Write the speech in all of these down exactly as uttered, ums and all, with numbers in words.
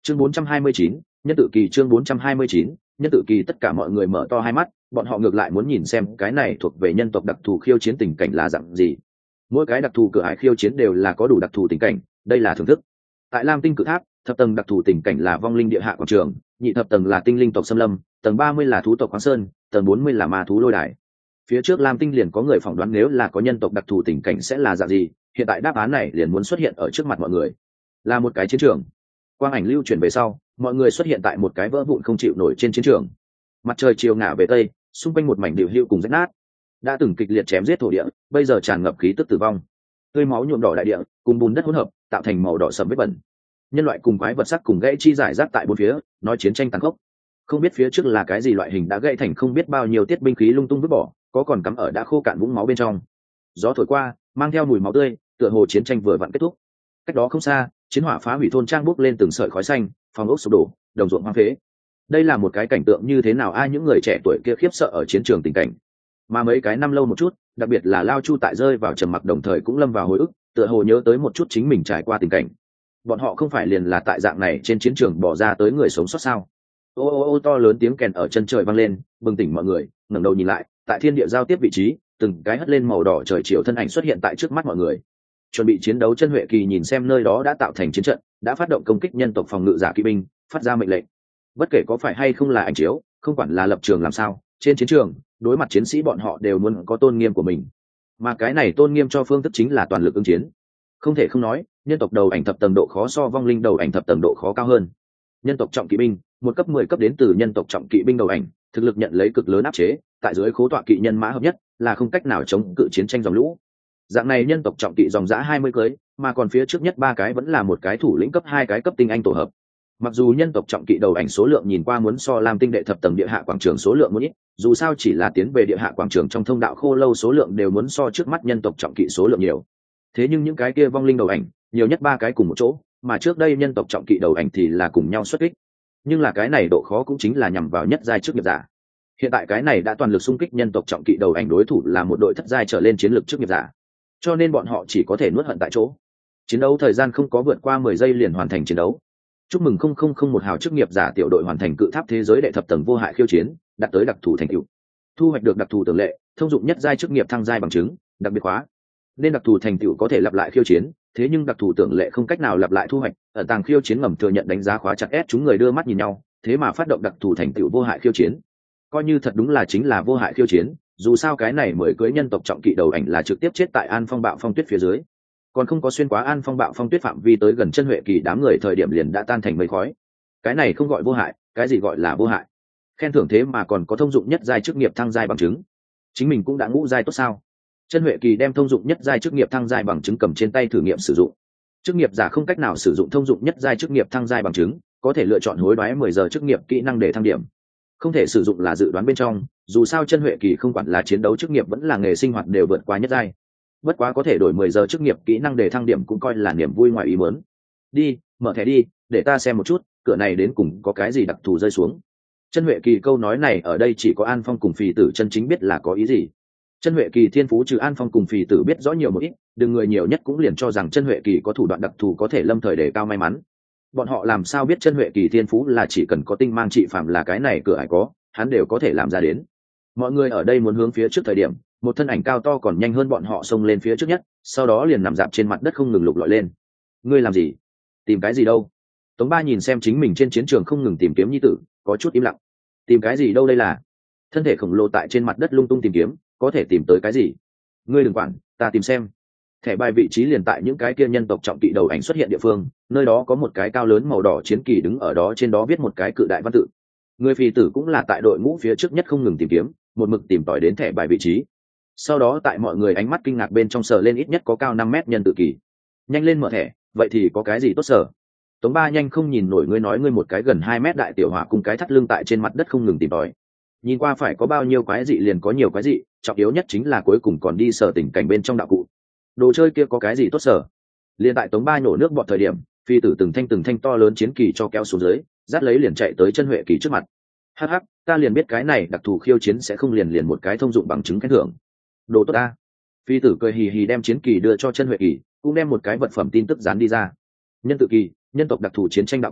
chương bốn trăm hai mươi chín, nhân tự kỳ. Chương bốn trăm hai mươi chín, nhân tự kỳ. Tất cả mọi người mở to hai mắt, bọn họ ngược lại muốn nhìn xem cái này thuộc về nhân tộc đặc thù khiêu chiến tình cảnh là dạng gì. Mỗi cái đặc thù cửa ải khiêu chiến đều là có đủ đặc thù tình cảnh, đây là thưởng thức. Tại Lam Tinh cự tháp, thập tầng đặc thù tình cảnh là vong linh địa hạ quảng trường, nhị thập tầng là tinh linh tộc xâm lâm, tầng ba mươi là thú tộc khoáng sơn, tầng bốn mươi là ma thú lôi đài. Phía trước Lam Tinh liền có người phỏng đoán nếu là có nhân tộc đặc thù tình cảnh sẽ là dạng gì, hiện tại đáp án này liền muốn xuất hiện ở trước mặt mọi người. Là một cái chiến trường. Quang ảnh lưu chuyển về sau, mọi người xuất hiện tại một cái vỡ vụn không chịu nổi trên chiến trường. Mặt trời chiều ngả về tây, xung quanh một mảnh điều hữu cùng rách nát. Đã từng kịch liệt chém giết thổ địa, bây giờ tràn ngập khí tức tử vong. Tươi máu nhuộm đỏ đại địa, cùng bùn đất hỗn hợp, tạo thành màu đỏ sẫm vết bẩn. Nhân loại cùng quái vật sắc cùng gãy chi giải rác tại bốn phía, nói chiến tranh tàn khốc. Không biết phía trước là cái gì loại hình đã gãy thành không biết bao nhiêu tiết binh khí lung tung vứt bỏ, có còn cắm ở đã khô cạn vũng máu bên trong. Gió thổi qua, mang theo mùi máu tươi, tựa hồ chiến tranh vừa vặn kết thúc. Cách đó không xa, chiến hỏa phá hủy thôn trang bốc lên từng sợi khói xanh, phòng ốc sụp đổ, đồng ruộng hoang phế. Đây là một cái cảnh tượng như thế nào ai những người trẻ tuổi kia khiếp sợ ở chiến trường tình cảnh. Mà mấy cái năm lâu một chút, đặc biệt là Lao Chu tại rơi vào trầm mặc đồng thời cũng lâm vào hồi ức, tựa hồ nhớ tới một chút chính mình trải qua tình cảnh. Bọn họ không phải liền là tại dạng này trên chiến trường bỏ ra tới người sống sót sao? Ô ô ô to lớn tiếng kèn ở chân trời vang lên, bừng tỉnh mọi người, ngẩng đầu nhìn lại, tại thiên địa giao tiếp vị trí, từng cái hất lên màu đỏ trời chiều thân ảnh xuất hiện tại trước mắt mọi người. Chuẩn bị chiến đấu chân Huệ Kỳ nhìn xem nơi đó đã tạo thành chiến trận, đã phát động công kích nhân tộc phòng ngự giả kỵ binh, phát ra mệnh lệnh. Bất kể có phải hay không là ảnh chiếu, không quản là lập trường làm sao, trên chiến trường, đối mặt chiến sĩ bọn họ đều muốn có tôn nghiêm của mình. Mà cái này tôn nghiêm cho phương thức chính là toàn lực ứng chiến. Không thể không nói, nhân tộc đầu ảnh thập tầng độ khó so vong linh đầu ảnh thập tầng độ khó cao hơn. Nhân tộc trọng kỵ binh, một cấp mười cấp đến từ nhân tộc trọng kỵ binh đầu ảnh, thực lực nhận lấy cực lớn áp chế, tại dưới khố tọa kỵ nhân mã hợp nhất, là không cách nào chống cự chiến tranh dòng lũ. Dạng này nhân tộc trọng kỵ dòng dã hai mươi cưới, mà còn phía trước nhất ba cái vẫn là một cái thủ lĩnh cấp hai cái cấp tinh anh tổ hợp. Mặc dù nhân tộc trọng kỵ đầu ảnh số lượng nhìn qua muốn so Lam Tinh đệ thập tầng địa hạ quảng trường số lượng muốn ít, dù sao chỉ là tiến về địa hạ quảng trường trong thông đạo khô lâu số lượng đều muốn so trước mắt nhân tộc trọng kỵ số lượng nhiều. Thế nhưng những cái kia vong linh đầu ảnh, nhiều nhất ba cái cùng một chỗ, mà trước đây nhân tộc trọng kỵ đầu ảnh thì là cùng nhau xuất kích. Nhưng là cái này độ khó cũng chính là nhằm vào nhất giai chức nghiệp giả. Hiện tại cái này đã toàn lực xung kích nhân tộc trọng kỵ đầu ảnh đối thủ là một đội thất giai trở lên chiến lược chức nghiệp giả, cho nên bọn họ chỉ có thể nuốt hận tại chỗ. Chiến đấu thời gian không có vượt qua mười giây liền hoàn thành chiến đấu. Chúc mừng không không không một hào chức nghiệp giả tiểu đội hoàn thành cự tháp thế giới đệ thập tầng vô hại khiêu chiến, đạt tới đặc thù thành tựu. Thu hoạch được đặc thù tường lệ, thông dụng nhất giai chức nghiệp thăng giai bằng chứng, đặc biệt hóa. Nên đặc thù thành tựu có thể lặp lại khiêu chiến, thế nhưng đặc thù tưởng lệ không cách nào lặp lại thu hoạch. Ở tàng khiêu chiến ngầm thừa nhận đánh giá khóa chặt ép chúng người đưa mắt nhìn nhau, thế mà phát động đặc thù thành tựu vô hại khiêu chiến. Coi như thật đúng là chính là vô hại khiêu chiến, dù sao cái này mới cưới nhân tộc trọng kỵ đầu ảnh là trực tiếp chết tại An Phong Bạo Phong Tuyết phía dưới, còn không có xuyên quá An Phong Bạo Phong Tuyết phạm vi tới gần chân Huệ Kỳ đám người thời điểm liền đã tan thành mây khói. Cái này không gọi vô hại, cái gì gọi là vô hại? Khen thưởng thế mà còn có thông dụng nhất giai chức nghiệp thăng giai bằng chứng, chính mình cũng đã ngũ giai tốt sao? Chân Huệ Kỳ đem thông dụng nhất giai chức nghiệp thăng giai bằng chứng cầm trên tay thử nghiệm sử dụng. Chức nghiệp giả không cách nào sử dụng thông dụng nhất giai chức nghiệp thăng giai bằng chứng, có thể lựa chọn hối đoái mười giờ chức nghiệp kỹ năng để thăng điểm. Không thể sử dụng là dự đoán bên trong, dù sao Chân Huệ Kỳ không quản là chiến đấu chức nghiệp vẫn là nghề sinh hoạt đều vượt qua nhất giai. Bất quá có thể đổi mười giờ chức nghiệp kỹ năng để thăng điểm cũng coi là niềm vui ngoài ý muốn. Đi, mở thẻ đi, để ta xem một chút, cửa này đến cùng có cái gì đặc thù rơi xuống. Chân Huệ Kỳ câu nói này ở đây chỉ có An Phong cùng Phì Tử chân chính biết là có ý gì. Chân Huệ Kỳ thiên phú trừ An Phong cùng Phì Tử biết rõ nhiều một ít, đừng người nhiều nhất cũng liền cho rằng Chân Huệ Kỳ có thủ đoạn đặc thù có thể lâm thời đề cao may mắn. Bọn họ làm sao biết Chân Huệ Kỳ thiên phú là chỉ cần có tinh mang trị phạm là cái này cửa ải có, hắn đều có thể làm ra đến. Mọi người ở đây muốn hướng phía trước thời điểm, một thân ảnh cao to còn nhanh hơn bọn họ xông lên phía trước nhất, sau đó liền nằm dạp trên mặt đất không ngừng lục lọi lên. Ngươi làm gì? Tìm cái gì đâu? Tống Ba nhìn xem chính mình trên chiến trường không ngừng tìm kiếm nhi tử, có chút im lặng. Tìm cái gì đâu đây là? Thân thể khổng lồ tại trên mặt đất lung tung tìm kiếm, có thể tìm tới cái gì? Ngươi đừng quản, ta tìm xem. Thẻ bài vị trí liền tại những cái kia nhân tộc trọng kỵ đầu ảnh xuất hiện địa phương, nơi đó có một cái cao lớn màu đỏ chiến kỳ đứng ở đó, trên đó viết một cái cự đại văn tự. Người Phì Tử cũng là tại đội ngũ phía trước nhất không ngừng tìm kiếm, một mực tìm tòi đến thẻ bài vị trí. Sau đó tại mọi người ánh mắt kinh ngạc bên trong sờ lên ít nhất có cao năm mét nhân tự kỳ. Nhanh lên mở thẻ, vậy thì có cái gì tốt sở? Tống Ba nhanh không nhìn nổi, ngươi nói ngươi một cái gần hai mét đại tiểu hỏa cùng cái thắt lưng tại trên mặt đất không ngừng tìm tòi. Nhìn qua phải có bao nhiêu quái dị liền có nhiều quái dị, trọng yếu nhất chính là cuối cùng còn đi sở tình cảnh bên trong đạo cụ. Đồ chơi kia có cái gì tốt sở? Liên tại Tống Ba nhổ nước bọt thời điểm, Phi Tử từng thanh từng thanh to lớn chiến kỳ cho kéo xuống dưới, dắt lấy liền chạy tới Chân Huệ Kỳ trước mặt. Hắc hắc, ta liền biết cái này đặc thù khiêu chiến sẽ không liền liền một cái thông dụng bằng chứng khen thưởng. Đồ tốt ta. Phi Tử cười hì hì đem chiến kỳ đưa cho Chân Huệ Kỳ, cũng đem một cái vật phẩm tin tức dán đi ra. Nhân tự kỳ, nhân tộc đặc thù chiến tranh đạo cụ,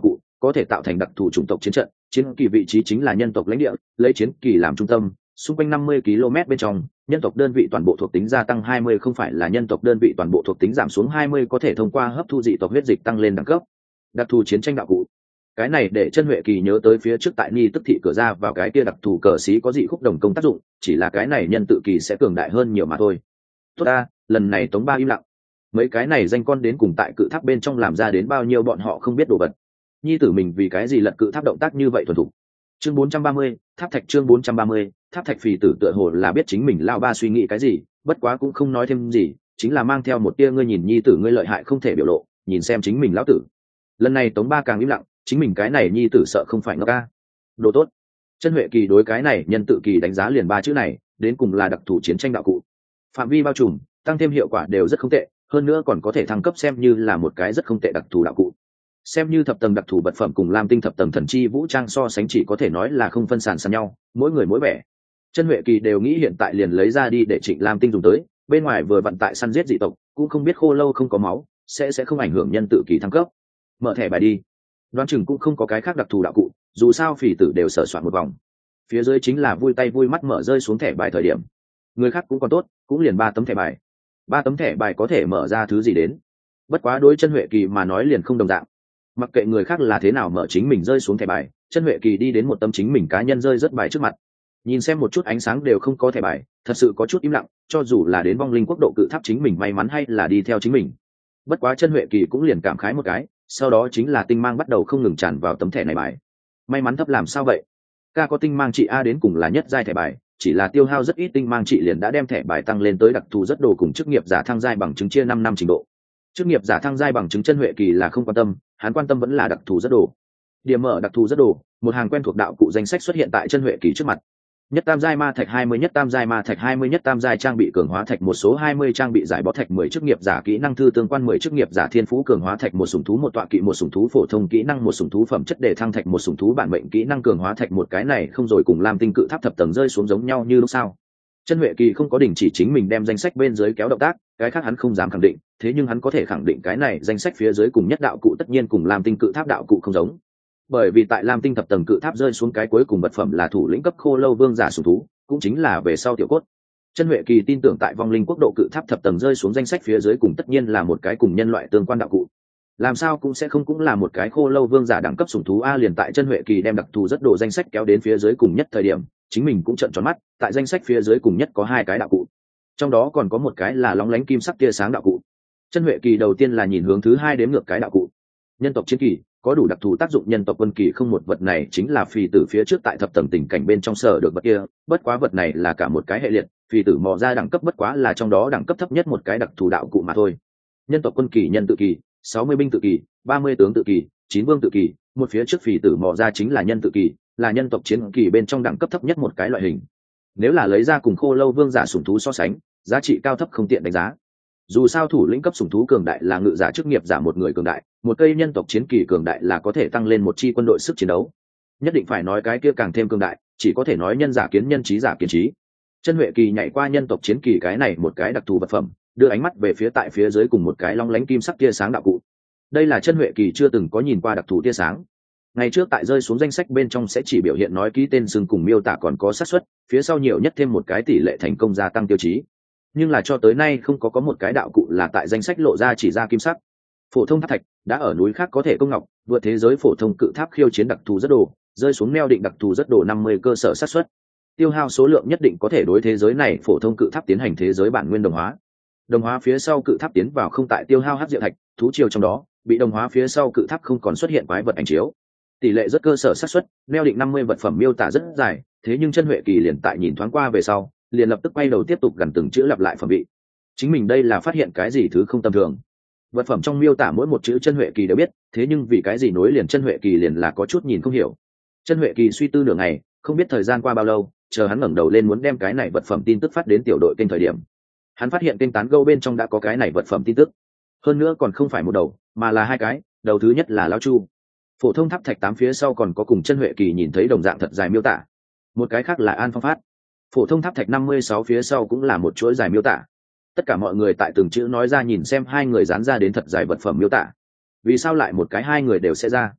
có thể tạo thành đặc thù chủng tộc chiến trận. Chiến kỳ vị trí chính là nhân tộc lãnh địa, lấy chiến kỳ làm trung tâm, xung quanh năm mươi ki lô mét bên trong, nhân tộc đơn vị toàn bộ thuộc tính gia tăng hai mươi, không phải là nhân tộc đơn vị toàn bộ thuộc tính giảm xuống hai mươi, có thể thông qua hấp thu dị tộc huyết dịch tăng lên đẳng cấp. Đặc thù chiến tranh đạo cụ. Cái này để chân Huệ Kỳ nhớ tới phía trước tại Ni Tức thị cửa ra vào cái kia đặc thù cờ xí có dị khúc đồng công tác dụng, chỉ là cái này nhân tự kỳ sẽ cường đại hơn nhiều mà thôi. Tốt ta, lần này Tống Ba im lặng. Mấy cái này danh con đến cùng tại cự tháp bên trong làm ra đến bao nhiêu bọn họ không biết đồ vật. Nhi tử mình vì cái gì lật cự tháp động tác như vậy thuần thục. Chương bốn trăm ba mươi, tháp thạch chương bốn trăm ba mươi, tháp thạch phì tử tựa hồ là biết chính mình lao ba suy nghĩ cái gì, bất quá cũng không nói thêm gì, chính là mang theo một tia ngươi nhìn nhi tử ngươi lợi hại không thể biểu lộ, nhìn xem chính mình lão tử. Lần này Tống Ba càng im lặng, chính mình cái này nhi tử sợ không phải ngốc ca. Đồ tốt. Chân Huệ Kỳ đối cái này nhân tự kỳ đánh giá liền ba chữ này, đến cùng là đặc thù chiến tranh đạo cụ. Phạm vi bao trùm, tăng thêm hiệu quả đều rất không tệ, hơn nữa còn có thể thăng cấp xem như là một cái rất không tệ đặc thù đạo cụ. Xem như thập tầng đặc thù vật phẩm cùng Lam Tinh thập tầng thần chi vũ trang so sánh chỉ có thể nói là không phân sàn sàn nhau, mỗi người mỗi vẻ. Chân Huệ Kỳ đều nghĩ hiện tại liền lấy ra đi để Trịnh Lam Tinh dùng tới, bên ngoài vừa vận tại săn giết dị tộc, cũng không biết khô lâu không có máu, sẽ sẽ không ảnh hưởng nhân tự kỳ thăng cấp. Mở thẻ bài đi. Đoán chừng cũng không có cái khác đặc thù đạo cụ, dù sao phỉ tử đều sở soạn một vòng. Phía dưới chính là vui tay vui mắt mở rơi xuống thẻ bài thời điểm. Người khác cũng còn tốt, cũng liền ba tấm thẻ bài. Ba tấm thẻ bài có thể mở ra thứ gì đến. Bất quá đối Chân Huệ Kỳ mà nói liền không đồng dạng. Mặc kệ người khác là thế nào mở chính mình rơi xuống thẻ bài, Chân Huệ Kỳ đi đến một tấm chính mình cá nhân rơi rất bài trước mặt. Nhìn xem một chút ánh sáng đều không có thẻ bài, thật sự có chút im lặng, cho dù là đến vong linh quốc độ cự tháp chính mình may mắn hay là đi theo chính mình. Bất quá Chân Huệ Kỳ cũng liền cảm khái một cái, sau đó chính là tinh mang bắt đầu không ngừng tràn vào tấm thẻ này bài. May mắn thấp làm sao vậy? Ca có tinh mang trị A đến cùng là nhất giai thẻ bài, chỉ là tiêu hao rất ít tinh mang trị liền đã đem thẻ bài tăng lên tới đặc thù rất đồ cùng chức nghiệp giả thăng giai bằng chứng chia năm năm trình độ. Chức nghiệp giả thăng giai bằng chứng Chân Huệ Kỳ là không quan tâm, hắn quan tâm vẫn là đặc thù rất đồ. Điểm mở đặc thù rất đồ, một hàng quen thuộc đạo cụ danh sách xuất hiện tại Chân Huệ Kỳ trước mặt. Nhất tam giai ma thạch hai mươi, nhất tam giai ma thạch hai mươi, nhất tam giai trang bị cường hóa thạch một số hai mươi, trang bị giải bó thạch mười, chức nghiệp giả kỹ năng thư tương quan mười, chức nghiệp giả thiên phú cường hóa thạch một, sủng thú một, tọa kỵ một, sủng thú phổ thông kỹ năng một, sủng thú phẩm chất để thăng thạch một, sủng thú bản mệnh kỹ năng cường hóa thạch một. Cái này không rồi cùng Lam Tinh cự tháp thập tầng rơi xuống giống nhau như lúc sao? Chân Huệ Kỳ không có đình chỉ chính mình đem danh sách bên dưới kéo động tác, cái khác hắn không dám khẳng định, thế nhưng hắn có thể khẳng định cái này danh sách phía dưới cùng nhất đạo cụ tất nhiên cùng Lam Tinh cự tháp đạo cụ không giống. Bởi vì tại Lam Tinh thập tầng cự tháp rơi xuống cái cuối cùng vật phẩm là thủ lĩnh cấp khô lâu vương giả sủng thú, cũng chính là về sau tiểu cốt. Chân Huệ Kỳ tin tưởng tại vong linh quốc độ cự tháp thập tầng rơi xuống danh sách phía dưới cùng tất nhiên là một cái cùng nhân loại tương quan đạo cụ. Làm sao cũng sẽ không cũng là một cái khô lâu vương giả đẳng cấp sủng thú a. Liền tại Chân Huệ Kỳ đem đặc thù rất đồ danh sách kéo đến phía dưới cùng nhất thời điểm, chính mình cũng trợn tròn mắt, tại danh sách phía dưới cùng nhất có hai cái đạo cụ. Trong đó còn có một cái là lóng lánh kim sắc tia sáng đạo cụ. Chân Huệ Kỳ đầu tiên là nhìn hướng thứ hai đếm ngược cái đạo cụ. Nhân tộc chiến kỳ, có đủ đặc thù tác dụng nhân tộc quân kỳ không, một vật này chính là phì tử phía trước tại thập tầng tình cảnh bên trong sở được vật kia, bất quá vật này là cả một cái hệ liệt, phì tử mò ra đẳng cấp bất quá là trong đó đẳng cấp thấp nhất một cái đặc thù đạo cụ mà thôi. Nhân tộc quân kỳ nhân tự kỳ, sáu mươi binh tự kỳ, ba mươi tướng tự kỳ, chín vương tự kỳ, một phía trước phì tử mò ra chính là nhân tự kỳ, là nhân tộc chiến kỳ bên trong đẳng cấp thấp nhất một cái loại hình. Nếu là lấy ra cùng khô lâu vương giả sủng thú so sánh, giá trị cao thấp không tiện đánh giá. Dù sao thủ lĩnh cấp sủng thú cường đại là ngự giả chức nghiệp giả một người cường đại, một cây nhân tộc chiến kỳ cường đại là có thể tăng lên một chi quân đội sức chiến đấu. Nhất định phải nói cái kia càng thêm cường đại, chỉ có thể nói nhân giả kiến nhân, trí giả kiến trí. Chân Huệ Kỳ nhảy qua nhân tộc chiến kỳ cái này một cái đặc thù vật phẩm, đưa ánh mắt về phía tại phía dưới cùng một cái long lánh kim sắc tia sáng đạo cụ. Đây là Chân Huệ Kỳ chưa từng có nhìn qua đặc thù tia sáng. Ngày trước tại rơi xuống danh sách bên trong sẽ chỉ biểu hiện nói ký tên xưng cùng miêu tả còn có xác suất, phía sau nhiều nhất thêm một cái tỷ lệ thành công gia tăng tiêu chí. Nhưng là cho tới nay không có có một cái đạo cụ là tại danh sách lộ ra chỉ ra kim sắc. Phổ thông tháp thạch đã ở núi khác có thể công ngọc, vượt thế giới phổ thông cự tháp khiêu chiến đặc thù rất đồ, rơi xuống neo định đặc thù rất đồ năm mươi cơ sở xác suất. Tiêu hao số lượng nhất định có thể đối thế giới này phổ thông cự tháp tiến hành thế giới bản nguyên đồng hóa. Đồng hóa phía sau cự tháp tiến vào không tại tiêu hao hắc diệu thạch, thú triều trong đó, bị đồng hóa phía sau cự tháp không còn xuất hiện quái vật ảnh chiếu. Tỷ lệ rất cơ sở xác suất, neo định năm mươi vật phẩm miêu tả rất dài, thế nhưng Chân Huệ Kỳ liền tại nhìn thoáng qua về sau, liền lập tức quay đầu tiếp tục gần từng chữ lặp lại phẩm vị. Chính mình đây là phát hiện cái gì thứ không tầm thường. Vật phẩm trong miêu tả mỗi một chữ Chân Huệ Kỳ đều biết, thế nhưng vì cái gì nối liền Chân Huệ Kỳ liền là có chút nhìn không hiểu. Chân Huệ Kỳ suy tư nửa ngày, không biết thời gian qua bao lâu, chờ hắn ngẩng đầu lên muốn đem cái này vật phẩm tin tức phát đến tiểu đội kênh thời điểm, hắn phát hiện kênh tán gẫu bên trong đã có cái này vật phẩm tin tức. Hơn nữa còn không phải một đầu, mà là hai cái, đầu thứ nhất là Lão Chu. Phổ thông tháp thạch tám phía sau còn có cùng Chân Huệ Kỳ nhìn thấy đồng dạng thật dài miêu tả. Một cái khác là An Phong Phát. Phổ thông tháp thạch năm mươi sáu phía sau cũng là một chuỗi dài miêu tả. Tất cả mọi người tại từng chữ nói ra nhìn xem hai người dán ra đến thật dài vật phẩm miêu tả. Vì sao lại một cái hai người đều sẽ ra?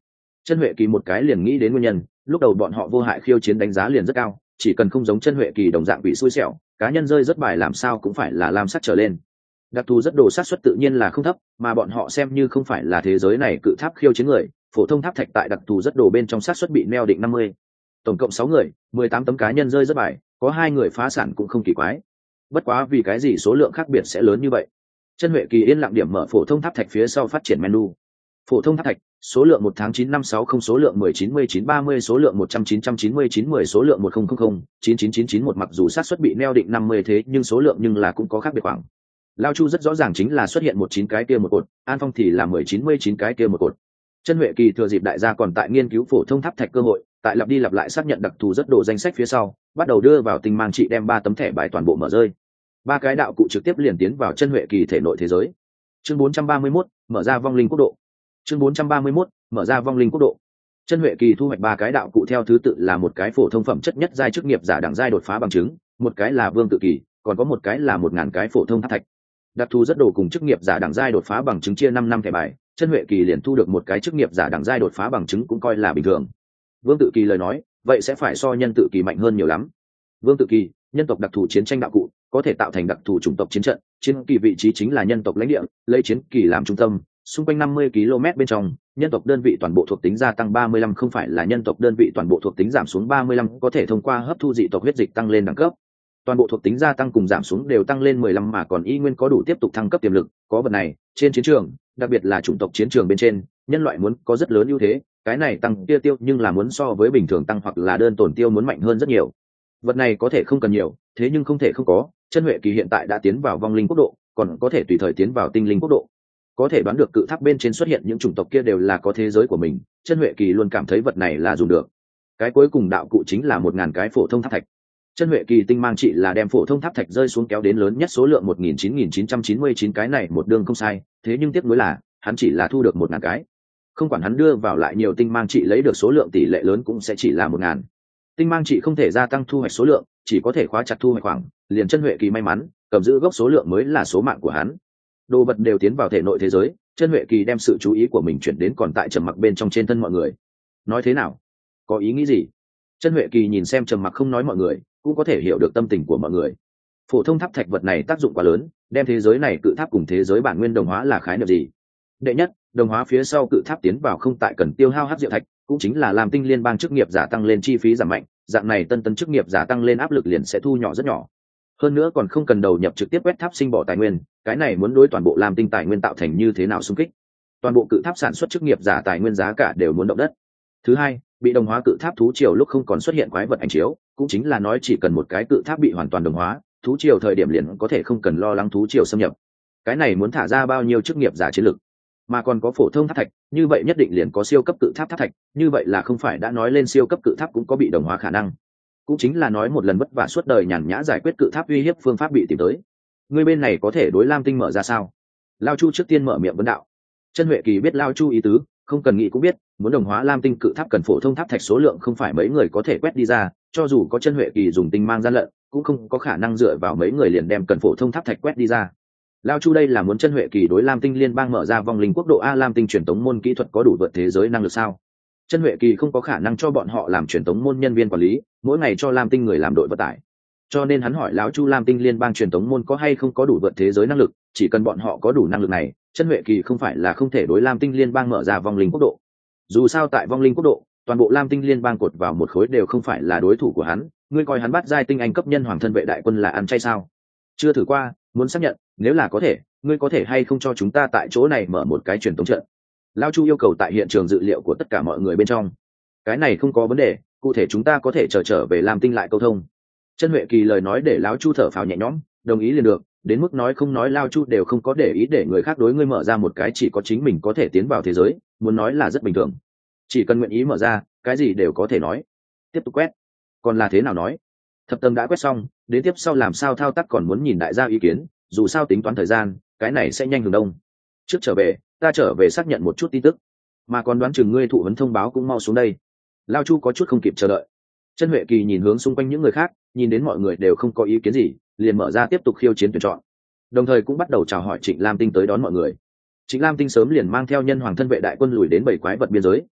Chân Huệ Kỳ một cái liền nghĩ đến nguyên nhân, lúc đầu bọn họ vô hại khiêu chiến đánh giá liền rất cao, chỉ cần không giống Chân Huệ Kỳ đồng dạng bị xui xẻo, cá nhân rơi rất bài làm sao cũng phải là lam sắc trở lên. Đặc thù rất đồ sát suất tự nhiên là không thấp, mà bọn họ xem như không phải là thế giới này cự tháp khiêu chiến người, phổ thông tháp thạch tại đặc thù rất đồ bên trong sát suất bị neo định năm mươi. Tổng cộng sáu người, mười tám tấm cá nhân rơi rất bài, có hai người phá sản cũng không kỳ quái. Bất quá vì cái gì số lượng khác biệt sẽ lớn như vậy? Chân Huệ Kỳ yên lặng điểm mở phổ thông tháp thạch phía sau phát triển menu. Phổ thông tháp thạch, số lượng một tháng chín năm sáu không, số lượng mười chín mươi chín ba mươi, số lượng một trăm chín trăm chín mươi chín mười, số lượng một không không không chín chín chín chín một. Mặc dù xác suất bị neo định năm mươi thế nhưng số lượng nhưng là cũng có khác biệt khoảng. Lao Chu rất rõ ràng chính là xuất hiện một chín cái kia một cột, An Phong thì là mười chín mươi chín cái kia một cột. Chân Huệ Kỳ thừa dịp đại gia còn tại nghiên cứu phổ thông tháp thạch cơ hội, tại lặp đi lặp lại xác nhận đặc thù rất đồ danh sách phía sau, bắt đầu đưa vào tinh mang trị đem ba tấm thẻ bài toàn bộ mở rơi. Ba cái đạo cụ trực tiếp liền tiến vào Chân Huệ Kỳ thể nội thế giới. Chương bốn trăm ba mươi mốt, mở ra vong linh quốc độ. Chương bốn trăm ba mươi mốt, mở ra vong linh quốc độ. Chân Huệ Kỳ thu hoạch ba cái đạo cụ theo thứ tự là một cái phổ thông phẩm chất nhất giai chức nghiệp giả đẳng giai đột phá bằng chứng, một cái là vương tự kỳ, còn có một cái là một ngàn cái phổ thông tháp thạch. Đặc thù rất đồ cùng chức nghiệp giả đẳng giai đột phá bằng chứng chia năm năm thẻ bài, Chân Huệ Kỳ liền thu được một cái chức nghiệp giả đẳng giai đột phá bằng chứng cũng coi là bình thường. Vương tự kỳ lời nói, vậy sẽ phải so nhân tự kỳ mạnh hơn nhiều lắm. Vương tự kỳ, nhân tộc đặc thù chiến tranh đạo cụ, có thể tạo thành đặc thù chủng tộc chiến trận, chiến kỳ vị trí chính là nhân tộc lãnh địa, lấy chiến kỳ làm trung tâm, xung quanh năm mươi ki lô mét bên trong, nhân tộc đơn vị toàn bộ thuộc tính gia tăng ba mươi lăm, không phải là nhân tộc đơn vị toàn bộ thuộc tính giảm xuống ba mươi lăm, có thể thông qua hấp thu dị tộc huyết dịch tăng lên đẳng cấp. Toàn bộ thuộc tính gia tăng cùng giảm xuống đều tăng lên mười lăm mà còn y nguyên có đủ tiếp tục thăng cấp tiềm lực, có vật này, trên chiến trường, đặc biệt là chủng tộc chiến trường bên trên, nhân loại muốn có rất lớn ưu thế, cái này tăng tiêu tiêu nhưng là muốn so với bình thường tăng hoặc là đơn tổn tiêu muốn mạnh hơn rất nhiều. Vật này có thể không cần nhiều, thế nhưng không thể không có, Chân Huệ Kỳ hiện tại đã tiến vào vong linh quốc độ, còn có thể tùy thời tiến vào tinh linh quốc độ. Có thể đoán được cự tháp bên trên xuất hiện những chủng tộc kia đều là có thế giới của mình, Chân Huệ Kỳ luôn cảm thấy vật này là dùng được. Cái cuối cùng đạo cụ chính là một ngàn cái phổ thông tháp thạch. Chân Huệ Kỳ tinh mang trị là đem phổ thông tháp thạch rơi xuống kéo đến lớn nhất số lượng một nghìn chín nghìn chín trăm chín mươi chín cái này một đường không sai, thế nhưng tiếc nuối là, hắn chỉ là thu được một ngàn cái. Không quản hắn đưa vào lại nhiều tinh mang trị lấy được số lượng tỷ lệ lớn cũng sẽ chỉ là một ngàn. Tinh mang trị không thể gia tăng thu hoạch số lượng, chỉ có thể khóa chặt thu hoạch khoảng, liền Chân Huệ Kỳ may mắn, cầm giữ gốc số lượng mới là số mạng của hắn. Đồ vật đều tiến vào thể nội thế giới, Chân Huệ Kỳ đem sự chú ý của mình chuyển đến còn tại trầm mặc bên trong trên thân mọi người. Nói thế nào? Có ý nghĩ gì? Chân Huệ Kỳ nhìn xem trầm mặc không nói mọi người, cũng có thể hiểu được tâm tình của mọi người. Phổ thông tháp thạch vật này tác dụng quá lớn, đem thế giới này cự tháp cùng thế giới bản nguyên đồng hóa là khái niệm gì? Đệ nhất, đồng hóa phía sau cự tháp tiến vào không tại cần tiêu hao hắc diệu thạch, cũng chính là làm tinh liên bang chức nghiệp giả tăng lên chi phí giảm mạnh, dạng này tân tân chức nghiệp giả tăng lên áp lực liền sẽ thu nhỏ rất nhỏ. Hơn nữa còn không cần đầu nhập trực tiếp quét tháp sinh bỏ tài nguyên, cái này muốn đối toàn bộ làm tinh tài nguyên tạo thành như thế nào xung kích. Toàn bộ cự tháp sản xuất chức nghiệp giả tài nguyên giá cả đều muốn động đất. Thứ hai, bị đồng hóa cự tháp thú triều lúc không còn xuất hiện quái vật ảnh chiếu, cũng chính là nói chỉ cần một cái cự tháp bị hoàn toàn đồng hóa, thú triều thời điểm liền có thể không cần lo lắng thú triều xâm nhập. Cái này muốn thả ra bao nhiêu chức nghiệp giả chiến lực, mà còn có phổ thông tháp thạch, như vậy nhất định liền có siêu cấp cự tháp tháp thạch, như vậy là không phải đã nói lên siêu cấp cự tháp cũng có bị đồng hóa khả năng. Cũng chính là nói một lần vất vả suốt đời nhàn nhã giải quyết cự tháp uy hiếp phương pháp bị tìm tới. Người bên này có thể đối Lam Tinh mở ra sao? Lao Chu trước tiên mở miệng vấn đạo. Chân Huệ Kỳ biết Lao Chu ý tứ, không cần nghĩ cũng biết, muốn đồng hóa Lam Tinh cự tháp cần phổ thông tháp thạch số lượng không phải mấy người có thể quét đi ra, cho dù có Chân Huệ Kỳ dùng tinh mang gian lận, cũng không có khả năng dựa vào mấy người liền đem cần phổ thông tháp thạch quét đi ra. Lao Chu đây là muốn Chân Huệ Kỳ đối Lam Tinh liên bang mở ra vong linh quốc độ a, Lam Tinh truyền tống môn kỹ thuật có đủ vượt thế giới năng lực sao? Chân Huệ Kỳ không có khả năng cho bọn họ làm truyền tống môn nhân viên quản lý, mỗi ngày cho Lam Tinh người làm đội vận tải. Cho nên hắn hỏi lão Chu Lam Tinh liên bang truyền tống môn có hay không có đủ vượt thế giới năng lực, chỉ cần bọn họ có đủ năng lực này, Chân Huệ Kỳ không phải là không thể đối Lam Tinh liên bang mở ra vong linh quốc độ. Dù sao tại vong linh quốc độ, toàn bộ Lam Tinh liên bang cột vào một khối đều không phải là đối thủ của hắn, ngươi coi hắn bắt giai tinh anh cấp nhân hoàng thân vệ đại quân là ăn chay sao? Chưa thử qua, muốn xác nhận, nếu là có thể, ngươi có thể hay không cho chúng ta tại chỗ này mở một cái truyền tống trận? Lão Chu yêu cầu tại hiện trường dự liệu của tất cả mọi người bên trong. Cái này không có vấn đề, cụ thể chúng ta có thể chờ trở, trở về Lam Tinh lại câu thông. Chân Huệ Kỳ lời nói để lão Chu thở phào nhẹ nhõm, đồng ý liền được, đến mức nói không nói Lao Chu đều không có để ý để người khác đối ngươi mở ra một cái chỉ có chính mình có thể tiến vào thế giới, muốn nói là rất bình thường. Chỉ cần nguyện ý mở ra, cái gì đều có thể nói. Tiếp tục quét. Còn là thế nào nói? Thập tầng đã quét xong, đến tiếp sau làm sao thao tác còn muốn nhìn đại gia ý kiến, dù sao tính toán thời gian, cái này sẽ nhanh hướng đông. Trước trở về, ta trở về xác nhận một chút tin tức, mà còn đoán chừng ngươi thụ huấn thông báo cũng mau xuống đây. Lao Chu có chút không kịp chờ đợi. Chân Huệ Kỳ nhìn hướng xung quanh những người khác, nhìn đến mọi người đều không có ý kiến gì, liền mở ra tiếp tục khiêu chiến tuyển chọn, đồng thời cũng bắt đầu chào hỏi Trịnh Lam Tinh tới đón mọi người. Trịnh Lam Tinh sớm liền mang theo nhân hoàng thân vệ đại quân lùi đến bảy quái vật biên giới,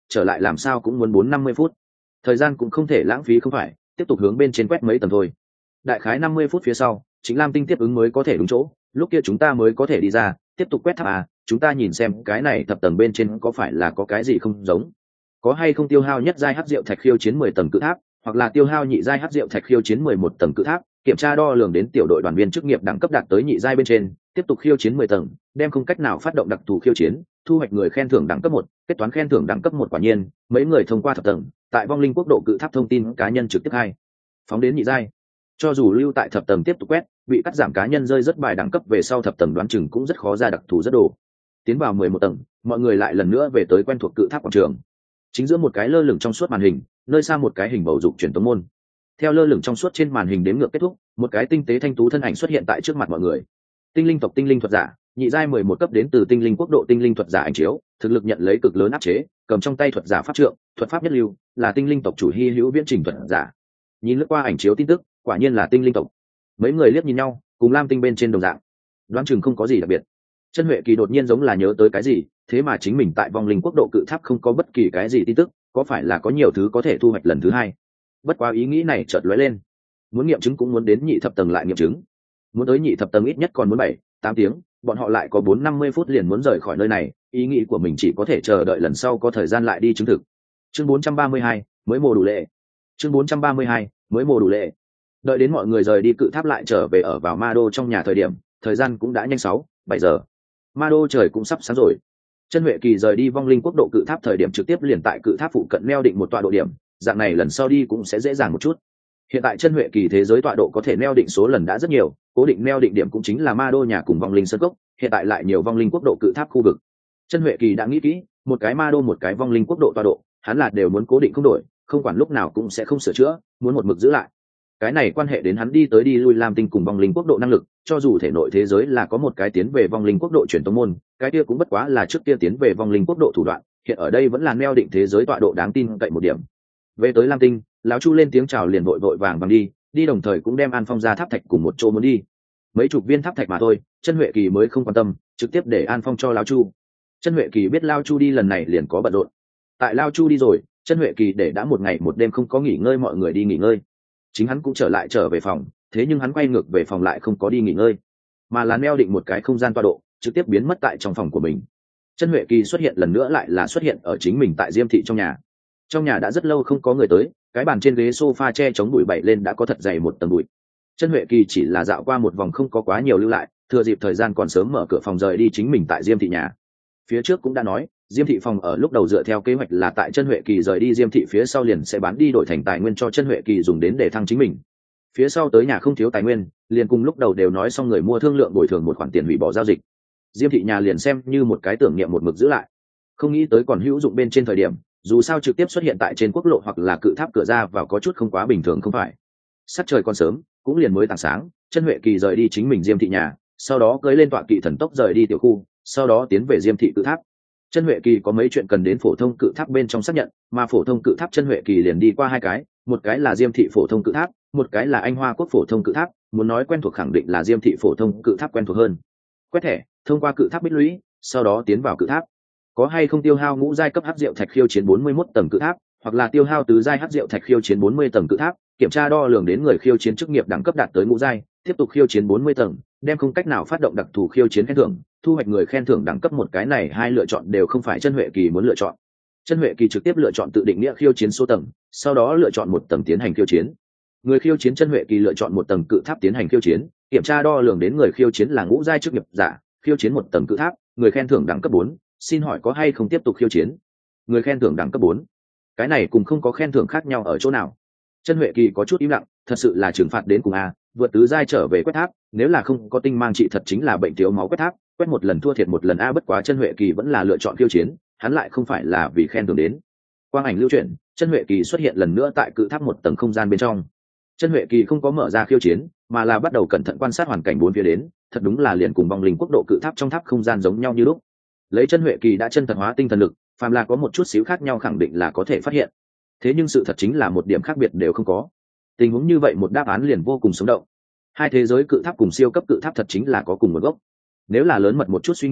trở lại làm sao cũng muốn bốn năm mươi phút. Thời gian cũng không thể lãng phí không phải, tiếp tục hướng bên trên quét mấy tầng thôi. Đại khái năm mươi phút phía sau, Chính Lam Tinh tiếp ứng mới có thể đúng chỗ, lúc kia chúng ta mới có thể đi ra, tiếp tục quét tháp à, chúng ta nhìn xem cái này thập tầng bên trên có phải là có cái gì không giống. Có hay không tiêu hao nhất giai hắc diệu thạch khiêu chiến mười tầng cự tháp, hoặc là tiêu hao nhị giai hắc diệu thạch khiêu chiến mười một tầng cự tháp, kiểm tra đo lường đến tiểu đội đoàn viên chức nghiệp đẳng cấp đạt tới nhị giai bên trên, tiếp tục khiêu chiến mười tầng, đem không cách nào phát động đặc thù khiêu chiến, thu hoạch người khen thưởng đẳng cấp một, kết toán khen thưởng đẳng cấp một quả nhiên, mấy người thông qua thập tầng, tại vong linh quốc độ cự tháp thông tin cá nhân trực tiếp hai, phóng đến nhị giai. Cho dù lưu tại thập tầng tiếp tục quét, bị cắt giảm cá nhân rơi rất bài đẳng cấp về sau thập tầng đoán chừng cũng rất khó ra đặc thù rất đồ. Tiến vào mười một tầng, mọi người lại lần nữa về tới quen thuộc cự tháp quảng trường. Chính giữa một cái lơ lửng trong suốt màn hình, nơi xa một cái hình bầu dục truyền tống môn. Theo lơ lửng trong suốt trên màn hình đếm ngược kết thúc, một cái tinh tế thanh tú thân ảnh xuất hiện tại trước mặt mọi người. Tinh linh tộc tinh linh thuật giả, nhị giai mười một cấp đến từ tinh linh quốc độ tinh linh thuật giả ảnh chiếu, thực lực nhận lấy cực lớn áp chế, cầm trong tay thuật giả pháp trượng, thuật pháp nhất lưu, là tinh linh tộc chủ hi hữu viễn trình thuật giả. Nhìn lướt qua ảnh chiếu tin tức, quả nhiên là tinh linh tộc. Mấy người liếc nhìn nhau, cùng Lam Tinh bên trên đồng dạng, đoán chừng không có gì đặc biệt. Chân Huệ Kỳ đột nhiên giống là nhớ tới cái gì, thế mà chính mình tại vong linh quốc độ cự tháp không có bất kỳ cái gì tin tức, có phải là có nhiều thứ có thể thu hoạch lần thứ hai? Bất quá ý nghĩ này chợt lóe lên, muốn nghiệm chứng cũng muốn đến nhị thập tầng lại nghiệm chứng, muốn tới nhị thập tầng ít nhất còn muốn bảy tám tiếng, bọn họ lại có bốn năm mươi phút liền muốn rời khỏi nơi này, ý nghĩ của mình chỉ có thể chờ đợi lần sau có thời gian lại đi chứng thực. Chương bốn trăm ba mươi hai, mới mùa đủ lệ. Chương bốn trăm ba mươi hai, mới mùa đủ lệ. Đợi đến mọi người rời đi cự tháp lại trở về ở vào Ma Đô trong nhà thời điểm, thời gian cũng đã nhanh sáu bảy giờ. Ma Đô trời cũng sắp sáng rồi. Chân Huệ Kỳ rời đi vong linh quốc độ cự tháp thời điểm trực tiếp liền tại cự tháp phụ cận neo định một tọa độ điểm, dạng này lần sau đi cũng sẽ dễ dàng một chút. Hiện tại Chân Huệ Kỳ thế giới tọa độ có thể neo định số lần đã rất nhiều, cố định neo định điểm cũng chính là Ma Đô nhà cùng vong linh sơn cốc, hiện tại lại nhiều vong linh quốc độ cự tháp khu vực. Chân Huệ Kỳ đã nghĩ kỹ, một cái Ma Đô một cái vong linh quốc độ tọa độ, hắn là đều muốn cố định không đổi, không quản lúc nào cũng sẽ không sửa chữa, muốn một mực giữ lại. Cái này quan hệ đến hắn đi tới đi lui Lam Tinh cùng vong linh quốc độ năng lực, cho dù thể nội thế giới là có một cái tiến về vong linh quốc độ truyền tống môn, cái kia cũng bất quá là trước kia tiến về vong linh quốc độ thủ đoạn, hiện ở đây vẫn là neo định thế giới tọa độ đáng tin cậy một điểm. Về tới Lam Tinh, lão Chu lên tiếng chào liền vội vội vàng vàng đi, đi đồng thời cũng đem An Phong ra tháp thạch cùng một chỗ muốn đi. Mấy chục viên tháp thạch mà thôi, Chân Huệ Kỳ mới không quan tâm, trực tiếp để An Phong cho lão Chu. Chân Huệ Kỳ biết lão Chu đi lần này liền có bận rộn. Tại lão Chu đi rồi, Chân Huệ Kỳ để đã một ngày một đêm không có nghỉ ngơi mọi người đi nghỉ ngơi. Chính hắn cũng trở lại trở về phòng, thế nhưng hắn quay ngược về phòng lại không có đi nghỉ ngơi, mà là neo định một cái không gian tọa độ, trực tiếp biến mất tại trong phòng của mình. Chân Huệ Kỳ xuất hiện lần nữa lại là xuất hiện ở chính mình tại Diêm thị trong nhà. Trong nhà đã rất lâu không có người tới, cái bàn trên ghế sofa che chống bụi bậy lên đã có thật dày một tầng bụi. Chân Huệ Kỳ chỉ là dạo qua một vòng không có quá nhiều lưu lại, thừa dịp thời gian còn sớm mở cửa phòng rời đi chính mình tại Diêm thị nhà. Phía trước cũng đã nói, Diêm thị phòng ở lúc đầu dựa theo kế hoạch là tại Chân Huệ Kỳ rời đi Diêm thị phía sau liền sẽ bán đi đổi thành tài nguyên cho Chân Huệ Kỳ dùng đến để thăng chính mình. Phía sau tới nhà không thiếu tài nguyên, liền cùng lúc đầu đều nói xong người mua thương lượng bồi thường một khoản tiền hủy bỏ giao dịch. Diêm thị nhà liền xem như một cái tưởng niệm một mực giữ lại. Không nghĩ tới còn hữu dụng bên trên thời điểm, dù sao trực tiếp xuất hiện tại trên quốc lộ hoặc là cự tháp cửa ra vào có chút không quá bình thường không phải. Sắc trời còn sớm, cũng liền mới tảng sáng, Chân Huệ Kỳ rời đi chính mình Diêm thị nhà, sau đó cưỡi lên tọa kỵ thần tốc rời đi tiểu khu, sau đó tiến về Diêm thị cự tháp. Chân Huệ Kỳ có mấy chuyện cần đến phổ thông cự tháp bên trong xác nhận, mà phổ thông cự tháp Chân Huệ Kỳ liền đi qua hai cái, một cái là Diêm thị phổ thông cự tháp, một cái là Anh Hoa quốc phổ thông cự tháp, muốn nói quen thuộc khẳng định là Diêm thị phổ thông cự tháp quen thuộc hơn. Quét thẻ, thông qua cự tháp bích lũy, sau đó tiến vào cự tháp. Có hay không tiêu hao ngũ giai cấp hắc diệu thạch khiêu chiến bốn mươi mốt tầng cự tháp, hoặc là tiêu hao tứ giai hắc diệu thạch khiêu chiến bốn mươi tầng cự tháp, kiểm tra đo lường đến người khiêu chiến chức nghiệp đẳng cấp đạt tới ngũ giai, tiếp tục khiêu chiến bốn mươi tầng, đem không cách nào phát động đặc thù khiêu chiến khen thưởng, thu hoạch người khen thưởng đẳng cấp một cái này hai lựa chọn đều không phải Chân Huệ Kỳ muốn lựa chọn. Chân Huệ Kỳ trực tiếp lựa chọn tự định nghĩa khiêu chiến số tầng, sau đó lựa chọn một tầng tiến hành khiêu chiến. Người khiêu chiến Chân Huệ Kỳ lựa chọn một tầng cự tháp tiến hành khiêu chiến, kiểm tra đo lường đến người khiêu chiến là ngũ giai chức nghiệp giả, khiêu chiến một tầng cự tháp, người khen thưởng đẳng cấp bốn, xin hỏi có hay không tiếp tục khiêu chiến. Người khen thưởng đẳng cấp bốn, cái này cùng không có khen thưởng khác nhau ở chỗ nào? Chân Huệ Kỳ có chút im lặng, thật sự là trừng phạt đến cùng a, vượt tứ giai trở về quét tháp, nếu là không có tinh mang trị thật chính là bệnh thiếu máu quét tháp, quét một lần thua thiệt một lần a, bất quá Chân Huệ Kỳ vẫn là lựa chọn khiêu chiến, hắn lại không phải là vì khen thưởng đến. Quang ảnh lưu chuyển, Chân Huệ Kỳ xuất hiện lần nữa tại cự tháp một tầng không gian bên trong. Chân Huệ Kỳ không có mở ra khiêu chiến, mà là bắt đầu cẩn thận quan sát hoàn cảnh bốn phía đến, thật đúng là liền cùng vong linh quốc độ cự tháp trong tháp không gian giống nhau như lúc. Lấy Chân Huệ Kỳ đã chân thật hóa tinh thần lực, phàm là có một chút xíu khác nhau khẳng định là có thể phát hiện. Thế nhưng sự thật chính là một điểm khác biệt đều không có. Tình huống như vậy một đáp án liền vô cùng sống động. Hai thế giới cự tháp cùng siêu cấp cự tháp thật chính là có cùng một gốc. Nếu là lớn mật một chút suy nghĩ,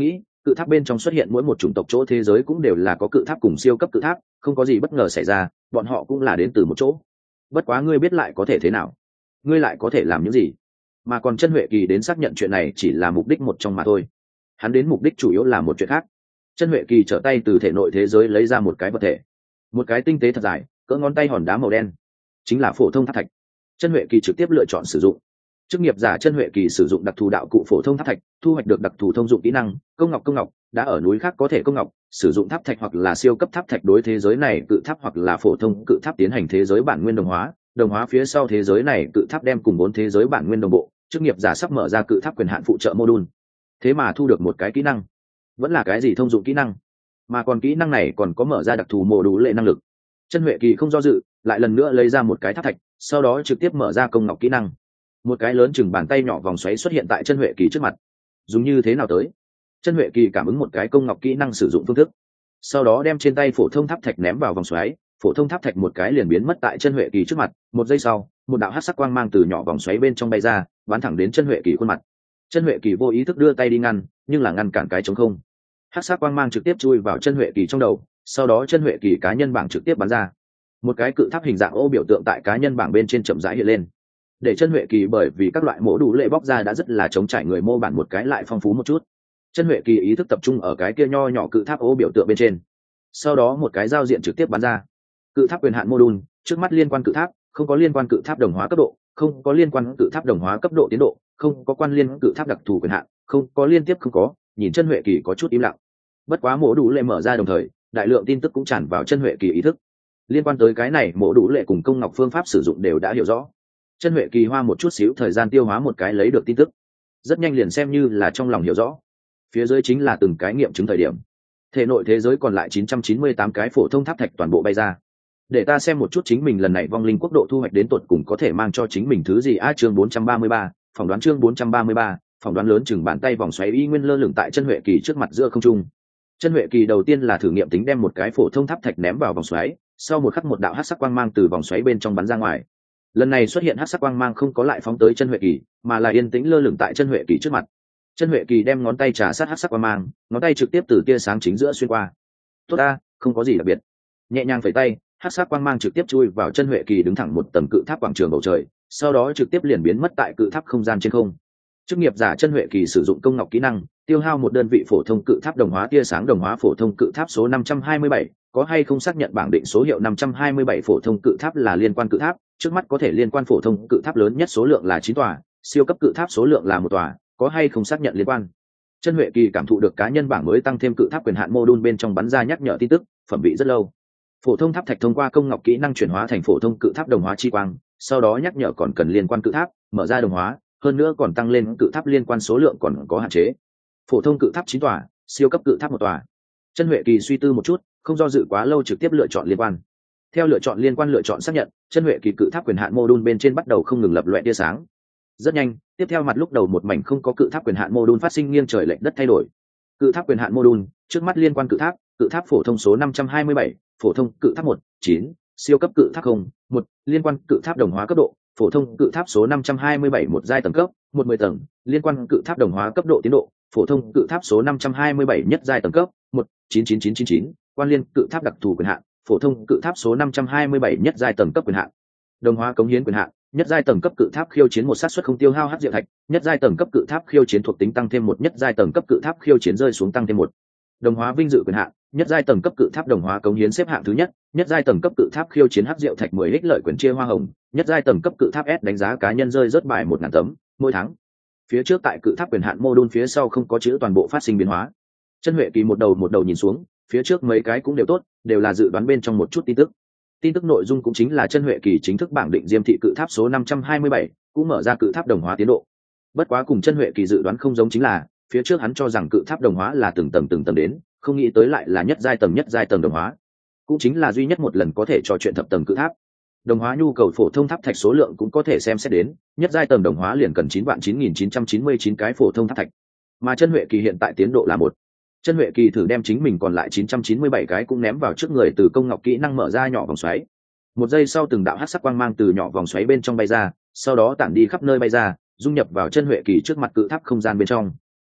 cự tháp bên trong xuất hiện mỗi một chủng tộc chỗ thế giới cũng đều là có cự tháp cùng siêu cấp cự tháp, không có gì bất ngờ xảy ra, bọn họ cũng là đến từ một chỗ. Bất quá ngươi biết lại có thể thế nào? Ngươi lại có thể làm những gì? Mà còn chân Huệ Kỳ đến xác nhận chuyện này chỉ là mục đích một trong mà thôi. Hắn đến mục đích chủ yếu là một chuyện khác. Chân Huệ Kỳ trở tay từ thể nội thế giới lấy ra một cái vật thể, một cái tinh tế thật dài, cỡ ngón tay hòn đá màu đen, chính là phổ thông tháp thạch. Chân Huệ Kỳ trực tiếp lựa chọn sử dụng. Chức nghiệp giả chân Huệ Kỳ sử dụng đặc thù đạo cụ phổ thông tháp thạch, thu hoạch được đặc thù thông dụng kỹ năng công ngọc. Công ngọc đã ở núi khác có thể công ngọc, sử dụng tháp thạch hoặc là siêu cấp tháp thạch đối thế giới này cự tháp hoặc là phổ thông cự tháp tiến hành thế giới bản nguyên đồng hóa. Đồng hóa phía sau thế giới này cự tháp đem cùng bốn thế giới bản nguyên đồng bộ. Chức nghiệp giả sắp mở ra cự tháp quyền hạn phụ trợ module, thế mà thu được một cái kỹ năng, vẫn là cái gì thông dụng kỹ năng, mà còn kỹ năng này còn có mở ra đặc thù mô đủ lệ năng lực. Chân Huệ Kỳ không do dự, lại lần nữa lấy ra một cái tháp thạch, sau đó trực tiếp mở ra công ngọc kỹ năng. Một cái lớn chừng bàn tay nhỏ vòng xoáy xuất hiện tại chân Huệ Kỳ trước mặt. Dùng như thế nào tới? Chân Huệ Kỳ cảm ứng một cái công ngọc kỹ năng sử dụng phương thức, sau đó đem trên tay phổ thông tháp thạch ném vào vòng xoáy, phổ thông tháp thạch một cái liền biến mất tại chân Huệ Kỳ trước mặt. Một giây sau, một đạo hắc sắc quang mang từ nhỏ vòng xoáy bên trong bay ra, bắn thẳng đến chân Huệ Kỳ khuôn mặt. Chân Huệ Kỳ vô ý thức đưa tay đi ngăn, nhưng là ngăn cản cái trống không. Hắc sắc quang mang trực tiếp chui vào chân Huệ Kỳ trong đầu, sau đó chân Huệ Kỳ cá nhân bảng trực tiếp bắn ra. Một cái cự tháp hình dạng ô biểu tượng tại cá nhân bảng bên trên chậm rãi hiện lên. Để chân Huệ Kỳ bởi vì các loại mổ đủ lệ bóc ra đã rất là chống trải người mô bản một cái lại phong phú một chút. Chân Huệ Kỳ ý thức tập trung ở cái kia nho nhỏ cự tháp ô biểu tượng bên trên. Sau đó một cái giao diện trực tiếp bắn ra. Cự tháp quyền hạn module, trước mắt liên quan cự tháp, không có liên quan cự tháp đồng hóa cấp độ, không có liên quan cự tháp đồng hóa cấp độ tiến độ, không có quan liên cự tháp đặc thù quyền hạn, không có liên tiếp không có. Nhìn chân Huệ Kỳ có chút im lặng. Bất quá mổ đủ lệ mở ra đồng thời, đại lượng tin tức cũng tràn vào chân Huệ Kỳ ý thức. Liên quan tới cái này mổ đủ lệ cùng công ngọc phương pháp sử dụng đều đã hiểu rõ. Chân Huệ Kỳ hoa một chút xíu thời gian tiêu hóa một cái lấy được tin tức, rất nhanh liền xem như là trong lòng hiểu rõ. Phía dưới chính là từng cái nghiệm chứng thời điểm. Thể nội thế giới còn lại chín trăm chín mươi tám cái phổ thông tháp thạch toàn bộ bay ra. Để ta xem một chút chính mình lần này vong linh quốc độ thu hoạch đến tột cùng có thể mang cho chính mình thứ gì. A chương bốn trăm ba mươi ba, phỏng đoán chương bốn trăm ba mươi ba, phỏng đoán lớn chừng bàn tay vòng xoáy y nguyên lơ lửng tại chân Huệ Kỳ trước mặt giữa không trung. Chân Huệ Kỳ đầu tiên là thử nghiệm tính đem một cái phổ thông tháp thạch ném vào vòng xoáy, sau một khắc một đạo hắc sắc quang mang từ vòng xoáy bên trong bắn ra ngoài. Lần này xuất hiện hắc sắc quang mang không có lại phóng tới chân Huệ Kỳ, mà là yên tĩnh lơ lửng tại chân Huệ Kỳ trước mặt. Chân Huệ Kỳ đem ngón tay trà sát hắc sắc quang mang, ngón tay trực tiếp từ tia sáng chính giữa xuyên qua. Tốt ta, không có gì đặc biệt. Nhẹ nhàng phẩy tay, hắc sắc quang mang trực tiếp chui vào chân Huệ Kỳ đứng thẳng một tầng cự tháp quảng trường bầu trời, sau đó trực tiếp liền biến mất tại cự tháp không gian trên không. Chức nghiệp giả chân Huệ Kỳ sử dụng công ngọc kỹ năng, tiêu hao một đơn vị phổ thông cự tháp đồng hóa tia sáng đồng hóa phổ thông cự tháp số năm trăm hai mươi bảy, có hay không xác nhận bảng định số hiệu năm trăm hai mươi bảy phổ thông cự tháp là liên quan cự tháp, trước mắt có thể liên quan phổ thông cự tháp lớn nhất số lượng là chín tòa, siêu cấp cự tháp số lượng là một tòa, có hay không xác nhận liên quan. Chân Huệ Kỳ cảm thụ được cá nhân bảng mới tăng thêm cự tháp quyền hạn module bên trong bắn ra nhắc nhở tin tức, phẩm vị rất lâu. Phổ thông tháp thạch thông qua công ngọc kỹ năng chuyển hóa thành phổ thông cự tháp đồng hóa chi quang, sau đó nhắc nhở còn cần liên quan cự tháp, mở ra đồng hóa, hơn nữa còn tăng lên cự tháp liên quan số lượng còn có hạn chế. Phổ thông cự tháp chín tòa, siêu cấp cự tháp một tòa. Chân Huệ Kỳ suy tư một chút, không do dự quá lâu trực tiếp lựa chọn liên quan. Theo lựa chọn liên quan lựa chọn xác nhận, Chân Huệ Kỳ cự tháp quyền hạn module bên trên bắt đầu không ngừng lập loè tia sáng. Rất nhanh, tiếp theo mặt lúc đầu một mảnh không có cự tháp quyền hạn module phát sinh nghiêng trời lệch đất thay đổi. Cự tháp quyền hạn module, trước mắt liên quan cự tháp, cự tháp phổ thông số năm trăm hai mươi bảy, phổ thông cự tháp một, chín, siêu cấp cự tháp không, một, liên quan cự tháp đồng hóa cấp độ, phổ thông cự tháp số năm trăm hai mươi bảy một giai tầng cấp, một mười tầng, liên quan cự tháp đồng hóa cấp độ tiến độ, phổ thông cự tháp số năm trăm hai mươi bảy nhất giai tầng cấp, một, chín chín chín chín chín, quan liên cự tháp đặc thù quyền hạn, phổ thông cự tháp số năm trăm hai mươi bảy nhất giai tầng cấp quyền hạn. Đồng hóa cống hiến quyền hạn, nhất giai tầng cấp cự tháp khiêu chiến một sát suất không tiêu hao hắc diệu thạch, nhất giai tầng cấp cự tháp khiêu chiến thuộc tính tăng thêm một, nhất giai tầng cấp cự tháp khiêu chiến rơi xuống tăng thêm một. Đồng hóa vinh dự quyền hạn, nhất giai tầng cấp cự tháp đồng hóa cống hiến xếp hạng thứ nhất, nhất giai tầng cấp cự tháp khiêu chiến hắc diệu thạch mười ích lợi quyền chia hoa hồng, nhất giai tầng cấp cự tháp S đánh giá cá nhân rơi rớt bài một ngàn tấm mỗi tháng. Phía trước tại cự tháp quyền hạn module phía sau không có chữ toàn bộ phát sinh biến hóa. Chân Huệ Kỳ một đầu một đầu nhìn xuống, phía trước mấy cái cũng đều tốt, đều là dự đoán bên trong một chút tin tức. Tin tức nội dung cũng chính là Chân Huệ Kỳ chính thức bảng định Diêm thị cự tháp số năm trăm hai mươi bảy, cũng mở ra cự tháp đồng hóa tiến độ. Bất quá cùng Chân Huệ Kỳ dự đoán không giống chính là, phía trước hắn cho rằng cự tháp đồng hóa là từng tầng từng tầng đến, không nghĩ tới lại là nhất giai tầng nhất giai tầng đồng hóa. Cũng chính là duy nhất một lần có thể trò chuyện thập tầng cự tháp. Đồng hóa nhu cầu phổ thông tháp thạch số lượng cũng có thể xem xét đến, nhất giai tầng đồng hóa liền cần chín vạn chín nghìn chín trăm chín mươi chín cái phổ thông tháp thạch. Mà Chân Huệ Kỳ hiện tại tiến độ là một. Chân Huệ Kỳ thử đem chính mình còn lại chín trăm chín mươi bảy cái cũng ném vào trước người từ công ngọc kỹ năng mở ra nhỏ vòng xoáy. Một giây sau từng đạo hắc sắc quang mang từ nhỏ vòng xoáy bên trong bay ra, sau đó tản đi khắp nơi bay ra, dung nhập vào Chân Huệ Kỳ trước mặt cự tháp không gian bên trong.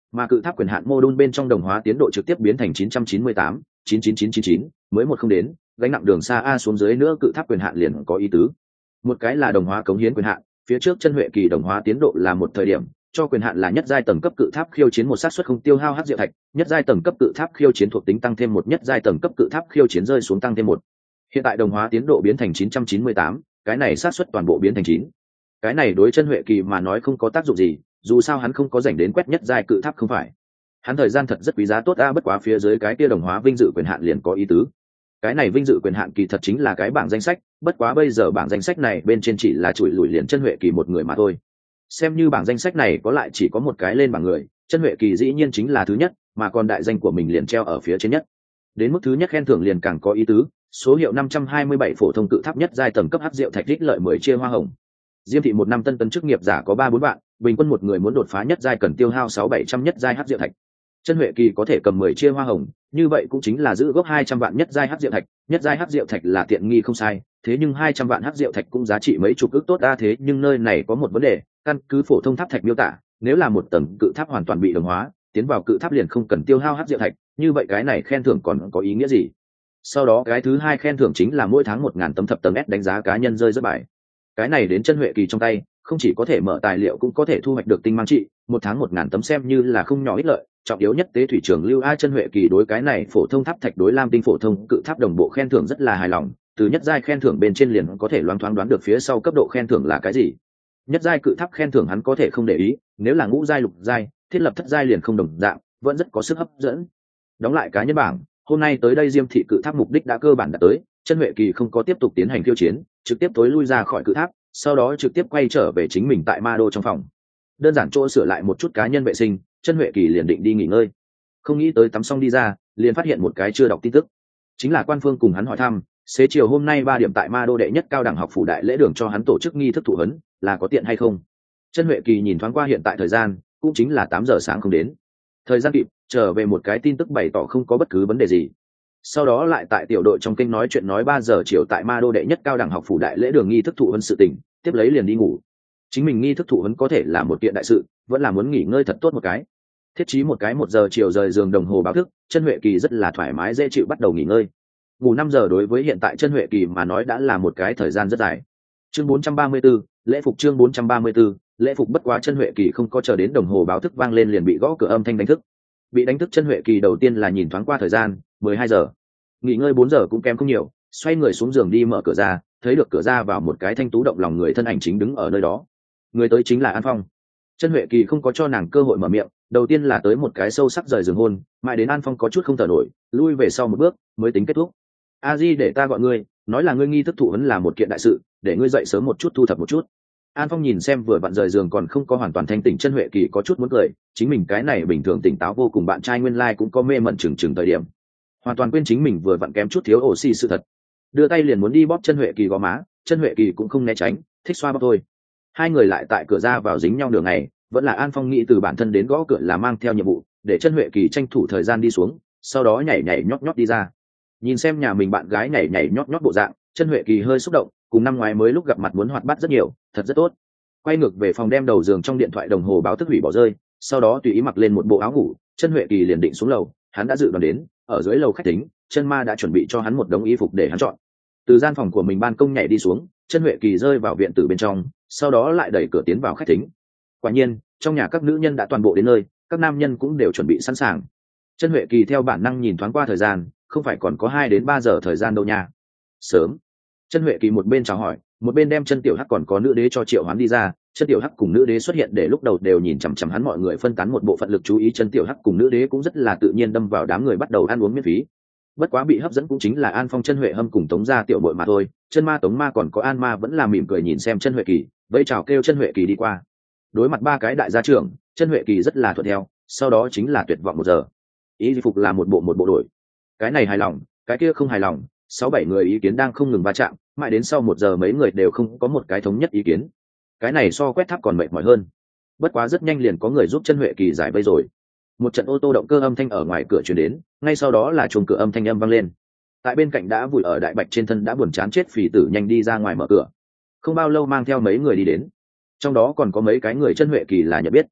mà cự tháp quyền hạn mô đun bên trong đồng hóa tiến độ trực tiếp biến thành chín trăm chín mươi tám chín chín chín chín chín mới một không đến gánh nặng đường xa a xuống dưới nữa cự tháp quyền hạn liền có ý tứ. Một cái là đồng hóa cống hiến quyền hạn, phía trước chân huệ kỳ đồng hóa tiến độ là một thời điểm cho quyền hạn là nhất giai tầng cấp cự tháp khiêu chiến một xác suất không tiêu hao hắc diệu thạch, nhất giai tầng cấp cự tháp khiêu chiến thuộc tính tăng thêm một, nhất giai tầng cấp cự tháp khiêu chiến rơi xuống tăng thêm một. Hiện tại đồng hóa tiến độ biến thành chín trăm chín mươi tám, cái này xác suất toàn bộ biến thành chín. Cái này đối chân huệ kỳ mà nói không có tác dụng gì, dù sao hắn không có dành đến quét nhất giai cự tháp không phải. Hắn thời gian thật rất quý giá tốt a, bất quá phía dưới cái kia đồng hóa vinh dự quyền hạn liền có ý tứ. Cái này vinh dự quyền hạn kỳ thật chính là cái bảng danh sách, bất quá bây giờ bảng danh sách này bên trên chỉ là chùi lùi liền chân huệ kỳ một người mà thôi. Xem như bảng danh sách này có lại chỉ có một cái lên bảng người, chân huệ kỳ dĩ nhiên chính là thứ nhất, mà còn đại danh của mình liền treo ở phía trên nhất. Đến mức thứ nhất khen thưởng liền càng có ý tứ, số hiệu năm trăm hai mươi bảy phổ thông cự tháp nhất giai tầng cấp hắc diệu thạch đích lợi mười chia hoa hồng. Diêm thị một năm tân tấn chức nghiệp giả có ba bốn bạn, bình quân một người muốn đột phá nhất giai cần tiêu hao sáu bảy trăm nhất giai hắc diệu thạch. Chân huệ kỳ có thể cầm mười chia hoa hồng, như vậy cũng chính là giữ gốc hai trăm vạn nhất giai hắc diệu thạch, nhất giai hắc diệu thạch là tiện nghi không sai, thế nhưng hai trăm vạn hắc diệu thạch cũng giá trị mấy chục ức tốt a, thế nhưng nơi này có một vấn đề, căn cứ phổ thông tháp thạch miêu tả, nếu là một tầng cự tháp hoàn toàn bị đồng hóa, tiến vào cự tháp liền không cần tiêu hao hắc diệu thạch, như vậy cái này khen thưởng còn có ý nghĩa gì? Sau đó cái thứ hai khen thưởng chính là mỗi tháng một ngàn tấm thập tầng S đánh giá cá nhân rơi rất bài. Cái này đến chân huệ kỳ trong tay, không chỉ có thể mở tài liệu cũng có thể thu hoạch được tinh mang trị, một tháng một ngàn tấm xem như là không nhỏ ích lợi. Trọng yếu nhất tế thủy trường lưu a chân huệ kỳ đối cái này phổ thông tháp thạch đối lam tinh phổ thông cự tháp đồng bộ khen thưởng rất là hài lòng, từ nhất giai khen thưởng bên trên liền có thể loáng thoáng đoán được phía sau cấp độ khen thưởng là cái gì. Nhất giai cự tháp khen thưởng hắn có thể không để ý, nếu là ngũ giai lục giai, thiết lập thất giai liền không đồng dạng, vẫn rất có sức hấp dẫn. Đóng lại cá nhân bảng, hôm nay tới đây Diêm thị cự tháp mục đích đã cơ bản đạt tới, chân huệ kỳ không có tiếp tục tiến hành khiêu chiến, trực tiếp tối lui ra khỏi cự tháp, sau đó trực tiếp quay trở về chính mình tại ma đô trong phòng. Đơn giản chỗ sửa lại một chút cá nhân vệ sinh, chân huệ kỳ liền định đi nghỉ ngơi. Không nghĩ tới tắm xong đi ra, liền phát hiện một cái chưa đọc tin tức, chính là quan phương cùng hắn hỏi thăm, xế chiều hôm nay ba điểm tại ma đô đệ nhất cao đẳng học phủ đại lễ đường cho hắn tổ chức nghi thức thụ huấn, là có tiện hay không. Chân huệ kỳ nhìn thoáng qua hiện tại thời gian, cũng chính là tám giờ sáng không đến, thời gian kịp trở về một cái tin tức bày tỏ không có bất cứ vấn đề gì. Sau đó lại tại tiểu đội trong kênh nói chuyện nói ba giờ chiều tại ma đô đệ nhất cao đẳng học phủ đại lễ đường nghi thức thụ huấn sự tình, tiếp lấy liền đi ngủ. Chính mình nghi thức thụ huấn có thể là một kiện đại sự, vẫn là muốn nghỉ ngơi thật tốt một cái. Thiết trí một cái một giờ chiều rời giường đồng hồ báo thức, chân huệ kỳ rất là thoải mái dễ chịu bắt đầu nghỉ ngơi. Ngủ năm giờ đối với hiện tại chân huệ kỳ mà nói đã là một cái thời gian rất dài. Chương bốn trăm ba mươi 4, lễ phục chương bốn trăm ba mươi 4, lễ phục bất quá chân huệ kỳ không có chờ đến đồng hồ báo thức vang lên liền bị gõ cửa âm thanh đánh thức. Bị đánh thức chân huệ kỳ đầu tiên là nhìn thoáng qua thời gian, mười hai giờ. Nghỉ ngơi bốn giờ cũng kém không nhiều, xoay người xuống giường đi mở cửa ra, thấy được cửa ra vào một cái thanh tú động lòng người thân ảnh chính đứng ở nơi đó. Người tới chính là An Phong. Chân huệ kỳ không có cho nàng cơ hội mở miệng, đầu tiên là tới một cái sâu sắc rời giường hôn, mãi đến An Phong có chút không thở nổi, lui về sau một bước mới tính kết thúc. A Di để ta gọi ngươi, nói là ngươi nghi thức thụ huấn là một kiện đại sự, để ngươi dậy sớm một chút thu thập một chút. An Phong nhìn xem vừa vặn rời giường còn không có hoàn toàn thanh tỉnh chân huệ kỳ có chút muốn cười, chính mình cái này bình thường tỉnh táo vô cùng bạn trai nguyên lai like cũng có mê mẩn chừng chừng thời điểm, hoàn toàn quên chính mình vừa vặn kém chút thiếu oxy sự thật. Đưa tay liền muốn đi bóp chân huệ kỳ gò má, chân huệ kỳ cũng không né tránh, thích xoa bóp thôi. Hai người lại tại cửa ra vào dính nhau đường này, vẫn là An Phong nghĩ từ bản thân đến gõ cửa là mang theo nhiệm vụ, để chân huệ kỳ tranh thủ thời gian đi xuống, sau đó nhảy nhảy nhót nhót đi ra. Nhìn xem nhà mình bạn gái nhảy nhảy nhót nhót bộ dạng, chân huệ kỳ hơi xúc động, cùng năm ngoái mới lúc gặp mặt muốn hoạt bát rất nhiều, thật rất tốt. Quay ngược về phòng đem đầu giường trong điện thoại đồng hồ báo thức hủy bỏ rơi, sau đó tùy ý mặc lên một bộ áo ngủ, chân huệ kỳ liền định xuống lầu. Hắn đã dự đoán đến, ở dưới lầu khách tính, chân ma đã chuẩn bị cho hắn một đống y phục để hắn chọn. Từ gian phòng của mình ban công nhảy đi xuống, chân huệ kỳ rơi vào viện tử bên trong, sau đó lại đẩy cửa tiến vào khách tính. Quả nhiên, trong nhà các nữ nhân đã toàn bộ đến nơi, các nam nhân cũng đều chuẩn bị sẵn sàng. Chân huệ kỳ theo bản năng nhìn thoáng qua thời gian, không phải còn có hai đến ba giờ thời gian đâu nha. Sớm. Chân huệ kỳ một bên chào hỏi, một bên đem chân tiểu hắc còn có nữ đế cho triệu hoán đi ra. Chân tiểu hắc cùng nữ đế xuất hiện để lúc đầu đều nhìn chằm chằm hắn mọi người phân tán một bộ phận lực chú ý, chân tiểu hắc cùng nữ đế cũng rất là tự nhiên đâm vào đám người bắt đầu ăn uống miễn phí. Bất quá bị hấp dẫn cũng chính là An Phong, chân huệ hâm cùng tống gia tiểu bội mà thôi. Chân ma tống ma còn có An ma vẫn là mỉm cười nhìn xem chân huệ kỳ, vẫy chào kêu chân huệ kỳ đi qua. Đối mặt ba cái đại gia trưởng, chân huệ kỳ rất là thuận theo, sau đó chính là tuyệt vọng một giờ. Y phục là một bộ một bộ đổi, cái này hài lòng, cái kia không hài lòng, sáu bảy người ý kiến đang không ngừng va chạm, mãi đến sau một giờ mấy người đều không có một cái thống nhất ý kiến. Cái này so quét tháp còn mệt mỏi hơn. Bất quá rất nhanh liền có người giúp chân huệ kỳ giải vây rồi. Một trận ô tô động cơ âm thanh ở ngoài cửa truyền đến, ngay sau đó là chuông cửa âm thanh âm vang lên. Tại bên cạnh đã vùi ở đại bạch trên thân đã buồn chán chết phì tử nhanh đi ra ngoài mở cửa. Không bao lâu mang theo mấy người đi đến, trong đó còn có mấy cái người chân huệ kỳ là nhận biết.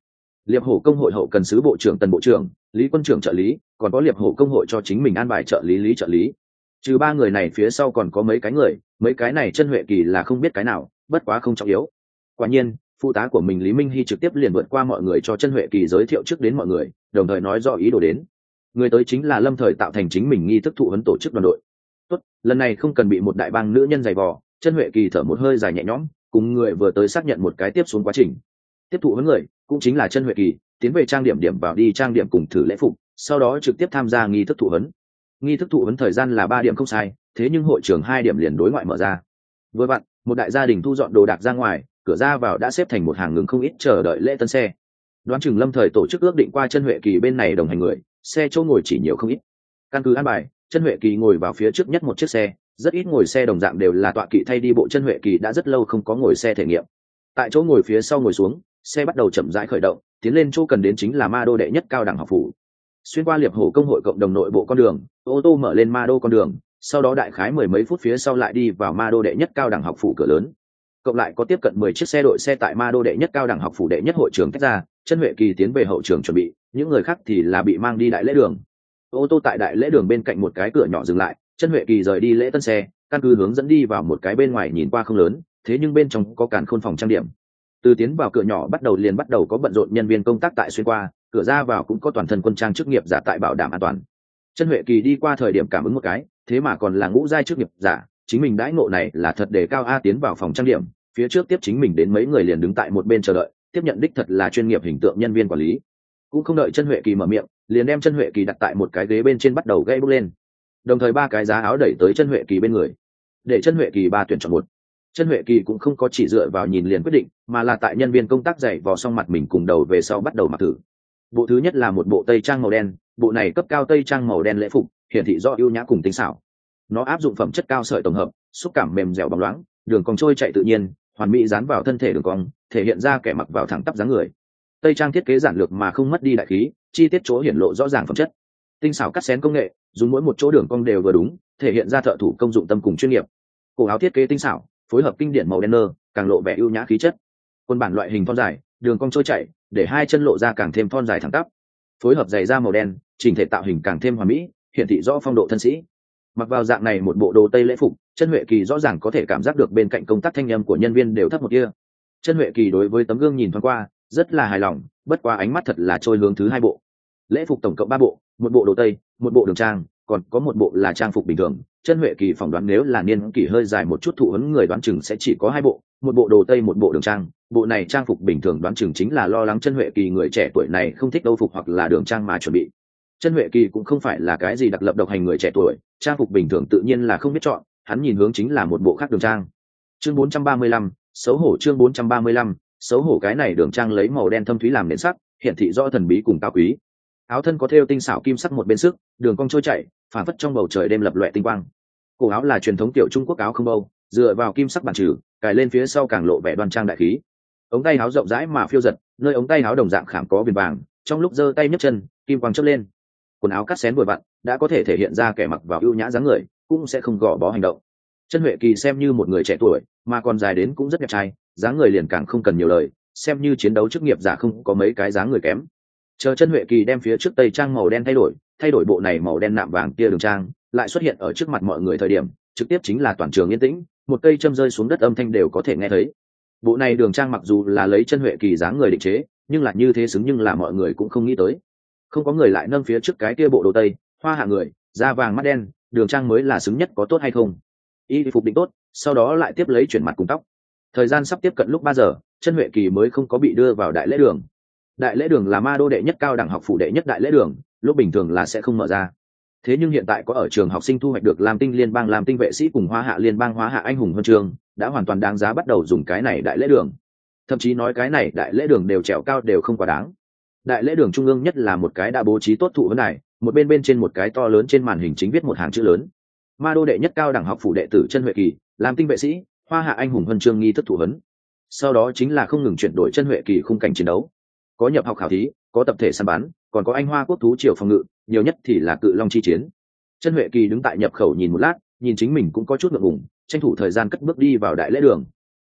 Liệp hổ công hội hậu cần sứ bộ trưởng Tần bộ trưởng, Lý quân trưởng trợ lý, còn có liệp hổ công hội cho chính mình an bài trợ lý Lý trợ lý. Trừ ba người này phía sau còn có mấy cái người, mấy cái này chân huệ kỳ là không biết cái nào, bất quá không trọng yếu. Quả nhiên, phụ tá của mình Lý Minh Hy trực tiếp liền vượt qua mọi người cho chân huệ kỳ giới thiệu trước đến mọi người, đồng thời nói rõ ý đồ đến. Người tới chính là lâm thời tạo thành chính mình nghi thức thụ huấn tổ chức đoàn đội. Tốt, lần này không cần bị một đại bang nữ nhân giày vò, chân huệ kỳ thở một hơi dài nhẹ nhõm, cùng người vừa tới xác nhận một cái tiếp xuống quá trình. Tiếp thụ huấn người cũng chính là chân huệ kỳ, tiến về trang điểm điểm vào đi trang điểm cùng thử lễ phục, sau đó trực tiếp tham gia nghi thức thụ huấn. Nghi thức thụ huấn thời gian là ba điểm không sai, thế nhưng hội trường hai điểm liền đối ngoại mở ra. Vừa vặn, một đại gia đình thu dọn đồ đạc ra ngoài, cửa ra vào đã xếp thành một hàng ngừng không ít chờ đợi lễ tân xe. Đoán chừng lâm thời tổ chức ước định qua chân huệ kỳ bên này đồng hành người, xe chỗ ngồi chỉ nhiều không ít. Căn cứ an bài, chân huệ kỳ ngồi vào phía trước nhất một chiếc xe, rất ít ngồi xe đồng dạng đều là tọa kỵ thay đi bộ. Chân huệ kỳ đã rất lâu không có ngồi xe thể nghiệm. Tại chỗ ngồi phía sau ngồi xuống, xe bắt đầu chậm rãi khởi động, tiến lên chỗ cần đến chính là ma đô đệ nhất cao đẳng học phủ. Xuyên qua liệp hổ công hội cộng đồng nội bộ con đường, ô tô mở lên ma đô con đường, sau đó đại khái mười mấy phút phía sau lại đi vào ma đô đệ nhất cao đẳng học phủ cửa lớn. Cộng lại có tiếp cận mười chiếc xe đội xe tại ma đô đệ nhất cao đẳng học phủ đệ nhất hội trường tách ra, chân huệ kỳ tiến về hậu trường chuẩn bị, những người khác thì là bị mang đi đại lễ đường. Ô tô tại đại lễ đường bên cạnh một cái cửa nhỏ dừng lại, chân huệ kỳ rời đi lễ tân xe, căn cứ hướng dẫn đi vào một cái bên ngoài nhìn qua không lớn, thế nhưng bên trong có càn khôn phòng trang điểm. Từ tiến vào cửa nhỏ bắt đầu liền bắt đầu có bận rộn nhân viên công tác tại xuyên qua, cửa ra vào cũng có toàn thân quân trang chức nghiệp giả tại bảo đảm an toàn. Chân huệ kỳ đi qua thời điểm cảm ứng một cái, thế mà còn là ngũ giai chức nghiệp giả, chính mình đãi ngộ này là thật đề cao. A tiến vào phòng trang điểm, phía trước tiếp chính mình đến mấy người liền đứng tại một bên chờ đợi, tiếp nhận đích thật là chuyên nghiệp hình tượng nhân viên quản lý. Cũng không đợi chân huệ kỳ mở miệng, liền đem chân huệ kỳ đặt tại một cái ghế bên trên bắt đầu gây bốc lên, đồng thời ba cái giá áo đẩy tới chân huệ kỳ bên người, để chân huệ kỳ ba tuyển chọn một. Chân huệ kỳ cũng không có chỉ dựa vào nhìn liền quyết định, mà là tại nhân viên công tác dạy vò xong mặt mình cùng đầu về sau bắt đầu mặc thử. Bộ thứ nhất là một bộ tây trang màu đen, bộ này cấp cao tây trang màu đen lễ phục, hiển thị do ưu nhã cùng tinh xảo. Nó áp dụng phẩm chất cao sợi tổng hợp, xúc cảm mềm dẻo bóng loáng, đường cong trôi chạy tự nhiên, hoàn mỹ dán vào thân thể đường cong, thể hiện ra kẻ mặc vào thẳng tắp dáng người. Tây trang thiết kế giản lược mà không mất đi đại khí, chi tiết chỗ hiển lộ rõ ràng phẩm chất. Tinh xảo cắt xén công nghệ, dùng mỗi một chỗ đường cong đều vừa đúng, thể hiện ra thợ thủ công dụng tâm cùng chuyên nghiệp. Cổ áo thiết kế tinh xảo, phối hợp kinh điển màu đen nơ, càng lộ vẻ ưu nhã khí chất. Quân bản loại hình thon dài, đường cong trôi chảy, để hai chân lộ ra càng thêm thon dài thẳng tắp. Phối hợp giày da màu đen, chỉnh thể tạo hình càng thêm hoàn mỹ, hiển thị rõ phong độ thân sĩ. Mặc vào dạng này một bộ đồ tây lễ phục, chân huệ kỳ rõ ràng có thể cảm giác được bên cạnh công tác thanh âm của nhân viên đều thấp một tia. Chân huệ kỳ đối với tấm gương nhìn thoáng qua, rất là hài lòng, bất qua ánh mắt thật là trôi hướng thứ hai bộ. Lễ phục tổng cộng ba bộ, một bộ đồ tây, một bộ đường trang, còn có một bộ là trang phục bình thường. Chân huệ kỳ phỏng đoán nếu là niên kỷ hơi dài một chút thụ huấn người đoán chừng sẽ chỉ có hai bộ, một bộ đồ tây một bộ đường trang. Bộ này trang phục bình thường đoán chừng chính là lo lắng chân huệ kỳ người trẻ tuổi này không thích âu phục hoặc là đường trang mà chuẩn bị. Chân huệ kỳ cũng không phải là cái gì đặc lập độc hành người trẻ tuổi, trang phục bình thường tự nhiên là không biết chọn, hắn nhìn hướng chính là một bộ khác đường trang. Chương bốn trăm ba mươi lăm, xấu hổ. Chương bốn trăm ba mươi lăm, xấu hổ. Cái này đường trang lấy màu đen thâm thúy làm nền sắc, hiển thị rõ thần bí cùng cao quý. Áo thân có thêu tinh xảo kim sắc một bên sức, đường cong trôi chảy, phản phất trong bầu trời đêm lập loè tinh quang. Cổ áo là truyền thống tiểu Trung Quốc áo không bâu, dựa vào kim sắc bản trừ, cài lên phía sau càng lộ vẻ đoan trang đại khí. Ống tay áo rộng rãi mà phiêu giật, nơi ống tay áo đồng dạng khảm có viền vàng, trong lúc giơ tay nhấc chân, kim quang chớp lên. Quần áo cắt xén vừa vặn, đã có thể thể hiện ra kẻ mặc vào ưu nhã dáng người, cũng sẽ không gò bó hành động. Chân huệ kỳ xem như một người trẻ tuổi, mà còn dài đến cũng rất đẹp trai, dáng người liền càng không cần nhiều lời, xem như chiến đấu chức nghiệp giả không có mấy cái dáng người kém. Chờ chân huệ kỳ đem phía trước tây trang màu đen thay đổi, thay đổi bộ này màu đen nạm vàng kia đường trang, lại xuất hiện ở trước mặt mọi người thời điểm, trực tiếp chính là toàn trường yên tĩnh, một cây châm rơi xuống đất âm thanh đều có thể nghe thấy. Bộ này đường trang mặc dù là lấy chân huệ kỳ dáng người định chế, nhưng là như thế xứng nhưng là mọi người cũng không nghĩ tới. Không có người lại nâng phía trước cái kia bộ đồ tây, hoa hạ người, da vàng mắt đen, đường trang mới là xứng nhất, có tốt hay không? Y phục định tốt, sau đó lại tiếp lấy chuyển mặt cùng tóc. Thời gian sắp tiếp cận lúc ba giờ, chân huệ kỳ mới không có bị đưa vào đại lễ đường. Đại lễ đường là ma đô đệ nhất cao đẳng học phủ đệ nhất đại lễ đường, lúc bình thường là sẽ không mở ra. Thế nhưng hiện tại có ở trường học sinh thu hoạch được Lam Tinh liên bang Lam Tinh vệ sĩ cùng Hoa Hạ liên bang Hoa Hạ anh hùng huân chương, đã hoàn toàn đáng giá bắt đầu dùng cái này đại lễ đường. Thậm chí nói cái này đại lễ đường đều trèo cao đều không quá đáng. Đại lễ đường trung ương nhất là một cái đã bố trí tốt thụ huấn này, một bên bên trên một cái to lớn trên màn hình chính viết một hàng chữ lớn: ma đô đệ nhất cao đẳng học phủ đệ tử chân huệ kỳ, Lam Tinh vệ sĩ, Hoa Hạ anh hùng huân chương nghi thức thụ huấn. Sau đó chính là không ngừng chuyển đổi chân huệ kỳ khung cảnh chiến đấu, có nhập học khảo thí, có tập thể săn bắn, còn có anh hoa quốc thú triều phòng ngự, nhiều nhất thì là cự long chi chiến. Chân huệ kỳ đứng tại nhập khẩu nhìn một lát, nhìn chính mình cũng có chút ngượng ngùng, tranh thủ thời gian cất bước đi vào đại lễ đường.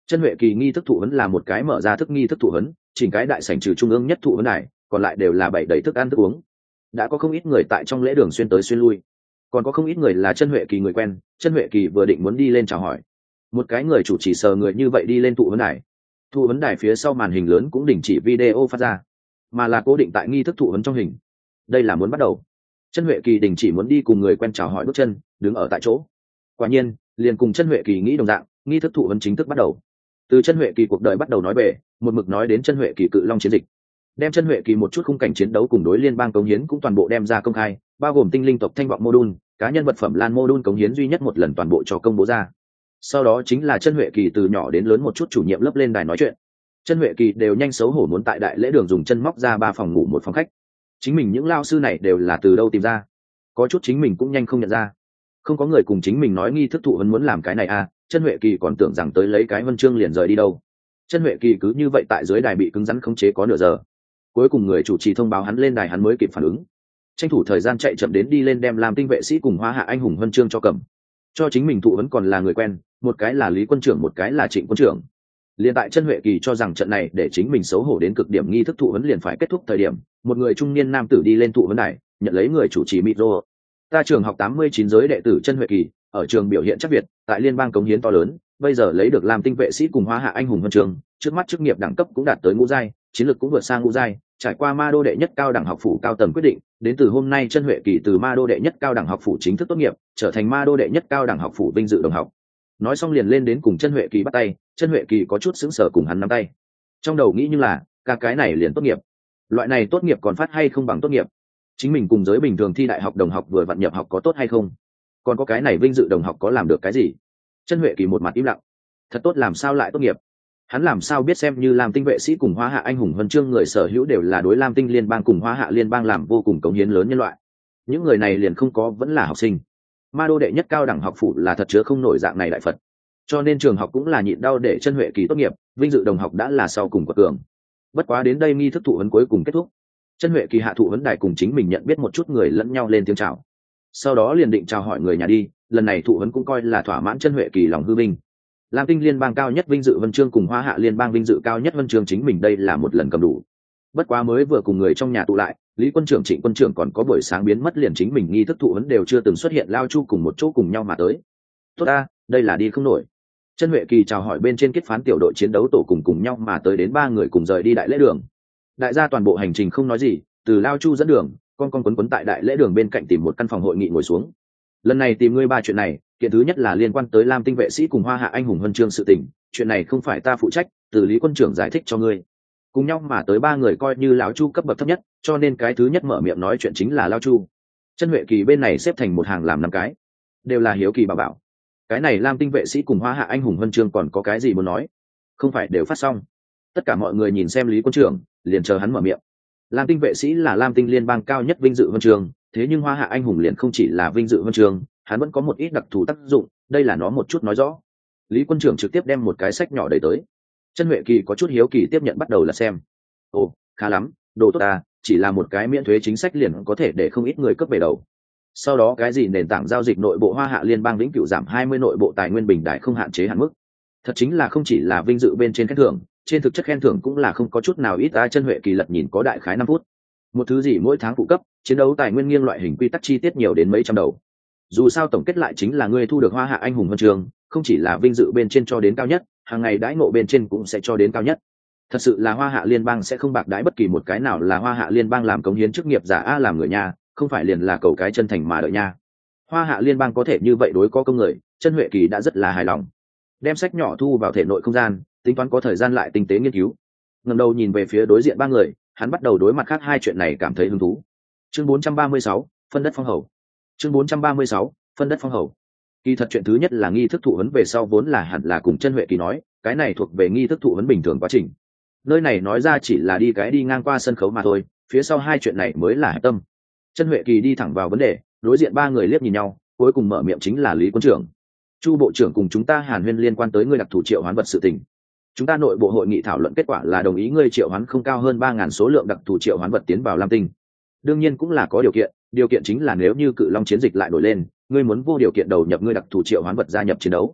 Chân Huệ Kỳ nghi thức thụ huấn là một cái mở ra thức nghi thức thụ huấn, chỉnh cái đại sảnh trừ trung ương nhất thụ huấn này, còn lại đều là bày đầy thức ăn thức uống. Đã có không ít người tại trong lễ đường xuyên tới xuyên lui, còn có không ít người là Chân Huệ Kỳ người quen. Chân Huệ Kỳ vừa định muốn đi lên chào hỏi, một cái người chủ trì sờ người như vậy đi lên thụ huấn đài. Thụ huấn đài phía sau màn hình lớn cũng đình chỉ video phát ra, mà là cố định tại nghi thức thụ huấn trong hình. Đây là muốn bắt đầu. Chân Huệ Kỳ đình chỉ muốn đi cùng người quen chào hỏi, bước chân đứng ở tại chỗ. Quả nhiên, liền cùng Chân Huệ Kỳ nghĩ đồng dạng, nghi thức thụ huấn chính thức bắt đầu. Từ Chân Huệ Kỳ cuộc đời bắt đầu nói về, một mực nói đến Chân Huệ Kỳ cự long chiến dịch, đem Chân Huệ Kỳ một chút khung cảnh chiến đấu cùng đối liên bang cống hiến cũng toàn bộ đem ra công khai, bao gồm tinh linh tộc thanh vọng mô đun, cá nhân vật phẩm lan mô đun cống hiến duy nhất một lần toàn bộ cho công bố ra. Sau đó chính là Chân Huệ Kỳ từ nhỏ đến lớn một chút chủ nhiệm lớp lên đài nói chuyện. Chân Huệ Kỳ đều nhanh xấu hổ muốn tại đại lễ đường dùng chân móc ra ba phòng ngủ một phòng khách. Chính mình những lao sư này đều là từ đâu tìm ra? Có chút chính mình cũng nhanh không nhận ra. Không có người cùng chính mình nói nghi thức thụ huấn muốn làm cái này à? Chân Huệ Kỳ còn tưởng rằng tới lấy cái huân chương liền rời đi đâu. Chân Huệ Kỳ cứ như vậy tại dưới đài bị cứng rắn khống chế có nửa giờ. Cuối cùng người chủ trì thông báo hắn lên đài, hắn mới kịp phản ứng, tranh thủ thời gian chạy chậm đến đi lên đem làm tinh vệ sĩ cùng Hoa Hạ anh hùng huân chương cho cầm. Cho chính mình thụ huấn còn là người quen, một cái là Lý quân trưởng, một cái là Trịnh quân trưởng. Liên tại Chân Huệ Kỳ cho rằng trận này để chính mình xấu hổ đến cực điểm nghi thức thụ huấn liền phải kết thúc thời điểm, một người trung niên nam tử đi lên thụ huấn đài, nhận lấy người chủ trì micro. Ta trường học tám mươi chín giới đệ tử Chân Huệ Kỳ, ở trường biểu hiện chắc việt, tại liên bang cống hiến to lớn, bây giờ lấy được làm tinh vệ sĩ cùng Hoa Hạ anh hùng huân chương, trước mắt chức nghiệp đẳng cấp cũng đạt tới ngũ giai, chiến lược cũng vượt sang ngũ giai, trải qua ma đô đệ nhất cao đẳng học phủ cao tầng quyết định, đến từ hôm nay Chân Huệ Kỳ từ ma đô đệ nhất cao đẳng học phủ chính thức tốt nghiệp, trở thành ma đô đệ nhất cao đẳng học phủ vinh dự đồng học. Nói xong liền lên đến cùng Chân Huệ Kỳ bắt tay. Chân Huệ Kỳ có chút sững sờ cùng hắn nắm tay, trong đầu nghĩ như là cả cái này liền tốt nghiệp, loại này tốt nghiệp còn phát hay không bằng tốt nghiệp, chính mình cùng giới bình thường thi đại học đồng học vừa vặn nhập học có tốt hay không, còn có cái này vinh dự đồng học có làm được cái gì. Chân Huệ Kỳ một mặt im lặng, thật tốt làm sao lại tốt nghiệp, hắn làm sao biết xem như làm tinh vệ sĩ cùng Hoa Hạ anh hùng huân chương người sở hữu đều là đối Lam Tinh liên bang cùng Hoa Hạ liên bang làm vô cùng cống hiến lớn nhân loại, những người này liền không có vẫn là học sinh. Ma đô đệ nhất cao đẳng học phủ là thật chứa không nổi dạng này đại phật, cho nên trường học cũng là nhịn đau để Chân Huệ Kỳ tốt nghiệp, vinh dự đồng học đã là sau cùng quật cường. Bất quá đến đây nghi thức thụ huấn cuối cùng kết thúc, Chân Huệ Kỳ hạ thụ huấn đài cùng chính mình nhận biết một chút người lẫn nhau lên tiếng chào, sau đó liền định chào hỏi người nhà đi. Lần này thụ huấn cũng coi là thỏa mãn Chân Huệ Kỳ lòng hư vinh, Lam Tinh liên bang cao nhất vinh dự huân chương cùng Hoa Hạ liên bang vinh dự cao nhất huân chương chính mình đây là một lần cầm đủ. Bất quá mới vừa cùng người trong nhà tụ lại, Lý quân trưởng, Trịnh quân trưởng còn có buổi sáng biến mất, liền chính mình nghi thức thụ huấn đều chưa từng xuất hiện, lao chu cùng một chỗ cùng nhau mà tới. Tốt ta, đây là đi không nổi. Chân Huệ Kỳ chào hỏi bên trên kết phán tiểu đội chiến đấu tổ cùng cùng nhau mà tới đến ba người cùng rời đi đại lễ đường. Đại gia toàn bộ hành trình không nói gì, từ lao chu dẫn đường, con con quấn quấn tại đại lễ đường bên cạnh tìm một căn phòng hội nghị ngồi xuống. Lần này tìm ngươi ba chuyện này, kiện thứ nhất là liên quan tới Lam Tinh vệ sĩ cùng Hoa Hạ anh hùng huân chương sự tình, chuyện này không phải ta phụ trách, từ Lý quân trưởng giải thích cho ngươi. Cùng nhau mà tới ba người coi như lão chu cấp bậc thấp nhất, cho nên cái thứ nhất mở miệng nói chuyện chính là lao chu. Chân Huệ Kỳ bên này xếp thành một hàng làm năm cái, đều là hiếu kỳ bảo bảo. Cái này Lam Tinh vệ sĩ cùng Hoa Hạ anh hùng huân chương còn có cái gì muốn nói? Không phải đều phát xong? Tất cả mọi người nhìn xem Lý quân trưởng, liền chờ hắn mở miệng. Lam Tinh vệ sĩ là Lam Tinh liên bang cao nhất vinh dự huân chương, thế nhưng Hoa Hạ anh hùng liền không chỉ là vinh dự huân chương, hắn vẫn có một ít đặc thù tác dụng, đây là nó một chút nói rõ. Lý quân trưởng trực tiếp đem một cái sách nhỏ đẩy tới. Chân Huệ Kỳ có chút hiếu kỳ tiếp nhận bắt đầu là xem. Ồ, khá lắm, đồ tốt ta, chỉ là một cái miễn thuế chính sách liền có thể để không ít người cướp về đầu. Sau đó cái gì nền tảng giao dịch nội bộ Hoa Hạ liên bang vĩnh cửu giảm hai mươi nội bộ tài nguyên bình đại không hạn chế hạn mức. Thật chính là không chỉ là vinh dự bên trên khen thưởng, trên thực chất khen thưởng cũng là không có chút nào ít ta. Chân Huệ Kỳ lật nhìn có đại khái năm phút. Một thứ gì mỗi tháng phụ cấp, chiến đấu tài nguyên nghiêng loại hình quy tắc chi tiết nhiều đến mấy trăm đầu. Dù sao tổng kết lại chính là ngươi thu được Hoa Hạ anh hùng huân chương, không chỉ là vinh dự bên trên cho đến cao nhất, hàng ngày đãi ngộ bên trên cũng sẽ cho đến cao nhất. Thật sự là Hoa Hạ liên bang sẽ không bạc đãi bất kỳ một cái nào là Hoa Hạ liên bang làm cống hiến chức nghiệp giả a làm người nhà, không phải liền là cầu cái chân thành mà đợi nha. Hoa Hạ liên bang có thể như vậy đối có công người, Chân Huệ Kỳ đã rất là hài lòng. Đem sách nhỏ thu vào thể nội không gian, tính toán có thời gian lại tinh tế nghiên cứu. Ngẩng đầu nhìn về phía đối diện ba người, hắn bắt đầu đối mặt khác hai chuyện này cảm thấy hứng thú. Chương bốn trăm ba mươi sáu, phân đất phong hầu. Chương bốn trăm ba mươi sáu, phân đất phong hầu. Kỳ thật chuyện thứ nhất là nghi thức thụ huấn về sau vốn là hẳn là cùng Chân Huệ Kỳ nói, cái này thuộc về nghi thức thụ huấn bình thường quá trình. Nơi này nói ra chỉ là đi cái đi ngang qua sân khấu mà thôi, phía sau hai chuyện này mới là hạch tâm. Chân Huệ Kỳ đi thẳng vào vấn đề, đối diện ba người liếc nhìn nhau, cuối cùng mở miệng chính là Lý quân trưởng. Chu bộ trưởng cùng chúng ta hàn huyên liên quan tới ngươi đặc thù triệu hoán vật sự tình. Chúng ta nội bộ hội nghị thảo luận kết quả là đồng ý ngươi triệu hoán không cao hơn ba ngàn số lượng đặc thù triệu hoán vật tiến vào Lam Tinh. Đương nhiên cũng là có điều kiện, điều kiện chính là nếu như cự long chiến dịch lại nổi lên, ngươi muốn vô điều kiện đầu nhập ngươi đặc thù triệu hoán vật gia nhập chiến đấu.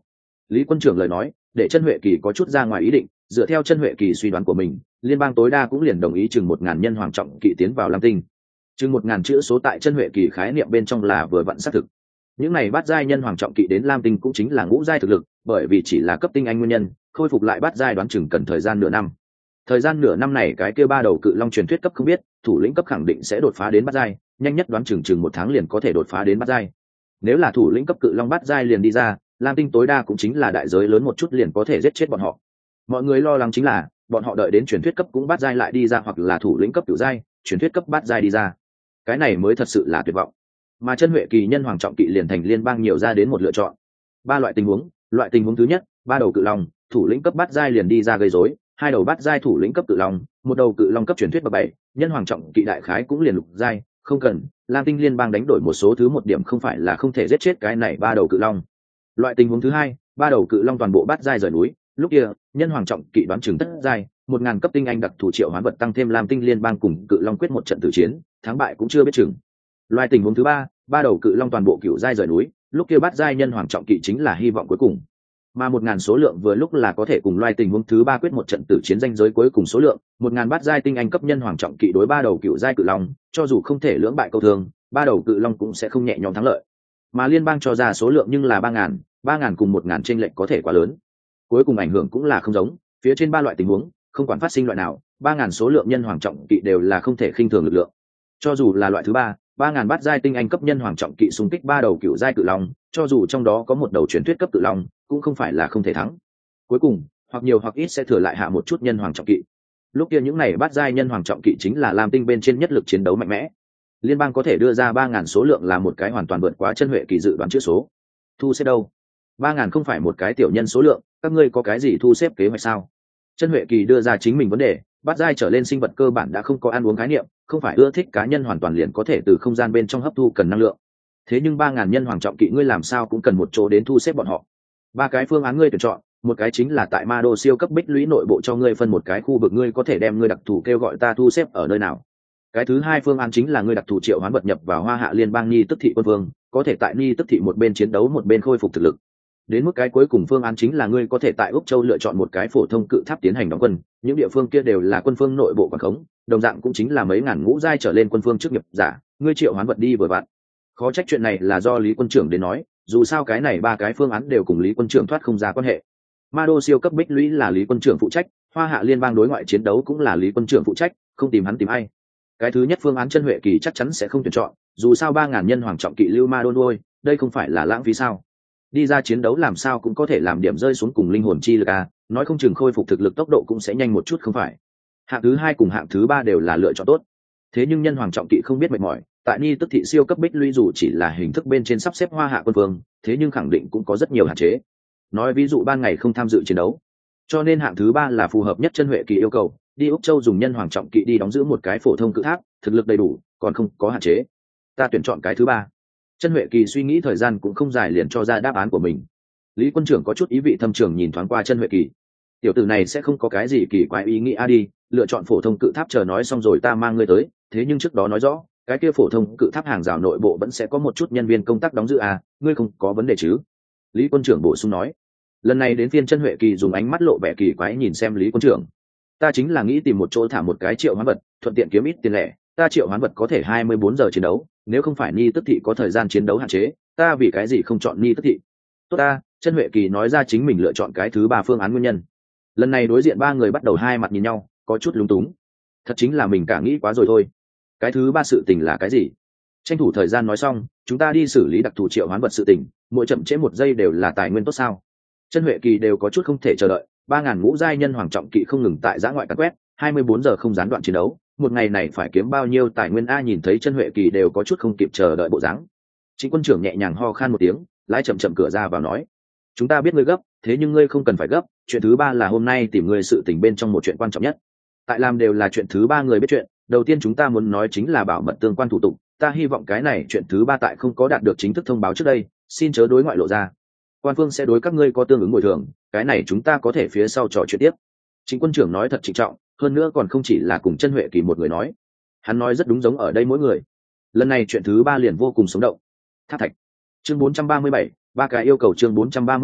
Lý Quân trưởng lời nói để chân Huệ Kỳ có chút ra ngoài ý định, dựa theo chân Huệ Kỳ suy đoán của mình, liên bang tối đa cũng liền đồng ý chừng một ngàn nhân hoàng trọng kỵ tiến vào Lam Tinh. Chừng một ngàn chữ số tại chân Huệ Kỳ khái niệm bên trong là vừa vặn xác thực. Những này bát giai nhân hoàng trọng kỵ đến Lam Tinh cũng chính là ngũ giai thực lực, bởi vì chỉ là cấp tinh anh nguyên nhân, khôi phục lại bát giai đoán chừng cần thời gian nửa năm. Thời gian nửa năm này cái kia ba đầu cự long truyền thuyết cấp không biết, thủ lĩnh cấp khẳng định sẽ đột phá đến bát giai, nhanh nhất đoán chừng chừng một tháng liền có thể đột phá đến bát giai. Nếu là thủ lĩnh cấp cự long bát giai liền đi ra, Lam Tinh tối đa cũng chính là đại giới lớn một chút liền có thể giết chết bọn họ. Mọi người lo lắng chính là bọn họ đợi đến truyền thuyết cấp cũng bát giai lại đi ra, hoặc là thủ lĩnh cấp cửu giai, truyền thuyết cấp bát giai đi ra. Cái này mới thật sự là tuyệt vọng. Mà chân Huệ Kỳ nhân hoàng trọng kỵ liền thành liên bang nhiều ra đến một lựa chọn. Ba loại tình huống, loại tình huống thứ nhất, ba đầu cự long, thủ lĩnh cấp bát giai liền đi ra gây rối, hai đầu bát giai thủ lĩnh cấp cự long, một đầu cự long cấp truyền thuyết bậc bảy, nhân hoàng trọng kỵ đại khái cũng liền lục giai, không cần, Lam Tinh liên bang đánh đổi một số thứ một điểm không phải là không thể giết chết cái này ba đầu cự long. Loại tình huống thứ hai, ba đầu cự long toàn bộ bát giai rời núi, lúc kia, nhân hoàng trọng kỵ đoán chừng tất giai, một ngàn cấp tinh anh đặc thủ triệu hoán vật tăng thêm Lam Tinh liên bang cùng cự long quyết một trận tử chiến, thắng bại cũng chưa biết chừng. Loại tình huống thứ ba, ba đầu cự long toàn bộ cửu giai rời núi, lúc kia bát giai nhân hoàng trọng kỵ chính là hy vọng cuối cùng. Mà một ngàn số lượng vừa lúc là có thể cùng loài tình huống thứ ba quyết một trận tử chiến danh giới cuối cùng số lượng, một ngàn bát giai tinh anh cấp nhân hoàng trọng kỵ đối ba đầu cựu giai cự long, cho dù không thể lưỡng bại câu thương, ba đầu cự long cũng sẽ không nhẹ nhõm thắng lợi. Mà liên bang cho ra số lượng nhưng là ba ngàn, ba ngàn cùng một ngàn chênh lệch có thể quá lớn. Cuối cùng ảnh hưởng cũng là không giống, phía trên ba loại tình huống, không quản phát sinh loại nào, ba ngàn số lượng nhân hoàng trọng kỵ đều là không thể khinh thường lực lượng. Cho dù là loại thứ ba, ba ngàn bát giai tinh anh cấp nhân hoàng trọng kỵ xung kích ba đầu cựu giai cự long, cho dù trong đó có một đầu truyền thuyết cấp cự long, cũng không phải là không thể thắng. Cuối cùng, hoặc nhiều hoặc ít sẽ thừa lại hạ một chút nhân hoàng trọng kỵ. Lúc kia những này bát giai nhân hoàng trọng kỵ chính là Lam Tinh bên trên nhất lực chiến đấu mạnh mẽ. Liên bang có thể đưa ra ba ngàn số lượng là một cái hoàn toàn vượt quá chân Huệ Kỳ dự đoán chữ số. Thu xếp đâu? ba ngàn không phải một cái tiểu nhân số lượng, các ngươi có cái gì thu xếp kế hoạch sao? Chân Huệ Kỳ đưa ra chính mình vấn đề, bát giai trở lên sinh vật cơ bản đã không có ăn uống khái niệm, không phải ưa thích cá nhân hoàn toàn liền có thể từ không gian bên trong hấp thu cần năng lượng. Thế nhưng ba ngàn nhân hoàng trọng kỵ ngươi làm sao cũng cần một chỗ đến thu xếp bọn họ. Ba cái phương án ngươi tuyển chọn, một cái chính là tại Ma Đô siêu cấp bích lũy nội bộ cho ngươi phân một cái khu vực, ngươi có thể đem ngươi đặc thù kêu gọi ta thu xếp ở nơi nào. Cái thứ hai phương án chính là ngươi đặc thù triệu hoán vật nhập vào Hoa Hạ liên bang Ni Tức thị quân vương, có thể tại Ni Tức thị một bên chiến đấu một bên khôi phục thực lực. Đến mức cái cuối cùng phương án chính là ngươi có thể tại Úc Châu lựa chọn một cái phổ thông cự tháp tiến hành đóng quân, những địa phương kia đều là quân phương nội bộ quản khống, đồng dạng cũng chính là mấy ngàn ngũ giai trở lên quân phương chức nghiệp giả, ngươi triệu hoán vật đi vừa vặn. Khó trách chuyện này là do Lý quân trưởng đến nói, dù sao cái này ba cái phương án đều cùng Lý quân trưởng thoát không ra quan hệ. Ma Đô siêu cấp bích lũy là Lý quân trưởng phụ trách, Hoa Hạ liên bang đối ngoại chiến đấu cũng là Lý quân trưởng phụ trách, không tìm hắn tìm ai. Cái thứ nhất phương án chân Huệ Kỳ chắc chắn sẽ không tuyển chọn, dù sao ba ngàn nhân hoàng trọng kỵ lưu Ma Đô nuôi, đây không phải là lãng phí sao? Đi ra chiến đấu làm sao cũng có thể làm điểm rơi xuống cùng linh hồn chi lực à, nói không chừng khôi phục thực lực tốc độ cũng sẽ nhanh một chút không phải. Hạng thứ hai cùng hạng thứ ba đều là lựa chọn tốt. Thế nhưng nhân hoàng trọng kỵ không biết mệt mỏi, tại Ni Tức thị siêu cấp bích lũy dù chỉ là hình thức bên trên sắp xếp Hoa Hạ quân vương, thế nhưng khẳng định cũng có rất nhiều hạn chế. Nói ví dụ ban ngày không tham dự chiến đấu, cho nên hạng thứ ba là phù hợp nhất chân Huệ Kỳ yêu cầu, đi Úc Châu dùng nhân hoàng trọng kỵ đi đóng giữ một cái phổ thông cự tháp, thực lực đầy đủ, còn không có hạn chế. Ta tuyển chọn cái thứ ba. Chân Huệ Kỳ suy nghĩ thời gian cũng không dài liền cho ra đáp án của mình. Lý quân trưởng có chút ý vị thâm trường nhìn thoáng qua chân Huệ Kỳ. Tiểu tử này sẽ không có cái gì kỳ quái ý nghĩ a đi, lựa chọn phổ thông cự tháp chờ nói xong rồi ta mang ngươi tới, thế nhưng trước đó nói rõ, cái kia phổ thông cự tháp hàng rào nội bộ vẫn sẽ có một chút nhân viên công tác đóng giữ à, ngươi không có vấn đề chứ? Lý quân trưởng bổ sung nói. Lần này đến phiên chân Huệ Kỳ dùng ánh mắt lộ vẻ kỳ quái nhìn xem Lý quân trưởng. Ta chính là nghĩ tìm một chỗ thả một cái triệu hoán vật, thuận tiện kiếm ít tiền lẻ, ta triệu hoán vật có thể hai mươi bốn giờ chiến đấu, nếu không phải Ni Tức thị có thời gian chiến đấu hạn chế, ta vì cái gì không chọn Ni Tức thị? Tốt ta, chân Huệ Kỳ nói ra chính mình lựa chọn cái thứ ba phương án nguyên nhân. Lần này đối diện ba người bắt đầu hai mặt nhìn nhau, có chút lúng túng. Thật chính là mình cả nghĩ quá rồi thôi. Cái thứ ba sự tình là cái gì? Tranh thủ thời gian nói xong, chúng ta đi xử lý đặc thù triệu hoán vật sự tình, mỗi chậm trễ một giây đều là tài nguyên tốt sao? Chân Huệ Kỳ đều có chút không thể chờ đợi, ba ngàn ngũ giai nhân hoàng trọng kỵ không ngừng tại giã ngoại càn quét, hai mươi bốn giờ không gián đoạn chiến đấu, một ngày này phải kiếm bao nhiêu tài nguyên a, nhìn thấy chân Huệ Kỳ đều có chút không kịp chờ đợi bộ dáng. Chính quân trưởng nhẹ nhàng ho khan một tiếng, lái chậm chậm cửa ra vào nói: chúng ta biết ngươi gấp, thế nhưng ngươi không cần phải gấp, chuyện thứ ba là hôm nay tìm ngươi sự tình bên trong một chuyện quan trọng nhất. Tại làm đều là chuyện thứ ba người biết chuyện, đầu tiên chúng ta muốn nói chính là bảo mật tương quan thủ tục, ta hy vọng cái này chuyện thứ ba tại không có đạt được chính thức thông báo trước đây, xin chớ đối ngoại lộ ra. Quan phương sẽ đối các ngươi có tương ứng bồi thường, cái này chúng ta có thể phía sau trò chuyện tiếp. Chính quân trưởng nói thật trịnh trọng, hơn nữa còn không chỉ là cùng chân Huệ Kỳ một người nói, hắn nói rất đúng giống ở đây mỗi người. Lần này chuyện thứ ba liền vô cùng sống động. Tháp thạch. Chương bốn trăm ba mươi bảy, ba cái yêu cầu chương bốn trăm ba mươi bảy,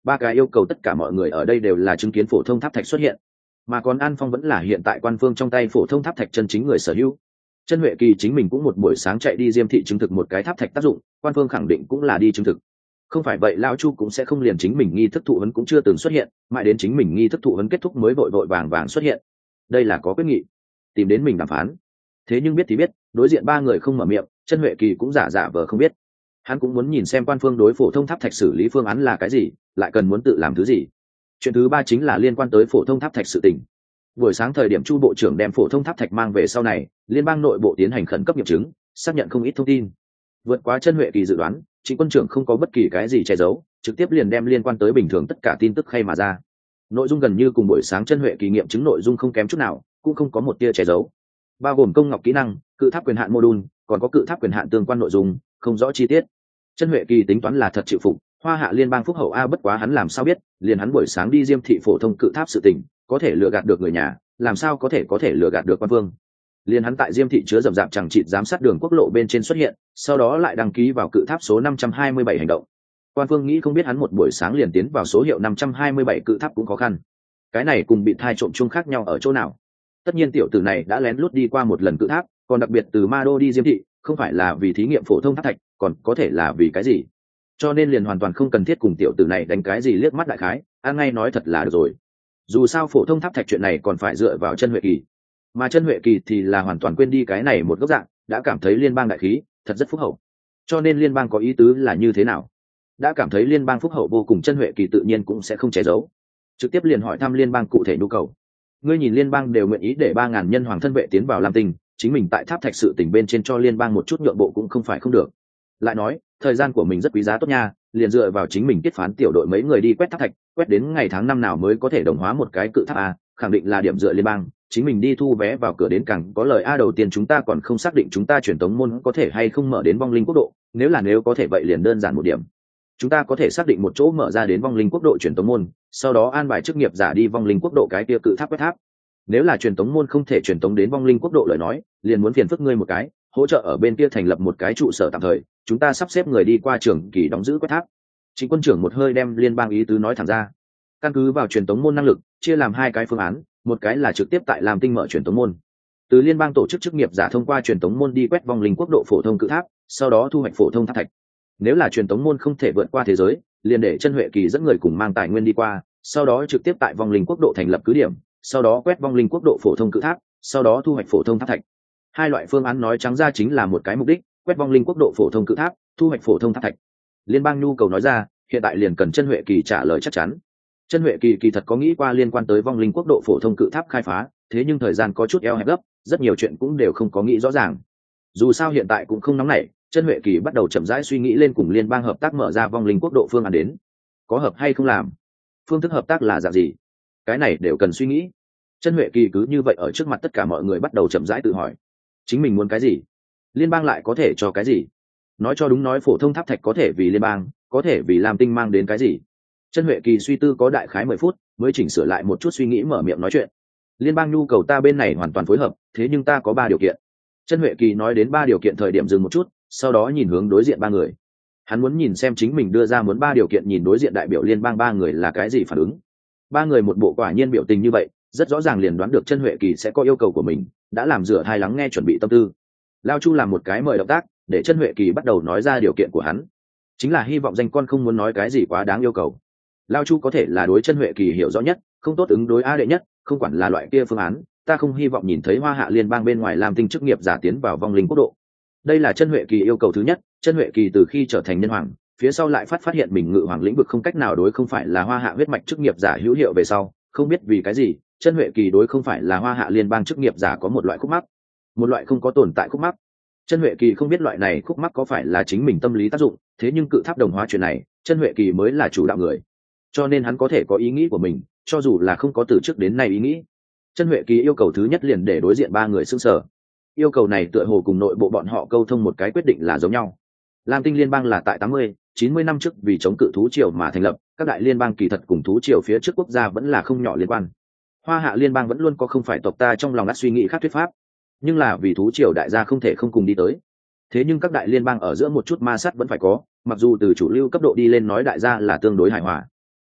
ba cái yêu cầu tất cả mọi người ở đây đều là chứng kiến phổ thông tháp thạch xuất hiện, mà còn An Phong vẫn là hiện tại quan phương trong tay phổ thông tháp thạch chân chính người sở hữu. Chân Huệ Kỳ chính mình cũng một buổi sáng chạy đi Diêm thị chứng thực một cái tháp thạch tác dụng, quan phương khẳng định cũng là đi chứng thực. Không phải vậy lão Chu cũng sẽ không liền chính mình nghi thức thụ huấn cũng chưa từng xuất hiện, mãi đến chính mình nghi thức thụ huấn kết thúc mới vội vội vàng vàng xuất hiện. Đây là có quyết nghị, tìm đến mình đàm phán. Thế nhưng biết thì biết, đối diện ba người không mở miệng, Chân Huệ Kỳ cũng giả giả vờ không biết. Hắn cũng muốn nhìn xem quan phương đối phổ thông tháp thạch xử lý phương án là cái gì, lại cần muốn tự làm thứ gì. Chuyện thứ ba chính là liên quan tới phổ thông tháp thạch sự tình. Buổi sáng thời điểm Chu bộ trưởng đem phổ thông tháp thạch mang về sau này, liên bang nội bộ tiến hành khẩn cấp nghiệm chứng, xác nhận không ít thông tin. Vượt quá Chân Huệ Kỳ dự đoán, Trịnh quân trưởng không có bất kỳ cái gì che giấu, trực tiếp liền đem liên quan tới bình thường tất cả tin tức khay mà ra. Nội dung gần như cùng buổi sáng Chân Huệ Kỳ nghiệm chứng nội dung không kém chút nào, cũng không có một tia che giấu. Bao gồm công ngọc kỹ năng, cự tháp quyền hạn module, còn có cự tháp quyền hạn tương quan nội dung, không rõ chi tiết. Chân Huệ Kỳ tính toán là thật chịu phục, Hoa Hạ liên bang phúc hậu a, bất quá hắn làm sao biết, liền hắn buổi sáng đi Diêm thị phổ thông cự tháp sự tình, có thể lừa gạt được người nhà, làm sao có thể có thể lừa gạt được quan vương. Liền hắn tại Diêm thị chứa rậm rạp chẳng chịt giám sát đường quốc lộ bên trên xuất hiện, sau đó lại đăng ký vào cự tháp số năm trăm hai mươi bảy hành động. Quan vương nghĩ không biết hắn một buổi sáng liền tiến vào số hiệu năm trăm hai mươi bảy cự tháp cũng khó khăn. Cái này cùng bị thai trộm chung khác nhau ở chỗ nào? Tất nhiên tiểu tử này đã lén lút đi qua một lần cự tháp, còn đặc biệt từ Ma Đô đi Diêm thị, không phải là vì thí nghiệm phổ thông tháp thạch, còn có thể là vì cái gì? Cho nên liền hoàn toàn không cần thiết cùng tiểu tử này đánh cái gì liếc mắt đại khái, ăn ngay nói thật là được rồi. Dù sao phổ thông tháp thạch chuyện này còn phải dựa vào Chân Huệ Kỳ, mà Chân Huệ Kỳ thì là hoàn toàn quên đi cái này một góc dạng, đã cảm thấy liên bang đại khí thật rất phúc hậu. Cho nên liên bang có ý tứ là như thế nào? Đã cảm thấy liên bang phúc hậu vô cùng, Chân Huệ Kỳ tự nhiên cũng sẽ không che giấu, trực tiếp liền hỏi thăm liên bang cụ thể nhu cầu. Ngươi nhìn liên bang đều nguyện ý để ba ngàn nhân hoàng thân vệ tiến vào Lam Tinh, chính mình tại tháp thạch sự tình bên trên cho liên bang một chút nhượng bộ cũng không phải không được. Lại nói thời gian của mình rất quý giá tốt nha, liền dựa vào chính mình kết phán tiểu đội mấy người đi quét tháp thạch, quét đến ngày tháng năm nào mới có thể đồng hóa một cái cự tháp a, khẳng định là điểm dựa liên bang, chính mình đi thu vé vào cửa đến càng có lời a. Đầu tiên chúng ta còn không xác định chúng ta truyền tống môn có thể hay không mở đến vong linh quốc độ, nếu là nếu có thể vậy liền đơn giản một điểm, chúng ta có thể xác định một chỗ mở ra đến vong linh quốc độ truyền tống môn, sau đó an bài chức nghiệp giả đi vong linh quốc độ cái kia cự tháp quét tháp. Nếu là truyền tống môn không thể truyền tống đến vong linh quốc độ lời nói, liền muốn phiền phức ngươi một cái, hỗ trợ ở bên kia thành lập một cái trụ sở tạm thời, chúng ta sắp xếp người đi qua trường kỳ đóng giữ quét tháp. Chính quân trưởng một hơi đem liên bang ý tứ nói thẳng ra. Căn cứ vào truyền tống môn năng lực, chia làm hai cái phương án, một cái là trực tiếp tại Lam Tinh mở truyền tống môn, từ liên bang tổ chức chức nghiệp giả thông qua truyền tống môn đi quét vong linh quốc độ phổ thông cự tháp, sau đó thu hoạch phổ thông tháp thạch. Nếu là truyền tống môn không thể vượt qua thế giới, liền để Chân Huệ Kỳ dẫn người cùng mang tài nguyên đi qua, sau đó trực tiếp tại vong linh quốc độ thành lập cứ điểm, sau đó quét vong linh quốc độ phổ thông cự tháp, sau đó thu hoạch phổ thông tháp thạch. Hai loại phương án nói trắng ra chính là một cái mục đích, quét vong linh quốc độ phổ thông cự tháp, thu hoạch phổ thông tháp thạch. Liên bang nhu cầu nói ra, hiện tại liền cần Chân Huệ Kỳ trả lời chắc chắn. Chân Huệ Kỳ kỳ thật có nghĩ qua liên quan tới vong linh quốc độ phổ thông cự tháp khai phá, thế nhưng thời gian có chút eo hẹp gấp, rất nhiều chuyện cũng đều không có nghĩ rõ ràng. Dù sao hiện tại cũng không nóng nảy, Chân Huệ Kỳ bắt đầu chậm rãi suy nghĩ lên cùng liên bang hợp tác mở ra vong linh quốc độ phương án đến. Có hợp hay không làm? Phương thức hợp tác là dạng gì? Cái này đều cần suy nghĩ. Chân Huệ Kỳ cứ như vậy ở trước mặt tất cả mọi người bắt đầu chậm rãi tự hỏi, chính mình muốn cái gì, liên bang lại có thể cho cái gì. Nói cho đúng, nói phổ thông tháp thạch có thể vì liên bang, có thể vì Lam Tinh mang đến cái gì. Chân Huệ Kỳ suy tư có đại khái mười phút mới chỉnh sửa lại một chút suy nghĩ, mở miệng nói chuyện. Liên bang nhu cầu ta bên này hoàn toàn phối hợp, thế nhưng ta có ba điều kiện. Chân Huệ Kỳ nói đến ba điều kiện thời điểm dừng một chút, sau đó nhìn hướng đối diện ba người. Hắn muốn nhìn xem chính mình đưa ra muốn ba điều kiện, nhìn đối diện đại biểu liên bang ba người là cái gì phản ứng. Ba người một bộ quả nhiên biểu tình như vậy, rất rõ ràng liền đoán được Chân Huệ Kỳ sẽ có yêu cầu của mình, đã làm rửa thai lắng nghe chuẩn bị tâm tư. Lao Chu làm một cái mời động tác, để Chân Huệ Kỳ bắt đầu nói ra điều kiện của hắn, chính là hy vọng danh con không muốn nói cái gì quá đáng yêu cầu. Lao Chu có thể là đối Chân Huệ Kỳ hiểu rõ nhất, không tốt ứng đối a đệ nhất, không quản là loại kia phương án, ta không hy vọng nhìn thấy Hoa Hạ liên bang bên ngoài làm tinh chức nghiệp giả tiến vào vong linh quốc độ. Đây là Chân Huệ Kỳ yêu cầu thứ nhất. Chân Huệ Kỳ từ khi trở thành nhân hoàng, phía sau lại phát phát hiện mình ngự hoàng lĩnh vực không cách nào đối không phải là Hoa Hạ huyết mạch chức nghiệp giả hữu hiệu về sau, không biết vì cái gì, Chân Huệ Kỳ đối không phải là Hoa Hạ liên bang chức nghiệp giả có một loại khúc mắc, một loại không có tồn tại khúc mắc. Chân Huệ Kỳ không biết loại này khúc mắc có phải là chính mình tâm lý tác dụng, thế nhưng cự tháp đồng hóa chuyện này, Chân Huệ Kỳ mới là chủ đạo người, cho nên hắn có thể có ý nghĩ của mình, cho dù là không có từ trước đến nay ý nghĩ. Chân Huệ Kỳ yêu cầu thứ nhất liền để đối diện ba người sững sờ. Yêu cầu này tựa hồ cùng nội bộ bọn họ câu thông một cái quyết định là giống nhau. Lam Tinh liên bang là tại tám mươi, chín mươi năm trước vì chống cự thú triều mà thành lập, các đại liên bang kỳ thật cùng thú triều phía trước quốc gia vẫn là không nhỏ liên quan. Hoa Hạ liên bang vẫn luôn có không phải tộc ta trong lòng đã suy nghĩ khác thuyết pháp, nhưng là vì thú triều đại gia không thể không cùng đi tới. Thế nhưng các đại liên bang ở giữa một chút ma sát vẫn phải có, mặc dù từ chủ lưu cấp độ đi lên nói đại gia là tương đối hài hòa.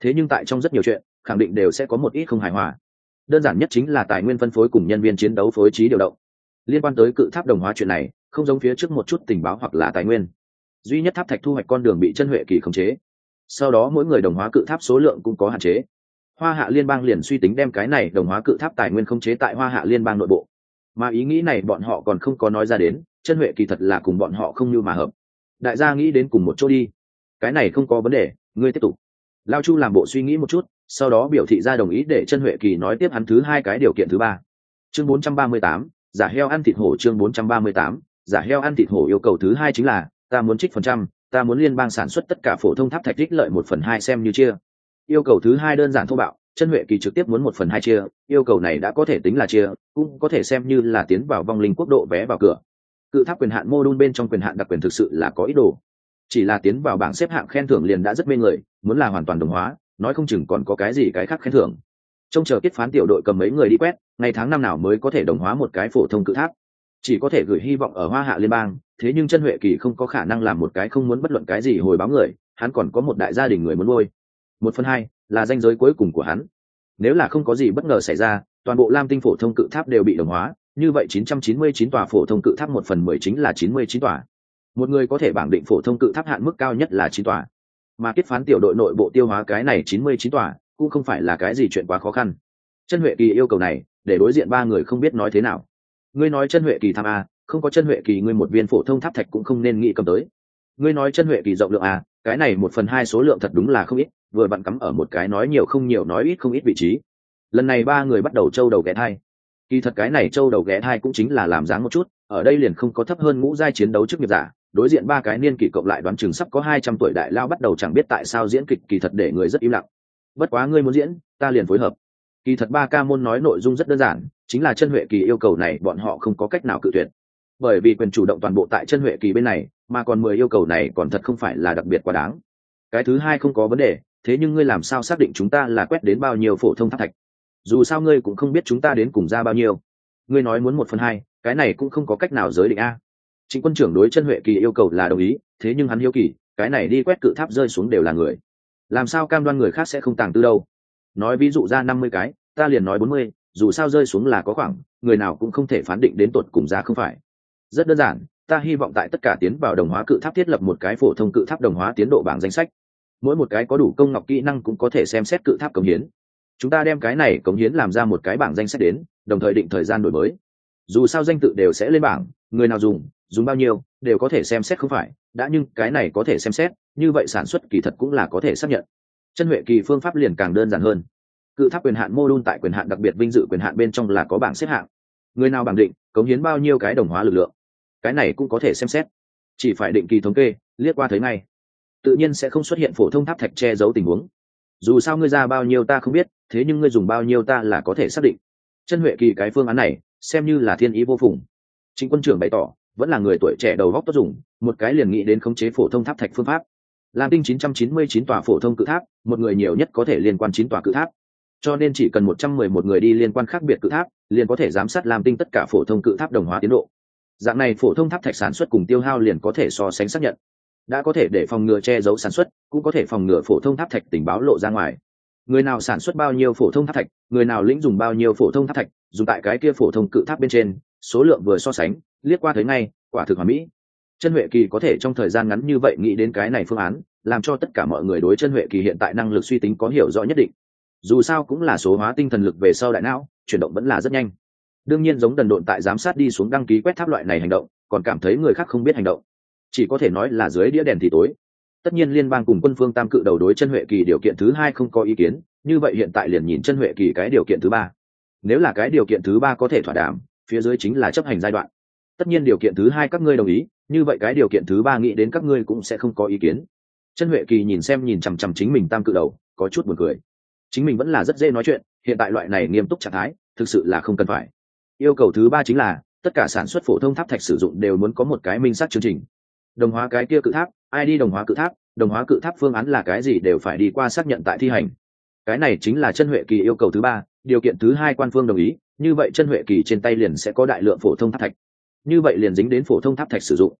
thế nhưng tại trong rất nhiều chuyện khẳng định đều sẽ có một ít không hài hòa. Đơn giản nhất chính là tài nguyên phân phối cùng nhân viên chiến đấu phối trí điều động. Liên quan tới cự tháp đồng hóa chuyện này không giống phía trước một chút tình báo hoặc là tài nguyên, duy nhất tháp thạch thu hoạch con đường bị chân huệ kỳ khống chế, sau đó mỗi người đồng hóa cự tháp số lượng cũng có hạn chế. Hoa Hạ Liên bang liền suy tính đem cái này đồng hóa cự tháp tài nguyên khống chế tại Hoa Hạ Liên bang nội bộ, mà ý nghĩ này bọn họ còn không có nói ra đến, chân huệ kỳ thật là cùng bọn họ không như mà hợp. Đại gia nghĩ đến cùng một chỗ đi, cái này không có vấn đề, ngươi tiếp tục. Lao Chu làm bộ suy nghĩ một chút, sau đó biểu thị ra đồng ý để chân huệ kỳ nói tiếp hắn thứ hai cái điều kiện thứ ba. Chương bốn trăm ba mươi tám, giả heo ăn thịt hổ. Chương bốn trăm ba mươi tám, giả heo ăn thịt hổ. Yêu cầu thứ hai chính là ta muốn trích phần trăm, ta muốn liên bang sản xuất tất cả phổ thông tháp thạch trích lợi một phần hai xem như chia. Yêu cầu thứ hai đơn giản thô bạo, chân huệ kỳ trực tiếp muốn một phần hai chia. Yêu cầu này đã có thể tính là chia, cũng có thể xem như là tiến vào vong linh quốc độ vé vào cửa. Cự tháp quyền hạn mô đun bên trong quyền hạn đặc quyền thực sự là có ý đồ, chỉ là tiến vào bảng xếp hạng khen thưởng liền đã rất mê người, muốn là hoàn toàn đồng hóa nói không chừng còn có cái gì cái khác khen thưởng. Trông chờ kết phán tiểu đội cầm mấy người đi quét, ngày tháng năm nào mới có thể đồng hóa một cái phổ thông cự tháp, chỉ có thể gửi hy vọng ở Hoa Hạ Liên bang. Thế nhưng chân huệ kỳ không có khả năng làm một cái không muốn bất luận cái gì hồi báo người, hắn còn có một đại gia đình người muốn nuôi. Một phần hai là ranh giới cuối cùng của hắn. Nếu là không có gì bất ngờ xảy ra, toàn bộ lam tinh phổ thông cự tháp đều bị đồng hóa, như vậy chín trăm chín mươi chín tòa phổ thông cự tháp một phần mười chính là chín mươi chín tòa. Một người có thể bảng định phổ thông cự tháp hạn mức cao nhất là chín tòa, mà kết phán tiểu đội nội bộ tiêu hóa cái này chín mươi chín tòa cũng không phải là cái gì chuyện quá khó khăn. Chân huệ kỳ yêu cầu này để đối diện ba người không biết nói thế nào. Ngươi nói chân huệ kỳ tham a, không có chân huệ kỳ ngươi một viên phổ thông tháp thạch cũng không nên nghĩ cầm tới. Ngươi nói chân huệ kỳ rộng lượng a, cái này một phần hai số lượng thật đúng là không ít, vừa vặn cắm ở một cái nói nhiều không nhiều nói ít không ít vị trí. Lần này ba người bắt đầu trâu đầu ghé thai. Kỳ thật cái này trâu đầu ghé thai cũng chính là làm dáng một chút, ở đây liền không có thấp hơn ngũ giai chiến đấu chức nghiệp giả. Đối diện ba cái niên kỷ cộng lại đoán chừng sắp có hai trăm tuổi đại lao bắt đầu chẳng biết tại sao diễn kịch, kỳ thật để người rất im lặng. Bất quá ngươi muốn diễn, ta liền phối hợp. Kỳ thật ba ca môn nói nội dung rất đơn giản, chính là chân huệ kỳ yêu cầu này bọn họ không có cách nào cự tuyệt, bởi vì quyền chủ động toàn bộ tại chân huệ kỳ bên này, mà còn mười yêu cầu này còn thật không phải là đặc biệt quá đáng. Cái thứ hai không có vấn đề, thế nhưng ngươi làm sao xác định chúng ta là quét đến bao nhiêu phổ thông tháp thạch? Dù sao ngươi cũng không biết chúng ta đến cùng ra bao nhiêu. Ngươi nói muốn một phần hai, cái này cũng không có cách nào giới định a. Trịnh quân trưởng đối chân huệ kỳ yêu cầu là đồng ý, thế nhưng hắn hiếu kỳ, cái này đi quét cự tháp rơi xuống đều là người, làm sao cam đoan người khác sẽ không tàng tư đâu? Nói ví dụ ra năm mươi cái, ta liền nói bốn mươi, dù sao rơi xuống là có khoảng, người nào cũng không thể phán định đến tột cùng ra không phải. Rất đơn giản, ta hy vọng tại tất cả tiến vào đồng hóa cự tháp thiết lập một cái phổ thông cự tháp đồng hóa tiến độ bảng danh sách, mỗi một cái có đủ công ngọc kỹ năng cũng có thể xem xét cự tháp cống hiến. Chúng ta đem cái này cống hiến làm ra một cái bảng danh sách đến, đồng thời định thời gian đổi mới. Dù sao danh tự đều sẽ lên bảng, người nào dùng dùng bao nhiêu đều có thể xem xét không phải đã, nhưng cái này có thể xem xét, như vậy sản xuất kỳ thật cũng là có thể xác nhận. Chân huệ kỳ phương pháp liền càng đơn giản hơn. Cự tháp quyền hạn mô đun tại quyền hạn đặc biệt vinh dự quyền hạn bên trong là có bảng xếp hạng, người nào bảng định cống hiến bao nhiêu cái đồng hóa lực lượng, cái này cũng có thể xem xét, chỉ phải định kỳ thống kê liếc qua thấy ngay, tự nhiên sẽ không xuất hiện phổ thông tháp thạch che giấu tình huống. Dù sao ngươi ra bao nhiêu ta không biết, thế nhưng ngươi dùng bao nhiêu ta là có thể xác định. Chân huệ kỳ cái phương án này xem như là thiên ý vô phùng. Trịnh quân trưởng bày tỏ vẫn là người tuổi trẻ đầu góc tốt dùng, một cái liền nghĩ đến khống chế phổ thông tháp thạch phương pháp. Lam tinh chín trăm chín mươi chín tòa phổ thông cự tháp, một người nhiều nhất có thể liên quan chín tòa cự tháp, cho nên chỉ cần một trăm mười một người đi liên quan khác biệt cự tháp, liền có thể giám sát Lam tinh tất cả phổ thông cự tháp đồng hóa tiến độ. Dạng này phổ thông tháp thạch sản xuất cùng tiêu hao liền có thể so sánh xác nhận, đã có thể để phòng ngừa che giấu sản xuất, cũng có thể phòng ngừa phổ thông tháp thạch tình báo lộ ra ngoài. Người nào sản xuất bao nhiêu phổ thông tháp thạch, người nào lĩnh dùng bao nhiêu phổ thông tháp thạch, dùng tại cái kia phổ thông cự tháp bên trên, số lượng vừa so sánh, liếc qua thấy ngay, quả thực hoàn mỹ. Chân huệ kỳ có thể trong thời gian ngắn như vậy nghĩ đến cái này phương án, làm cho tất cả mọi người đối chân huệ kỳ hiện tại năng lực suy tính có hiểu rõ nhất định. Dù sao cũng là số hóa tinh thần lực về sau đại não, chuyển động vẫn là rất nhanh. Đương nhiên giống đần độn tại giám sát đi xuống đăng ký quét tháp loại này hành động, còn cảm thấy người khác không biết hành động, chỉ có thể nói là dưới đĩa đèn thì tối. Tất nhiên liên bang cùng quân phương tam cự đầu đối chân huệ kỳ điều kiện thứ hai không có ý kiến, như vậy hiện tại liền nhìn chân huệ kỳ cái điều kiện thứ ba. Nếu là cái điều kiện thứ ba có thể thỏa đàm, phía dưới chính là chấp hành giai đoạn. Tất nhiên điều kiện thứ hai các ngươi đồng ý, như vậy cái điều kiện thứ ba nghĩ đến các ngươi cũng sẽ không có ý kiến. Chân huệ kỳ nhìn xem nhìn chằm chằm chính mình tam cự đầu, có chút buồn cười. Chính mình vẫn là rất dễ nói chuyện, hiện tại loại này nghiêm túc trạng thái thực sự là không cần phải. Yêu cầu thứ ba chính là tất cả sản xuất phổ thông tháp thạch sử dụng đều muốn có một cái minh xác chương trình. Đồng hóa cái kia cự tháp, ai đi đồng hóa cự tháp, đồng hóa cự tháp phương án là cái gì đều phải đi qua xác nhận tại thi hành. Cái này chính là chân huệ kỳ yêu cầu thứ ba. Điều kiện thứ hai quan phương đồng ý, như vậy chân huệ kỳ trên tay liền sẽ có đại lượng phổ thông tháp thạch, như vậy liền dính đến phổ thông tháp thạch sử dụng.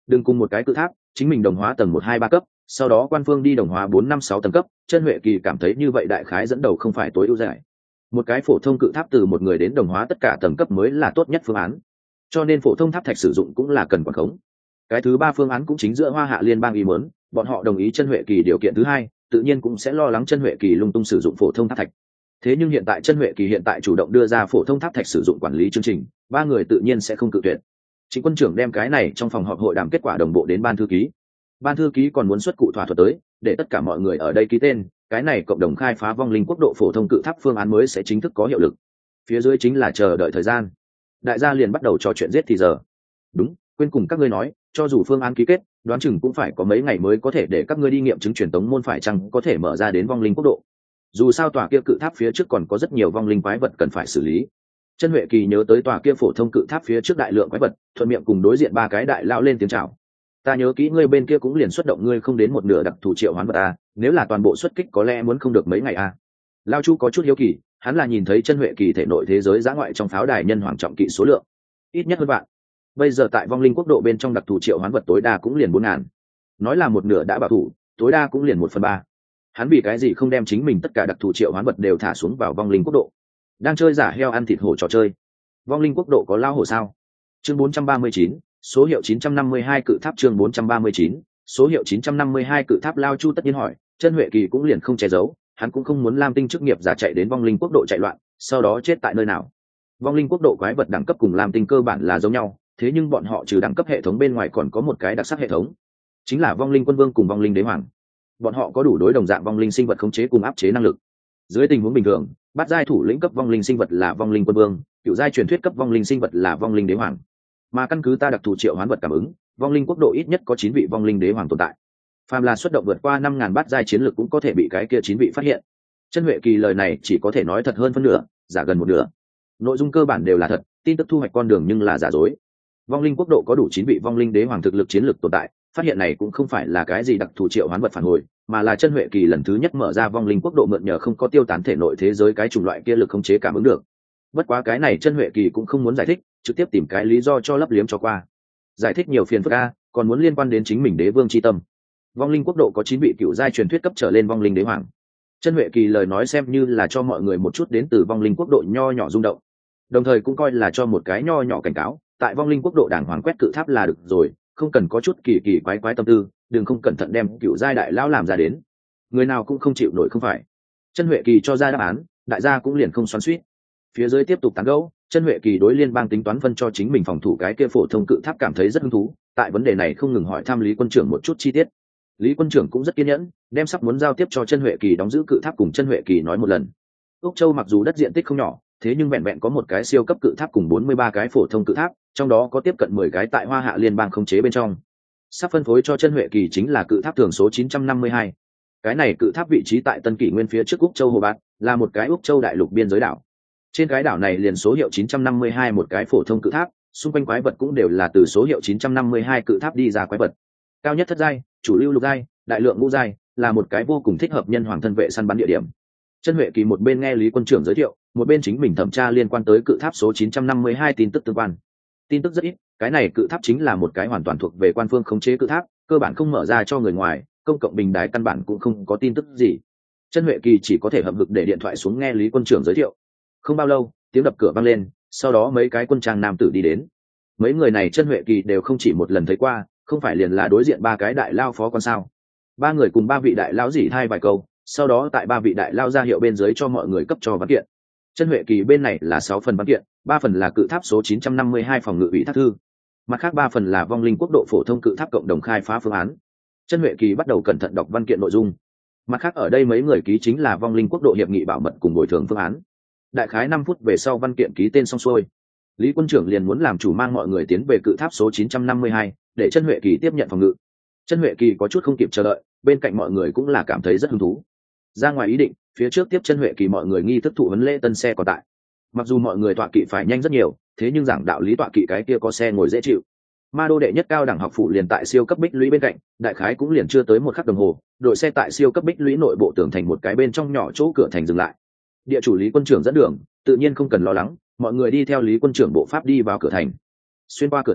đừng cùng một cái cự tháp chính mình đồng hóa tầng một hai ba cấp, sau đó quan phương đi đồng hóa bốn năm sáu tầng cấp. Chân Huệ Kỳ cảm thấy như vậy đại khái dẫn đầu không phải tối ưu giải. Một cái phổ thông cự tháp từ một người đến đồng hóa tất cả tầng cấp mới là tốt nhất phương án, cho nên phổ thông tháp thạch sử dụng cũng là cần quản khống. Cái thứ ba phương án cũng chính giữa Hoa Hạ liên bang ý muốn, bọn họ đồng ý Chân Huệ Kỳ điều kiện thứ hai, tự nhiên cũng sẽ lo lắng Chân Huệ Kỳ lung tung sử dụng phổ thông tháp thạch. Thế nhưng hiện tại Chân Huệ Kỳ hiện tại chủ động đưa ra phổ thông tháp thạch sử dụng quản lý chương trình, ba người tự nhiên sẽ không cự tuyệt. Chính quân trưởng đem cái này trong phòng họp hội đàm kết quả đồng bộ đến ban thư ký. Ban thư ký còn muốn xuất cụ thỏa thuận tới, để tất cả mọi người ở đây ký tên, cái này cộng đồng khai phá vong linh quốc độ phổ thông cự tháp phương án mới sẽ chính thức có hiệu lực. Phía dưới chính là chờ đợi thời gian. Đại gia liền bắt đầu trò chuyện giết thì giờ. Đúng, quên cùng các ngươi nói, cho dù phương án ký kết, đoán chừng cũng phải có mấy ngày mới có thể để các ngươi đi nghiệm chứng truyền tống môn phải chăng có thể mở ra đến vong linh quốc độ. Dù sao tòa kia cự tháp phía trước còn có rất nhiều vong linh quái vật cần phải xử lý. Chân Huệ Kỳ nhớ tới tòa kia phổ thông cự tháp phía trước đại lượng quái vật, thuận miệng cùng đối diện ba cái đại lao lên tiếng chào. Ta nhớ kỹ ngươi bên kia cũng liền xuất động ngươi không đến một nửa đặc thù triệu hoán vật a, nếu là toàn bộ xuất kích có lẽ muốn không được mấy ngày a. Lao Chu có chút hiếu kỳ, hắn là nhìn thấy Chân Huệ Kỳ thể nội thế giới giã ngoại trong pháo đài nhân hoàng trọng kỵ số lượng ít nhất hơn vạn. Bây giờ tại vong linh quốc độ bên trong đặc thù triệu hoán vật tối đa cũng liền bốn ngàn, nói là một nửa đã bảo thủ, tối đa cũng liền một phần ba. Hắn vì cái gì không đem chính mình tất cả đặc thù triệu hoán vật đều thả xuống vào vong linh quốc độ? Đang chơi giả heo ăn thịt hổ trò chơi. Vong linh quốc độ có lao hổ sao? Chương bốn trăm ba mươi chín, số hiệu chín trăm năm mươi hai cự tháp. Chương bốn trăm ba mươi chín, số hiệu chín trăm năm mươi hai cự tháp. Lao Chu tất nhiên hỏi, Chân Huệ Kỳ cũng liền không che giấu, hắn cũng không muốn Lam Tinh chức nghiệp giả chạy đến vong linh quốc độ chạy loạn, sau đó chết tại nơi nào. Vong linh quốc độ quái vật đẳng cấp cùng Lam Tinh cơ bản là giống nhau, thế nhưng bọn họ trừ đẳng cấp hệ thống bên ngoài còn có một cái đặc sắc hệ thống, chính là vong linh quân vương cùng vong linh đế hoàng. Bọn họ có đủ đối đồng dạng vong linh sinh vật khống chế cùng áp chế năng lực. Dưới tình huống bình thường, bát giai thủ lĩnh cấp vong linh sinh vật là vong linh quân vương, cựu giai truyền thuyết cấp vong linh sinh vật là vong linh đế hoàng. Mà căn cứ ta đặc thù triệu hoán vật cảm ứng, vong linh quốc độ ít nhất có chín vị vong linh đế hoàng tồn tại. Phàm là xuất động vượt qua năm ngàn bát giai chiến lực cũng có thể bị cái kia chín vị phát hiện. Chân Huệ Kỳ lời này chỉ có thể nói thật hơn phân nửa, giả gần một nửa. Nội dung cơ bản đều là thật, tin tức thu hoạch con đường nhưng là giả dối. Vong linh quốc độ có đủ chín vị vong linh đế hoàng thực lực chiến lực tồn tại, phát hiện này cũng không phải là cái gì đặc thù triệu hoán vật phản hồi, mà là Chân Huệ Kỳ lần thứ nhất mở ra vong linh quốc độ mượn nhờ không có tiêu tán thể nội thế giới cái chủng loại kia lực khống chế cảm ứng được. Bất quá cái này Chân Huệ Kỳ cũng không muốn giải thích, trực tiếp tìm cái lý do cho lấp liếm cho qua. Giải thích nhiều phiền phức a, còn muốn liên quan đến chính mình đế vương chi tâm. Vong linh quốc độ có chín vị cựu giai truyền thuyết cấp trở lên vong linh đế hoàng. Chân Huệ Kỳ lời nói xem như là cho mọi người một chút đến từ vong linh quốc độ nho nhỏ rung động, đồng thời cũng coi là cho một cái nho nhỏ cảnh cáo, tại vong linh quốc độ đàng hoàng quét cự tháp là được rồi, không cần có chút kỳ kỳ quái quái tâm tư, đừng không cẩn thận đem cựu giai đại lão làm ra đến, người nào cũng không chịu nổi không phải. Chân Huệ Kỳ cho ra đáp án, đại gia cũng liền không xoắn xuýt. Phía dưới tiếp tục tán gẫu, Chân Huệ Kỳ đối liên bang tính toán phân cho chính mình phòng thủ cái kia phổ thông cự tháp cảm thấy rất hứng thú, tại vấn đề này không ngừng hỏi thăm Lý quân trưởng một chút chi tiết. Lý quân trưởng cũng rất kiên nhẫn, đem sắp muốn giao tiếp cho Chân Huệ Kỳ đóng giữ cự tháp cùng Chân Huệ Kỳ nói một lần. Úc Châu mặc dù đất diện tích không nhỏ, thế nhưng vẹn vẹn có một cái siêu cấp cự tháp cùng bốn mươi ba cái phổ thông cự tháp, trong đó có tiếp cận mười cái tại Hoa Hạ liên bang khống chế bên trong. Sắp phân phối cho Chân Huệ Kỳ chính là cự tháp thường số chín trăm năm mươi hai. Cái này cự tháp vị trí tại Tân Kỷ Nguyên phía trước Úc Châu Hồ Bát, là một cái Úc Châu đại lục biên giới đảo. Trên cái đảo này liền số hiệu chín trăm năm mươi hai một cái phổ thông cự tháp, xung quanh quái vật cũng đều là từ số hiệu chín trăm năm mươi hai cự tháp đi ra quái vật. Cao nhất thất giai, chủ lưu lục giai, đại lượng ngũ giai, là một cái vô cùng thích hợp nhân hoàng thân vệ săn bắn địa điểm. Chân Huệ Kỳ một bên nghe Lý quân trưởng giới thiệu, một bên chính mình thẩm tra liên quan tới cự tháp số chín trăm năm mươi hai tin tức tương quan. Tin tức rất ít, cái này cự tháp chính là một cái hoàn toàn thuộc về quan phương khống chế cự tháp, cơ bản không mở ra cho người ngoài, công cộng bình đài căn bản cũng không có tin tức gì. Chân Huệ Kỳ chỉ có thể hậm hực để điện thoại xuống nghe Lý quân trưởng giới thiệu. Không bao lâu, tiếng đập cửa vang lên, sau đó mấy cái quân trang nam tử đi đến. Mấy người này Chân Huệ Kỳ đều không chỉ một lần thấy qua, không phải liền là đối diện ba cái đại lao phó quan sao? Ba người cùng ba vị đại lão dỉ thai vài câu, sau đó tại ba vị đại lao ra hiệu bên dưới cho mọi người cấp cho văn kiện. Chân Huệ Kỳ bên này là sáu phần văn kiện, ba phần là cự tháp số chín trăm năm mươi hai phòng ngự ủy thác thư, mặt khác ba phần là vong linh quốc độ phổ thông cự tháp cộng đồng khai phá phương án. Chân Huệ Kỳ bắt đầu cẩn thận đọc văn kiện nội dung. Mặt khác ở đây mấy người ký chính là vong linh quốc độ hiệp nghị bảo mật cùng bồi thường phương án. Đại khái năm phút về sau văn kiện ký tên xong xuôi, Lý quân trưởng liền muốn làm chủ mang mọi người tiến về cự tháp số chín trăm năm mươi hai, để Chân Huệ Kỳ tiếp nhận phòng ngự. Chân Huệ Kỳ có chút không kịp chờ đợi, bên cạnh mọi người cũng là cảm thấy rất hứng thú. Ra ngoài ý định, phía trước tiếp Chân Huệ Kỳ mọi người nghi thức thụ huấn lễ tân xe còn tại. Mặc dù mọi người tọa kỵ phải nhanh rất nhiều, thế nhưng giảng đạo lý tọa kỵ cái kia có xe ngồi dễ chịu. Ma đô đệ nhất cao đẳng học phụ liền tại siêu cấp bích lũy bên cạnh, đại khái cũng liền chưa tới một khắc đồng hồ, đội xe tại siêu cấp bích lũy nội bộ tường thành một cái bên trong nhỏ chỗ cửa thành dừng lại. Địa chủ Lý quân trưởng dẫn đường, tự nhiên không cần lo lắng, mọi người đi theo Lý quân trưởng bộ pháp đi vào cửa thành. Xuyên qua cửa thành,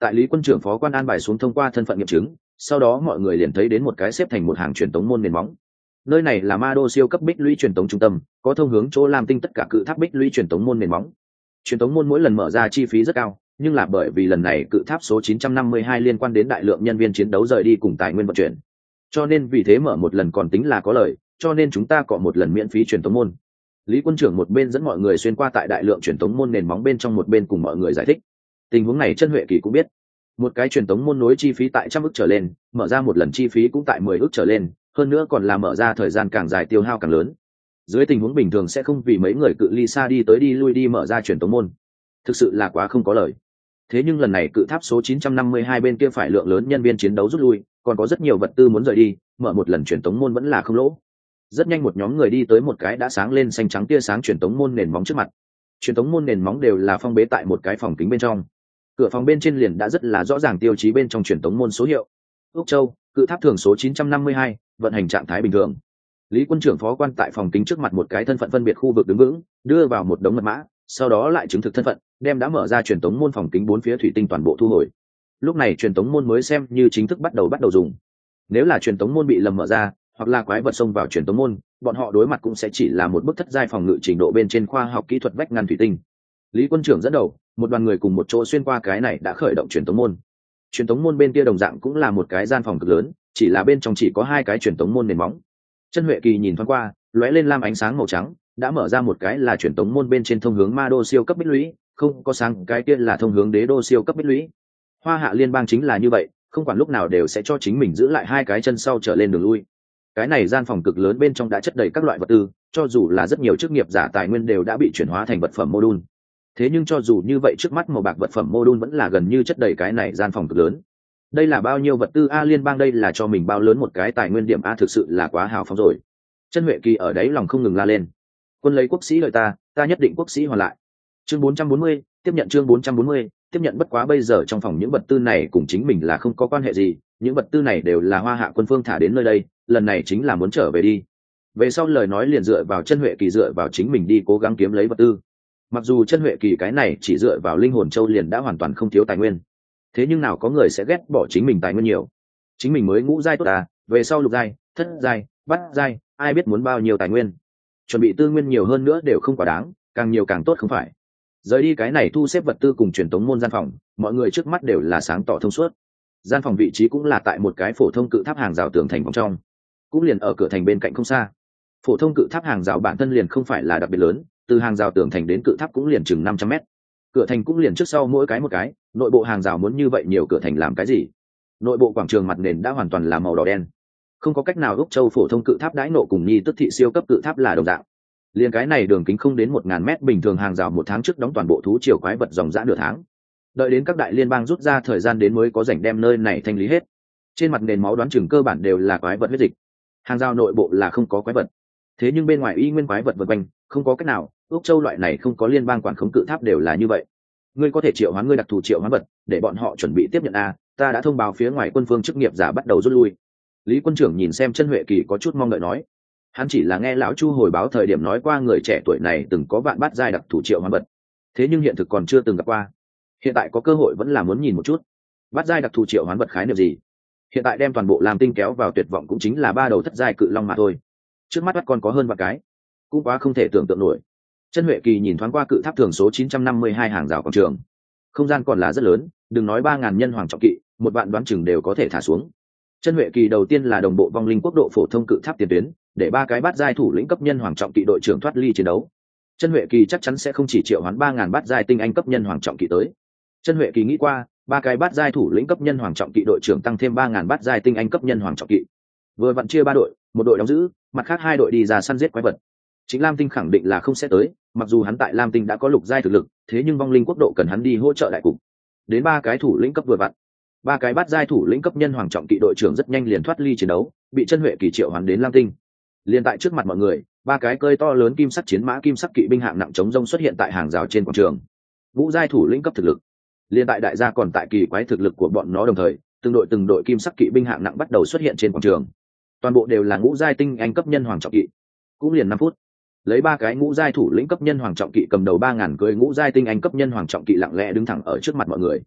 Tại Lý Quân trưởng phó quan an bài xuống thông qua thân phận nghiệm chứng, sau đó mọi người liền thấy đến một cái xếp thành một hàng truyền tống môn nền móng. Nơi này là Ma Đô siêu cấp bích lũy truyền tống trung tâm, có thông hướng chỗ Lam Tinh tất cả cự tháp bích lũy truyền tống môn nền móng. Truyền tống môn mỗi lần mở ra chi phí rất cao, nhưng là bởi vì lần này cự tháp số chín trăm năm mươi hai liên quan đến đại lượng nhân viên chiến đấu rời đi cùng tài nguyên vận chuyển, cho nên vì thế mở một lần còn tính là có lời, cho nên chúng ta có một lần miễn phí truyền tống môn. Lý Quân trưởng một bên dẫn mọi người xuyên qua tại đại lượng truyền tống môn nền móng bên trong, một bên cùng mọi người giải thích. Tình huống này Chân Huệ Kỳ cũng biết, một cái truyền tống môn nối chi phí tại trăm ức trở lên, mở ra một lần chi phí cũng tại mười ức trở lên, hơn nữa còn là mở ra thời gian càng dài tiêu hao càng lớn. Dưới tình huống bình thường sẽ không vì mấy người cự ly xa đi tới đi lui đi mở ra truyền tống môn, thực sự là quá không có lời. Thế nhưng lần này cự tháp số chín trăm năm mươi hai bên kia phải lượng lớn nhân viên chiến đấu rút lui, còn có rất nhiều vật tư muốn rời đi, mở một lần truyền tống môn vẫn là không lỗ. Rất nhanh một nhóm người đi tới một cái đã sáng lên xanh trắng tia sáng truyền tống môn nền móng trước mặt. Truyền tống môn nền móng đều là phong bế tại một cái phòng kính bên trong. Cửa phòng bên trên liền đã rất là rõ ràng tiêu chí bên trong truyền tống môn số hiệu. Úc Châu, cự tháp thường số chín trăm năm mươi hai, vận hành trạng thái bình thường. Lý Quân trưởng phó quan tại phòng kính trước mặt một cái thân phận phân biệt khu vực đứng vững, đưa vào một đống mật mã, sau đó lại chứng thực thân phận, đem đã mở ra truyền tống môn phòng kính bốn phía thủy tinh toàn bộ thu hồi. Lúc này truyền tống môn mới xem như chính thức bắt đầu bắt đầu dùng. Nếu là truyền tống môn bị lầm mở ra, hoặc là quái vật xông vào truyền tống môn, bọn họ đối mặt cũng sẽ chỉ là một bức thất giai phòng ngự trình độ bên trên khoa học kỹ thuật vách ngăn thủy tinh. Lý Quân trưởng dẫn đầu, một đoàn người cùng một chỗ xuyên qua cái này đã khởi động truyền tống môn. Truyền tống môn bên kia đồng dạng cũng là một cái gian phòng cực lớn, chỉ là bên trong chỉ có hai cái truyền tống môn nền móng. Chân Huệ Kỳ nhìn thoáng qua, lóe lên lam ánh sáng màu trắng, đã mở ra một cái là truyền tống môn bên trên thông hướng Ma Đô siêu cấp bích lũy, không có sáng cái kia là thông hướng Đế Đô siêu cấp bích lũy. Hoa Hạ liên bang chính là như vậy, không quản lúc nào đều sẽ cho chính mình giữ lại hai cái chân sau trở lên đường lui. Cái này gian phòng cực lớn bên trong đã chất đầy các loại vật tư, cho dù là rất nhiều chức nghiệp giả tài nguyên đều đã bị chuyển hóa thành vật phẩm mô đun. Thế nhưng cho dù như vậy, trước mắt màu bạc vật phẩm mô đun vẫn là gần như chất đầy cái này gian phòng cực lớn. Đây là bao nhiêu vật tư a? Liên bang đây là cho mình bao lớn một cái tài nguyên điểm a? Thực sự là quá hào phóng rồi. Chân Huệ Kỳ ở đấy lòng không ngừng la lên. Quân lấy quốc sĩ lợi ta, ta nhất định quốc sĩ hoàn lại. Chương bốn trăm bốn mươi, tiếp nhận chương bốn trăm bốn mươi, tiếp nhận. Bất quá bây giờ trong phòng những vật tư này cùng chính mình là không có quan hệ gì, những vật tư này đều là Hoa Hạ quân phương thả đến nơi đây, lần này chính là muốn trở về đi. Về sau lời nói liền dựa vào Chân Huệ Kỳ, dựa vào chính mình đi cố gắng kiếm lấy vật tư. Mặc dù Chân Huệ Kỳ cái này chỉ dựa vào linh hồn châu liền đã hoàn toàn không thiếu tài nguyên, thế nhưng nào có người sẽ ghét bỏ chính mình tài nguyên nhiều. Chính mình mới ngũ giai tốt à, về sau lục giai, thất giai, bát giai, ai biết muốn bao nhiêu tài nguyên. Chuẩn bị tư nguyên nhiều hơn nữa đều không quá đáng, càng nhiều càng tốt không phải. Rời đi cái này thu xếp vật tư cùng truyền tống môn gian phòng, mọi người trước mắt đều là sáng tỏ thông suốt. Gian phòng vị trí cũng là tại một cái phổ thông cự tháp hàng rào tường thành vòng trong, cũng liền ở cửa thành bên cạnh không xa. Phổ thông cự tháp hàng rào bản thân liền không phải là đặc biệt lớn, từ hàng rào tường thành đến cự tháp cũng liền chừng năm trăm mét. Cửa thành cũng liền trước sau mỗi cái một cái, nội bộ hàng rào muốn như vậy nhiều cửa thành làm cái gì? Nội bộ quảng trường mặt nền đã hoàn toàn là màu đỏ đen, không có cách nào. Úc Châu phổ thông cự tháp đãi nộ cùng Nhi Tức thị siêu cấp cự tháp là đồng dạng. Liên cái này đường kính không đến một ngàn mét bình thường hàng rào một tháng trước đóng toàn bộ thú triều quái vật dòng dã nửa tháng, đợi đến các đại liên bang rút ra thời gian đến mới có rảnh đem nơi này thanh lý hết. Trên mặt nền máu đoán chừng cơ bản đều là quái vật huyết dịch. Hàng rào nội bộ là không có quái vật, thế nhưng bên ngoài y nguyên quái vật vượt quanh, không có cách nào. Úc Châu loại này không có liên bang quản khống cự tháp đều là như vậy. Ngươi có thể triệu hoán ngươi đặc thù triệu hoán vật để bọn họ chuẩn bị tiếp nhận a, ta đã thông báo phía ngoài quân phương chức nghiệp giả bắt đầu rút lui. Lý Quân trưởng nhìn xem Chân Huệ Kỳ có chút mong đợi nói. Hắn chỉ là nghe lão Chu hồi báo thời điểm nói qua người trẻ tuổi này từng có vạn bát giai đặc thù triệu hoán vật, thế nhưng hiện thực còn chưa từng gặp qua. Hiện tại có cơ hội vẫn là muốn nhìn một chút bát giai đặc thù triệu hoán vật khái niệm gì. Hiện tại đem toàn bộ Lam Tinh kéo vào tuyệt vọng cũng chính là ba đầu thất giai cự long mà thôi, trước mắt bắt còn có hơn vài cái, cũng quá không thể tưởng tượng nổi. Chân Huệ Kỳ nhìn thoáng qua cự tháp thường số chín trăm năm mươi hai hàng rào quảng trường, không gian còn là rất lớn, đừng nói ba ngàn nhân hoàng trọng kỵ, một vạn đoán chừng đều có thể thả xuống. Chân Huệ Kỳ đầu tiên là đồng bộ vong linh quốc độ phổ thông cự tháp tiền tuyến, để ba cái bát giai thủ lĩnh cấp nhân hoàng trọng kỵ đội trưởng thoát ly chiến đấu. Chân Huệ Kỳ chắc chắn sẽ không chỉ triệu hoán ba ngàn bát giai tinh anh cấp nhân hoàng trọng kỵ tới. Chân Huệ Kỳ nghĩ qua, ba cái bát giai thủ lĩnh cấp nhân hoàng trọng kỵ đội trưởng tăng thêm ba ngàn bát giai tinh anh cấp nhân hoàng trọng kỵ, vừa vặn chia ba đội, một đội đóng giữ, mặt khác hai đội đi ra săn giết quái vật. Chính Lam Tinh khẳng định là không sẽ tới, mặc dù hắn tại Lam Tinh đã có lục giai thực lực, thế nhưng vong linh quốc độ cần hắn đi hỗ trợ đại cục. Đến ba cái thủ lĩnh cấp vừa vặn, ba cái bát giai thủ lĩnh cấp nhân hoàng trọng kỵ đội trưởng rất nhanh liền thoát ly chiến đấu, bị Chân Huệ Kỳ triệu hoán đến Lam Tinh. Liên tại trước mặt mọi người, ba cái cơi to lớn kim sắc chiến mã kim sắc kỵ binh hạng nặng chống rông xuất hiện tại hàng rào trên quảng trường. Ngũ giai thủ lĩnh cấp thực lực. Liên tại đại gia còn tại kỳ quái thực lực của bọn nó đồng thời, từng đội từng đội kim sắc kỵ binh hạng nặng bắt đầu xuất hiện trên quảng trường. Toàn bộ đều là ngũ giai tinh anh cấp nhân hoàng trọng kỵ. Cũng liền năm phút, lấy ba cái ngũ giai thủ lĩnh cấp nhân hoàng trọng kỵ cầm đầu ba ngàn cưỡi ngũ giai tinh anh cấp nhân hoàng trọng kỵ lặng lẽ đứng thẳng ở trước mặt mọi người.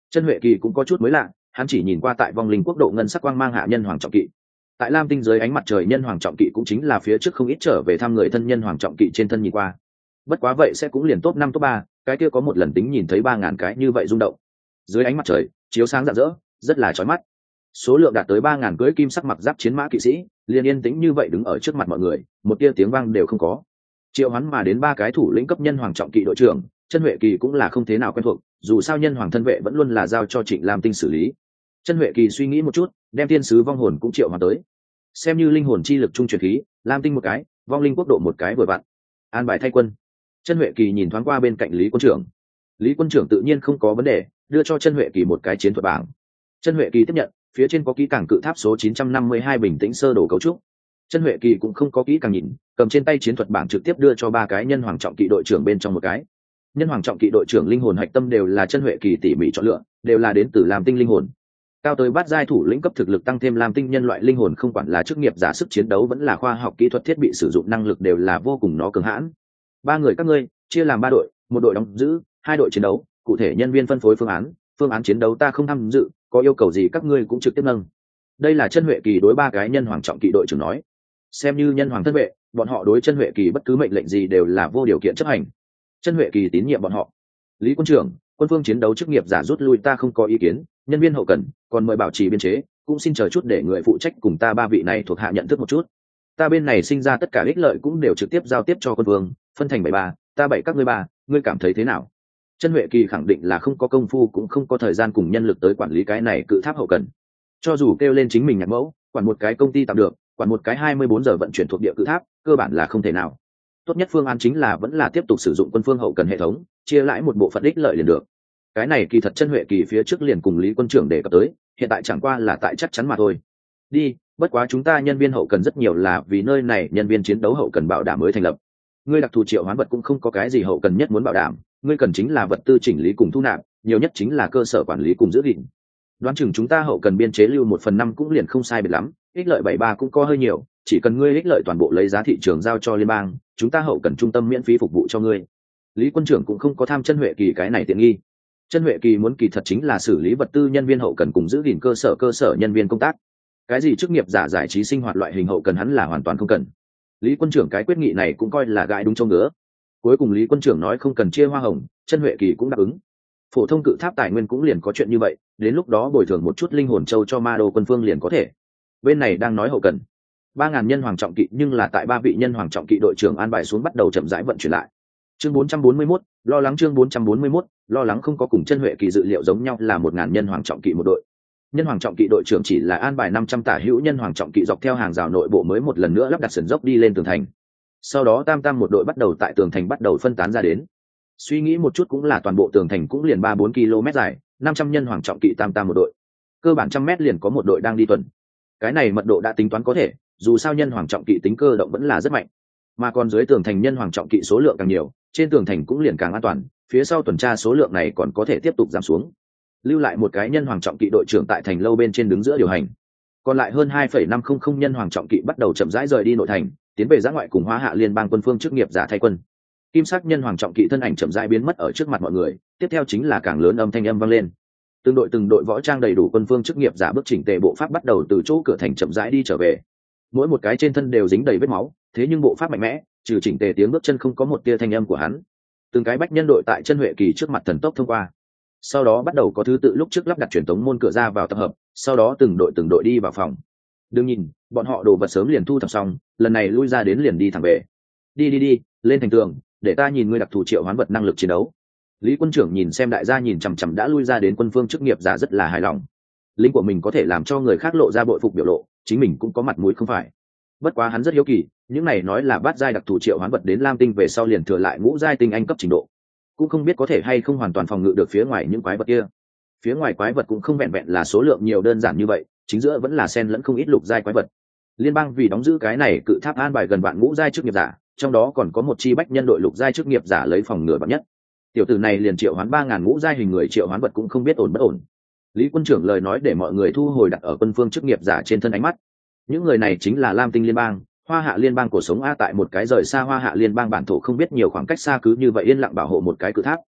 Chân Huệ Kỳ cũng có chút mới lạ, hắn chỉ nhìn qua tại vong linh quốc độ ngân sắc quang mang hạ nhân hoàng trọng kỵ. Tại lam tinh dưới ánh mặt trời nhân hoàng trọng kỵ cũng chính là phía trước không ít trở về thăm người thân nhân hoàng trọng kỵ trên thân nhìn qua. Bất quá vậy sẽ cũng liền top năm top ba, cái kia có một lần tính nhìn thấy ba ngàn cái như vậy rung động. Dưới ánh mặt trời, chiếu sáng rạng rỡ, rất là chói mắt. Số lượng đạt tới ba ngàn cưỡi kim sắc mặc giáp chiến mã kỵ sĩ, liền yên tĩnh như vậy đứng ở trước mặt mọi người, một tia tiếng vang đều không có. Triệu Hoán mà đến ba cái thủ lĩnh cấp nhân hoàng trọng kỵ đội trưởng, Chân Huệ Kỳ cũng là không thế nào quen thuộc, dù sao nhân hoàng thân vệ vẫn luôn là giao cho Trịnh Lam Tinh xử lý. Chân Huệ Kỳ suy nghĩ một chút, đem thiên sứ vong hồn cũng triệu hoán tới, xem như linh hồn chi lực trung truyền khí, Lam Tinh một cái, vong linh quốc độ một cái vừa vặn. An bài thay quân. Chân Huệ Kỳ nhìn thoáng qua bên cạnh Lý quân trưởng. Lý quân trưởng tự nhiên không có vấn đề, đưa cho Chân Huệ Kỳ một cái chiến thuật bảng. Chân Huệ Kỳ tiếp nhận, phía trên có kỹ càng cự tháp số chín trăm năm mươi hai bình tĩnh sơ đồ cấu trúc. Chân Huệ Kỳ cũng không có kỹ càng nhìn, cầm trên tay chiến thuật bảng trực tiếp đưa cho ba cái nhân hoàng trọng kỵ đội trưởng bên trong một cái. Nhân hoàng trọng kỵ đội trưởng linh hồn hạch tâm đều là Chân Huệ Kỳ tỉ mỉ chọn lựa, đều là đến từ Lam Tinh linh hồn. Cao tới bát giai thủ lĩnh cấp thực lực tăng thêm Lam Tinh nhân loại linh hồn, không quản là chức nghiệp giả sức chiến đấu vẫn là khoa học kỹ thuật thiết bị sử dụng năng lực đều là vô cùng nó cường hãn. Ba người các ngươi chia làm ba đội, một đội đóng giữ, hai đội chiến đấu, cụ thể nhân viên phân phối phương án, phương án chiến đấu ta không tham dự, có yêu cầu gì các ngươi cũng trực tiếp nâng. Đây là Chân Huệ Kỳ đối ba cái nhân hoàng trọng kỵ đội trưởng nói. Xem như nhân hoàng thân vệ, bọn họ đối Chân Huệ Kỳ bất cứ mệnh lệnh gì đều là vô điều kiện chấp hành. Chân Huệ Kỳ tín nhiệm bọn họ. Lý quân trưởng, quân phương chiến đấu chức nghiệp giả rút lui ta không có ý kiến, nhân viên hậu cần còn mời bảo trì biên chế, cũng xin chờ chút để người phụ trách cùng ta ba vị này thuộc hạ nhận thức một chút. Ta bên này sinh ra tất cả ích lợi cũng đều trực tiếp giao tiếp cho quân vương, phân thành bảy ba, ta bảy các ngươi ba, ngươi cảm thấy thế nào? Chân Huệ Kỳ khẳng định là không có công phu cũng không có thời gian cùng nhân lực tới quản lý cái này cự tháp hậu cần. Cho dù kêu lên chính mình nhạc mẫu, quản một cái công ty tạm được, quản một cái hai mươi bốn giờ vận chuyển thuộc địa cự tháp, cơ bản là không thể nào. Tốt nhất phương án chính là vẫn là tiếp tục sử dụng quân phương hậu cần hệ thống, chia lãi một bộ phận ích lợi liền được. Cái này kỳ thật Chân Huệ Kỳ phía trước liền cùng Lý quân trưởng đề cập tới, hiện tại chẳng qua là tại chắc chắn mà thôi. Đi, bất quá chúng ta nhân viên hậu cần rất nhiều là vì nơi này nhân viên chiến đấu hậu cần bảo đảm mới thành lập. Ngươi đặc thù triệu hoán vật cũng không có cái gì hậu cần nhất muốn bảo đảm, ngươi cần chính là vật tư chỉnh lý cùng thu nạp, nhiều nhất chính là cơ sở quản lý cùng giữ gìn. Đoán chừng chúng ta hậu cần biên chế lưu một phần năm cũng liền không sai biệt lắm, ích lợi bảy ba cũng có hơi nhiều, chỉ cần ngươi ích lợi toàn bộ lấy giá thị trường giao cho liên bang, chúng ta hậu cần trung tâm miễn phí phục vụ cho ngươi. Lý quân trưởng cũng không có tham Chân Huệ Kỳ cái này tiện nghi. Chân Huệ Kỳ muốn kỳ thật chính là xử lý vật tư nhân viên hậu cần cùng giữ gìn cơ sở cơ sở nhân viên công tác. Cái gì chức nghiệp giả giải trí sinh hoạt loại hình hậu cần hắn là hoàn toàn không cần. Lý quân trưởng cái quyết nghị này cũng coi là gãi đúng châu ngứa. Cuối cùng Lý quân trưởng nói không cần chia hoa hồng, Chân Huệ Kỳ cũng đáp ứng. Phổ thông cự tháp tài nguyên cũng liền có chuyện như vậy, đến lúc đó bồi thường một chút linh hồn châu cho ma đô quân phương liền có thể. Bên này đang nói hậu cần, ba ngàn nhân hoàng trọng kỵ nhưng là tại ba vị nhân hoàng trọng kỵ đội trưởng an bài xuống bắt đầu chậm rãi vận chuyển lại. Chương bốn trăm bốn mươi mốt, lo lắng chương bốn trăm bốn mươi mốt, lo lắng không có cùng Chân Huệ Kỳ dự liệu giống nhau là một ngàn nhân hoàng trọng kỵ một đội. Nhân hoàng trọng kỵ đội trưởng chỉ là an bài năm trăm tả hữu nhân hoàng trọng kỵ dọc theo hàng rào nội bộ mới một lần nữa lắp đặt sườn dốc đi lên tường thành. Sau đó tam tam một đội bắt đầu tại tường thành bắt đầu phân tán ra đến. Suy nghĩ một chút cũng là toàn bộ tường thành cũng liền ba bốn ki lô mét dài, năm trăm nhân hoàng trọng kỵ tam tam một đội. Cơ bản trăm mét liền có một đội đang đi tuần. Cái này mật độ đã tính toán có thể, dù sao nhân hoàng trọng kỵ tính cơ động vẫn là rất mạnh. Mà còn dưới tường thành nhân hoàng trọng kỵ số lượng càng nhiều, trên tường thành cũng liền càng an toàn, phía sau tuần tra số lượng này còn có thể tiếp tục giảm xuống. Lưu lại một cái nhân hoàng trọng kỵ đội trưởng tại thành lâu bên trên đứng giữa điều hành. Còn lại hơn hai phẩy năm không không nhân hoàng trọng kỵ bắt đầu chậm rãi rời đi nội thành, tiến về giã ngoại cùng Hóa Hạ liên bang quân phương chức nghiệp giả thay quân. Kim sắc nhân hoàng trọng kỵ thân ảnh chậm rãi biến mất ở trước mặt mọi người, tiếp theo chính là càng lớn âm thanh âm vang lên. Từng đội từng đội võ trang đầy đủ quân phương chức nghiệp giả bước chỉnh tề bộ pháp bắt đầu từ chỗ cửa thành chậm rãi đi trở về. Mỗi một cái trên thân đều dính đầy vết máu, thế nhưng bộ pháp mạnh mẽ, trừ chỉnh tề tiếng bước chân không có một tia thanh âm của hắn. Từng cái bách nhân đội tại Chân Huệ Kỳ trước mặt thần tốc thông qua. Sau đó bắt đầu có thứ tự lúc trước lắp đặt truyền tống môn cửa ra vào tập hợp, sau đó từng đội từng đội đi vào phòng. Đừng nhìn, bọn họ đồ vật sớm liền thu thập xong, lần này lui ra đến liền đi thẳng về. Đi đi đi, lên thành tường, để ta nhìn ngươi đặc thù triệu hoán vật năng lực chiến đấu. Lý quân trưởng nhìn xem đại gia nhìn chằm chằm đã lui ra đến quân phương chức nghiệp giả rất là hài lòng. Lính của mình có thể làm cho người khác lộ ra bội phục biểu lộ, chính mình cũng có mặt mũi không phải. Bất quá hắn rất hiếu kỳ, những này nói là bát giai đặc thù triệu hoán vật đến Lam Tinh về sau liền thừa lại ngũ giai tinh anh cấp trình độ, cũng không biết có thể hay không hoàn toàn phòng ngự được phía ngoài những quái vật kia. Phía ngoài quái vật cũng không vẹn vẹn là số lượng nhiều đơn giản như vậy, chính giữa vẫn là xen lẫn không ít lục giai quái vật. Liên bang vì đóng giữ cái này cự tháp an bài gần vạn ngũ giai chức nghiệp giả, trong đó còn có một chi bách nhân đội lục giai chức nghiệp giả lấy phòng ngừa bậc nhất. Tiểu tử này liền triệu hoán ba ngàn ngũ giai hình người triệu hoán vật cũng không biết ổn bất ổn. Lý quân trưởng lời nói để mọi người thu hồi đặt ở quân phương chức nghiệp giả trên thân ánh mắt. Những người này chính là Lam Tinh liên bang, Hoa Hạ liên bang cổ sống a, tại một cái rời xa Hoa Hạ liên bang bản thổ không biết nhiều khoảng cách xa cứ như vậy yên lặng bảo hộ một cái cự tháp.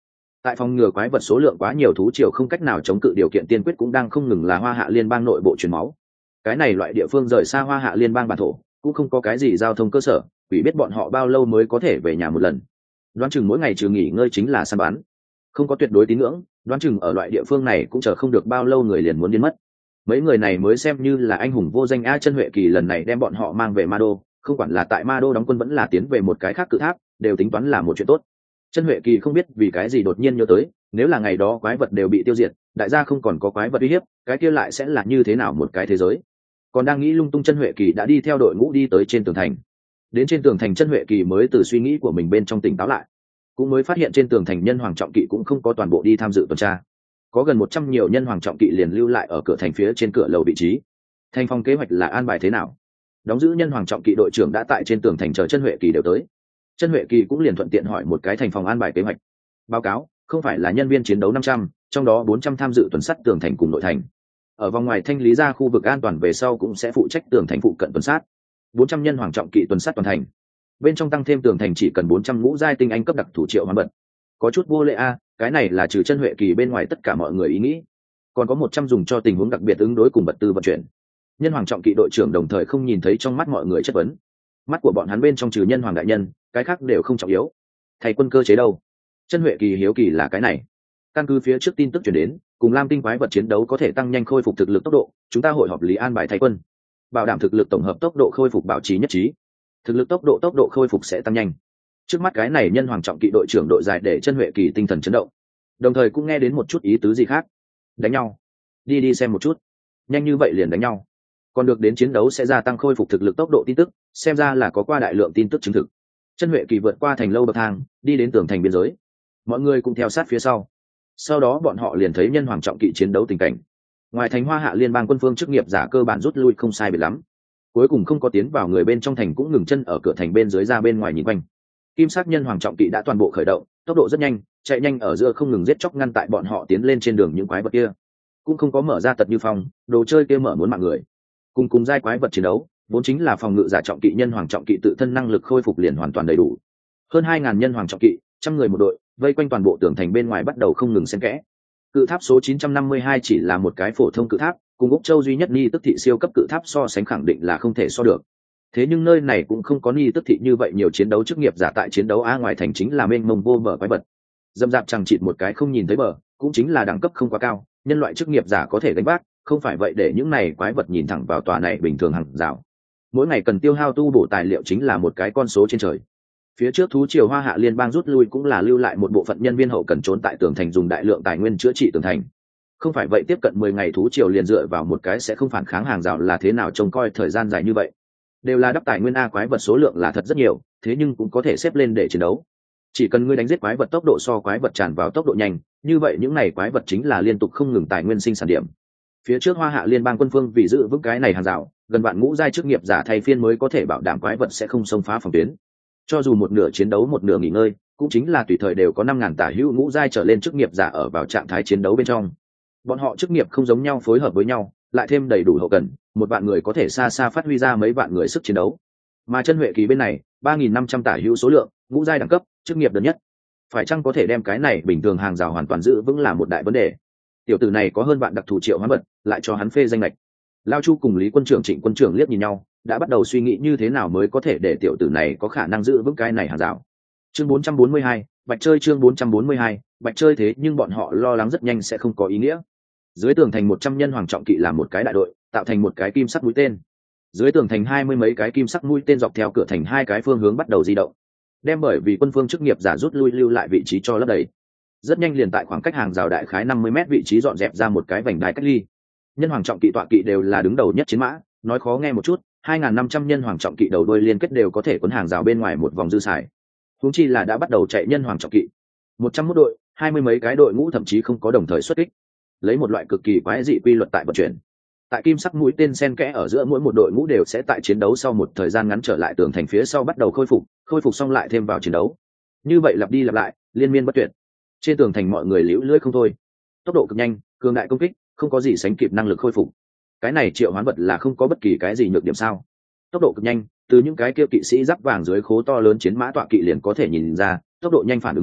Tại phòng ngừa quái vật số lượng quá nhiều thú triều không cách nào chống cự điều kiện tiên quyết cũng đang không ngừng là Hoa Hạ Liên bang nội bộ truyền máu. Cái này loại địa phương rời xa Hoa Hạ Liên bang bản thổ, cũng không có cái gì giao thông cơ sở, quỷ biết bọn họ bao lâu mới có thể về nhà một lần. Đoán chừng mỗi ngày trừ nghỉ ngơi chính là săn bắn, không có tuyệt đối tín ngưỡng, đoán chừng ở loại địa phương này cũng chờ không được bao lâu người liền muốn biến mất. Mấy người này mới xem như là anh hùng vô danh a. Chân Huệ Kỳ lần này đem bọn họ mang về Ma Đô, không quản là tại Ma Đô đóng quân vẫn là tiến về một cái khác cự tháp, đều tính toán là một chuyện tốt. Chân Huệ Kỳ không biết vì cái gì đột nhiên nhớ tới, nếu là ngày đó quái vật đều bị tiêu diệt, đại gia không còn có quái vật uy hiếp, cái kia lại sẽ là như thế nào một cái thế giới. Còn đang nghĩ lung tung, Chân Huệ Kỳ đã đi theo đội ngũ đi tới trên tường thành. Đến trên tường thành, Chân Huệ Kỳ mới từ suy nghĩ của mình bên trong tỉnh táo lại, cũng mới phát hiện trên tường thành nhân hoàng trọng kỵ cũng không có toàn bộ đi tham dự tuần tra, có gần một trăm nhiều nhân hoàng trọng kỵ liền lưu lại ở cửa thành phía trên cửa lầu vị trí. Thành phong kế hoạch là an bài thế nào? Đóng giữ nhân hoàng trọng kỵ đội trưởng đã tại trên tường thành chờ Chân Huệ Kỳ đều tới. Chân Huệ Kỳ cũng liền thuận tiện hỏi một cái thành phòng an bài kế hoạch. Báo cáo, không phải là nhân viên chiến đấu năm trăm, trong đó bốn trăm tham dự tuần sát tường thành cùng nội thành. Ở vòng ngoài thanh lý ra khu vực an toàn về sau cũng sẽ phụ trách tường thành phụ cận tuần sát. bốn trăm nhân hoàng trọng kỵ tuần sát toàn thành. Bên trong tăng thêm tường thành chỉ cần bốn trăm ngũ giai tinh anh cấp đặc thủ Triệu Hoán Bật. Có chút vô lệ a, cái này là trừ Chân Huệ Kỳ bên ngoài tất cả mọi người ý nghĩ. Còn có một trăm dùng cho tình huống đặc biệt ứng đối cùng vật tư vận chuyển. Nhân hoàng trọng kỵ đội trưởng đồng thời không nhìn thấy trong mắt mọi người chất vấn. Mắt của bọn hắn bên trong trừ nhân hoàng đại nhân, cái khác đều không trọng yếu. Thầy quân cơ chế đâu? Chân Huệ Kỳ hiếu kỳ là cái này. Căn cứ phía trước tin tức truyền đến, cùng lam tinh quái vật chiến đấu có thể tăng nhanh khôi phục thực lực tốc độ, chúng ta hội họp lý an bài thay quân, bảo đảm thực lực tổng hợp tốc độ khôi phục bảo trì nhất trí. Thực lực tốc độ tốc độ khôi phục sẽ tăng nhanh. Trước mắt cái này nhân hoàng trọng kỵ đội trưởng đội dài để Chân Huệ Kỳ tinh thần chấn động, đồng thời cũng nghe đến một chút ý tứ gì khác. Đánh nhau? Đi đi xem một chút. Nhanh như vậy liền đánh nhau? Còn được đến chiến đấu sẽ gia tăng khôi phục thực lực tốc độ tin tức, xem ra là có qua đại lượng tin tức chứng thực. Chân Huệ Kỳ vượt qua thành lâu bậc thang, đi đến tường thành biên giới. Mọi người cũng theo sát phía sau. Sau đó bọn họ liền thấy nhân hoàng trọng kỵ chiến đấu tình cảnh. Ngoài thành Hoa Hạ Liên bang quân phương chức nghiệp giả cơ bản rút lui không sai biệt lắm. Cuối cùng không có tiến vào người bên trong thành cũng ngừng chân ở cửa thành bên dưới ra bên ngoài nhìn quanh. Kim sắc nhân hoàng trọng kỵ đã toàn bộ khởi động, tốc độ rất nhanh, chạy nhanh ở giữa không ngừng giết chóc ngăn tại bọn họ tiến lên trên đường những quái vật kia. Cũng không có mở ra tật như phong, đồ chơi kia mở muốn mạng người. Cùng cùng giai quái vật chiến đấu, vốn chính là phòng ngự giả trọng kỵ nhân hoàng trọng kỵ tự thân năng lực khôi phục liền hoàn toàn đầy đủ. Hơn hai ngàn nhân hoàng trọng kỵ, trăm người một đội, vây quanh toàn bộ tường thành bên ngoài bắt đầu không ngừng xen kẽ. Cự tháp số chín trăm năm mươi hai chỉ là một cái phổ thông cự tháp, cùng Úc Châu duy nhất ni tức thị siêu cấp cự tháp so sánh khẳng định là không thể so được. Thế nhưng nơi này cũng không có ni tức thị như vậy nhiều chiến đấu chức nghiệp giả tại chiến đấu a ngoài thành chính là mênh mông vô bờ quái vật. Dâm dạp chẳng chịt một cái không nhìn thấy bờ, cũng chính là đẳng cấp không quá cao, nhân loại chức nghiệp giả có thể gánh vác, không phải vậy để những này quái vật nhìn thẳng vào tòa này bình thường hàng rào. Mỗi ngày cần tiêu hao tu bổ tài liệu chính là một cái con số trên trời. Phía trước thú triều Hoa Hạ Liên bang rút lui cũng là lưu lại một bộ phận nhân viên hậu cần trốn tại tường thành dùng đại lượng tài nguyên chữa trị tường thành. Không phải vậy tiếp cận mười ngày thú triều liền dựa vào một cái sẽ không phản kháng hàng rào là thế nào trông coi thời gian dài như vậy. Đều là đắp tài nguyên a, quái vật số lượng là thật rất nhiều, thế nhưng cũng có thể xếp lên để chiến đấu. Chỉ cần ngươi đánh giết quái vật tốc độ so quái vật tràn vào tốc độ nhanh, như vậy những này quái vật chính là liên tục không ngừng tài nguyên sinh sản điểm. Phía trước Hoa Hạ Liên bang quân phương vì giữ vững cái này hàng rào, gần vạn ngũ giai chức nghiệp giả thay phiên mới có thể bảo đảm quái vật sẽ không xông phá phòng tuyến. Cho dù một nửa chiến đấu một nửa nghỉ ngơi, cũng chính là tùy thời đều có năm ngàn tả hữu ngũ giai trở lên chức nghiệp giả ở vào trạng thái chiến đấu bên trong. Bọn họ chức nghiệp không giống nhau phối hợp với nhau, lại thêm đầy đủ hậu cần, một vạn người có thể xa xa phát huy ra mấy vạn người sức chiến đấu. Mà Chân Huệ Kỳ bên này, ba nghìn năm trăm tả hữu số lượng, ngũ giai đẳng cấp, chức nghiệp đơn nhất. Phải chăng có thể đem cái này bình thường hàng rào hoàn toàn giữ vững là một đại vấn đề. Tiểu tử này có hơn vạn đặc thù Triệu Hoán Bật, lại cho hắn phê danh lệch. Lao Chu cùng Lý quân trưởng Trịnh quân trưởng liếc nhìn nhau, đã bắt đầu suy nghĩ như thế nào mới có thể để tiểu tử này có khả năng giữ vững cái này hàng rào. Chương bốn trăm bốn mươi hai, bạch chơi chương bốn trăm bốn mươi hai, bạch chơi thế nhưng bọn họ lo lắng rất nhanh sẽ không có ý nghĩa. Dưới tường thành một trăm nhân hoàng trọng kỵ làm một cái đại đội, tạo thành một cái kim sắc mũi tên. Dưới tường thành hai mươi mấy cái kim sắc mũi tên dọc theo cửa thành hai cái phương hướng bắt đầu di động. Đem bởi vì quân phương chức nghiệp giả rút lui lưu lại vị trí cho lấp đầy. Rất nhanh liền tại khoảng cách hàng rào đại khái năm mươi mét vị trí dọn dẹp ra một cái vành đai cách ly. Nhân hoàng trọng kỵ tọa kỵ đều là đứng đầu nhất chiến mã, nói khó nghe một chút, hai nghìn năm trăm nhân hoàng trọng kỵ đầu đuôi liên kết đều có thể cuốn hàng rào bên ngoài một vòng dư xài. Huống chi là đã bắt đầu chạy nhân hoàng trọng kỵ. một trăm mốt đội, hai mươi mấy cái đội ngũ thậm chí không có đồng thời xuất kích. Lấy một loại cực kỳ quái dị quy luật tại vận chuyển. Tại kim sắc mũi tên xen kẽ ở giữa mỗi một đội ngũ đều sẽ tại chiến đấu sau một thời gian ngắn trở lại tường thành phía sau bắt đầu khôi phục, khôi phục xong lại thêm vào chiến đấu. Như vậy lặp đi lặp lại, liên miên bất tuyệt. Trên tường thành mọi người liễu lưỡi không thôi. Tốc độ cực nhanh, cường đại công kích, không có gì sánh kịp năng lực khôi phục. Cái này Triệu Hoán Vật là không có bất kỳ cái gì nhược điểm sao? Tốc độ cực nhanh, từ những cái kia kỵ sĩ giáp vàng dưới khố to lớn chiến mã tọa kỵ liền có thể nhìn ra, tốc độ nhanh phản ứng nhanh nhẹn,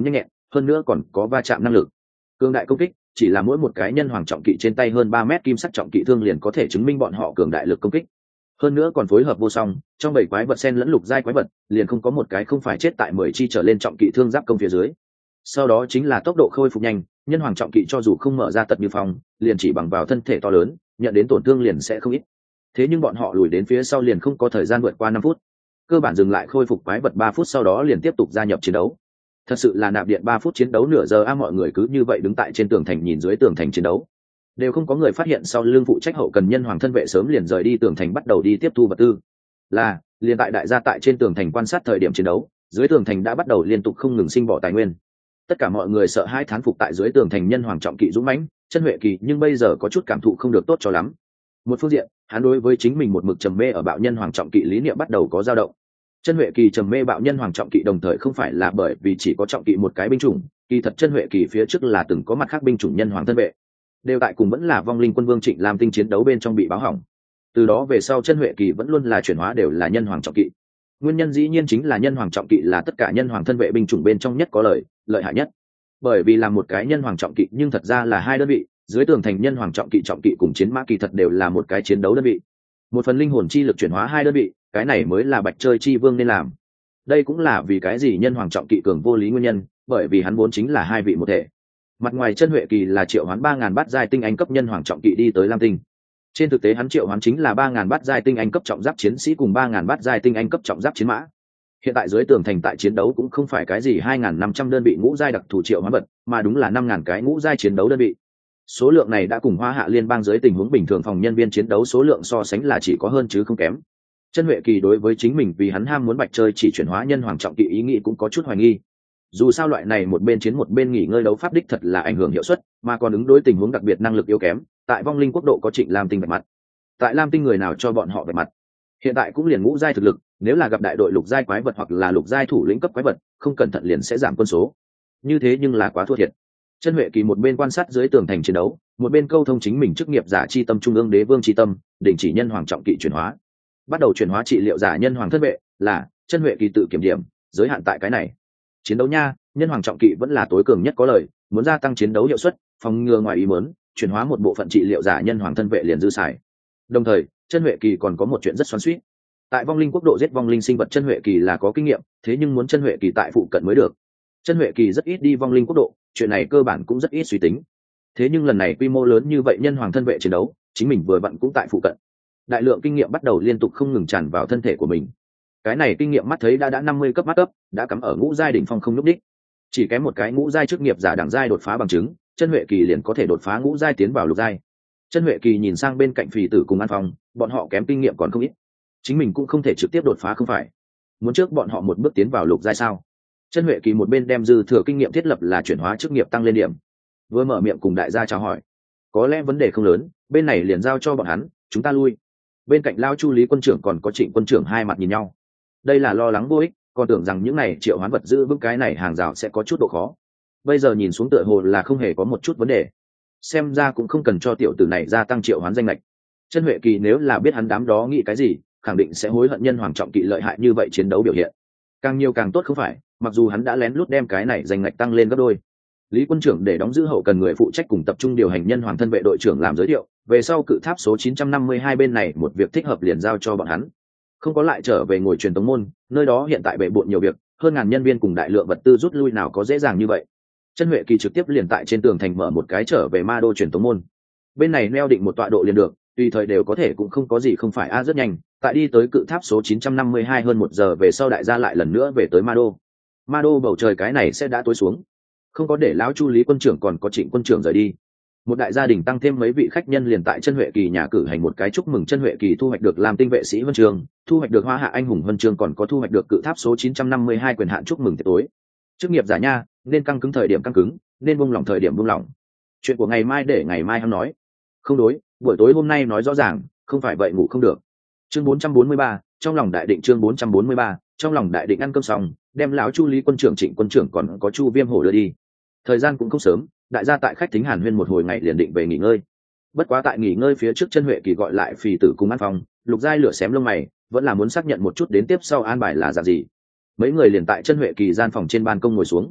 hơn nữa còn có va chạm năng lực. Cường đại công kích, chỉ là mỗi một cái nhân hoàng trọng kỵ trên tay hơn ba mét kim sắc trọng kỵ thương liền có thể chứng minh bọn họ cường đại lực công kích. Hơn nữa còn phối hợp vô song, trong bảy quái vật sen lẫn lục giai quái vật, liền không có một cái không phải chết tại mười chi trở lên trọng kỵ thương giáp công phía dưới. Sau đó chính là tốc độ khôi phục nhanh, nhân hoàng trọng kỵ cho dù không mở ra tật như phòng, liền chỉ bằng vào thân thể to lớn, nhận đến tổn thương liền sẽ không ít. Thế nhưng bọn họ lùi đến phía sau liền không có thời gian vượt qua năm phút. Cơ bản dừng lại khôi phục quái vật ba phút sau đó liền tiếp tục gia nhập chiến đấu. Thật sự là nạp điện ba phút chiến đấu nửa giờ a, mọi người cứ như vậy đứng tại trên tường thành nhìn dưới tường thành chiến đấu. Đều không có người phát hiện sau lưng phụ trách hậu cần nhân hoàng thân vệ sớm liền rời đi tường thành bắt đầu đi tiếp thu vật tư. Là, liền tại đại gia tại trên tường thành quan sát thời điểm chiến đấu, dưới tường thành đã bắt đầu liên tục không ngừng sinh bỏ tài nguyên. Tất cả mọi người sợ hai thán phục tại dưới tường thành nhân hoàng trọng kỵ dũng mãnh, chân huệ kỳ nhưng bây giờ có chút cảm thụ không được tốt cho lắm. Một phương diện, hắn đối với chính mình một mực trầm mê ở bạo nhân hoàng trọng kỵ lý niệm bắt đầu có dao động. Chân huệ kỳ trầm mê bạo nhân hoàng trọng kỵ đồng thời không phải là bởi vì chỉ có trọng kỵ một cái binh chủng, kỳ thật chân huệ kỳ phía trước là từng có mặt khác binh chủng nhân hoàng thân vệ, đều tại cùng vẫn là vong linh quân vương Trịnh Lam Tinh chiến đấu bên trong bị báo hỏng. Từ đó về sau chân huệ kỳ vẫn luôn là chuyển hóa đều là nhân hoàng trọng kỵ. Nguyên nhân dĩ nhiên chính là nhân hoàng trọng kỵ là tất cả nhân hoàng thân vệ binh chủng bên trong nhất có lợi, lợi hại nhất. Bởi vì là một cái nhân hoàng trọng kỵ nhưng thật ra là hai đơn vị, dưới tường thành nhân hoàng trọng kỵ trọng kỵ cùng chiến mã kỳ thật đều là một cái chiến đấu đơn vị. Một phần linh hồn chi lực chuyển hóa hai đơn vị, cái này mới là bạch chơi chi vương nên làm. Đây cũng là vì cái gì nhân hoàng trọng kỵ cường vô lý nguyên nhân, bởi vì hắn vốn chính là hai vị một thể. Mặt ngoài chân huệ kỳ là triệu hoán ba ngàn bát giai tinh anh cấp nhân hoàng trọng kỵ đi tới Lam Tinh. Trên thực tế hắn triệu hoán chính là ba ngàn bát giai tinh anh cấp trọng giáp chiến sĩ cùng ba ngàn bát giai tinh anh cấp trọng giáp chiến mã. Hiện tại dưới tường thành tại chiến đấu cũng không phải cái gì hai ngàn năm trăm đơn vị ngũ giai đặc thù triệu hoán vật, mà đúng là năm ngàn cái ngũ giai chiến đấu đơn vị. Số lượng này đã cùng Hoa Hạ liên bang dưới tình huống bình thường phòng nhân viên chiến đấu số lượng so sánh là chỉ có hơn chứ không kém. Chân huệ kỳ đối với chính mình vì hắn ham muốn bạch chơi chỉ chuyển hóa nhân hoàng trọng kỵ ý nghĩ cũng có chút hoài nghi. Dù sao loại này một bên chiến một bên nghỉ ngơi đấu pháp đích thật là ảnh hưởng hiệu suất, mà còn ứng đối tình huống đặc biệt năng lực yếu kém, tại vong linh quốc độ có Trịnh Lam Tinh vạch mặt. Tại Lam Tinh người nào cho bọn họ vạch mặt? Hiện tại cũng liền ngũ giai thực lực, nếu là gặp đại đội lục giai quái vật hoặc là lục giai thủ lĩnh cấp quái vật, không cẩn thận liền sẽ giảm quân số. Như thế nhưng là quá thua thiệt. Chân huệ kỳ một bên quan sát dưới tường thành chiến đấu, một bên câu thông chính mình chức nghiệp giả chi tâm trung ương đế vương chi tâm, đình chỉ nhân hoàng trọng kỵ chuyển hóa. Bắt đầu chuyển hóa trị liệu giả nhân hoàng thân vệ, là chân huệ kỳ tự kiểm điểm, giới hạn tại cái này. Chiến đấu nha, nhân hoàng trọng kỵ vẫn là tối cường nhất có lời, muốn gia tăng chiến đấu hiệu suất, phòng ngừa ngoài ý muốn, chuyển hóa một bộ phận trị liệu giả nhân hoàng thân vệ liền dư xài. Đồng thời, chân huệ kỳ còn có một chuyện rất xoắn xuýt. Tại vong linh quốc độ giết vong linh sinh vật chân huệ kỳ là có kinh nghiệm, thế nhưng muốn chân huệ kỳ tại phụ cận mới được. Chân huệ kỳ rất ít đi vong linh quốc độ, chuyện này cơ bản cũng rất ít suy tính. Thế nhưng lần này quy mô lớn như vậy nhân hoàng thân vệ chiến đấu, chính mình vừa vặn cũng tại phụ cận. Đại lượng kinh nghiệm bắt đầu liên tục không ngừng tràn vào thân thể của mình. Cái này kinh nghiệm mắt thấy đã đã năm mươi cấp mắt cấp, đã cắm ở ngũ giai đỉnh phong không nhúc đích. Chỉ kém một cái ngũ giai chức nghiệp giả đẳng giai đột phá bằng chứng, chân huệ kỳ liền có thể đột phá ngũ giai tiến vào lục giai. Chân huệ kỳ nhìn sang bên cạnh phì tử cùng An Phong, bọn họ kém kinh nghiệm còn không ít, chính mình cũng không thể trực tiếp đột phá không phải? Muốn trước bọn họ một bước tiến vào lục giai sao? Chân huệ kỳ một bên đem dư thừa kinh nghiệm thiết lập là chuyển hóa chức nghiệp tăng lên điểm, vừa mở miệng cùng đại gia chào hỏi. Có lẽ vấn đề không lớn, bên này liền giao cho bọn hắn, chúng ta lui. Bên cạnh lao Chu Lý quân trưởng còn có Trịnh quân trưởng hai mặt nhìn nhau. Đây là lo lắng vô ích, còn tưởng rằng những này triệu hoán vật giữ vững cái này hàng rào sẽ có chút độ khó. Bây giờ nhìn xuống tựa hồ là không hề có một chút vấn đề. Xem ra cũng không cần cho tiểu tử này gia tăng triệu hoán danh lệch. Chân huệ kỳ nếu là biết hắn đám đó nghĩ cái gì, khẳng định sẽ hối hận nhân hoàng trọng kỵ lợi hại như vậy chiến đấu biểu hiện. Càng nhiều càng tốt không phải, mặc dù hắn đã lén lút đem cái này danh lệch tăng lên gấp đôi. Lý quân trưởng để đóng giữ hậu cần người phụ trách cùng tập trung điều hành nhân hoàng thân vệ đội trưởng làm giới thiệu, về sau cự tháp số chín trăm năm mươi hai bên này một việc thích hợp liền giao cho bọn hắn. Không có lại trở về ngồi truyền tống môn, nơi đó hiện tại bệ bội nhiều việc, hơn ngàn nhân viên cùng đại lượng vật tư rút lui nào có dễ dàng như vậy. Chân huệ kỳ trực tiếp liền tại trên tường thành mở một cái trở về ma đô truyền tống môn. Bên này neo định một tọa độ liền được, tùy thời đều có thể cũng không có gì không phải a rất nhanh, tại đi tới cự tháp số chín trăm năm mươi hai hơn một giờ về sau đại gia lại lần nữa về tới ma đô. Ma đô bầu trời cái này sẽ đã tối xuống, không có để lão Chu Lý quân trưởng còn có Trịnh quân trưởng rời đi. Một đại gia đình tăng thêm mấy vị khách nhân liền tại chân huệ kỳ nhà cử hành một cái chúc mừng chân huệ kỳ thu hoạch được làm tinh vệ sĩ huân chương, thu hoạch được Hoa Hạ anh hùng huân chương, còn có thu hoạch được cự tháp số chín trăm năm mươi hai quyền hạn chúc mừng tiệc tối. Chức nghiệp giả nha, nên căng cứng thời điểm căng cứng, nên buông lỏng thời điểm buông lỏng. Chuyện của ngày mai để ngày mai hắn nói. Không đối, buổi tối hôm nay nói rõ ràng, không phải vậy ngủ không được. Chương bốn trăm bốn mươi ba, trong lòng đại định chương bốn trăm bốn mươi ba, trong lòng đại định ăn cơm xong, đem lão Chu Lý quân trưởng Trịnh quân trưởng còn có Chu Viêm Hổ đưa đi. Thời gian cũng không sớm, đại gia tại khách thính Hàn Huyên một hồi ngày liền định về nghỉ ngơi. Bất quá tại nghỉ ngơi phía trước chân huệ kỳ gọi lại phì tử cùng An Phong, lục giai lửa xém lông mày, vẫn là muốn xác nhận một chút đến tiếp sau an bài là dạng gì. Mấy người liền tại chân huệ kỳ gian phòng trên ban công ngồi xuống.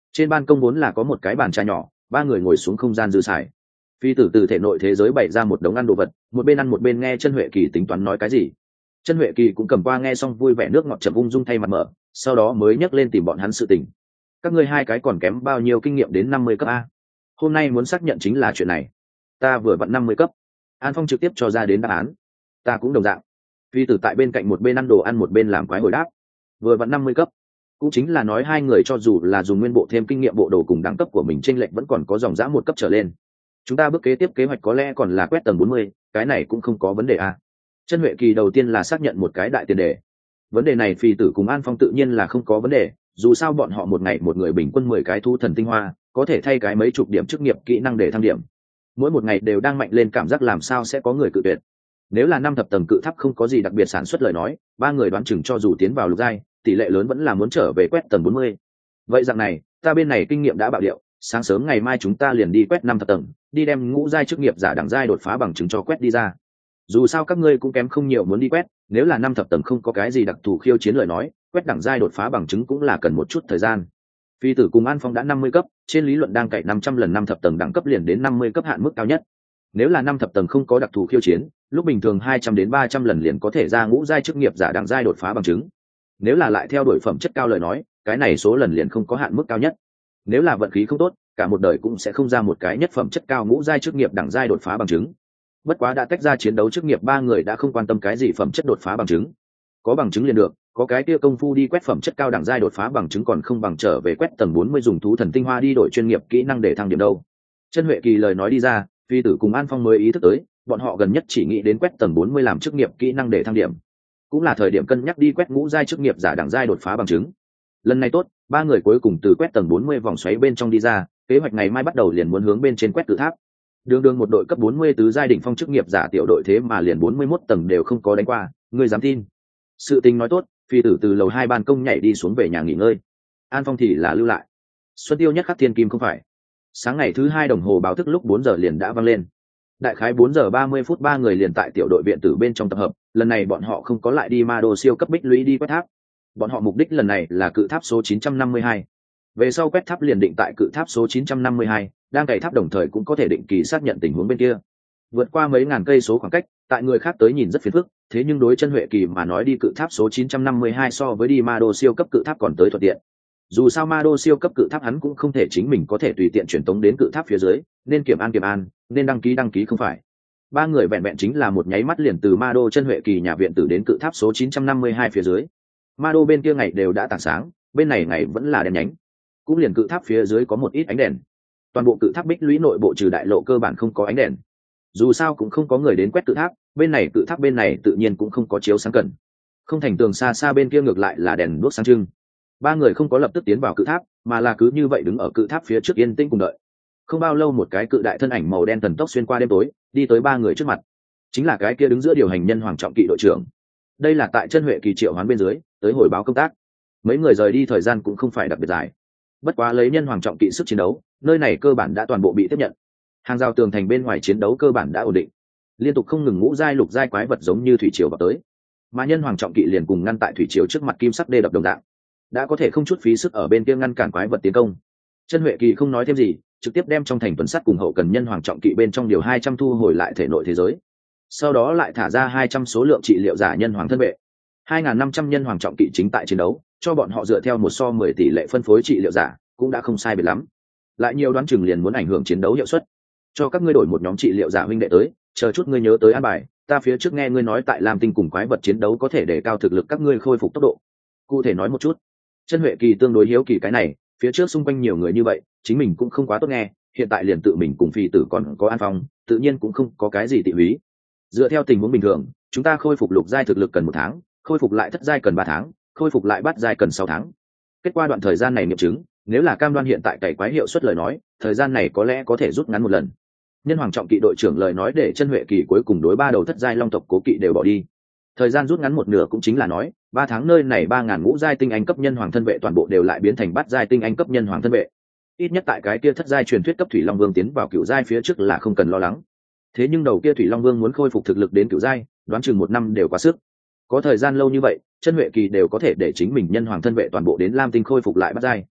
Trên ban công vốn là có một cái bàn trà nhỏ, ba người ngồi xuống không gian dư xài. Phi tử từ thể nội thế giới bày ra một đống ăn đồ vật, một bên ăn một bên nghe chân Huệ Kỳ tính toán nói cái gì. Chân Huệ Kỳ cũng cầm qua nghe xong vui vẻ nước ngọt chậm ung dung thay mặt mở, sau đó mới nhấc lên tìm bọn hắn sự tình. Các ngươi hai cái còn kém bao nhiêu kinh nghiệm đến năm mươi cấp a? Hôm nay muốn xác nhận chính là chuyện này. Ta vừa vặn năm mươi cấp. An Phong trực tiếp cho ra đến đáp án. Ta cũng đồng dạng. Phi tử tại bên cạnh một bên ăn đồ ăn một bên làm quái hồi đáp. Vừa vặn năm mươi cấp. Cũng chính là nói hai người cho dù là dùng nguyên bộ thêm kinh nghiệm bộ đồ cùng đẳng cấp của mình chênh lệch vẫn còn có dòng dã một cấp trở lên. Chúng ta bước kế tiếp kế hoạch có lẽ còn là quét tầng bốn mươi, cái này cũng không có vấn đề a. Chân Huệ Kỳ đầu tiên là xác nhận một cái đại tiền đề. Vấn đề này Phi tử cùng An Phong tự nhiên là không có vấn đề, dù sao bọn họ một ngày một người bình quân mười cái thu thần tinh hoa, có thể thay cái mấy chục điểm chức nghiệp kỹ năng để thăng điểm. Mỗi một ngày đều đang mạnh lên, cảm giác làm sao sẽ có người cự tuyệt. Nếu là năm thập tầng cự tháp không có gì đặc biệt sản xuất lời nói, ba người đoán chừng cho dù tiến vào lục giai, tỷ lệ lớn vẫn là muốn trở về quét tầng bốn mươi. Vậy dạng này, ta bên này kinh nghiệm đã bạo điệu, sáng sớm ngày mai chúng ta liền đi quét năm thập tầng, đi đem ngũ giai chức nghiệp giả đẳng giai đột phá bằng chứng cho quét đi ra. Dù sao các ngươi cũng kém không nhiều muốn đi quét, nếu là năm thập tầng không có cái gì đặc thù khiêu chiến lời nói, quét đẳng giai đột phá bằng chứng cũng là cần một chút thời gian. Phi tử cùng An Phong đã năm mươi cấp, trên lý luận đang cậy năm trăm lần năm thập tầng đẳng cấp liền đến năm mươi cấp hạn mức cao nhất. Nếu là năm thập tầng không có đặc thù khiêu chiến, lúc bình thường hai trăm đến ba trăm lần liền có thể ra ngũ giai chức nghiệp giả đẳng giai đột phá bằng chứng. Nếu là lại theo đuổi phẩm chất cao lời nói, cái này số lần liền không có hạn mức cao nhất. Nếu là vận khí không tốt, cả một đời cũng sẽ không ra một cái nhất phẩm chất cao ngũ giai chức nghiệp đẳng giai đột phá bằng chứng. Bất quá đã tách ra chiến đấu chức nghiệp ba người đã không quan tâm cái gì phẩm chất đột phá bằng chứng. Có bằng chứng liền được, có cái kia công phu đi quét phẩm chất cao đẳng giai đột phá bằng chứng còn không bằng trở về quét tầng bốn mươi dùng thú thần tinh hoa đi đổi chuyên nghiệp kỹ năng để thăng điểm đâu. Chân Huệ Kỳ lời nói đi ra, Phi tử cùng An Phong mới ý thức tới, bọn họ gần nhất chỉ nghĩ đến quét tầng bốn mươi làm chức nghiệp kỹ năng để thăng điểm, cũng là thời điểm cân nhắc đi quét ngũ giai chức nghiệp giả đẳng giai đột phá bằng chứng. Lần này tốt, ba người cuối cùng từ quét tầng bốn mươi vòng xoáy bên trong đi ra, kế hoạch ngày mai bắt đầu liền muốn hướng bên trên quét cự tháp. Đường đường một đội cấp bốn mươi tứ giai đỉnh phong chức nghiệp giả tiểu đội thế mà liền bốn mươi mốt tầng đều không có đánh qua, ngươi dám tin? Sự tình nói tốt, Phi tử từ lầu hai ban công nhảy đi xuống về nhà nghỉ ngơi. An Phong thì là lưu lại. Xuân Tiêu nhất khắc thiên kim không phải. Sáng ngày thứ hai đồng hồ báo thức lúc bốn giờ liền đã vang lên. Đại khái bốn giờ ba mươi phút ba người liền tại tiểu đội viện tử bên trong tập hợp, lần này bọn họ không có lại đi ma đô siêu cấp bích lũy đi quét tháp. Bọn họ mục đích lần này là cự tháp số chín trăm năm mươi hai. Về sau quét tháp liền định tại cự tháp số chín trăm năm mươi hai, đang cày tháp đồng thời cũng có thể định kỳ xác nhận tình huống bên kia. Vượt qua mấy ngàn cây số khoảng cách, tại người khác tới nhìn rất phiền phức, thế nhưng đối Chân Huệ Kỳ mà nói đi cự tháp số chín trăm năm mươi hai so với đi ma đô siêu cấp cự tháp còn tới thuận tiện. Dù sao ma đô siêu cấp cự tháp hắn cũng không thể chính mình có thể tùy tiện truyền tống đến cự tháp phía dưới, nên kiểm an kiểm an, nên đăng ký đăng ký không phải. Ba người vẹn vẹn chính là một nháy mắt liền từ ma đô Chân Huệ Kỳ nhà viện tử đến cự tháp số chín trăm năm mươi hai phía dưới. Ma đô bên kia ngày đều đã tảng sáng, bên này ngày vẫn là đèn nhánh. Cũng liền cự tháp phía dưới có một ít ánh đèn. Toàn bộ cự tháp bích lũy nội bộ trừ đại lộ cơ bản không có ánh đèn. Dù sao cũng không có người đến quét cự tháp, bên này cự tháp bên này tự nhiên cũng không có chiếu sáng cần. Không thành tường xa xa bên kia ngược lại là đèn đuốc sáng trưng. Ba người không có lập tức tiến vào cự tháp, mà là cứ như vậy đứng ở cự tháp phía trước yên tĩnh cùng đợi. Không bao lâu một cái cự đại thân ảnh màu đen thần tốc xuyên qua đêm tối, đi tới ba người trước mặt. Chính là cái kia đứng giữa điều hành nhân Hoàng Trọng Kỵ đội trưởng. Đây là tại Chân Huệ Kỳ triệu hoán bên dưới, tới hồi báo công tác. Mấy người rời đi thời gian cũng không phải đặc biệt dài. Bất quá lấy nhân Hoàng Trọng Kỵ sức chiến đấu, nơi này cơ bản đã toàn bộ bị tiếp nhận. Hàng rào tường thành bên ngoài chiến đấu cơ bản đã ổn định. Liên tục không ngừng ngũ giai lục giai quái vật giống như thủy triều vào tới. Mà nhân Hoàng Trọng Kỵ liền cùng ngăn tại thủy triều trước mặt kim sắc đê đập đồng dạng, đã có thể không chút phí sức ở bên kia ngăn cản quái vật tiến công. Chân Huệ Kỳ không nói thêm gì, trực tiếp đem trong thành tuần sắt cùng hậu cần nhân Hoàng Trọng Kỵ bên trong điều hai trăm thu hồi lại thể nội thế giới. Sau đó lại thả ra hai trăm số lượng trị liệu giả nhân hoàng thân vệ. hai nghìn năm trăm nhân Hoàng Trọng Kỵ chính tại chiến đấu, cho bọn họ dựa theo một so mười tỷ lệ phân phối trị liệu giả, cũng đã không sai biệt lắm. Lại nhiều đoán chừng liền muốn ảnh hưởng chiến đấu hiệu suất. Cho các ngươi đổi một nhóm trị liệu giả huynh đệ tới, chờ chút ngươi nhớ tới an bài, ta phía trước nghe ngươi nói tại Lam Tinh cùng quái vật chiến đấu có thể để cao thực lực các ngươi khôi phục tốc độ. Cụ thể nói một chút. Chân Huệ Kỳ tương đối hiếu kỳ cái này, phía trước xung quanh nhiều người như vậy, chính mình cũng không quá tốt nghe, hiện tại liền tự mình cùng Phi tử còn có An Phong, tự nhiên cũng không có cái gì tị húy. Dựa theo tình huống bình thường, chúng ta khôi phục lục giai thực lực cần một tháng, khôi phục lại thất giai cần ba tháng, khôi phục lại bát giai cần sáu tháng. Kết quả đoạn thời gian này nghiệm chứng, nếu là cam đoan hiện tại cày quái hiệu suất lời nói, thời gian này có lẽ có thể rút ngắn một lần. Nhân Hoàng Trọng Kỵ đội trưởng lời nói để Chân Huệ Kỳ cuối cùng đối ba đầu thất giai long tộc cố kỵ đều bỏ đi. Thời gian rút ngắn một nửa cũng chính là nói, ba tháng nơi này ba ngàn ngũ giai tinh anh cấp nhân hoàng thân vệ toàn bộ đều lại biến thành bát giai tinh anh cấp nhân hoàng thân vệ. Ít nhất tại cái kia thất giai truyền thuyết cấp Thủy Long Vương tiến vào cửu giai phía trước là không cần lo lắng. Thế nhưng đầu kia Thủy Long Vương muốn khôi phục thực lực đến cửu giai, đoán chừng một năm đều quá sức. Có thời gian lâu như vậy, Chân Huệ Kỳ đều có thể để chính mình nhân hoàng thân vệ toàn bộ đến Lam Tinh khôi phục lại bát giai.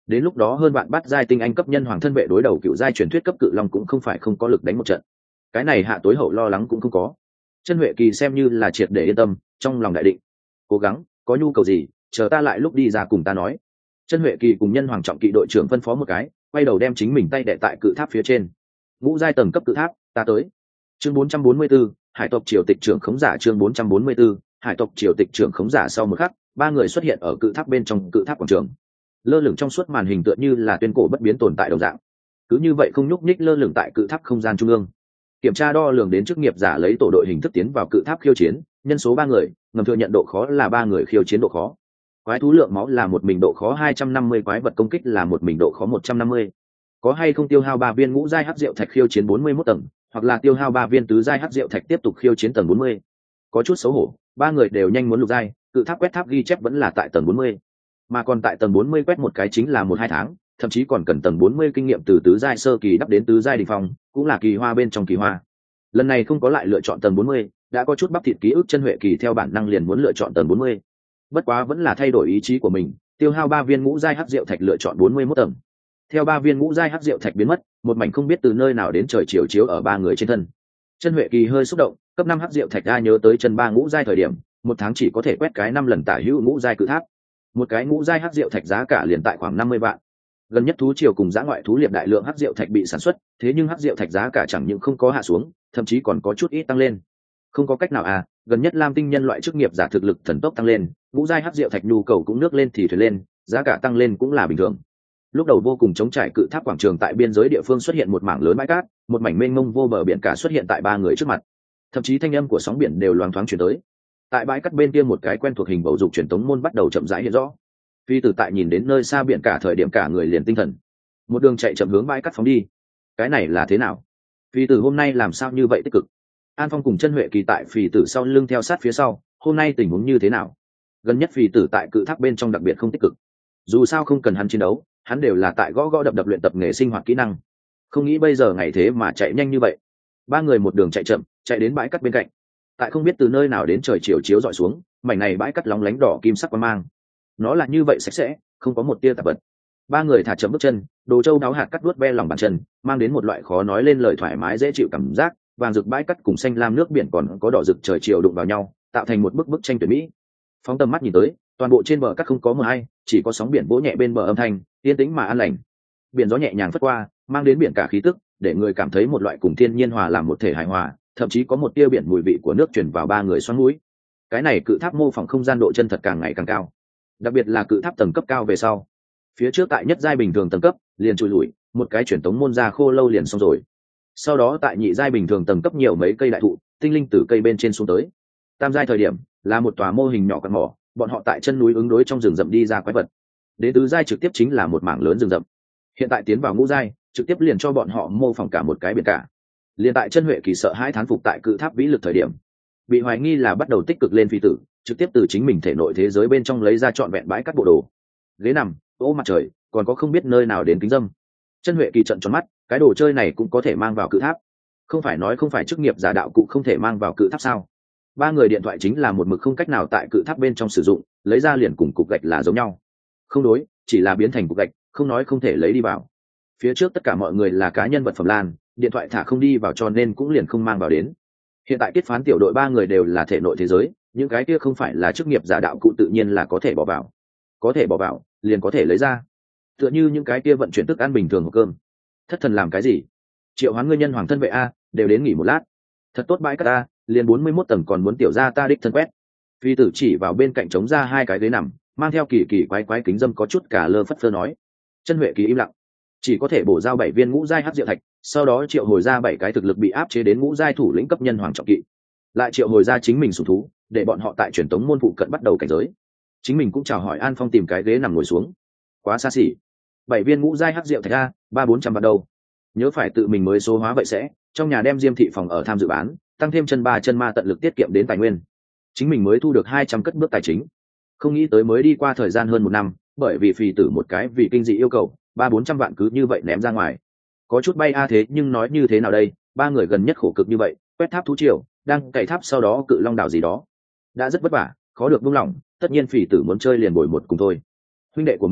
đến lúc đó hơn bạn bắt giai tinh anh cấp nhân hoàng thân vệ đối đầu cựu giai truyền thuyết cấp cự long cũng không phải không có lực đánh một trận. Cái này hạ tối hậu lo lắng cũng không có. Chân Huệ Kỳ xem như là triệt để yên tâm, trong lòng đại định, cố gắng, có nhu cầu gì chờ ta lại lúc đi ra cùng ta nói. Chân Huệ Kỳ cùng nhân hoàng trọng kỵ đội trưởng phân phó một cái, quay đầu đem chính mình tay đè tại cự tháp phía trên. Ngũ giai tầng cấp cự tháp, ta tới. Chương bốn trăm bốn mươi 4, hải tộc triều tịch trưởng khống giả. Chương bốn trăm bốn mươi 4, hải tộc triều tịch trưởng khống giả. Sau một khắc, ba người xuất hiện ở cự tháp bên trong cự tháp quảng trường. Lơ lửng trong suốt màn hình tựa như là tuyên cổ bất biến tồn tại đồng dạng, cứ như vậy không nhúc nhích lơ lửng tại cự tháp không gian trung ương. Kiểm tra đo lường đến chức nghiệp giả lấy tổ đội hình thức tiến vào cự tháp khiêu chiến, nhân số ba người, ngầm thừa nhận độ khó là ba người khiêu chiến độ khó. Quái thú lượng máu là một mình độ khó hai trăm năm mươi, quái vật công kích là một mình độ khó một trăm năm mươi. Có hay không tiêu hao ba viên ngũ giai hắc diệu thạch khiêu chiến bốn mươi mốt tầng, hoặc là tiêu hao ba viên tứ giai hắc diệu thạch tiếp tục khiêu chiến tầng bốn mươi. Có chút xấu hổ, ba người đều nhanh muốn lục giai, cự tháp quét tháp ghi chép vẫn là tại tầng bốn mươi. Mà còn tại tầng bốn mươi quét một cái chính là một hai tháng, thậm chí còn cần tầng bốn mươi kinh nghiệm từ tứ giai sơ kỳ đắp đến tứ giai đỉnh phong, cũng là kỳ hoa bên trong kỳ hoa. Lần này không có lại lựa chọn tầng bốn mươi, đã có chút bắp thịt ký ức Chân Huệ Kỳ theo bản năng liền muốn lựa chọn tầng bốn mươi. Bất quá vẫn là thay đổi ý chí của mình, tiêu hao ba viên ngũ giai hắc diệu thạch lựa chọn bốn mươi mốt tầng. Theo ba viên ngũ giai hắc diệu thạch biến mất, một mảnh không biết từ nơi nào đến trời chiều chiếu ở ba người trên thân. Chân Huệ Kỳ hơi xúc động, cấp năm hắc diệu thạch ra nhớ tới chân ba ngũ giai thời điểm, một tháng chỉ có thể quét cái năm lần tả hữu ngũ giai cự tháp. Một cái ngũ giai hắc diệu thạch giá cả liền tại khoảng năm mươi vạn. Gần nhất thú triều cùng giã ngoại thú liệp đại lượng hắc diệu thạch bị sản xuất, thế nhưng hắc diệu thạch giá cả chẳng những không có hạ xuống, thậm chí còn có chút ít tăng lên. Không có cách nào à, gần nhất lam tinh nhân loại chức nghiệp giả thực lực thần tốc tăng lên, ngũ giai hắc diệu thạch nhu cầu cũng nước lên thì thuyền lên, giá cả tăng lên cũng là bình thường. Lúc đầu vô cùng chống trải cự tháp quảng trường tại biên giới địa phương xuất hiện một mảng lớn bãi cát, một mảnh mênh mông vô bờ biển cả xuất hiện tại ba người trước mặt, thậm chí thanh âm của sóng biển đều loáng thoáng truyền tới. Tại bãi cát bên kia một cái quen thuộc hình bầu dục truyền tống môn bắt đầu chậm rãi hiện rõ. Phi Tử tại nhìn đến nơi xa biển cả thời điểm cả người liền tinh thần, một đường chạy chậm hướng bãi cát phóng đi. Cái này là thế nào? Phi Tử hôm nay làm sao như vậy tích cực? An Phong cùng Chân Huệ Kỳ tại Phi Tử sau lưng theo sát phía sau, hôm nay tình huống như thế nào? Gần nhất Phi Tử tại cự tháp bên trong đặc biệt không tích cực. Dù sao không cần hắn chiến đấu, hắn đều là tại gõ gõ đập đập luyện tập nghề sinh hoạt kỹ năng. Không nghĩ bây giờ ngày thế mà chạy nhanh như vậy. Ba người một đường chạy chậm, chạy đến bãi cát bên cạnh. Tại không biết từ nơi nào đến trời chiều chiếu dọi xuống, mảnh này bãi cát lóng lánh đỏ kim sắc quang mang. Nó là như vậy sạch sẽ, không có một tia tạp vật. Ba người thả chậm bước chân, đồ châu đáo hạt cắt vuốt ve lòng bàn chân, mang đến một loại khó nói lên lời thoải mái dễ chịu cảm giác. Vàng rực bãi cát cùng xanh lam nước biển còn có đỏ rực trời chiều đụng vào nhau, tạo thành một bức bức tranh tuyệt mỹ. Phóng tầm mắt nhìn tới, toàn bộ trên bờ cát không có mờ hay, chỉ có sóng biển vỗ nhẹ bên bờ âm thanh, yên tĩnh mà an lành. Biển gió nhẹ nhàng phất qua, mang đến biển cả khí tức, để người cảm thấy một loại cùng thiên nhiên hòa làm một thể hài hòa, thậm chí có một tia biển mùi vị của nước truyền vào ba người xoắn mũi. Cái này cự tháp mô phỏng không gian độ chân thật càng ngày càng cao, đặc biệt là cự tháp tầng cấp cao về sau. Phía trước tại nhất giai bình thường tầng cấp, liền chui lủi, một cái truyền tống môn ra khô lâu liền xong rồi. Sau đó tại nhị giai bình thường tầng cấp nhiều mấy cây đại thụ, tinh linh từ cây bên trên xuống tới. Tam giai thời điểm là một tòa mô hình nhỏ căn mỏ, bọn họ tại chân núi ứng đối trong rừng rậm đi ra quái vật. Đến tứ giai trực tiếp chính là một mảng lớn rừng rậm. Hiện tại tiến vào ngũ giai, trực tiếp liền cho bọn họ mô phỏng cả một cái biển cả. Liền tại Chân Huệ Kỳ sợ hãi thán phục tại cự tháp vĩ lực thời điểm, bị hoài nghi là bắt đầu tích cực lên Phi Tử, trực tiếp từ chính mình thể nội thế giới bên trong lấy ra trọn vẹn bãi cát bộ đồ. Ghế nằm, ô mặt trời, còn có không biết nơi nào đến kính dâm. Chân Huệ Kỳ trợn tròn mắt, cái đồ chơi này cũng có thể mang vào cự tháp. Không phải nói không phải chức nghiệp giả đạo cụ không thể mang vào cự tháp sao? Ba người điện thoại chính là một mực không cách nào tại cự tháp bên trong sử dụng, lấy ra liền cùng cục gạch là giống nhau. Không đối, chỉ là biến thành cục gạch, không nói không thể lấy đi vào. Phía trước tất cả mọi người là cá nhân vật phẩm lan, điện thoại thả không đi vào cho nên cũng liền không mang vào đến. Hiện tại kết phán tiểu đội ba người đều là thể nội thế giới, những cái kia không phải là chức nghiệp giả đạo cụ tự nhiên là có thể bỏ vào. Có thể bỏ vào, liền có thể lấy ra. Tựa như những cái kia vận chuyển thức ăn bình thường hộp cơm. Thất thần làm cái gì? Triệu Hoán ngươi nhân hoàng thân vệ a, đều đến nghỉ một lát. Thật tốt bãi cát a, liền bốn mươi mốt tầng còn muốn tiểu gia ta đích thân quét. Phi Tử chỉ vào bên cạnh trống ra hai cái ghế nằm, mang theo kỳ kỳ quái quái kính dâm có chút cả lơ phất phơ nói. Chân Huệ Kỳ im lặng, chỉ có thể bổ giao bảy viên ngũ giai hắc diệu thạch, sau đó triệu hồi ra bảy cái thực lực bị áp chế đến ngũ giai thủ lĩnh cấp nhân hoàng trọng kỵ, lại triệu hồi ra chính mình sủng thú, để bọn họ tại truyền tống môn phụ cận bắt đầu cảnh giới. Chính mình cũng chào hỏi An Phong tìm cái ghế nằm ngồi xuống. Quá xa xỉ, bảy viên ngũ giai hắc diệu thạch a, ba bốn trăm vào đầu. Nhớ phải tự mình mới số hóa vậy sẽ, trong nhà đem diêm thị phòng ở tham dự bán, tăng thêm chân ba chân ma tận lực tiết kiệm đến tài nguyên. Chính mình mới thu được hai trăm cất bước tài chính. Không nghĩ tới mới đi qua thời gian hơn một năm, bởi vì Phì Tử một cái vì kinh dị yêu cầu, ba bốn trăm vạn cứ như vậy ném ra ngoài. Có chút bay a thế nhưng nói như thế nào đây, ba người gần nhất khổ cực như vậy, quét tháp thú triều, đang cày tháp sau đó cự long đảo gì đó, đã rất vất vả, khó được buông lỏng, tất nhiên Phì Tử muốn chơi liền bồi một cùng thôi. Huynh đệ của mình,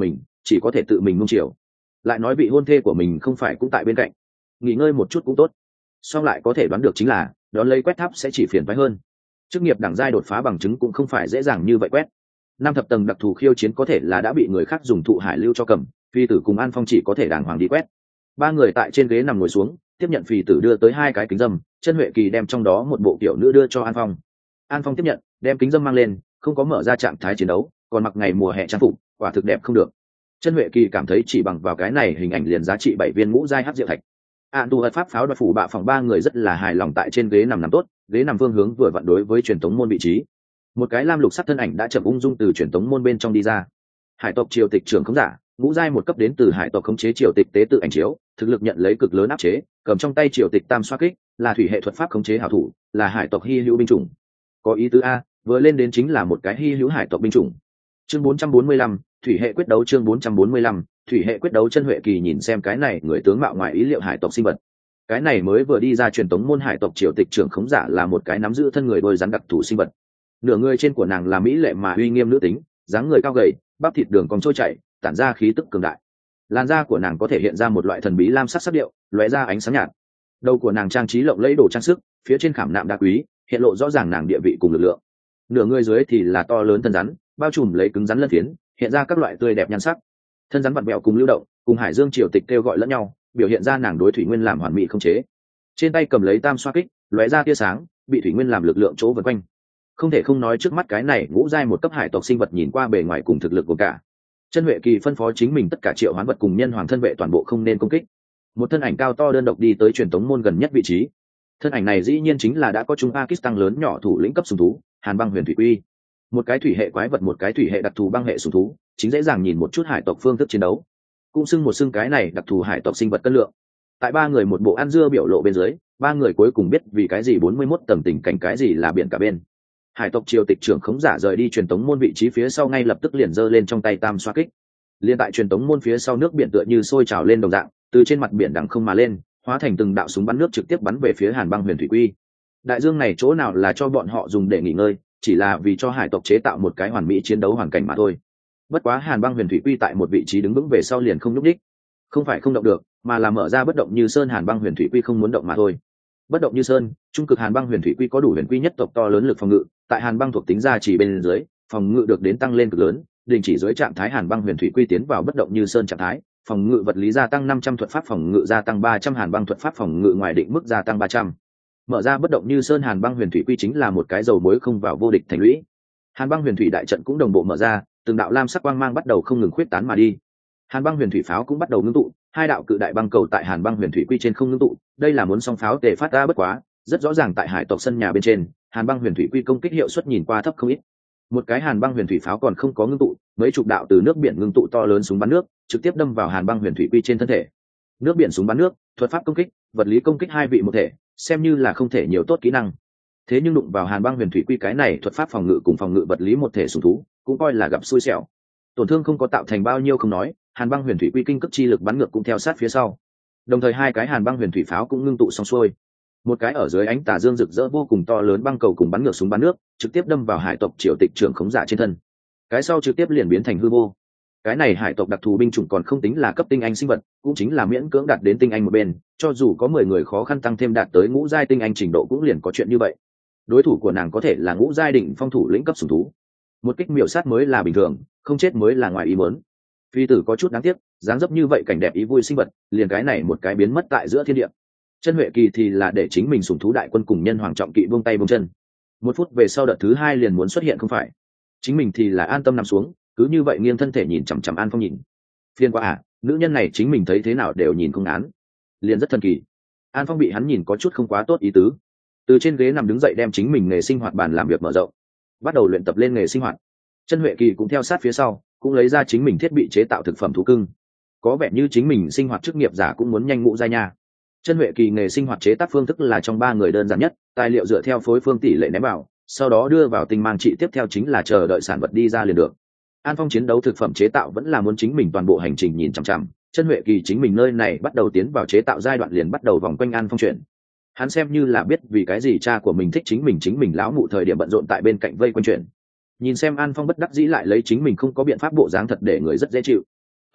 chỉ có thể tự mình nung chiều. Lại nói vị hôn thê của mình không phải cũng tại bên cạnh, nghỉ ngơi một chút cũng tốt. Song lại có thể đoán được chính là đón lấy quét tháp sẽ chỉ phiền phái hơn. Chức nghiệp đẳng giai đột phá bằng chứng cũng không phải dễ dàng như vậy quét. Năm thập tầng đặc thù khiêu chiến có thể là đã bị người khác dùng thụ hải lưu cho cầm, phi tử cùng An Phong chỉ có thể đàng hoàng đi quét. Ba người tại trên ghế nằm ngồi xuống, tiếp nhận phi tử đưa tới hai cái kính dâm, chân Huệ Kỳ đem trong đó một bộ kiểu nữ đưa cho An Phong. An Phong tiếp nhận, đem kính dâm mang lên, không có mở ra trạng thái chiến đấu, còn mặc ngày mùa hè trang phục, quả thực đẹp không được. Chân Huệ Kỳ cảm thấy chỉ bằng vào cái này hình ảnh liền giá trị bảy viên ngũ giai hắc diệu thạch. An tu hật pháp pháo đoạt phủ bạ phòng ba người rất là hài lòng tại trên ghế nằm nằm tốt, ghế nằm phương hướng vừa vặn đối với truyền tống môn vị trí. Một cái lam lục sắc thân ảnh đã chậm ung dung từ truyền tống môn bên trong đi ra. Hải tộc triều tịch trưởng khống giả, ngũ giai một cấp đến từ hải tộc khống chế triều tịch tế tự ảnh chiếu, thực lực nhận lấy cực lớn áp chế, cầm trong tay triều tịch tam xoa kích, là thủy hệ thuật pháp khống chế hảo thủ, là hải tộc hy hữu binh chủng. Có ý tứ a, vừa lên đến chính là một cái hy hữu hải tộc binh chủng. Chương bốn trăm bốn mươi lăm, thủy hệ quyết đấu. Chương bốn trăm bốn mươi lăm, thủy hệ quyết đấu. Chân Huệ Kỳ nhìn xem cái này người tướng mạo ngoài ý liệu hải tộc sinh vật. Cái này mới vừa đi ra truyền tống môn hải tộc triều tịch trưởng khống giả là một cái nắm giữ thân người đôi rắn đặc thù sinh vật. Nửa người trên của nàng là mỹ lệ mà uy nghiêm nữ tính, dáng người cao gầy, bắp thịt đường cong trôi chảy, tản ra khí tức cường đại. Làn da của nàng có thể hiện ra một loại thần bí lam sắc sắc điệu, lóe ra ánh sáng nhạt. Đầu của nàng trang trí lộng lẫy đồ trang sức, phía trên khảm nạm đá quý, hiện lộ rõ ràng nàng địa vị cùng lực lượng. Nửa người dưới thì là to lớn thân rắn, bao trùm lấy cứng rắn lân phiến, hiện ra các loại tươi đẹp nhan sắc. Thân rắn vặn vẹo cùng lưu động, cùng hải dương triều tịch kêu gọi lẫn nhau, biểu hiện ra nàng đối thủy nguyên làm hoàn mỹ không chế. Trên tay cầm lấy tam xoa kích, lóe ra tia sáng, bị thủy nguyên làm lực lượng chỗ vần quanh. Không thể không nói trước mắt cái này ngũ giai một cấp hải tộc sinh vật nhìn qua bề ngoài cùng thực lực của cả. Chân Huệ Kỳ phân phó chính mình tất cả triệu hoán vật cùng nhân hoàng thân vệ toàn bộ không nên công kích. Một thân ảnh cao to đơn độc đi tới truyền tống môn gần nhất vị trí. Thân ảnh này dĩ nhiên chính là đã có trung Pakistan lớn nhỏ thủ lĩnh cấp sùng thú, Hàn Băng Huyền Thủy Quy. Một cái thủy hệ quái vật, một cái thủy hệ đặc thù băng hệ sùng thú, chính dễ dàng nhìn một chút hải tộc phương thức chiến đấu. Cũng xưng một xưng cái này đặc thù hải tộc sinh vật cân lượng. Tại ba người một bộ ăn dưa biểu lộ bên dưới, ba người cuối cùng biết vì cái gì bốn mươi mốt tầng tình cảnh cái gì là biển cả bên. Hải tộc triều tịch trưởng khống giả rời đi truyền tống môn vị trí phía sau ngay lập tức liền giơ lên trong tay tam xoa kích. Liên tại truyền tống môn phía sau nước biển tựa như sôi trào lên đồng dạng, từ trên mặt biển đằng không mà lên, hóa thành từng đạo súng bắn nước trực tiếp bắn về phía Hàn Băng Huyền Thủy Quy. Đại dương này chỗ nào là cho bọn họ dùng để nghỉ ngơi, chỉ là vì cho hải tộc chế tạo một cái hoàn mỹ chiến đấu hoàn cảnh mà thôi. Bất quá Hàn Băng Huyền Thủy Quy tại một vị trí đứng vững về sau liền không nhúc nhích, không phải không động được, mà là mở ra bất động như sơn. Hàn Băng Huyền Thủy Quy không muốn động mà thôi. Bất động như sơn, trung cực Hàn Băng Huyền Thủy Quy có đủ huyền quy nhất tộc to lớn lực phòng ngự, tại Hàn Băng thuộc tính ra chỉ bên dưới, phòng ngự được đến tăng lên cực lớn. Đình chỉ dưới trạng thái Hàn Băng Huyền Thủy Quy tiến vào bất động như sơn trạng thái, phòng ngự vật lý gia tăng năm trăm, thuật pháp phòng ngự gia tăng ba trăm, Hàn Băng thuật pháp phòng ngự ngoài định mức gia tăng ba trăm. Mở ra bất động như sơn, Hàn Băng Huyền Thủy Quy chính là một cái dầu muối không vào vô địch thành lũy. Hàn Băng Huyền Thủy đại trận cũng đồng bộ mở ra, từng đạo lam sắc quang mang bắt đầu không ngừng khuyết tán mà đi. Hàn Băng Huyền Thủy pháo cũng bắt đầu ngưng tụ, hai đạo cự đại băng cầu tại Hàn Băng Huyền Thủy Quy trên không ngưng tụ, đây là muốn song pháo tề phát ra bất quá, rất rõ ràng tại hải tộc sân nhà bên trên, Hàn Băng Huyền Thủy Quy công kích hiệu suất nhìn qua thấp không ít. Một cái Hàn Băng Huyền Thủy pháo còn không có ngưng tụ, mấy chục đạo từ nước biển ngưng tụ to lớn súng bắn nước, trực tiếp đâm vào Hàn Băng Huyền Thủy Quy trên thân thể. Nước biển súng bắn nước, thuật pháp công kích, vật lý công kích hai vị một thể, xem như là không thể nhiều tốt kỹ năng. Thế nhưng đụng vào Hàn Băng Huyền Thủy Quy cái này thuật pháp phòng ngự cùng phòng ngự vật lý một thể sùng thú, cũng coi là gặp xui xẻo. Tổn thương không có tạo thành bao nhiêu không nói, Hàn Băng Huyền Thủy Quy kinh cực chi lực bắn ngược cũng theo sát phía sau. Đồng thời hai cái Hàn Băng Huyền Thủy pháo cũng ngưng tụ xong xuôi. Một cái ở dưới ánh tà dương rực rỡ vô cùng to lớn băng cầu cùng bắn ngược súng bắn nước, trực tiếp đâm vào hải tộc triều tịch trưởng khống giả trên thân. Cái sau trực tiếp liền biến thành hư vô. Cái này hải tộc đặc thù binh chủng còn không tính là cấp tinh anh sinh vật, cũng chính là miễn cưỡng đạt đến tinh anh một bên, cho dù có mười người khó khăn tăng thêm đạt tới ngũ giai tinh anh trình độ cũng liền có chuyện như vậy. Đối thủ của nàng có thể là ngũ giai đỉnh phong thủ lĩnh cấp sủng thú. Một kích miểu sát mới là bình thường, không chết mới là ngoài ý muốn. Phi tử có chút đáng tiếc, dáng dấp như vậy cảnh đẹp ý vui sinh vật, liền cái này một cái biến mất tại giữa thiên địa. Chân Huệ Kỳ thì là để chính mình sủng thú đại quân cùng nhân hoàng trọng kỵ buông tay buông chân. Một phút về sau đợt thứ hai liền muốn xuất hiện không phải. Chính mình thì là an tâm nằm xuống, cứ như vậy nghiêng thân thể nhìn chằm chằm An Phong nhìn. Phiền quá à, nữ nhân này chính mình thấy thế nào đều nhìn không án, liền rất thần kỳ. An Phong bị hắn nhìn có chút không quá tốt ý tứ, từ trên ghế nằm đứng dậy đem chính mình nghề sinh hoạt bàn làm việc mở rộng, bắt đầu luyện tập lên nghề sinh hoạt. Chân Huệ Kỳ cũng theo sát phía sau, cũng lấy ra chính mình thiết bị chế tạo thực phẩm thú cưng. Có vẻ như chính mình sinh hoạt chức nghiệp giả cũng muốn nhanh ngũ giai nha. Chân Huệ Kỳ nghề sinh hoạt chế tác phương thức là trong ba người đơn giản nhất, tài liệu dựa theo phối phương tỷ lệ ném vào, sau đó đưa vào tinh mang trị, tiếp theo chính là chờ đợi sản vật đi ra liền được. An Phong chiến đấu thực phẩm chế tạo vẫn là muốn chính mình toàn bộ hành trình nhìn chằm chằm. Chân Huệ Kỳ chính mình nơi này bắt đầu tiến vào chế tạo giai đoạn liền bắt đầu vòng quanh An Phong chuyện. Hắn xem như là biết vì cái gì cha của mình thích chính mình, chính mình lão mụ thời điểm bận rộn tại bên cạnh vây quanh chuyện. Nhìn xem An Phong bất đắc dĩ lại lấy chính mình không có biện pháp bộ dáng thật để người rất dễ chịu.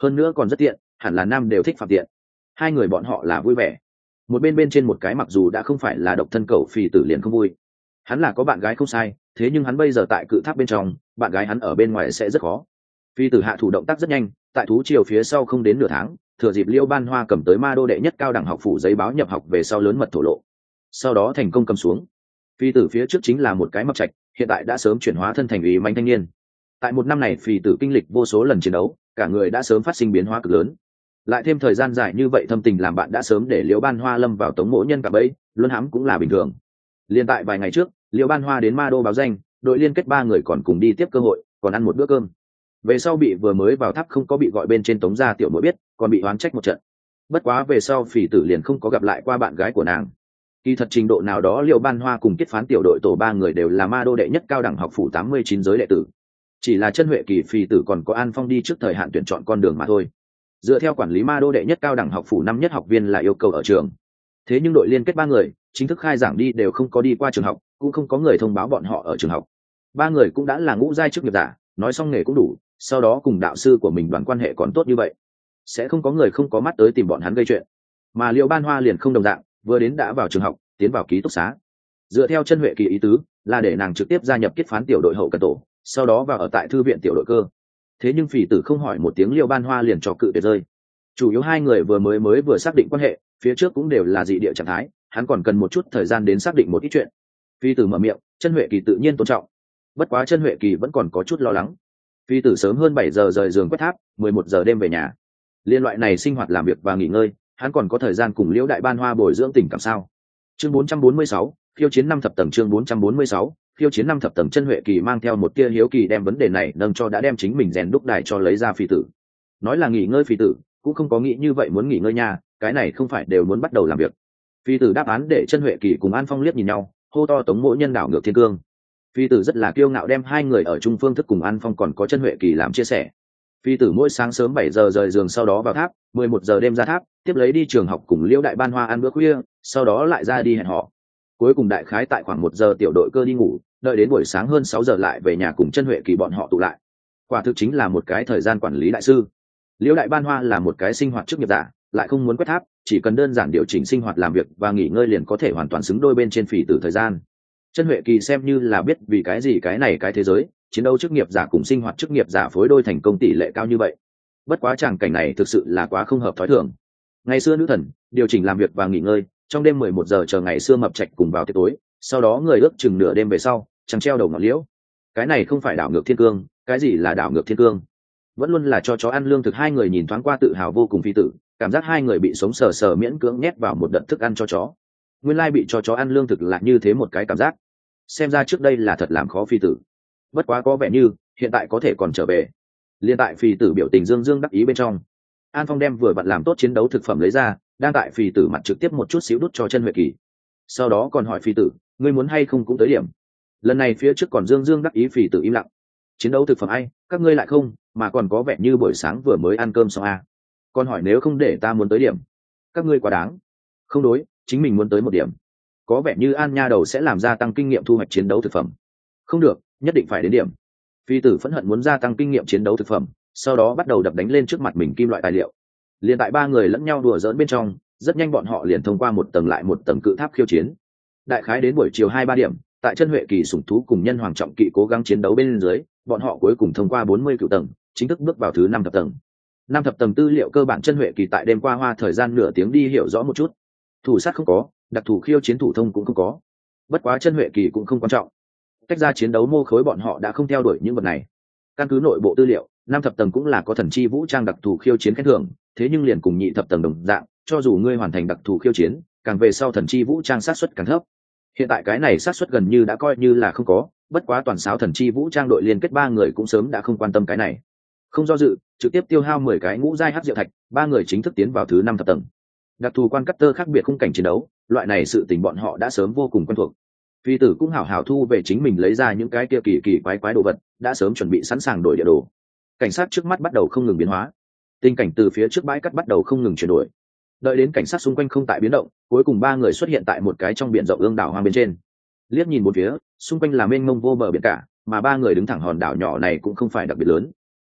hơn nữa còn rất tiện, hẳn là nam đều thích phạm tiện. Hai người bọn họ là vui vẻ. Một bên bên trên một cái mặc dù đã không phải là độc thân cầu phì tử liền không vui. Hắn là có bạn gái không sai, thế nhưng hắn bây giờ tại cự tháp bên trong, bạn gái hắn ở bên ngoài sẽ rất khó. Phi tử hạ thủ động tác rất nhanh, tại thú triều phía sau không đến nửa tháng, thừa dịp Liêu Ban Hoa cầm tới ma đô đệ nhất cao đẳng học phủ giấy báo nhập học về sau lớn mật thổ lộ, sau đó thành công cầm xuống. Phi tử phía trước chính là một cái mập trạch, hiện tại đã sớm chuyển hóa thân thành ủy manh thanh niên. Tại một năm này Phi tử kinh lịch vô số lần chiến đấu, cả người đã sớm phát sinh biến hóa cực lớn. Lại thêm thời gian dài như vậy thâm tình làm bạn đã sớm để Liêu Ban Hoa lâm vào tống mỗ nhân cả bẫy, luân hãm cũng là bình thường. Liên tại vài ngày trước, Liêu Ban Hoa đến ma đô báo danh, đội liên kết ba người còn cùng đi tiếp cơ hội, còn ăn một bữa cơm. Về sau bị vừa mới vào tháp không có bị gọi bên trên tống gia tiểu mỗi biết, còn bị oán trách một trận. Bất quá về sau Phỉ tử liền không có gặp lại qua bạn gái của nàng. Kỳ thật trình độ nào đó Liêu Ban Hoa cùng kết phán tiểu đội tổ ba người đều là ma đô đệ nhất cao đẳng học phủ tám mươi chín giới đệ tử. Chỉ là chân huệ kỳ Phỉ tử còn có An Phong đi trước thời hạn tuyển chọn con đường mà thôi. Dựa theo quản lý ma đô đệ nhất cao đẳng học phủ năm nhất học viên là yêu cầu ở trường. Thế nhưng đội liên kết ba người chính thức khai giảng đi đều không có đi qua trường học, cũng không có người thông báo bọn họ ở trường học. Ba người cũng đã là ngũ giai chức nghiệp giả, nói xong nghề cũng đủ, sau đó cùng đạo sư của mình đoàn quan hệ còn tốt như vậy, sẽ không có người không có mắt tới tìm bọn hắn gây chuyện. Mà Liêu Ban Hoa liền không đồng dạng, vừa đến đã vào trường học, tiến vào ký túc xá. Dựa theo chân huệ kỳ ý tứ là để nàng trực tiếp gia nhập kết phán tiểu đội hậu cần tổ, sau đó vào ở tại thư viện tiểu đội cơ. Thế nhưng Phỉ tử không hỏi một tiếng Liêu Ban Hoa liền cho cự tuyệt rơi. Chủ yếu hai người vừa mới mới vừa xác định quan hệ, phía trước cũng đều là dị địa trạng thái, hắn còn cần một chút thời gian đến xác định một ít chuyện. Phi tử mở miệng, chân huệ kỳ tự nhiên tôn trọng. Bất quá chân huệ kỳ vẫn còn có chút lo lắng. Phi tử sớm hơn bảy giờ rời giường quét tháp, mười một giờ đêm về nhà. Liên loại này sinh hoạt làm việc và nghỉ ngơi, hắn còn có thời gian cùng Liễu Đại Ban Hoa bồi dưỡng tình cảm sao? Chương bốn trăm bốn mươi sáu, khiêu chiến năm thập tầng chương bốn trăm bốn mươi sáu, khiêu chiến năm thập tầng chân huệ kỳ mang theo một tia hiếu kỳ đem vấn đề này nâng cho đã đem chính mình rèn đúc đài cho lấy ra Phi tử. Nói là nghỉ ngơi Phi tử, cũng không có nghĩ như vậy muốn nghỉ ngơi nha, cái này không phải đều muốn bắt đầu làm việc. Phi tử đáp án để chân huệ kỳ cùng An Phong liếc nhìn nhau, hô to tống mỗi nhân đảo ngược thiên cương. Phi tử rất là kiêu ngạo đem hai người ở chung phương thức cùng An Phong còn có chân huệ kỳ làm chia sẻ. Phi tử mỗi sáng sớm bảy giờ rời giường, sau đó vào tháp, mười một giờ đêm ra tháp, tiếp lấy đi trường học cùng Liễu Đại Ban Hoa ăn bữa khuya, sau đó lại ra đi hẹn họ. Cuối cùng đại khái tại khoảng một giờ tiểu đội cơ đi ngủ, đợi đến buổi sáng hơn sáu giờ lại về nhà cùng chân huệ kỳ bọn họ tụ lại. Quả thực chính là một cái thời gian quản lý đại sư. Liễu Đại Ban Hoa là một cái sinh hoạt chức nghiệp giả, lại không muốn quét tháp, chỉ cần đơn giản điều chỉnh sinh hoạt làm việc và nghỉ ngơi liền có thể hoàn toàn xứng đôi bên trên Phỉ tử thời gian. Chân huệ kỳ xem như là biết vì cái gì cái này cái thế giới chiến đấu chức nghiệp giả cùng sinh hoạt chức nghiệp giả phối đôi thành công tỷ lệ cao như vậy. Bất quá tràng cảnh này thực sự là quá không hợp thói thường. Ngày xưa nữ thần điều chỉnh làm việc và nghỉ ngơi, trong đêm mười một giờ chờ ngày xưa mập trạch cùng vào tiệc tối, sau đó người ước chừng nửa đêm về sau chẳng treo đầu ngọn liễu. Cái này không phải đảo ngược thiên cương. Cái gì là đảo ngược thiên cương? Vẫn luôn là cho chó ăn lương thực. Hai người nhìn thoáng qua tự hào vô cùng Phi tử, cảm giác hai người bị sống sờ sờ miễn cưỡng nhét vào một đợt thức ăn cho chó. Nguyên lai bị cho chó ăn lương thực là như thế một cái cảm giác. Xem ra trước đây là thật làm khó Phi tử. Bất quá có vẻ như hiện tại có thể còn trở về. Liên tại Phi tử biểu tình dương dương đắc ý bên trong, An Phong đem vừa vặn làm tốt chiến đấu thực phẩm lấy ra, đang tại Phi tử mặt trực tiếp một chút xíu đút cho chân huệ kỳ. Sau đó còn hỏi Phi tử, ngươi muốn hay không cũng tới điểm. Lần này phía trước còn dương dương đắc ý Phi tử im lặng. Chiến đấu thực phẩm ai, các ngươi lại không, mà còn có vẻ như buổi sáng vừa mới ăn cơm xong à. Còn hỏi nếu không để ta muốn tới điểm, các ngươi quá đáng. Không đối, chính mình muốn tới một điểm. Có vẻ như An nha đầu sẽ làm gia tăng kinh nghiệm thu hoạch chiến đấu thực phẩm. Không được, nhất định phải đến điểm. Phi tử phẫn hận muốn gia tăng kinh nghiệm chiến đấu thực phẩm, sau đó bắt đầu đập đánh lên trước mặt mình kim loại tài liệu. Liền tại ba người lẫn nhau đùa giỡn bên trong, rất nhanh bọn họ liền thông qua một tầng lại một tầng cự tháp khiêu chiến. Đại khái đến buổi chiều hai ba điểm, tại chân huệ kỳ sủng thú cùng nhân hoàng trọng kỵ cố gắng chiến đấu bên dưới, bọn họ cuối cùng thông qua bốn mươi cựu tầng, chính thức bước vào thứ năm thập tầng. Năm thập tầng tư liệu cơ bản chân huệ kỳ tại đêm qua hoa thời gian nửa tiếng đi hiểu rõ một chút. Thủ sát không có, đặc thù khiêu chiến thủ thông cũng không có. Bất quá chân huệ kỳ cũng không quan trọng. Tách ra chiến đấu mô khối bọn họ đã không theo đuổi những vật này. Căn cứ nội bộ tư liệu, năm thập tầng cũng là có thần chi vũ trang đặc thù khiêu chiến khen thưởng, thế nhưng liền cùng nhị thập tầng đồng dạng, cho dù ngươi hoàn thành đặc thù khiêu chiến, càng về sau thần chi vũ trang sát suất càng thấp. Hiện tại cái này sát suất gần như đã coi như là không có, bất quá toàn sáo thần chi vũ trang đội liên kết ba người cũng sớm đã không quan tâm cái này. Không do dự, trực tiếp tiêu hao mười cái ngũ giai hắc diệu thạch, ba người chính thức tiến vào thứ năm thập tầng. Đặc thù quan cắt tơ khác biệt khung cảnh chiến đấu, loại này sự tình bọn họ đã sớm vô cùng quen thuộc. Phi tử cũng hảo hảo thu về chính mình lấy ra những cái kia kỳ kỳ quái quái đồ vật, đã sớm chuẩn bị sẵn sàng đổi địa đồ. Cảnh sát trước mắt bắt đầu không ngừng biến hóa, tình cảnh từ phía trước bãi cắt bắt đầu không ngừng chuyển đổi. Đợi đến cảnh sát xung quanh không tại biến động, cuối cùng ba người xuất hiện tại một cái trong biển rộng ương đảo hoang bên trên. Liếc nhìn một phía, xung quanh là mênh mông vô bờ biển cả, mà ba người đứng thẳng hòn đảo nhỏ này cũng không phải đặc biệt lớn.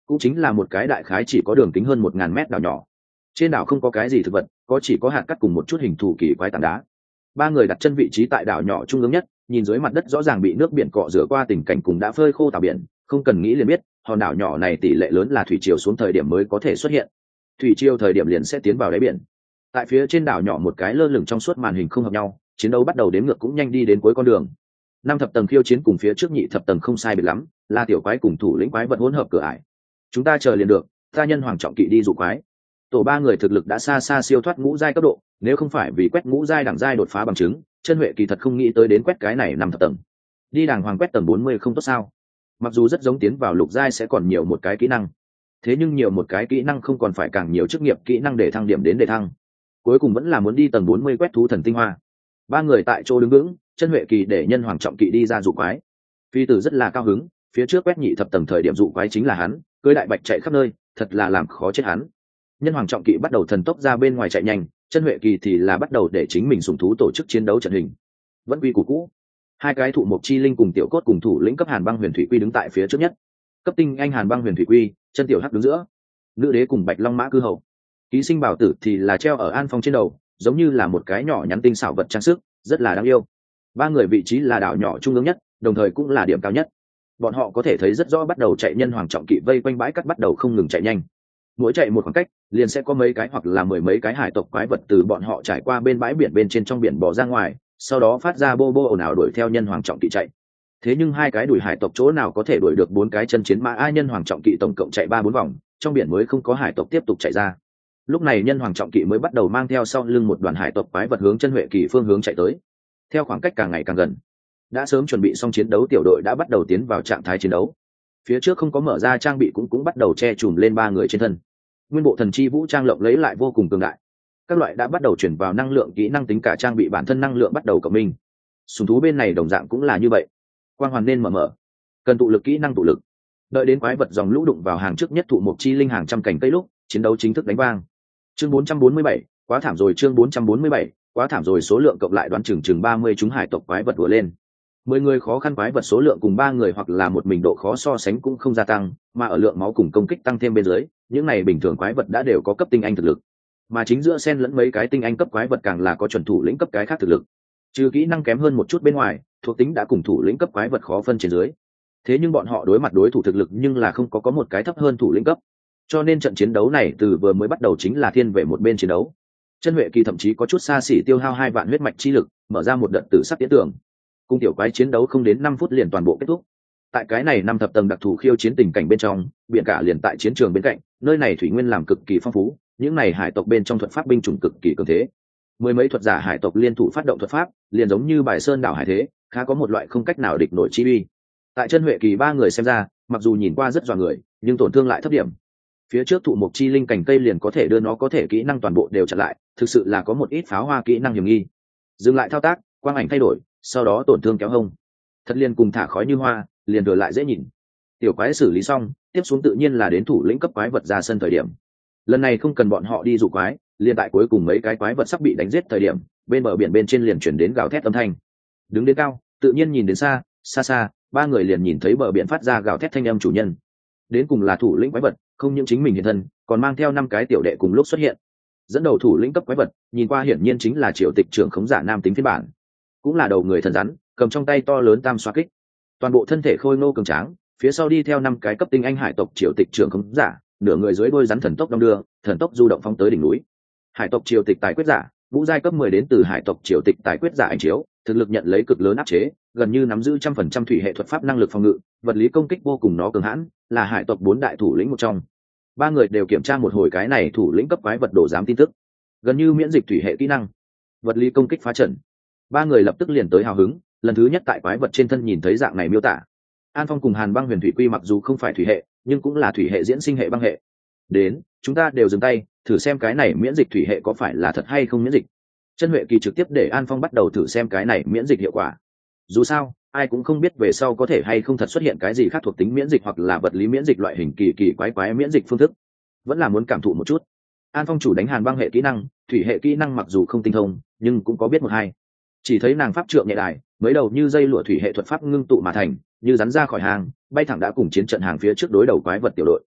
cũng chính là một cái đại khái chỉ có đường kính hơn một ngàn mét đảo nhỏ. Trên đảo không có cái gì thực vật, có chỉ có hạt cát cùng một chút hình thù kỳ quái tảng đá. Ba người đặt chân vị trí tại đảo nhỏ trung ương nhất, nhìn dưới mặt đất rõ ràng bị nước biển cọ rửa qua tình cảnh cùng đã phơi khô tảo biển, không cần nghĩ liền biết hòn đảo nhỏ này tỷ lệ lớn là thủy triều xuống thời điểm mới có thể xuất hiện. Thủy triều thời điểm liền sẽ tiến vào đáy biển. Tại phía trên đảo nhỏ một cái lơ lửng trong suốt màn hình không hợp nhau, chiến đấu bắt đầu đếm ngược cũng nhanh đi đến cuối con đường. Năm thập tầng khiêu chiến cùng phía trước nhị thập tầng không sai biệt lắm, là tiểu quái cùng thủ lĩnh quái vật hỗn hợp cửa ải. Chúng ta chờ liền được, ta nhân hoàng trọng kỵ đi dụ quái. Tổ ba người thực lực đã xa xa siêu thoát ngũ giai cấp độ, nếu không phải vì quét ngũ giai đẳng giai đột phá bằng chứng, chân huệ kỳ thật không nghĩ tới đến quét cái này năm thập tầng. Đi đàng hoàng quét tầng bốn mươi không tốt sao? Mặc dù rất giống tiến vào lục giai sẽ còn nhiều một cái kỹ năng, thế nhưng nhiều một cái kỹ năng không còn phải càng nhiều chức nghiệp kỹ năng để thăng điểm đến để thăng. Cuối cùng vẫn là muốn đi tầng bốn mươi quét thú thần tinh hoa. Ba người tại chỗ đứng vững, chân huệ kỳ để nhân hoàng trọng kỵ đi ra dụ quái. Phi tử rất là cao hứng, phía trước quét nhị thập tầng thời điểm dụ quái chính là hắn, cưỡi đại bạch chạy khắp nơi, thật là làm khó chết hắn. Nhân hoàng trọng kỵ bắt đầu thần tốc ra bên ngoài chạy nhanh, chân huệ kỳ thì là bắt đầu để chính mình sủng thú tổ chức chiến đấu trận hình. Vẫn quy củ cũ, hai cái thụ mộc chi linh cùng tiểu cốt cùng thủ lĩnh cấp hàn băng huyền thủy quy đứng tại phía trước nhất, cấp tinh anh hàn băng huyền thủy quy, chân tiểu hắc đứng giữa, nữ đế cùng bạch long mã cư hậu, ký sinh bảo tử thì là treo ở an phong trên đầu, giống như là một cái nhỏ nhắn tinh xảo vật trang sức, rất là đáng yêu. Ba người vị trí là đảo nhỏ trung ương nhất, đồng thời cũng là điểm cao nhất. Bọn họ có thể thấy rất rõ bắt đầu chạy nhân hoàng trọng kỵ vây quanh bãi cát bắt đầu không ngừng chạy nhanh. Mỗi chạy một khoảng cách, liền sẽ có mấy cái hoặc là mười mấy cái hải tộc quái vật từ bọn họ trải qua bên bãi biển bên trên trong biển bò ra ngoài, sau đó phát ra bô bô ồn ào đuổi theo nhân hoàng trọng kỵ chạy. Thế nhưng hai cái đuổi hải tộc chỗ nào có thể đuổi được bốn cái chân chiến mã ai nhân hoàng trọng kỵ tổng cộng chạy ba bốn vòng, trong biển mới không có hải tộc tiếp tục chạy ra. Lúc này nhân hoàng trọng kỵ mới bắt đầu mang theo sau lưng một đoàn hải tộc quái vật hướng chân huệ kỳ phương hướng chạy tới. Theo khoảng cách càng ngày càng gần, đã sớm chuẩn bị xong chiến đấu tiểu đội đã bắt đầu tiến vào trạng thái chiến đấu. Phía trước không có mở ra trang bị cũng cũng bắt đầu che chùm lên ba người trên thân. Nguyên bộ thần chi vũ trang lộng lấy lại vô cùng cường đại, các loại đã bắt đầu chuyển vào năng lượng kỹ năng tính cả trang bị bản thân năng lượng bắt đầu cộng minh. Sùng thú bên này đồng dạng cũng là như vậy, quang hoàn nên mở mở, cần tụ lực kỹ năng tụ lực. Đợi đến quái vật dòng lũ đụng vào hàng trước nhất thụ một chi linh hàng trăm cành cây lúc chiến đấu chính thức đánh vang. Chương bốn trăm bốn mươi bảy, quá thảm rồi. Chương bốn trăm bốn mươi bảy, quá thảm rồi. Số lượng cộng lại đoán chừng chừng ba mươi chúng hải tộc quái vật đùa lên. Mười người khó khăn quái vật số lượng cùng ba người hoặc là một mình độ khó so sánh cũng không gia tăng, mà ở lượng máu cùng công kích tăng thêm bên dưới, những này bình thường quái vật đã đều có cấp tinh anh thực lực. Mà chính giữa xen lẫn mấy cái tinh anh cấp quái vật càng là có chuẩn thủ lĩnh cấp cái khác thực lực. Trừ kỹ năng kém hơn một chút bên ngoài, thuộc tính đã cùng thủ lĩnh cấp quái vật khó phân trên dưới. Thế nhưng bọn họ đối mặt đối thủ thực lực nhưng là không có có một cái thấp hơn thủ lĩnh cấp. Cho nên trận chiến đấu này từ vừa mới bắt đầu chính là thiên về một bên chiến đấu. Chân huệ kỳ thậm chí có chút xa xỉ tiêu hao hai vạn huyết mạch chi lực, mở ra một đợt tử sắc tiến tưởng. Cung tiểu quái chiến đấu không đến năm phút liền toàn bộ kết thúc. Tại cái này năm thập tầng đặc thù khiêu chiến tình cảnh bên trong, biển cả liền tại chiến trường bên cạnh, nơi này thủy nguyên làm cực kỳ phong phú, những này hải tộc bên trong thuật pháp binh chủng cực kỳ cường thế. Mười mấy thuật giả hải tộc liên thủ phát động thuật pháp, liền giống như bài sơn đảo hải thế, khá có một loại không cách nào địch nổi chi uy. Tại chân huệ kỳ ba người xem ra, mặc dù nhìn qua rất dọa người, nhưng tổn thương lại thấp điểm. Phía trước thụ mộc chi linh cành cây liền có thể đưa nó có thể kỹ năng toàn bộ đều chặn lại, thực sự là có một ít pháo hoa kỹ năng hiểm nghi. Dừng lại thao tác, quang ảnh thay đổi, sau đó tổn thương kéo hông. Thật liền cùng thả khói như hoa, liền thừa lại dễ nhìn. Tiểu quái xử lý xong, tiếp xuống tự nhiên là đến thủ lĩnh cấp quái vật ra sân thời điểm. Lần này không cần bọn họ đi dụ quái, liền tại cuối cùng mấy cái quái vật sắp bị đánh giết thời điểm, bên bờ biển bên trên liền chuyển đến gào thét âm thanh. Đứng đến cao, tự nhiên nhìn đến xa, xa xa, ba người liền nhìn thấy bờ biển phát ra gào thét thanh âm chủ nhân. Đến cùng là thủ lĩnh quái vật, không những chính mình hiện thân, còn mang theo năm cái tiểu đệ cùng lúc xuất hiện. Dẫn đầu thủ lĩnh cấp quái vật, nhìn qua hiển nhiên chính là Triệu Tịch trưởng khống giả nam tính phiên bản, cũng là đầu người thần rắn, cầm trong tay to lớn tam xoa kích, toàn bộ thân thể khôi ngô cường tráng, phía sau đi theo năm cái cấp tinh anh hải tộc Triệu Tịch trưởng khống giả, nửa người dưới đôi rắn thần tốc đông đưa, thần tốc du động phóng tới đỉnh núi. Hải tộc Triệu Tịch tài quyết giả, ngũ giai cấp mười đến từ hải tộc Triệu Tịch tài quyết giả ảnh chiếu, thực lực nhận lấy cực lớn áp chế, gần như nắm giữ trăm phần trăm thủy hệ thuật pháp năng lực phòng ngự, vật lý công kích vô cùng nó cường hãn, là hải tộc bốn đại thủ lĩnh một trong. Ba người đều kiểm tra một hồi cái này thủ lĩnh cấp quái vật đồ giám tin tức, gần như miễn dịch thủy hệ kỹ năng, vật lý công kích phá trận. Ba người lập tức liền tới hào hứng, lần thứ nhất tại quái vật trên thân nhìn thấy dạng này miêu tả. An Phong cùng Hàn Băng Huyền Thủy Quy mặc dù không phải thủy hệ, nhưng cũng là thủy hệ diễn sinh hệ băng hệ. Đến, chúng ta đều dừng tay, thử xem cái này miễn dịch thủy hệ có phải là thật hay không miễn dịch. Chân Huệ Kỳ trực tiếp để An Phong bắt đầu thử xem cái này miễn dịch hiệu quả. Dù sao, ai cũng không biết về sau có thể hay không thật xuất hiện cái gì khác thuộc tính miễn dịch hoặc là vật lý miễn dịch loại hình kỳ kỳ quái quái miễn dịch phương thức. Vẫn là muốn cảm thụ một chút. An Phong chủ đánh Hàn Băng hệ kỹ năng, thủy hệ kỹ năng mặc dù không tinh thông, nhưng cũng có biết một hai. Chỉ thấy nàng pháp trượng nhẹ đài, mấy đầu như dây lụa thủy hệ thuật pháp ngưng tụ mà thành, như rắn ra khỏi hàng, bay thẳng đã cùng chiến trận hàng phía trước đối đầu quái vật tiểu đội.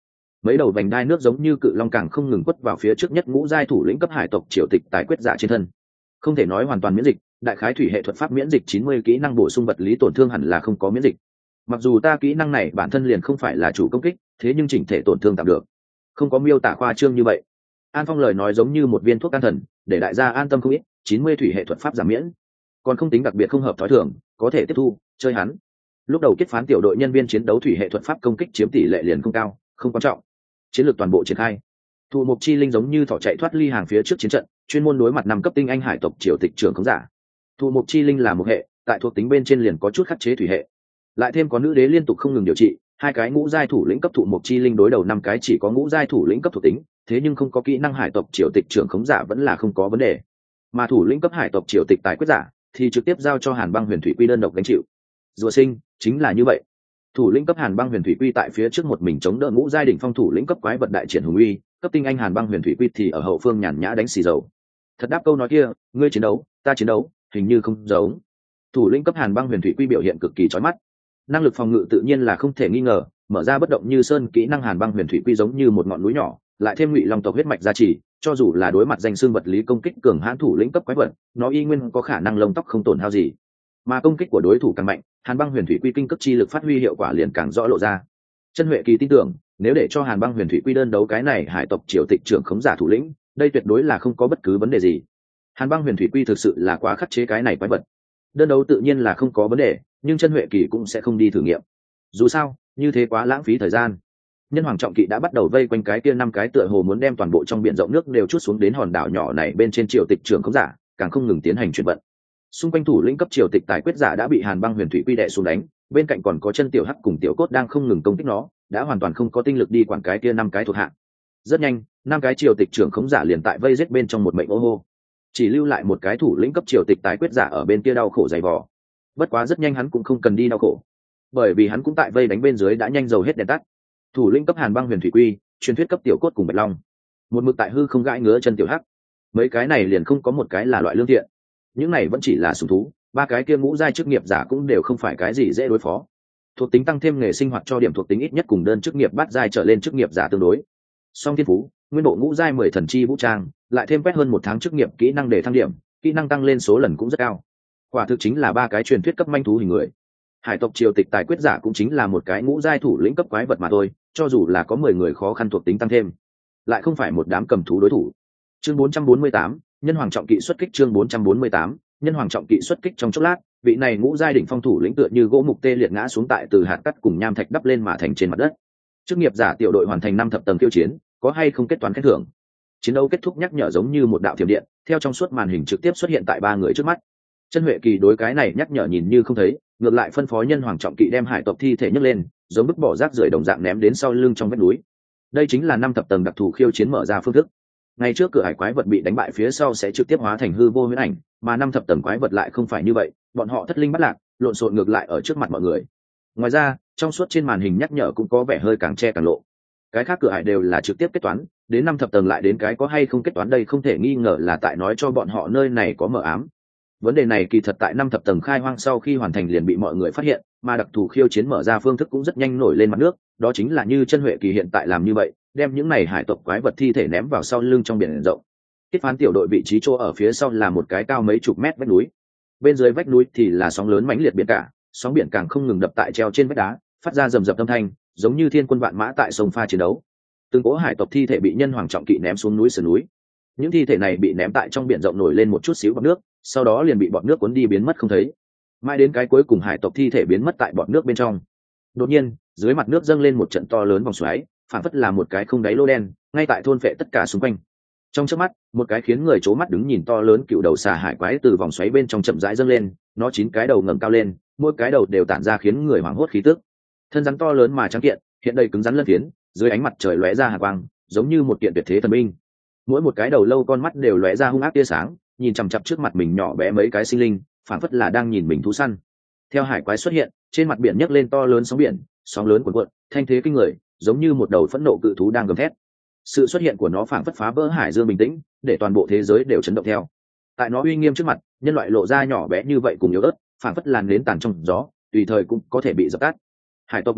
mấy đầu vành đai nước giống như cự long càng không ngừng quất vào phía trước nhất ngũ giai thủ lĩnh cấp hải tộc triều tịch tài quyết giả trên thân. Không thể nói hoàn toàn miễn dịch, đại khái thủy hệ thuật pháp miễn dịch chín mươi kỹ năng bổ sung vật lý tổn thương hẳn là không có miễn dịch. Mặc dù ta kỹ năng này bản thân liền không phải là chủ công kích, thế nhưng chỉnh thể tổn thương tạm được, không có miêu tả khoa trương như vậy. An Phong lời nói giống như một viên thuốc can thần, để đại gia an tâm không ít. chín mươi thủy hệ thuật pháp giảm miễn, còn không tính đặc biệt không hợp thói thường, có thể tiếp thu chơi hắn. Lúc đầu kết phán tiểu đội nhân viên chiến đấu thủy hệ thuật pháp công kích chiếm tỷ lệ liền không cao, không quan trọng. Chiến lược toàn bộ triển khai. Thụ mục chi linh giống như thỏ chạy thoát ly hàng phía trước chiến trận, chuyên môn đối mặt năm cấp tinh anh hải tộc triều tịch trưởng khống giả. Thụ mục chi linh là một hệ, tại thuộc tính bên trên liền có chút khắc chế thủy hệ, lại thêm có nữ đế liên tục không ngừng điều trị, hai cái ngũ giai thủ lĩnh cấp thụ mục chi linh đối đầu năm cái chỉ có ngũ giai thủ lĩnh cấp thuộc tính, thế nhưng không có kỹ năng hải tộc triều tịch trưởng khống giả vẫn là không có vấn đề. Mà thủ lĩnh cấp hải tộc triều tịch tài quyết giả thì trực tiếp giao cho Hàn Băng Huyền Thủy Quy đơn độc gánh chịu. Rùa sinh chính là như vậy. Thủ lĩnh cấp Hàn Băng Huyền Thủy Quy tại phía trước một mình chống đỡ ngũ giai đỉnh phong thủ lĩnh cấp quái vật đại triển hùng uy, cấp tinh anh Hàn Băng Huyền Thủy Quy thì ở hậu phương nhàn nhã đánh xì dầu. Thật đáp câu nói kia, ngươi chiến đấu, ta chiến đấu, hình như không giống. Thủ lĩnh cấp Hàn Băng Huyền Thủy Quy biểu hiện cực kỳ chói mắt. Năng lực phòng ngự tự nhiên là không thể nghi ngờ, mở ra bất động như sơn kỹ năng Hàn Băng Huyền Thủy Quy giống như một ngọn núi nhỏ, lại thêm Ngụy Long tộc huyết mạch gia trì, cho dù là đối mặt danh xương vật lý công kích cường hãn thủ lĩnh cấp quái vật, nó y nguyên có khả năng lông tóc không tổn hao gì. Mà công kích của đối thủ càng mạnh, Hàn Băng Huyền Thủy Quy kinh cấp chi lực phát huy hiệu quả liền càng rõ lộ ra. Chân Huệ Kỳ tin tưởng, nếu để cho Hàn Băng Huyền Thủy Quy đơn đấu cái này hải tộc triều tịch trưởng khống giả thủ lĩnh, đây tuyệt đối là không có bất cứ vấn đề gì. Hàn Băng Huyền Thủy Quy thực sự là quá khắc chế cái này quái vật. Đơn đấu tự nhiên là không có vấn đề, nhưng Chân Huệ Kỳ cũng sẽ không đi thử nghiệm. Dù sao, như thế quá lãng phí thời gian. Nhân Hoàng Trọng Kỵ đã bắt đầu vây quanh cái kia năm cái tựa hồ muốn đem toàn bộ trong biển rộng nước đều chút xuống đến hòn đảo nhỏ này bên trên triều tịch trưởng khống giả, càng không ngừng tiến hành chuyển vận. Xung quanh thủ lĩnh cấp triều tịch tài quyết giả đã bị Hàn Băng Huyền Thủy Quy đè xuống đánh, bên cạnh còn có Chân Tiểu Hắc cùng Tiểu Cốt đang không ngừng công kích nó, đã hoàn toàn không có tinh lực đi quản cái kia năm cái thuộc hạ. Rất nhanh, năm cái triều tịch trưởng khống giả liền tại vây giết bên trong một mệnh ô hô, chỉ lưu lại một cái thủ lĩnh cấp triều tịch tài quyết giả ở bên kia đau khổ dày vò. Bất quá rất nhanh hắn cũng không cần đi đau khổ, bởi vì hắn cũng tại vây đánh bên dưới đã nhanh dầu hết đèn tắt. Thủ lĩnh cấp Hàn Băng Huyền Thủy Quy, truyền thuyết cấp Tiểu Cốt cùng Bạch Long, một mực tại hư không gãi ngứa Chân Tiểu Hắc, mấy cái này liền không có một cái là loại lương thiện. Những này vẫn chỉ là sủng thú, ba cái kia ngũ giai chức nghiệp giả cũng đều không phải cái gì dễ đối phó. Thuộc tính tăng thêm nghề sinh hoạt cho điểm thuộc tính ít nhất cùng đơn chức nghiệp bát giai trở lên chức nghiệp giả tương đối. Song thiên phú, nguyên bộ ngũ giai mười thần chi vũ trang, lại thêm quét hơn một tháng chức nghiệp kỹ năng để thăng điểm, kỹ năng tăng lên số lần cũng rất cao. Quả thực chính là ba cái truyền thuyết cấp manh thú hình người. Hải tộc triều tịch tài quyết giả cũng chính là một cái ngũ giai thủ lĩnh cấp quái vật mà thôi, cho dù là có mười người khó khăn thuộc tính tăng thêm, lại không phải một đám cầm thú đối thủ. Chương bốn trăm bốn mươi tám, Nhân Hoàng Trọng Kỵ xuất kích. Chương bốn trăm bốn mươi tám, Nhân Hoàng Trọng Kỵ xuất kích. Trong chốc lát, vị này ngũ giai đỉnh phong thủ lĩnh tựa như gỗ mục tê liệt ngã xuống tại từ hạt cát cùng nham thạch đắp lên mà thành trên mặt đất. Chức nghiệp giả tiểu đội hoàn thành năm thập tầng tiêu chiến, có hay không kết toán khen thưởng. Chiến đấu kết thúc nhắc nhở giống như một đạo thiểm điện, theo trong suốt màn hình trực tiếp xuất hiện tại ba người trước mắt. Chân Huệ Kỳ đối cái này nhắc nhở nhìn như không thấy, ngược lại phân phó Nhân Hoàng Trọng Kỵ đem hải tộc thi thể nhấc lên, giống bức bỏ rác rưởi đồng dạng ném đến sau lưng trong vách núi. Đây chính là năm thập tầng đặc thù khiêu chiến mở ra phương thức. Ngay trước cửa hải quái vật bị đánh bại phía sau sẽ trực tiếp hóa thành hư vô huyễn ảnh, mà năm thập tầng quái vật lại không phải như vậy, bọn họ thất linh bắt lạc, lộn xộn ngược lại ở trước mặt mọi người. Ngoài ra, trong suốt trên màn hình nhắc nhở cũng có vẻ hơi càng che càng lộ. Cái khác cửa hải đều là trực tiếp kết toán, đến năm thập tầng lại đến cái có hay không kết toán đây không thể nghi ngờ là tại nói cho bọn họ nơi này có mờ ám. Vấn đề này kỳ thật tại năm thập tầng khai hoang sau khi hoàn thành liền bị mọi người phát hiện, mà đặc thù khiêu chiến mở ra phương thức cũng rất nhanh nổi lên mặt nước, đó chính là như Chân Huệ Kỳ hiện tại làm như vậy, đem những này hải tộc quái vật thi thể ném vào sau lưng trong biển rộng. Kết phán tiểu đội vị trí chỗ ở phía sau là một cái cao mấy chục mét vách núi, bên dưới vách núi thì là sóng lớn mãnh liệt biển cả, sóng biển càng không ngừng đập tại treo trên vách đá, phát ra rầm rập âm thanh, giống như thiên quân vạn mã tại sông pha chiến đấu. Từng cỗ hải tộc thi thể bị Nhân Hoàng Trọng Kỵ ném xuống núi sườn núi, những thi thể này bị ném tại trong biển rộng nổi lên một chút xíu bọt nước, sau đó liền bị bọt nước cuốn đi biến mất không thấy. Mãi đến cái cuối cùng hải tộc thi thể biến mất tại bọt nước bên trong. Đột nhiên, dưới mặt nước dâng lên một trận to lớn vòng xoáy, phản phất là một cái không đáy lô đen, ngay tại thôn phệ tất cả xung quanh. Trong chớp mắt, một cái khiến người chố mắt đứng nhìn to lớn cựu đầu xà hải quái từ vòng xoáy bên trong chậm rãi dâng lên, nó chín cái đầu ngẩng cao lên, mỗi cái đầu đều tản ra khiến người hoảng hốt khí tức. Thân rắn to lớn mà trắng kiện, hiện đầy cứng rắn lân phiến, dưới ánh mặt trời lóe ra hàn quang, giống như một kiện tuyệt thế thần binh. Mỗi một cái đầu lâu con mắt đều lóe ra hung ác tia sáng, nhìn chằm chằm trước mặt mình nhỏ bé mấy cái sinh linh, phản phất là đang nhìn mình thú săn. Theo hải quái xuất hiện, trên mặt biển nhấc lên to lớn sóng biển, sóng lớn cuộn cuộn, thanh thế kinh người, giống như một đầu phẫn nộ cự thú đang gầm thét. Sự xuất hiện của nó phản phất phá vỡ hải dương bình tĩnh, để toàn bộ thế giới đều chấn động theo. Tại nó uy nghiêm trước mặt, nhân loại lộ ra nhỏ bé như vậy cùng yếu ớt, phản phất làn nến tàn trong gió, tùy thời cũng có thể bị dập tắt. Hải tộc mục thú,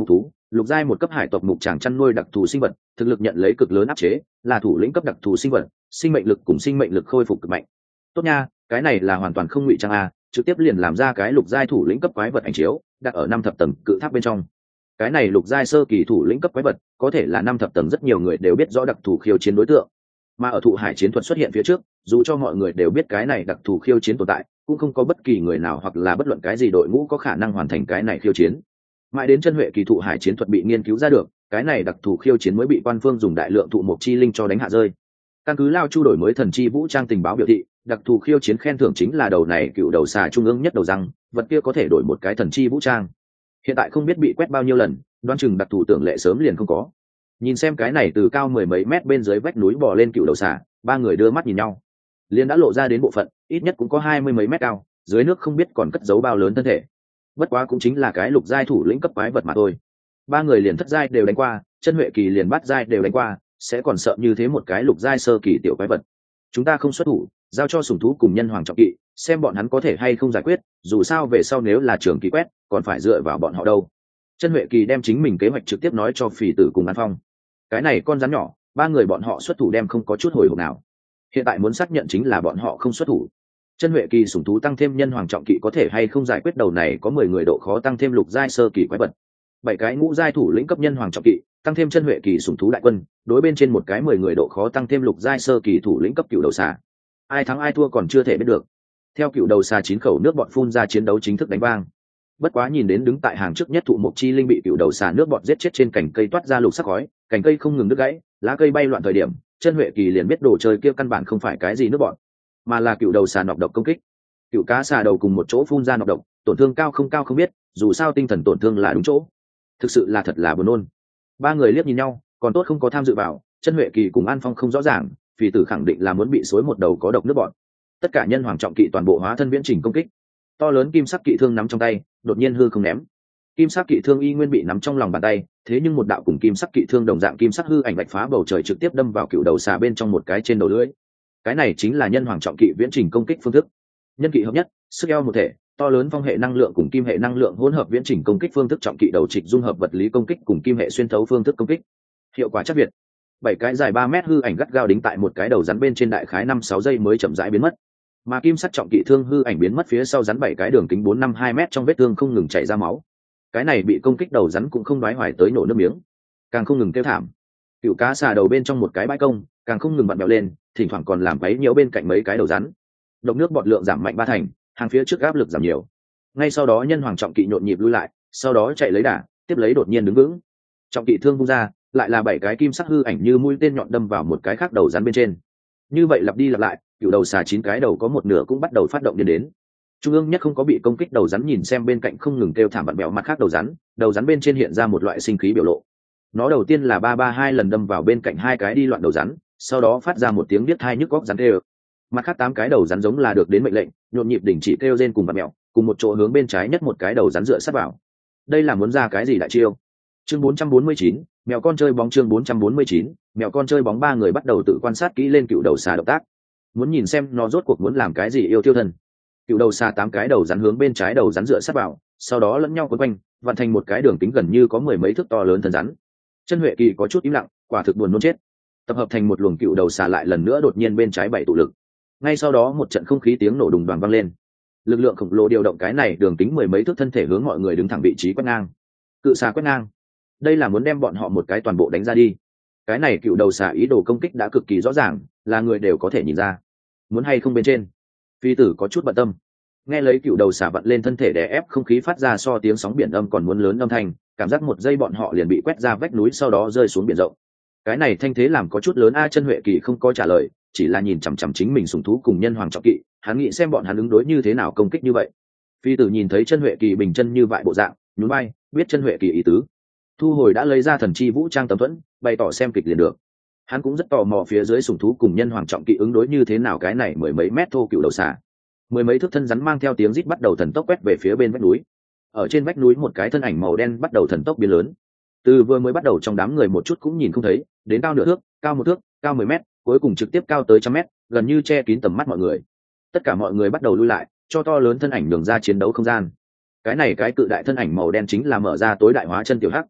lục giai một cấp hải tộc mục tràng chăn nuôi đặc thù sinh vật, thực lực nhận lấy cực lớn áp chế, là thủ lĩnh cấp đặc thù sinh vật, sinh mệnh lực cùng sinh mệnh lực khôi phục cực mạnh. Tốt nha, cái này là hoàn toàn không ngụy trang a, trực tiếp liền làm ra cái lục giai thủ lĩnh cấp quái vật ảnh chiếu, đặt ở năm thập tầng cự tháp bên trong. Cái này lục giai sơ kỳ thủ lĩnh cấp quái vật, có thể là năm thập tầng rất nhiều người đều biết rõ đặc thù khiêu chiến đối tượng. Mà ở thụ hải chiến thuật xuất hiện phía trước, dù cho mọi người đều biết cái này đặc thù khiêu chiến tồn tại, cũng không có bất kỳ người nào hoặc là bất luận cái gì đội ngũ có khả năng hoàn thành cái này khiêu chiến. Mãi đến chân huệ kỳ thụ hải chiến thuật bị nghiên cứu ra được, cái này đặc thù khiêu chiến mới bị quan phương dùng đại lượng thụ mộc chi linh cho đánh hạ rơi. Căn cứ Lao Chu đổi mới thần chi vũ trang tình báo biểu thị, đặc thù khiêu chiến khen thưởng chính là đầu này cựu đầu xà trung ương nhất đầu răng, vật kia có thể đổi một cái thần chi vũ trang. Hiện tại không biết bị quét bao nhiêu lần, đoán chừng đặc thù tưởng lệ sớm liền không có. Nhìn xem cái này từ cao mười mấy mét bên dưới vách núi bò lên cựu đầu xà, ba người đưa mắt nhìn nhau. Liên đã lộ ra đến bộ phận, ít nhất cũng có hai mươi mấy mét cao, dưới nước không biết còn cất giấu bao lớn thân thể. Bất quá cũng chính là cái lục giai thủ lĩnh cấp quái vật mà thôi. Ba người liền thất giai đều đánh qua, chân huệ kỳ liền bát giai đều đánh qua, sẽ còn sợ như thế một cái lục giai sơ kỳ tiểu quái vật. Chúng ta không xuất thủ, giao cho sủng thú cùng nhân hoàng trọng kỵ, xem bọn hắn có thể hay không giải quyết, dù sao về sau nếu là trường kỳ quét, còn phải dựa vào bọn họ đâu. Chân huệ kỳ đem chính mình kế hoạch trực tiếp nói cho Phỉ Tử cùng An Phong. Cái này con rắn nhỏ, ba người bọn họ xuất thủ đem không có chút hồi hộp nào. Hiện tại muốn xác nhận chính là bọn họ không xuất thủ. Chân huệ kỳ sủng thú tăng thêm nhân hoàng trọng kỵ có thể hay không giải quyết đầu này có mười người độ khó tăng thêm lục giai sơ kỳ quái vật. Bảy cái ngũ giai thủ lĩnh cấp nhân hoàng trọng kỵ, tăng thêm chân huệ kỳ sủng thú đại quân, đối bên trên một cái mười người độ khó tăng thêm lục giai sơ kỳ thủ lĩnh cấp cựu đầu xà. Ai thắng ai thua còn chưa thể biết được. Theo cựu đầu xà chín khẩu nước bọt phun ra, chiến đấu chính thức đánh vang. Bất quá nhìn đến đứng tại hàng trước nhất thụ mộc chi linh bị cựu đầu xà nước bọt giết chết trên cành cây toát ra lục sắc khói, cành cây không ngừng đứt gãy, lá cây bay loạn thời điểm, chân huệ kỳ liền biết đồ chơi kia căn bản không phải cái gì nước bọt, mà là cựu đầu xà nọc độc công kích. Cựu cá xà đầu cùng một chỗ phun ra nọc độc, tổn thương cao không cao không biết, dù sao tinh thần tổn thương là đúng chỗ. Thực sự là thật là buồn nôn. Ba người liếc nhìn nhau, còn tốt không có tham dự vào. Chân huệ kỳ cùng An Phong không rõ ràng, Phỉ Tử khẳng định là muốn bị xối một đầu có độc nước bọt. Tất cả nhân hoàng trọng kỵ toàn bộ hóa thân viễn trình công kích. To lớn kim sắc kỵ thương nắm trong tay, đột nhiên hư không ném. Kim sắc kỵ thương y nguyên bị nắm trong lòng bàn tay, thế nhưng một đạo cùng kim sắc kỵ thương đồng dạng kim sắc hư ảnh vạch phá bầu trời trực tiếp đâm vào cựu đầu xà bên trong một cái trên đầu lưỡi. Cái này chính là nhân hoàng trọng kỵ viễn trình công kích phương thức. Nhân kỵ hợp nhất, sức eo một thể, to lớn phong hệ năng lượng cùng kim hệ năng lượng hỗn hợp viễn trình công kích phương thức trọng kỵ đầu trịch dung hợp vật lý công kích cùng kim hệ xuyên thấu phương thức công kích. Hiệu quả chắc việt. Bảy cái dài ba mét hư ảnh gắt gao đính tại một cái đầu rắn bên trên, đại khái năm sáu giây mới chậm rãi biến mất. Mà kim sắc trọng kỵ thương hư ảnh biến mất phía sau rắn bảy cái đường kính bốn năm hai mét trong vết thương không ngừng chảy ra máu. Cái này bị công kích đầu rắn cũng không đoái hoài tới nổ nước miếng, càng không ngừng kêu thảm. Cựu cá xà đầu bên trong một cái bãi công, càng không ngừng vặn bẹo lên, thỉnh thoảng còn làm quấy nhiễu bên cạnh mấy cái đầu rắn. Độc nước bọt lượng giảm mạnh ba thành, hàng phía trước áp lực giảm nhiều. Ngay sau đó nhân hoàng trọng kỵ nhộn nhịp lui lại, sau đó chạy lấy đà, tiếp lấy đột nhiên đứng vững. Trọng kỵ thương vung ra, lại là bảy cái kim sắc hư ảnh như mũi tên nhọn đâm vào một cái khác đầu rắn bên trên. Như vậy lặp đi lặp lại, cựu đầu xà chín cái đầu có một nửa cũng bắt đầu phát động điên đến. Trung ương nhất không có bị công kích đầu rắn nhìn xem bên cạnh không ngừng kêu thảm vặn bẹo mặt khác đầu rắn, đầu rắn bên trên hiện ra một loại sinh khí biểu lộ. Nó đầu tiên là ba ba hai lần đâm vào bên cạnh hai cái đi loạn đầu rắn, sau đó phát ra một tiếng biết thai nhức góc rắn kêu. Mặt khác tám cái đầu rắn giống là được đến mệnh lệnh, nhộn nhịp đỉnh chỉ kêu rên cùng vặn bẹo, cùng một chỗ hướng bên trái nhất một cái đầu rắn dựa sát vào. Đây là muốn ra cái gì đại chiêu? Chương bốn trăm bốn mươi chín, mèo con chơi bóng. Chương bốn trăm bốn mươi chín, mèo con chơi bóng. Ba người bắt đầu tự quan sát kỹ lên cựu đầu xà động tác, muốn nhìn xem nó rốt cuộc muốn làm cái gì yêu tiêu thân. Cựu đầu xà tám cái đầu rắn hướng bên trái đầu rắn dựa sát vào, sau đó lẫn nhau quấn quanh, vặn thành một cái đường kính gần như có mười mấy thước to lớn thân rắn. Chân huệ kỳ có chút im lặng, quả thực buồn nôn chết. Tập hợp thành một luồng cựu đầu xà lại lần nữa đột nhiên bên trái bảy tụ lực. Ngay sau đó một trận không khí tiếng nổ đùng đoàn vang lên. Lực lượng khổng lồ điều động cái này đường kính mười mấy thước thân thể hướng mọi người đứng thẳng vị trí quét ngang. Cự xà quét ngang. Đây là muốn đem bọn họ một cái toàn bộ đánh ra đi. Cái này cựu đầu xà ý đồ công kích đã cực kỳ rõ ràng, là người đều có thể nhìn ra. Muốn hay không bên trên. Phi tử có chút bận tâm, nghe lấy cựu đầu xà vặn lên thân thể đè ép không khí phát ra so tiếng sóng biển âm còn muốn lớn âm thanh, cảm giác một giây bọn họ liền bị quét ra vách núi sau đó rơi xuống biển rộng. Cái này thanh thế làm có chút lớn a. Chân huệ kỳ không có trả lời, chỉ là nhìn chằm chằm chính mình sùng thú cùng nhân hoàng trọng kỵ, hắn nghĩ xem bọn hắn ứng đối như thế nào công kích như vậy. Phi tử nhìn thấy chân huệ kỳ bình chân như vậy bộ dạng, nhún vai, biết chân huệ kỳ ý tứ, thu hồi đã lấy ra thần chi vũ trang tấm thuẫn, bày tỏ xem kịch liền được. Hắn cũng rất tò mò phía dưới sủng thú cùng nhân hoàng trọng kỵ ứng đối như thế nào cái này mười mấy mét thô cựu đầu xà. Mười mấy thước thân rắn mang theo tiếng rít bắt đầu thần tốc quét về phía bên vách núi. Ở trên vách núi một cái thân ảnh màu đen bắt đầu thần tốc biến lớn. Từ vừa mới bắt đầu trong đám người một chút cũng nhìn không thấy, đến cao nửa thước, cao một thước, cao mười mét, cuối cùng trực tiếp cao tới trăm mét, gần như che kín tầm mắt mọi người. Tất cả mọi người bắt đầu lui lại, cho to lớn thân ảnh đường ra chiến đấu không gian. Cái này cái cự đại thân ảnh màu đen chính là mở ra tối đại hóa chân tiểu hắc.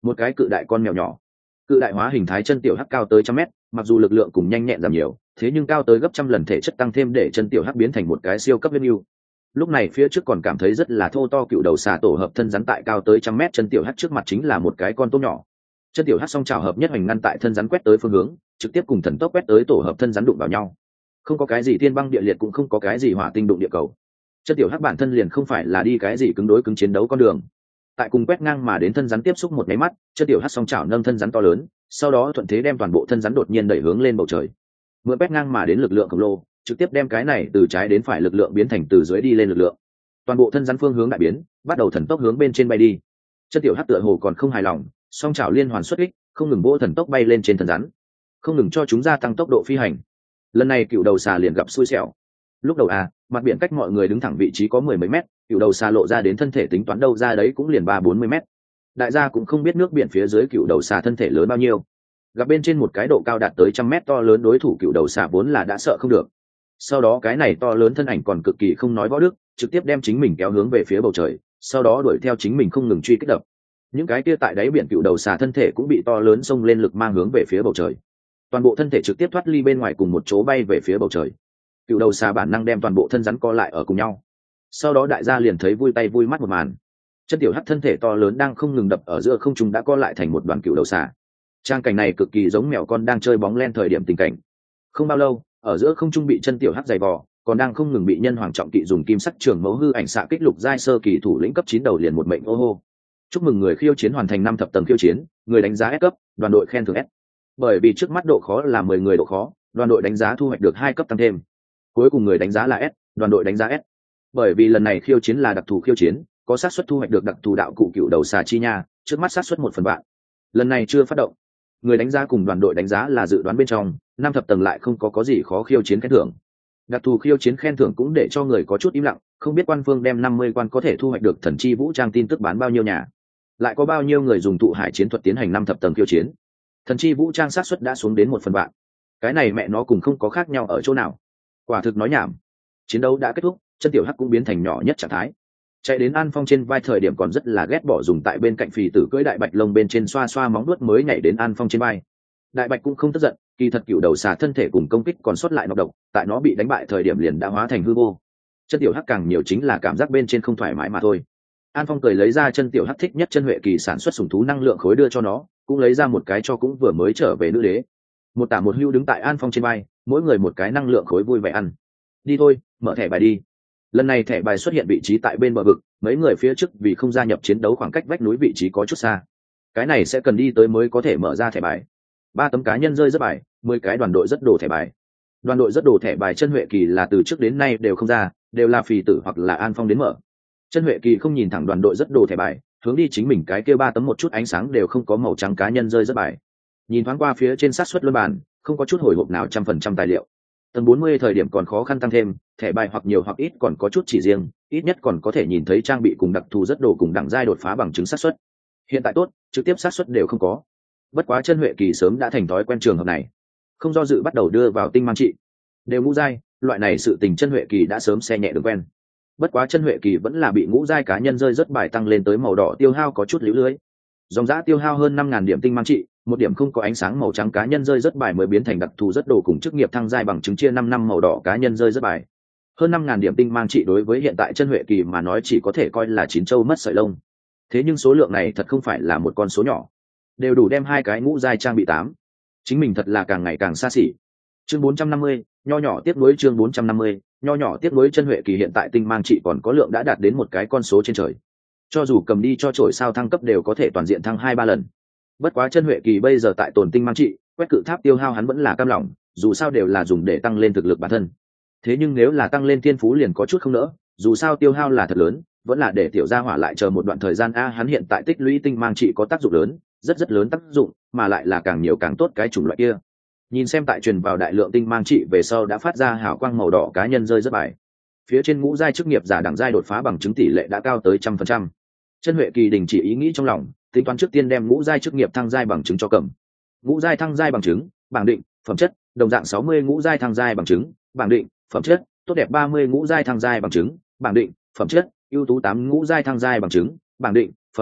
một cái cự đại con mèo nhỏ. Cự đại hóa hình thái chân tiểu hắc cao tới trăm mét, mặc dù lực lượng cùng nhanh nhẹn giảm nhiều, thế nhưng cao tới gấp trăm lần thể chất tăng thêm để chân tiểu hắc biến thành một cái siêu cấp huyết yêu. Lúc này phía trước còn cảm thấy rất là thô to cựu đầu xà tổ hợp thân rắn tại cao tới trăm mét chân tiểu hắc trước mặt chính là một cái con tôm nhỏ. Chân tiểu hắc song trào hợp nhất hoành ngăn tại thân rắn quét tới phương hướng, trực tiếp cùng thần tốc quét tới tổ hợp thân rắn đụng vào nhau. Không có cái gì thiên băng địa liệt, cũng không có cái gì hỏa tinh đụng địa cầu. Chân tiểu hắc bản thân liền không phải là đi cái gì cứng đối cứng chiến đấu con đường. Tại cùng quét ngang mà đến thân rắn tiếp xúc một cái mắt, chân tiểu hắc song trào nâng thân rắn to lớn, sau đó thuận thế đem toàn bộ thân rắn đột nhiên đẩy hướng lên bầu trời. Mượn quét ngang mà đến lực lượng khổng lồ, trực tiếp đem cái này từ trái đến phải lực lượng biến thành từ dưới đi lên lực lượng. Toàn bộ thân rắn phương hướng đại biến, bắt đầu thần tốc hướng bên trên bay đi. Chân tiểu hắc tựa hồ còn không hài lòng, song trào liên hoàn xuất kích, không ngừng vỗ thần tốc bay lên trên thân rắn, không ngừng cho chúng gia tăng tốc độ phi hành. Lần này cựu đầu xà liền gặp xui xẻo. Lúc đầu à, mặt biển cách mọi người đứng thẳng vị trí có mười mấy mét, cựu đầu xà lộ ra đến thân thể tính toán đâu ra đấy cũng liền ba bốn mươi mét. Đại gia cũng không biết nước biển phía dưới cựu đầu xà thân thể lớn bao nhiêu, gặp bên trên một cái độ cao đạt tới trăm mét to lớn đối thủ cựu đầu xà vốn là đã sợ không được. Sau đó cái này to lớn thân ảnh còn cực kỳ không nói võ đức, trực tiếp đem chính mình kéo hướng về phía bầu trời, sau đó đuổi theo chính mình không ngừng truy kích đập. Những cái kia tại đáy biển cựu đầu xà thân thể cũng bị to lớn xông lên lực mang hướng về phía bầu trời, toàn bộ thân thể trực tiếp thoát ly bên ngoài cùng một chỗ bay về phía bầu trời. Cựu đầu xà bản năng đem toàn bộ thân rắn co lại ở cùng nhau. Sau đó đại gia liền thấy vui tay vui mắt một màn, chân tiểu hắc thân thể to lớn đang không ngừng đập ở giữa không trung đã co lại thành một đoàn cựu đầu xà. Trang cảnh này cực kỳ giống mèo con đang chơi bóng len thời điểm tình cảnh. Không bao lâu, ở giữa không trung bị chân tiểu hắc giày vò, còn đang không ngừng bị nhân hoàng trọng kỵ dùng kim sắc trường mẫu hư ảnh xạ kích lục giai sơ kỳ thủ lĩnh cấp chín đầu liền một mệnh ô hô. Chúc mừng người khiêu chiến hoàn thành năm thập tầng khiêu chiến, người đánh giá S cấp, đoàn đội khen thưởng S. Bởi vì trước mắt độ khó là mười người độ khó, đoàn đội đánh giá thu hoạch được hai cấp tăng thêm. Cuối cùng người đánh giá là S, đoàn đội đánh giá S. Bởi vì lần này khiêu chiến là đặc thù khiêu chiến, có xác suất thu hoạch được đặc thù đạo cụ cựu đầu xà chi nha, trước mắt xác suất một phần vạn. Lần này chưa phát động. Người đánh giá cùng đoàn đội đánh giá là dự đoán bên trong, năm thập tầng lại không có có gì khó khiêu chiến khen thưởng. Đặc thù khiêu chiến khen thưởng cũng để cho người có chút im lặng, không biết quan phương đem năm mươi quan có thể thu hoạch được thần chi vũ trang tin tức bán bao nhiêu nhà, lại có bao nhiêu người dùng tụ hải chiến thuật tiến hành năm thập tầng khiêu chiến. Thần chi vũ trang xác suất đã xuống đến một phần vạn. Cái này mẹ nó cùng không có khác nhau ở chỗ nào. Quả thực nói nhảm. Chiến đấu đã kết thúc, chân tiểu hắc cũng biến thành nhỏ nhất trạng thái. Chạy đến An Phong trên vai thời điểm còn rất là ghét bỏ dùng tại bên cạnh phì tử cưỡi đại bạch lông bên trên xoa xoa móng vuốt mới nhảy đến An Phong trên vai. Đại bạch cũng không tức giận, kỳ thật cựu đầu xà thân thể cùng công kích còn sót lại nọc độc, tại nó bị đánh bại thời điểm liền đã hóa thành hư vô. Chân tiểu hắc càng nhiều chính là cảm giác bên trên không thoải mái mà thôi. An Phong cười lấy ra chân tiểu hắc thích nhất chân huệ kỳ sản xuất sủng thú năng lượng khối đưa cho nó, cũng lấy ra một cái cho cũng vừa mới trở về nữ đế. Một tả một hưu đứng tại An Phong trên vai, mỗi người một cái năng lượng khối vui vẻ ăn. Đi thôi, mở thẻ bài đi. Lần này thẻ bài xuất hiện vị trí tại bên bờ vực, mấy người phía trước vì không gia nhập chiến đấu khoảng cách vách núi vị trí có chút xa. Cái này sẽ cần đi tới mới có thể mở ra thẻ bài. Ba tấm cá nhân rơi rất bài, mười cái đoàn đội rất đồ thẻ bài. Đoàn đội rất đồ thẻ bài chân huệ kỳ là từ trước đến nay đều không ra, đều là phì tử hoặc là An Phong đến mở. Chân huệ kỳ không nhìn thẳng đoàn đội rất đồ thẻ bài, hướng đi chính mình cái kia ba tấm một chút ánh sáng đều không có màu trắng cá nhân rơi rất bài. Nhìn thoáng qua phía trên sát suất luân bàn, không có chút hồi hộp nào trăm phần trăm tài liệu. Tầng bốn mươi thời điểm còn khó khăn tăng thêm, thẻ bài hoặc nhiều hoặc ít còn có chút chỉ riêng, ít nhất còn có thể nhìn thấy trang bị cùng đặc thù rất đồ cùng đẳng giai đột phá bằng chứng sát suất. Hiện tại tốt, trực tiếp sát suất đều không có. Bất quá chân huệ kỳ sớm đã thành thói quen trường hợp này, không do dự bắt đầu đưa vào tinh mang trị. Đều ngũ giai, loại này sự tình chân huệ kỳ đã sớm xe nhẹ được quen. Bất quá chân huệ kỳ vẫn là bị ngũ giai cá nhân rơi rất bài tăng lên tới màu đỏ tiêu hao có chút liễu lưới. Dòng giá tiêu hao hơn năm ngàn điểm tinh mang trị, một điểm không có ánh sáng màu trắng cá nhân rơi rất bài mới biến thành đặc thù rất đồ cùng chức nghiệp thăng giai bằng chứng chia năm năm màu đỏ cá nhân rơi rất bài. Hơn năm ngàn điểm tinh mang trị đối với hiện tại chân huệ kỳ mà nói chỉ có thể coi là chín châu mất sợi lông. Thế nhưng số lượng này thật không phải là một con số nhỏ, đều đủ đem hai cái ngũ giai trang bị tám. Chính mình thật là càng ngày càng xa xỉ. Chương bốn trăm năm mươi, nho nhỏ tiếp nối chương bốn trăm năm mươi, nho nhỏ tiếp nối chân huệ kỳ hiện tại tinh mang trị còn có lượng đã đạt đến một cái con số trên trời. Cho dù cầm đi cho trổi sao thăng cấp đều có thể toàn diện thăng hai ba lần. Bất quá chân huệ kỳ bây giờ tại tồn tinh mang trị, quét cự tháp tiêu hao hắn vẫn là cam lòng, dù sao đều là dùng để tăng lên thực lực bản thân. Thế nhưng nếu là tăng lên thiên phú liền có chút không nỡ, dù sao tiêu hao là thật lớn, vẫn là để tiểu gia hỏa lại chờ một đoạn thời gian a, hắn hiện tại tích lũy tinh mang trị có tác dụng lớn, rất rất lớn tác dụng, mà lại là càng nhiều càng tốt cái chủng loại kia. Nhìn xem tại truyền vào đại lượng tinh mang trị về sau đã phát ra hào quang màu đỏ cá nhân rơi rất bài. Phía trên ngũ giai chức nghiệp giả đẳng giai đột phá bằng chứng tỷ lệ đã cao tới trăm phần trăm. Chân huệ kỳ đình chỉ ý nghĩ trong lòng, tính toán trước tiên đem ngũ giai chức nghiệp thăng giai bằng chứng cho cầm. Ngũ giai thăng giai bằng chứng, bảng định, phẩm chất, đồng dạng sáu mươi ngũ giai thăng giai bằng chứng, bảng định, phẩm chất, tốt đẹp ba mươi ngũ giai thăng giai bằng chứng, bảng định, phẩm chất, ưu tú tám ngũ giai thăng giai bằng chứng, bảng định, phẩm chất,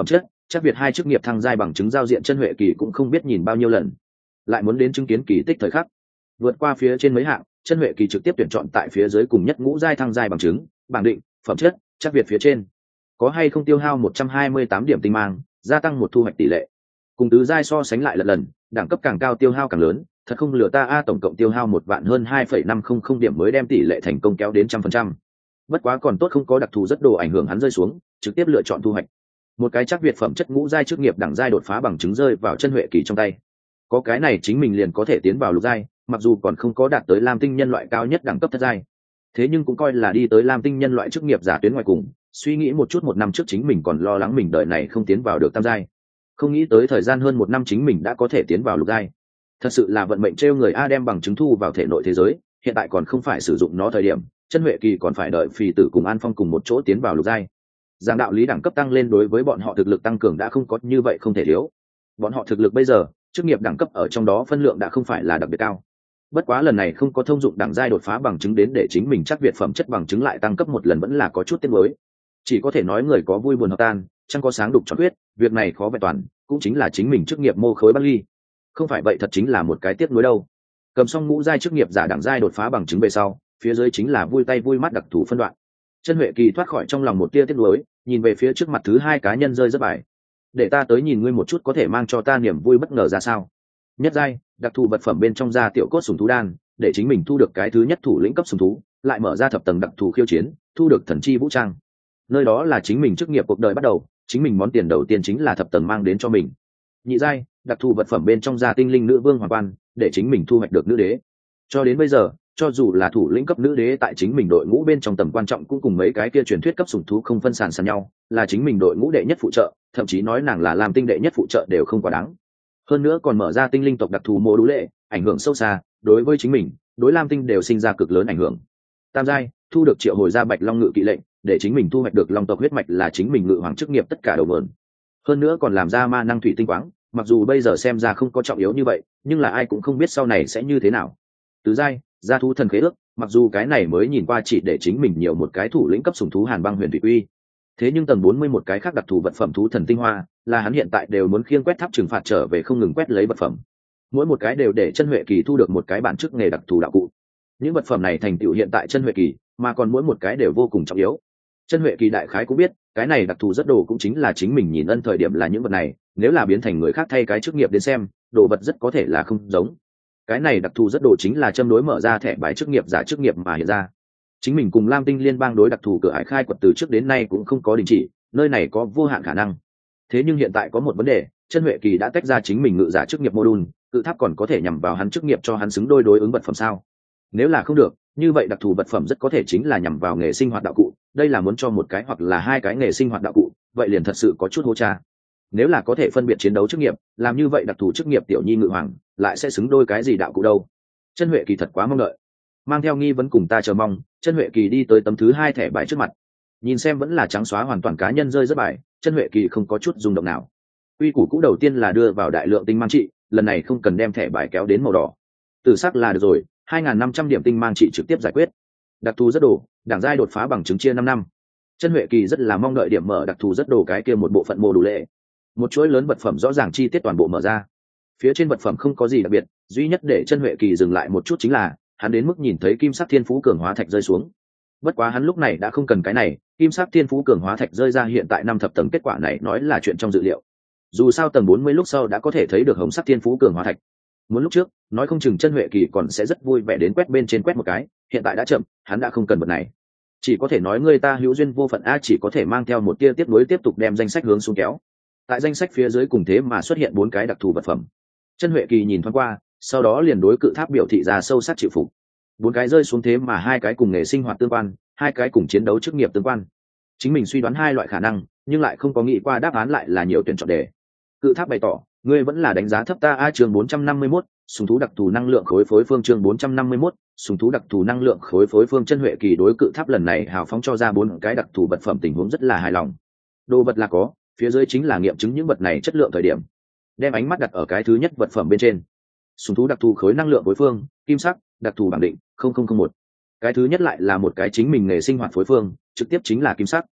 chắc Việt hai chức nghiệp thăng giai bằng chứng giao diện chân huệ kỳ cũng không biết nhìn bao nhiêu lần, lại muốn đến chứng kiến kỳ tích thời khắc. Vượt qua phía trên mấy hạng, chân huệ kỳ trực tiếp tuyển chọn tại phía dưới cùng nhất ngũ giai thăng giai bằng chứng, bảng định, phẩm chất, chắc Việt phía trên. Có hay không tiêu hao một trăm hai mươi tám điểm tinh mang, gia tăng một thu hoạch tỷ lệ. Cùng tứ giai so sánh lại lần lần, đẳng cấp càng cao tiêu hao càng lớn, thật không lừa ta a, tổng cộng tiêu hao một vạn hơn hai phẩy năm không không điểm mới đem tỷ lệ thành công kéo đến trăm phần trăm. Bất quá còn tốt không có đặc thù rất đồ ảnh hưởng hắn rơi xuống, trực tiếp lựa chọn thu hoạch. Một cái chắc Việt phẩm chất ngũ giai chức nghiệp đẳng giai đột phá bằng chứng rơi vào chân huệ kỳ trong tay. Có cái này chính mình liền có thể tiến vào lục giai, mặc dù còn không có đạt tới lam tinh nhân loại cao nhất đẳng cấp thất giai, thế nhưng cũng coi là đi tới lam tinh nhân loại chức nghiệp giả tuyến ngoài cùng. Suy nghĩ một chút, một năm trước chính mình còn lo lắng mình đời này không tiến vào được tam giai, không nghĩ tới thời gian hơn một năm chính mình đã có thể tiến vào lục giai. Thật sự là vận mệnh trêu người a, đem bằng chứng thu vào thể nội thế giới, hiện tại còn không phải sử dụng nó thời điểm, chân huệ kỳ còn phải đợi phì tử cùng an phong cùng một chỗ tiến vào lục giai. Giảng đạo lý, đẳng cấp tăng lên đối với bọn họ thực lực tăng cường đã không có như vậy không thể thiếu. Bọn họ thực lực bây giờ, chức nghiệp đẳng cấp ở trong đó phân lượng đã không phải là đặc biệt cao. Bất quá lần này không có thông dụng đẳng giai đột phá bằng chứng đến để chính mình chắc Việt phẩm chất bằng chứng lại tăng cấp một lần vẫn là có chút tiếc nuối. Chỉ có thể nói người có vui buồn hợp tan, chẳng có sáng đục cho quyết, việc này khó vẹn toàn, cũng chính là chính mình chức nghiệp mô khối bắt ly. Không phải vậy thật chính là một cái tiếc nuối đâu. Cầm xong ngũ giai chức nghiệp giả đẳng giai đột phá bằng chứng về sau, phía dưới chính là vui tay vui mắt đặc thù phân đoạn. Chân huệ kỳ thoát khỏi trong lòng một tia tiếc nuối, nhìn về phía trước mặt thứ hai cá nhân rơi rất bài. Để ta tới nhìn ngươi một chút có thể mang cho ta niềm vui bất ngờ ra sao. Nhất giai đặc thù vật phẩm bên trong da tiểu cốt sùng thú đan, để chính mình thu được cái thứ nhất thủ lĩnh cấp sùng thú, lại mở ra thập tầng đặc thù khiêu chiến, thu được thần chi vũ trang. Nơi đó là chính mình chức nghiệp cuộc đời bắt đầu, chính mình món tiền đầu tiên chính là thập tầng mang đến cho mình. Nhị giai đặc thù vật phẩm bên trong da tinh linh nữ vương hoàng quan, để chính mình thu hoạch được nữ đế. Cho đến bây giờ, cho dù là thủ lĩnh cấp nữ đế tại chính mình đội ngũ bên trong tầm quan trọng cũng cùng mấy cái kia truyền thuyết cấp sủng thú không phân sàn sàn nhau, là chính mình đội ngũ đệ nhất phụ trợ, thậm chí nói nàng là làm tinh đệ nhất phụ trợ đều không quá đáng. Hơn nữa còn mở ra tinh linh tộc đặc thù mô đũ lệ, ảnh hưởng sâu xa, đối với chính mình, đối lam tinh đều sinh ra cực lớn ảnh hưởng. Tam giai thu được triệu hồi ra bạch long ngự kỵ lệnh, để chính mình thu hoạch được long tộc huyết mạch là chính mình ngự hoàng chức nghiệp tất cả đầu mượn. Hơn nữa còn làm ra ma năng thủy tinh quáng, mặc dù bây giờ xem ra không có trọng yếu như vậy, nhưng là ai cũng không biết sau này sẽ như thế nào. Tứ giai gia thú thần khế ước, mặc dù cái này mới nhìn qua chỉ để chính mình nhiều một cái thủ lĩnh cấp sủng thú hàn băng huyền thủy quy, thế nhưng tầng bốn mươi một cái khác đặc thù vật phẩm thú thần tinh hoa, là hắn hiện tại đều muốn khiêng quét tháp trừng phạt trở về không ngừng quét lấy vật phẩm. Mỗi một cái đều để chân huệ kỳ thu được một cái bản chức nghề đặc thù đạo cụ. Những vật phẩm này thành tựu hiện tại chân huệ kỳ, mà còn mỗi một cái đều vô cùng trọng yếu. Chân huệ kỳ đại khái cũng biết, cái này đặc thù rất đồ cũng chính là chính mình nhìn ân thời điểm là những vật này, nếu là biến thành người khác thay cái chức nghiệp đến xem, đồ vật rất có thể là không giống. Cái này đặc thù rất đồ chính là châm đối mở ra thẻ bài chức nghiệp giả chức nghiệp mà hiện ra. Chính mình cùng lam tinh liên bang đối đặc thù cửa ải khai quật từ trước đến nay cũng không có đình chỉ, nơi này có vô hạn khả năng. Thế nhưng hiện tại có một vấn đề, chân huệ kỳ đã tách ra chính mình ngự giả chức nghiệp module, cự tháp còn có thể nhằm vào hắn chức nghiệp cho hắn xứng đôi đối ứng vật phẩm sao? Nếu là không được, như vậy đặc thù vật phẩm rất có thể chính là nhằm vào nghề sinh hoạt đạo cụ, đây là muốn cho một cái hoặc là hai cái nghề sinh hoạt đạo cụ, vậy liền thật sự có chút hô cha. Nếu là có thể phân biệt chiến đấu chức nghiệp, làm như vậy đặc thù chức nghiệp tiểu nhi ngự hoàng lại sẽ xứng đôi cái gì đạo cụ đâu? Chân huệ kỳ thật quá mong đợi, mang theo nghi vấn cùng ta chờ mong, chân huệ kỳ đi tới tấm thứ hai thẻ bài trước mặt, nhìn xem vẫn là trắng xóa hoàn toàn cá nhân rơi rất bài, chân huệ kỳ không có chút rung động nào. Quy củ cũ đầu tiên là đưa vào đại lượng tinh mang trị, lần này không cần đem thẻ bài kéo đến màu đỏ, tử sắc là được rồi, hai nghìn năm trăm điểm tinh mang trị trực tiếp giải quyết. Đặc thù rất đồ, đẳng giai đột phá bằng chứng chia năm năm. Chân huệ kỳ rất là mong đợi điểm mở đặc thù rất đồ cái kia một bộ phận mô đủ lệ, một chuỗi lớn vật phẩm rõ ràng chi tiết toàn bộ mở ra. Phía trên vật phẩm không có gì đặc biệt, duy nhất để chân huệ kỳ dừng lại một chút chính là hắn đến mức nhìn thấy kim sắc thiên phú cường hóa thạch rơi xuống. Bất quá hắn lúc này đã không cần cái này, kim sắc thiên phú cường hóa thạch rơi ra hiện tại năm thập tầng, kết quả này nói là chuyện trong dự liệu. Dù sao tầng bốn mươi lúc sau đã có thể thấy được hồng sắc thiên phú cường hóa thạch. Muốn lúc trước, nói không chừng chân huệ kỳ còn sẽ rất vui vẻ đến quét bên trên quét một cái, hiện tại đã chậm, hắn đã không cần vật này. Chỉ có thể nói người ta hữu duyên vô phận a, chỉ có thể mang theo một tia tiếp nối tiếp tục đem danh sách hướng xuống kéo. Tại danh sách phía dưới cùng thế mà xuất hiện bốn cái đặc thù vật phẩm. Chân huệ kỳ nhìn thoáng qua, sau đó liền đối cự tháp biểu thị ra sâu sắc chịu phục. Bốn cái rơi xuống thế mà hai cái cùng nghề sinh hoạt tương quan, hai cái cùng chiến đấu chức nghiệp tương quan. Chính mình suy đoán hai loại khả năng, nhưng lại không có nghĩ qua đáp án lại là nhiều tuyển chọn đề. Cự tháp bày tỏ, ngươi vẫn là đánh giá thấp ta a. Chương bốn trăm năm mươi mốt, sùng thú đặc thù năng lượng khối phối phương. Chương bốn trăm năm mươi mốt, sùng thú đặc thù năng lượng khối phối phương. Chân huệ kỳ đối cự tháp lần này hào phóng cho ra bốn cái đặc thù vật phẩm tình huống rất là hài lòng. Đồ vật là có, phía dưới chính là nghiệm chứng những vật này chất lượng thời điểm. Đem ánh mắt đặt ở cái thứ nhất vật phẩm bên trên. Sùng thú đặc thù khối năng lượng phối phương, kim sắc, đặc thù bảng định không không không một. Cái thứ nhất lại là một cái chính mình nghề sinh hoạt phối phương, trực tiếp chính là kim sắc.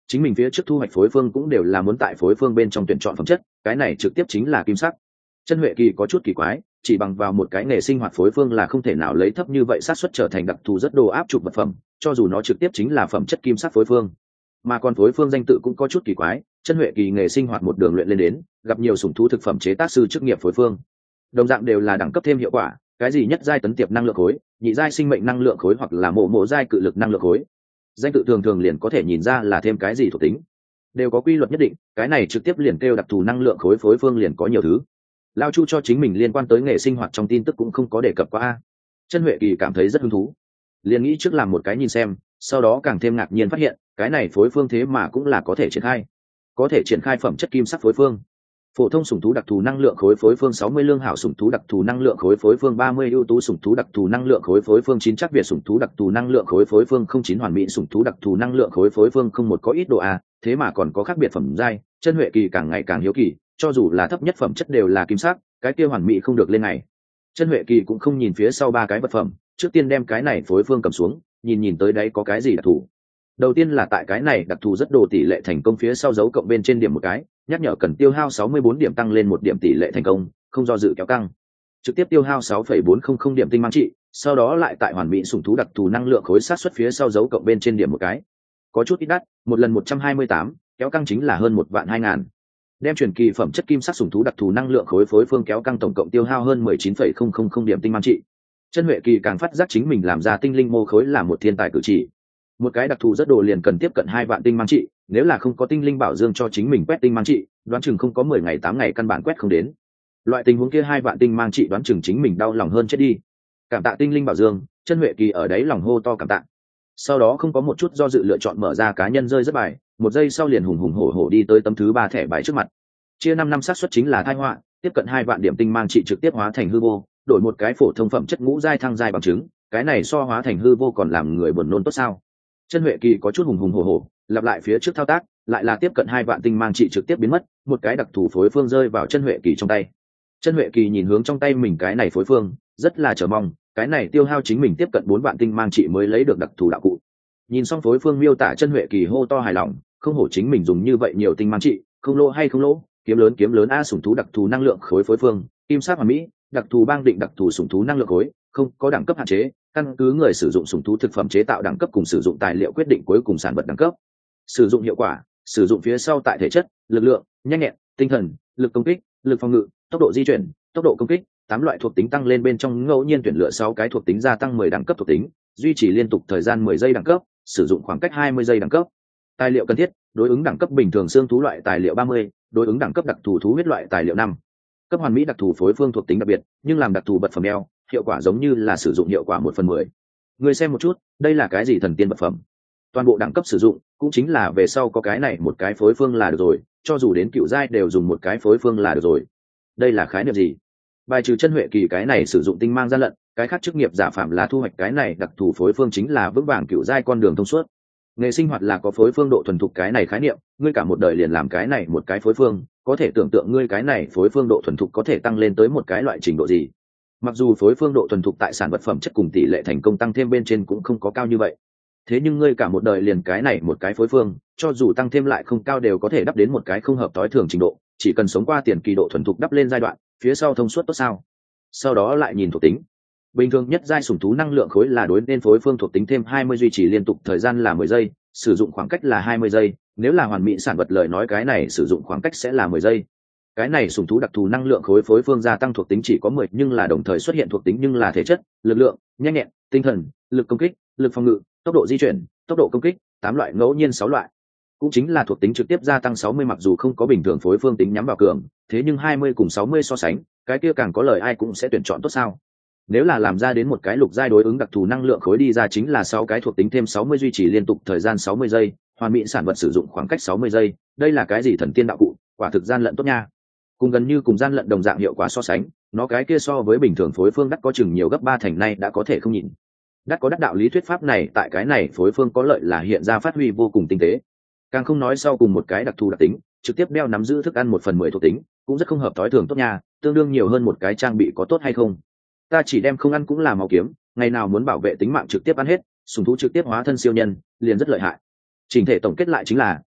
chính mình phía trước thu hoạch phối phương cũng đều là muốn tại phối phương bên trong tuyển chọn phẩm chất, cái này trực tiếp chính là kim sắc. Chân Huệ Kỳ có chút kỳ quái, chỉ bằng vào một cái nghề sinh hoạt phối phương là không thể nào lấy thấp như vậy xác suất trở thành đặc thù rất đồ áp chụp vật phẩm, cho dù nó trực tiếp chính là phẩm chất kim sắc phối phương. Mà còn phối phương danh tự cũng có chút kỳ quái, Chân Huệ Kỳ nghề sinh hoạt một đường luyện lên đến, gặp nhiều sủng thú thực phẩm chế tác sư chức nghiệp phối phương. Đồng dạng đều là đẳng cấp thêm hiệu quả, cái gì nhất giai tấn tiệp năng lượng khối, nhị giai sinh mệnh năng lượng khối hoặc là mộ mộ giai cự lực năng lượng khối. Danh tự thường thường liền có thể nhìn ra là thêm cái gì thuộc tính. Đều có quy luật nhất định, cái này trực tiếp liền kêu đặc thù năng lượng khối phối phương liền có nhiều thứ. Lao Chu cho chính mình liên quan tới nghề sinh hoạt trong tin tức cũng không có đề cập qua. Chân Huệ Kỳ cảm thấy rất hứng thú, liền nghĩ trước làm một cái nhìn xem, sau đó càng thêm ngạc nhiên phát hiện cái này phối phương thế mà cũng là có thể triển khai có thể triển khai phẩm chất kim sắc phối phương. Phổ thông sủng thú đặc thù năng lượng khối phối phương sáu mươi, lương hảo sủng thú đặc thù năng lượng khối phối phương ba mươi, ưu tú sủng thú đặc thù năng lượng khối phối phương chín, chắc việt sủng thú đặc thù năng lượng khối phối phương không chín, hoàn mỹ sủng thú đặc thù năng lượng khối phối phương không một, có ít độ a, thế mà còn có khác biệt phẩm giai. Chân Huệ Kỳ càng ngày càng hiếu kỳ, cho dù là thấp nhất phẩm chất đều là kim sắc, cái kia hoàn mỹ không được lên này. Chân Huệ Kỳ cũng không nhìn phía sau ba cái vật phẩm, trước tiên đem cái này phối phương cầm xuống, nhìn nhìn tới đấy có cái gì đặc thù. Đầu tiên là tại cái này đặc thù rất đồ tỷ lệ thành công phía sau dấu cộng bên trên điểm một cái, nhắc nhở cần tiêu hao sáu mươi bốn điểm tăng lên một điểm tỷ lệ thành công, không do dự kéo căng. Trực tiếp tiêu hao sáu phẩy bốn không không điểm tinh mang trị, sau đó lại tại hoàn mỹ sủng thú đặc thù năng lượng khối sát xuất phía sau dấu cộng bên trên điểm một cái. Có chút ít đắt, một lần một trăm hai mươi tám, kéo căng chính là hơn một vạn hai ngàn. Đem truyền kỳ phẩm chất kim sắc sủng thú đặc thù năng lượng khối phối phương kéo căng tổng cộng tiêu hao hơn mười chín phẩy không không không điểm tinh mang trị. Chân Huệ Kỳ càng phát giác chính mình làm ra tinh linh mô khối là một thiên tài cử chỉ. Một cái đặc thù rất đồ liền cần tiếp cận hai vạn tinh mang trị, nếu là không có tinh linh bảo dương cho chính mình quét tinh mang trị, đoán chừng không có mười ngày tám ngày căn bản quét không đến. Loại tình huống kia hai vạn tinh mang trị đoán chừng chính mình đau lòng hơn chết đi. Cảm tạ tinh linh bảo dương, Chân Huệ Kỳ ở đấy lòng hô to cảm tạ. Sau đó không có một chút do dự lựa chọn mở ra cá nhân rơi rất bài, một giây sau liền hùng hùng hổ hổ đi tới tấm thứ ba thẻ bài trước mặt. Chia năm năm xác suất chính là tai họa, tiếp cận hai vạn điểm tinh mang trị trực tiếp hóa thành hư vô, đổi một cái phổ thông phẩm chất ngũ giai thăng giai bằng chứng, cái này so hóa thành hư vô còn làm người buồn nôn tốt sao? Chân Huệ Kỳ có chút hùng hùng hổ hổ, lặp lại phía trước thao tác, lại là tiếp cận hai vạn tinh mang trị trực tiếp biến mất, một cái đặc thù phối phương rơi vào Chân Huệ Kỳ trong tay. Chân Huệ Kỳ nhìn hướng trong tay mình cái này phối phương, rất là chờ mong, cái này tiêu hao chính mình tiếp cận bốn vạn tinh mang trị mới lấy được đặc thù đạo cụ. Nhìn xong phối phương miêu tả, Chân Huệ Kỳ hô to hài lòng, không hổ chính mình dùng như vậy nhiều tinh mang trị, không lỗ hay không lỗ, kiếm lớn kiếm lớn a, sủng thú đặc thù năng lượng khối phối phương, kim sắc hoàn mỹ, đặc thù bang định đặc thù sủng thú năng lượng khối, không có đẳng cấp hạn chế, căn cứ người sử dụng sủng thú thực phẩm chế tạo đẳng cấp cùng sử dụng tài liệu quyết định cuối cùng sản vật đẳng cấp. Sử dụng hiệu quả, sử dụng phía sau tại thể chất, lực lượng, nhanh nhẹn, tinh thần, lực công kích, lực phòng ngự, tốc độ di chuyển, tốc độ công kích, tám loại thuộc tính tăng lên bên trong ngẫu nhiên tuyển lựa sáu cái thuộc tính gia tăng mười đẳng cấp thuộc tính, duy trì liên tục thời gian mười giây đẳng cấp, sử dụng khoảng cách hai mươi giây đẳng cấp. Tài liệu cần thiết, đối ứng đẳng cấp bình thường xương thú loại tài liệu ba mươi, đối ứng đẳng cấp đặc thù thú huyết loại tài liệu năm. Cấp hoàn mỹ đặc thù phối phương thuộc tính đặc biệt, nhưng làm đặc thù vật phẩm đeo, hiệu quả giống như là sử dụng hiệu quả một phần mười. Người xem một chút, đây là cái gì thần tiên vật phẩm? Toàn bộ đẳng cấp sử dụng, cũng chính là về sau có cái này một cái phối phương là được rồi, cho dù đến cựu giai đều dùng một cái phối phương là được rồi. Đây là khái niệm gì? Bài trừ Chân Huệ Kỳ cái này sử dụng tinh mang gian lận, cái khác chức nghiệp giả phạm là thu hoạch cái này đặc thù phối phương chính là vững vàng cựu giai con đường thông suốt. Nghề sinh hoạt là có phối phương độ thuần thục cái này khái niệm, ngươi cả một đời liền làm cái này một cái phối phương, có thể tưởng tượng ngươi cái này phối phương độ thuần thục có thể tăng lên tới một cái loại trình độ gì. Mặc dù phối phương độ thuần thục tại sản vật phẩm chất cùng tỷ lệ thành công tăng thêm bên trên cũng không có cao như vậy, thế nhưng ngươi cả một đời liền cái này một cái phối phương, cho dù tăng thêm lại không cao đều có thể đắp đến một cái không hợp tối thường trình độ, chỉ cần sống qua tiền kỳ độ thuần thục đắp lên giai đoạn, phía sau thông suốt tốt sao. Sau đó lại nhìn thuộc tính. Bình thường nhất giai sủng thú năng lượng khối là đối nên phối phương thuộc tính thêm hai mươi, duy trì liên tục thời gian là mười giây, sử dụng khoảng cách là hai mươi giây, nếu là hoàn mỹ sản vật lời nói cái này sử dụng khoảng cách sẽ là mười giây. Cái này sủng thú đặc thù năng lượng khối phối phương gia tăng thuộc tính chỉ có mười, nhưng là đồng thời xuất hiện thuộc tính nhưng là thể chất, lực lượng, nhanh nhẹn, tinh thần, lực công kích, lực phòng ngự, tốc độ di chuyển, tốc độ công kích, tám loại ngẫu nhiên sáu loại. Cũng chính là thuộc tính trực tiếp gia tăng sáu mươi, mặc dù không có bình thường phối phương tính nhắm vào cường, thế nhưng hai mươi cùng sáu mươi so sánh, cái kia càng có lời ai cũng sẽ tuyển chọn tốt sao. Nếu là làm ra đến một cái lục giai đối ứng đặc thù năng lượng khối đi ra chính là sáu cái thuộc tính thêm sáu mươi, duy trì liên tục thời gian sáu mươi giây, hoàn mỹ sản vật sử dụng khoảng cách sáu mươi giây, đây là cái gì thần tiên đạo cụ, quả thực gian lận tốt nha. Cùng gần như cùng gian lận đồng dạng hiệu quả so sánh, nó cái kia so với bình thường phối phương đắt có chừng nhiều gấp ba thành nay đã có thể không nhìn. Đắt có đắt đạo lý thuyết pháp này tại cái này phối phương có lợi là hiện ra phát huy vô cùng tinh tế. Càng không nói sau cùng một cái đặc thù đặc tính, trực tiếp đeo nắm giữ thức ăn một phần mười thuộc tính, cũng rất không hợp thói thường tốt nha, tương đương nhiều hơn một cái trang bị có tốt hay không. Ta chỉ đem không ăn cũng là máu kiếm, ngày nào muốn bảo vệ tính mạng trực tiếp ăn hết, sùng thú trực tiếp hóa thân siêu nhân, liền rất lợi hại. Chỉnh thể tổng kết lại chính là,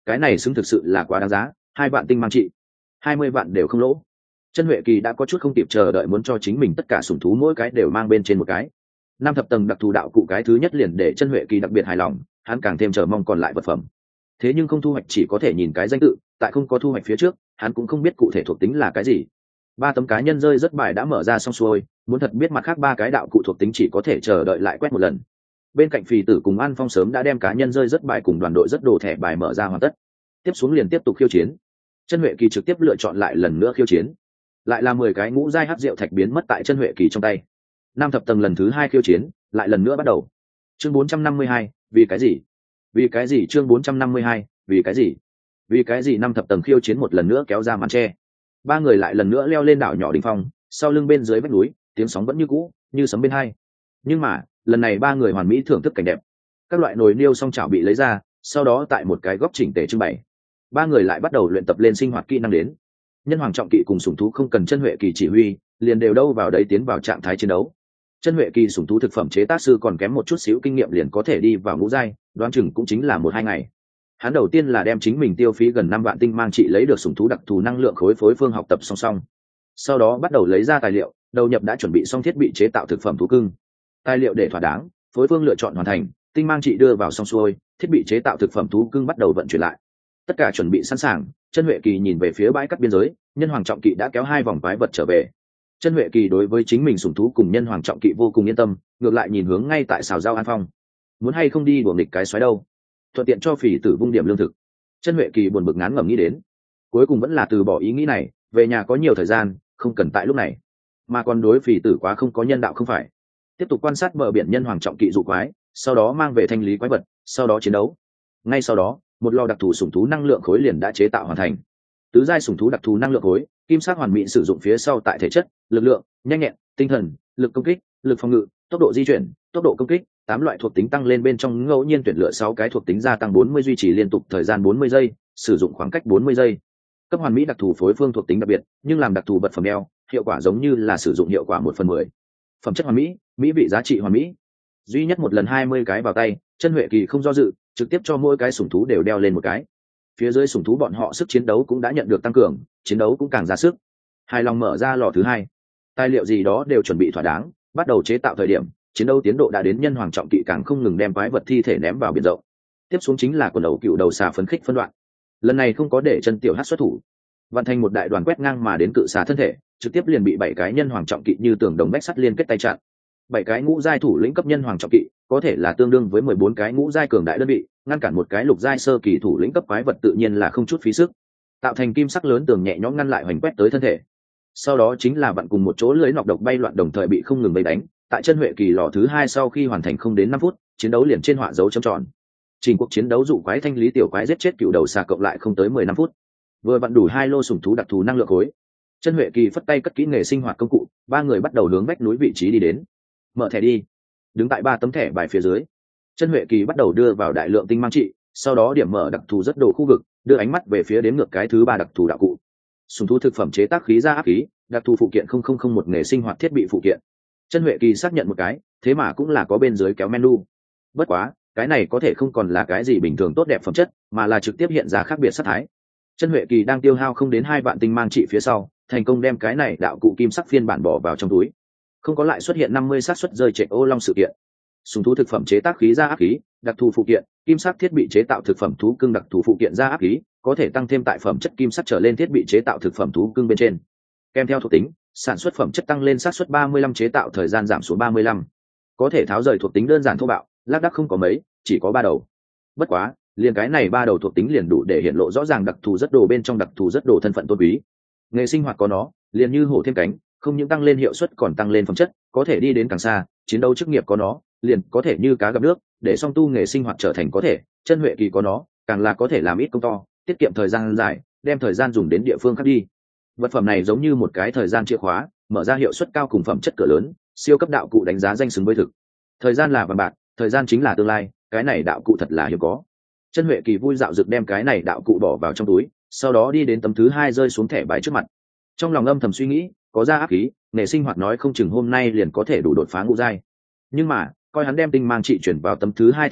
cái này xứng thực sự là quá đáng giá, hai vạn tinh mang trị, hai mươi vạn đều không lỗ. Chân Huệ Kỳ đã có chút không kịp chờ đợi muốn cho chính mình tất cả sủng thú mỗi cái đều mang bên trên một cái. Năm thập tầng đặc thù đạo cụ cái thứ nhất liền để Chân Huệ Kỳ đặc biệt hài lòng, hắn càng thêm chờ mong còn lại vật phẩm. Thế nhưng không thu hoạch chỉ có thể nhìn cái danh tự, tại không có thu hoạch phía trước, hắn cũng không biết cụ thể thuộc tính là cái gì. Ba tấm cá nhân rơi rất bài đã mở ra xong xuôi, muốn thật biết mặt khác ba cái đạo cụ thuộc tính chỉ có thể chờ đợi lại quét một lần. Bên cạnh Phì Tử cùng An Phong sớm đã đem cá nhân rơi rất bài cùng đoàn đội rất đồ thẻ bài mở ra hoàn tất. Tiếp xuống liền tiếp tục khiêu chiến. Chân Huệ Kỳ trực tiếp lựa chọn lại lần nữa khiêu chiến. Lại là mười cái ngũ giai hắc rượu thạch biến mất tại Chân Huệ Kỳ trong tay. Nam thập tầng lần thứ hai khiêu chiến, lại lần nữa bắt đầu. Chương bốn trăm năm mươi hai, vì cái gì? Vì cái gì? Chương bốn trăm năm mươi hai, vì cái gì? Vì cái gì? Năm thập tầng khiêu chiến một lần nữa kéo ra màn che. Ba người lại lần nữa leo lên đảo nhỏ đỉnh phong, sau lưng bên dưới vách núi, tiếng sóng vẫn như cũ, như sấm bên hai. Nhưng mà, lần này ba người hoàn mỹ thưởng thức cảnh đẹp. Các loại nồi niêu song chảo bị lấy ra, sau đó tại một cái góc chỉnh tề trưng bày. Ba người lại bắt đầu luyện tập lên sinh hoạt kỹ năng đến. Nhân hoàng trọng kỵ cùng sủng thú không cần Chân Huệ Kỳ chỉ huy, liền đều đâu vào đấy tiến vào trạng thái chiến đấu. Chân Huệ Kỳ sủng thú thực phẩm chế tác sư còn kém một chút xíu kinh nghiệm liền có thể đi vào ngũ giai, đoán chừng cũng chính là một hai ngày. Hắn đầu tiên là đem chính mình tiêu phí gần năm vạn tinh mang trị lấy được sủng thú đặc thù năng lượng khối phối phương học tập song song. Sau đó bắt đầu lấy ra tài liệu, đầu nhập đã chuẩn bị xong thiết bị chế tạo thực phẩm thú cưng. Tài liệu để thỏa đáng, phối phương lựa chọn hoàn thành, tinh mang trị đưa vào xong xuôi, thiết bị chế tạo thực phẩm thú cưng bắt đầu vận chuyển lại. Tất cả chuẩn bị sẵn sàng, Chân Huệ Kỳ nhìn về phía bãi cắt biên giới, nhân hoàng trọng kỵ đã kéo hai vòng quái vật trở về. Chân Huệ Kỳ đối với chính mình sủng thú cùng nhân hoàng trọng kỵ vô cùng yên tâm, ngược lại nhìn hướng ngay tại xào rau An Phong. Muốn hay không đi đuổi nghịch cái xoáy đâu? Thuận tiện cho Phì Tử vung điểm lương thực. Chân Huệ Kỳ buồn bực ngán ngẩm nghĩ đến, cuối cùng vẫn là từ bỏ ý nghĩ này, về nhà có nhiều thời gian, không cần tại lúc này. Mà còn đối Phì Tử quá không có nhân đạo không phải. Tiếp tục quan sát bờ biển nhân hoàng trọng kỵ dụ quái, sau đó mang về thanh lý quái vật, sau đó chiến đấu. Ngay sau đó, một lò đặc thù sủng thú năng lượng khối liền đã chế tạo hoàn thành. Tứ giai sủng thú đặc thù năng lượng khối, kim sắc hoàn mỹ sử dụng phía sau tại thể chất, lực lượng, nhanh nhẹn, tinh thần, lực công kích, lực phòng ngự, tốc độ di chuyển, tốc độ công kích, tám loại thuộc tính tăng lên bên trong ngẫu nhiên tuyển lựa sáu cái thuộc tính gia tăng bốn mươi duy trì liên tục thời gian bốn mươi giây, sử dụng khoảng cách bốn mươi giây. Cấp hoàn mỹ đặc thù phối phương thuộc tính đặc biệt, nhưng làm đặc thù vật phẩm đeo, hiệu quả giống như là sử dụng hiệu quả một phần mười. Phẩm chất hoàn mỹ, mỹ vị giá trị hoàn mỹ. Duy nhất một lần hai mươi cái vào tay, Chân Huệ Kỳ không do dự, trực tiếp cho mỗi cái sủng thú đều đeo lên một cái. Phía dưới sủng thú bọn họ sức chiến đấu cũng đã nhận được tăng cường, chiến đấu cũng càng ra sức. Hài lòng mở ra lò thứ hai, tài liệu gì đó đều chuẩn bị thỏa đáng, bắt đầu chế tạo thời điểm, chiến đấu tiến độ đã đến nhân hoàng trọng kỵ càng không ngừng đem quái vật thi thể ném vào biển rộng. Tiếp xuống chính là quần đầu cựu đầu xà phấn khích phân đoạn. Lần này không có để Chân Tiểu Hát xuất thủ, vận thành một đại đoàn quét ngang mà đến cự xà thân thể, trực tiếp liền bị bảy cái nhân hoàng trọng kỵ như tường đồng bách sắt liên kết tay chặn. Bảy cái ngũ giai thủ lĩnh cấp nhân hoàng trọng kỵ, có thể là tương đương với mười bốn cái ngũ giai cường đại đơn vị, ngăn cản một cái lục giai sơ kỳ thủ lĩnh cấp quái vật tự nhiên là không chút phí sức, tạo thành kim sắc lớn tường nhẹ nhõm ngăn lại hoành quét tới thân thể. Sau đó chính là vặn cùng một chỗ lưới nọc độc bay loạn đồng thời bị không ngừng vây đánh. Tại Chân Huệ Kỳ lò thứ hai sau khi hoàn thành không đến năm phút, chiến đấu liền trên họa dấu chấm tròn. Trình cuộc chiến đấu dụ quái thanh lý tiểu quái giết chết cựu đầu xà cộng lại không tới mười lăm phút. Vừa vặn đủ hai lô sủng thú đặc thù năng lượng khối. Chân Huệ Kỳ phất tay cất kỹ nghề sinh hoạt công cụ, ba người bắt đầu hướng vách núi vị trí đi đến. Mở thẻ đi. Đứng tại ba tấm thẻ bài phía dưới, Chân Huệ Kỳ bắt đầu đưa vào đại lượng tinh mang trị, sau đó điểm mở đặc thù rất đồ khu vực, đưa ánh mắt về phía đến ngược cái thứ ba đặc thù đạo cụ. Sủng thú thực phẩm chế tác khí ra áp khí, đặc thù phụ kiện không không không một nghề sinh hoạt thiết bị phụ kiện. Chân Huệ Kỳ xác nhận một cái, thế mà cũng là có bên dưới kéo menu. Bất quá, cái này có thể không còn là cái gì bình thường tốt đẹp phẩm chất, mà là trực tiếp hiện ra khác biệt sắc thái. Chân Huệ Kỳ đang tiêu hao không đến hai vạn tinh mang trị phía sau, thành công đem cái này đạo cụ kim sắc phiên bản bỏ vào trong túi. Không có lại xuất hiện năm mươi xác suất rơi trệ ô long sự kiện. Sùng thú thực phẩm chế tác khí ra áp khí, đặc thù phụ kiện, kim sắc thiết bị chế tạo thực phẩm thú cưng đặc thù phụ kiện ra áp khí, có thể tăng thêm tại phẩm chất kim sắc trở lên thiết bị chế tạo thực phẩm thú cưng bên trên. Kèm theo thuộc tính, sản xuất phẩm chất tăng lên xác suất ba mươi lăm, chế tạo thời gian giảm xuống ba mươi lăm. Có thể tháo rời thuộc tính đơn giản thô bạo, lác đác không có mấy, chỉ có ba đầu. Bất quá, liền cái này ba đầu thuộc tính liền đủ để hiện lộ rõ ràng đặc thù rất đồ bên trong đặc thù rất đồ thân phận tôn quý. Nghề sinh hoạt có nó, liền như hổ thêm cánh, không những tăng lên hiệu suất còn tăng lên phẩm chất, có thể đi đến càng xa. Chiến đấu chức nghiệp có nó, liền có thể như cá gặp nước, để song tu nghề sinh hoạt trở thành có thể. Chân Huệ Kỳ có nó, càng là có thể làm ít công to, tiết kiệm thời gian dài, đem thời gian dùng đến địa phương khác đi. Vật phẩm này giống như một cái thời gian chìa khóa, mở ra hiệu suất cao cùng phẩm chất cửa lớn, siêu cấp đạo cụ đánh giá danh xứng với thực. Thời gian là vàng bạc, thời gian chính là tương lai, cái này đạo cụ thật là hiếm có. Chân Huệ Kỳ vui dạo dực đem cái này đạo cụ bỏ vào trong túi, sau đó đi đến tấm thứ hai rơi xuống thẻ bài trước mặt. Trong lòng âm thầm suy nghĩ, có ra áp khí, nghề sinh hoạt nói không chừng hôm nay liền có thể đủ đột phá ngũ giai. Nhưng mà, coi hắn đem tinh mang trị chuyển vào tấm thứ hai thẻ bài,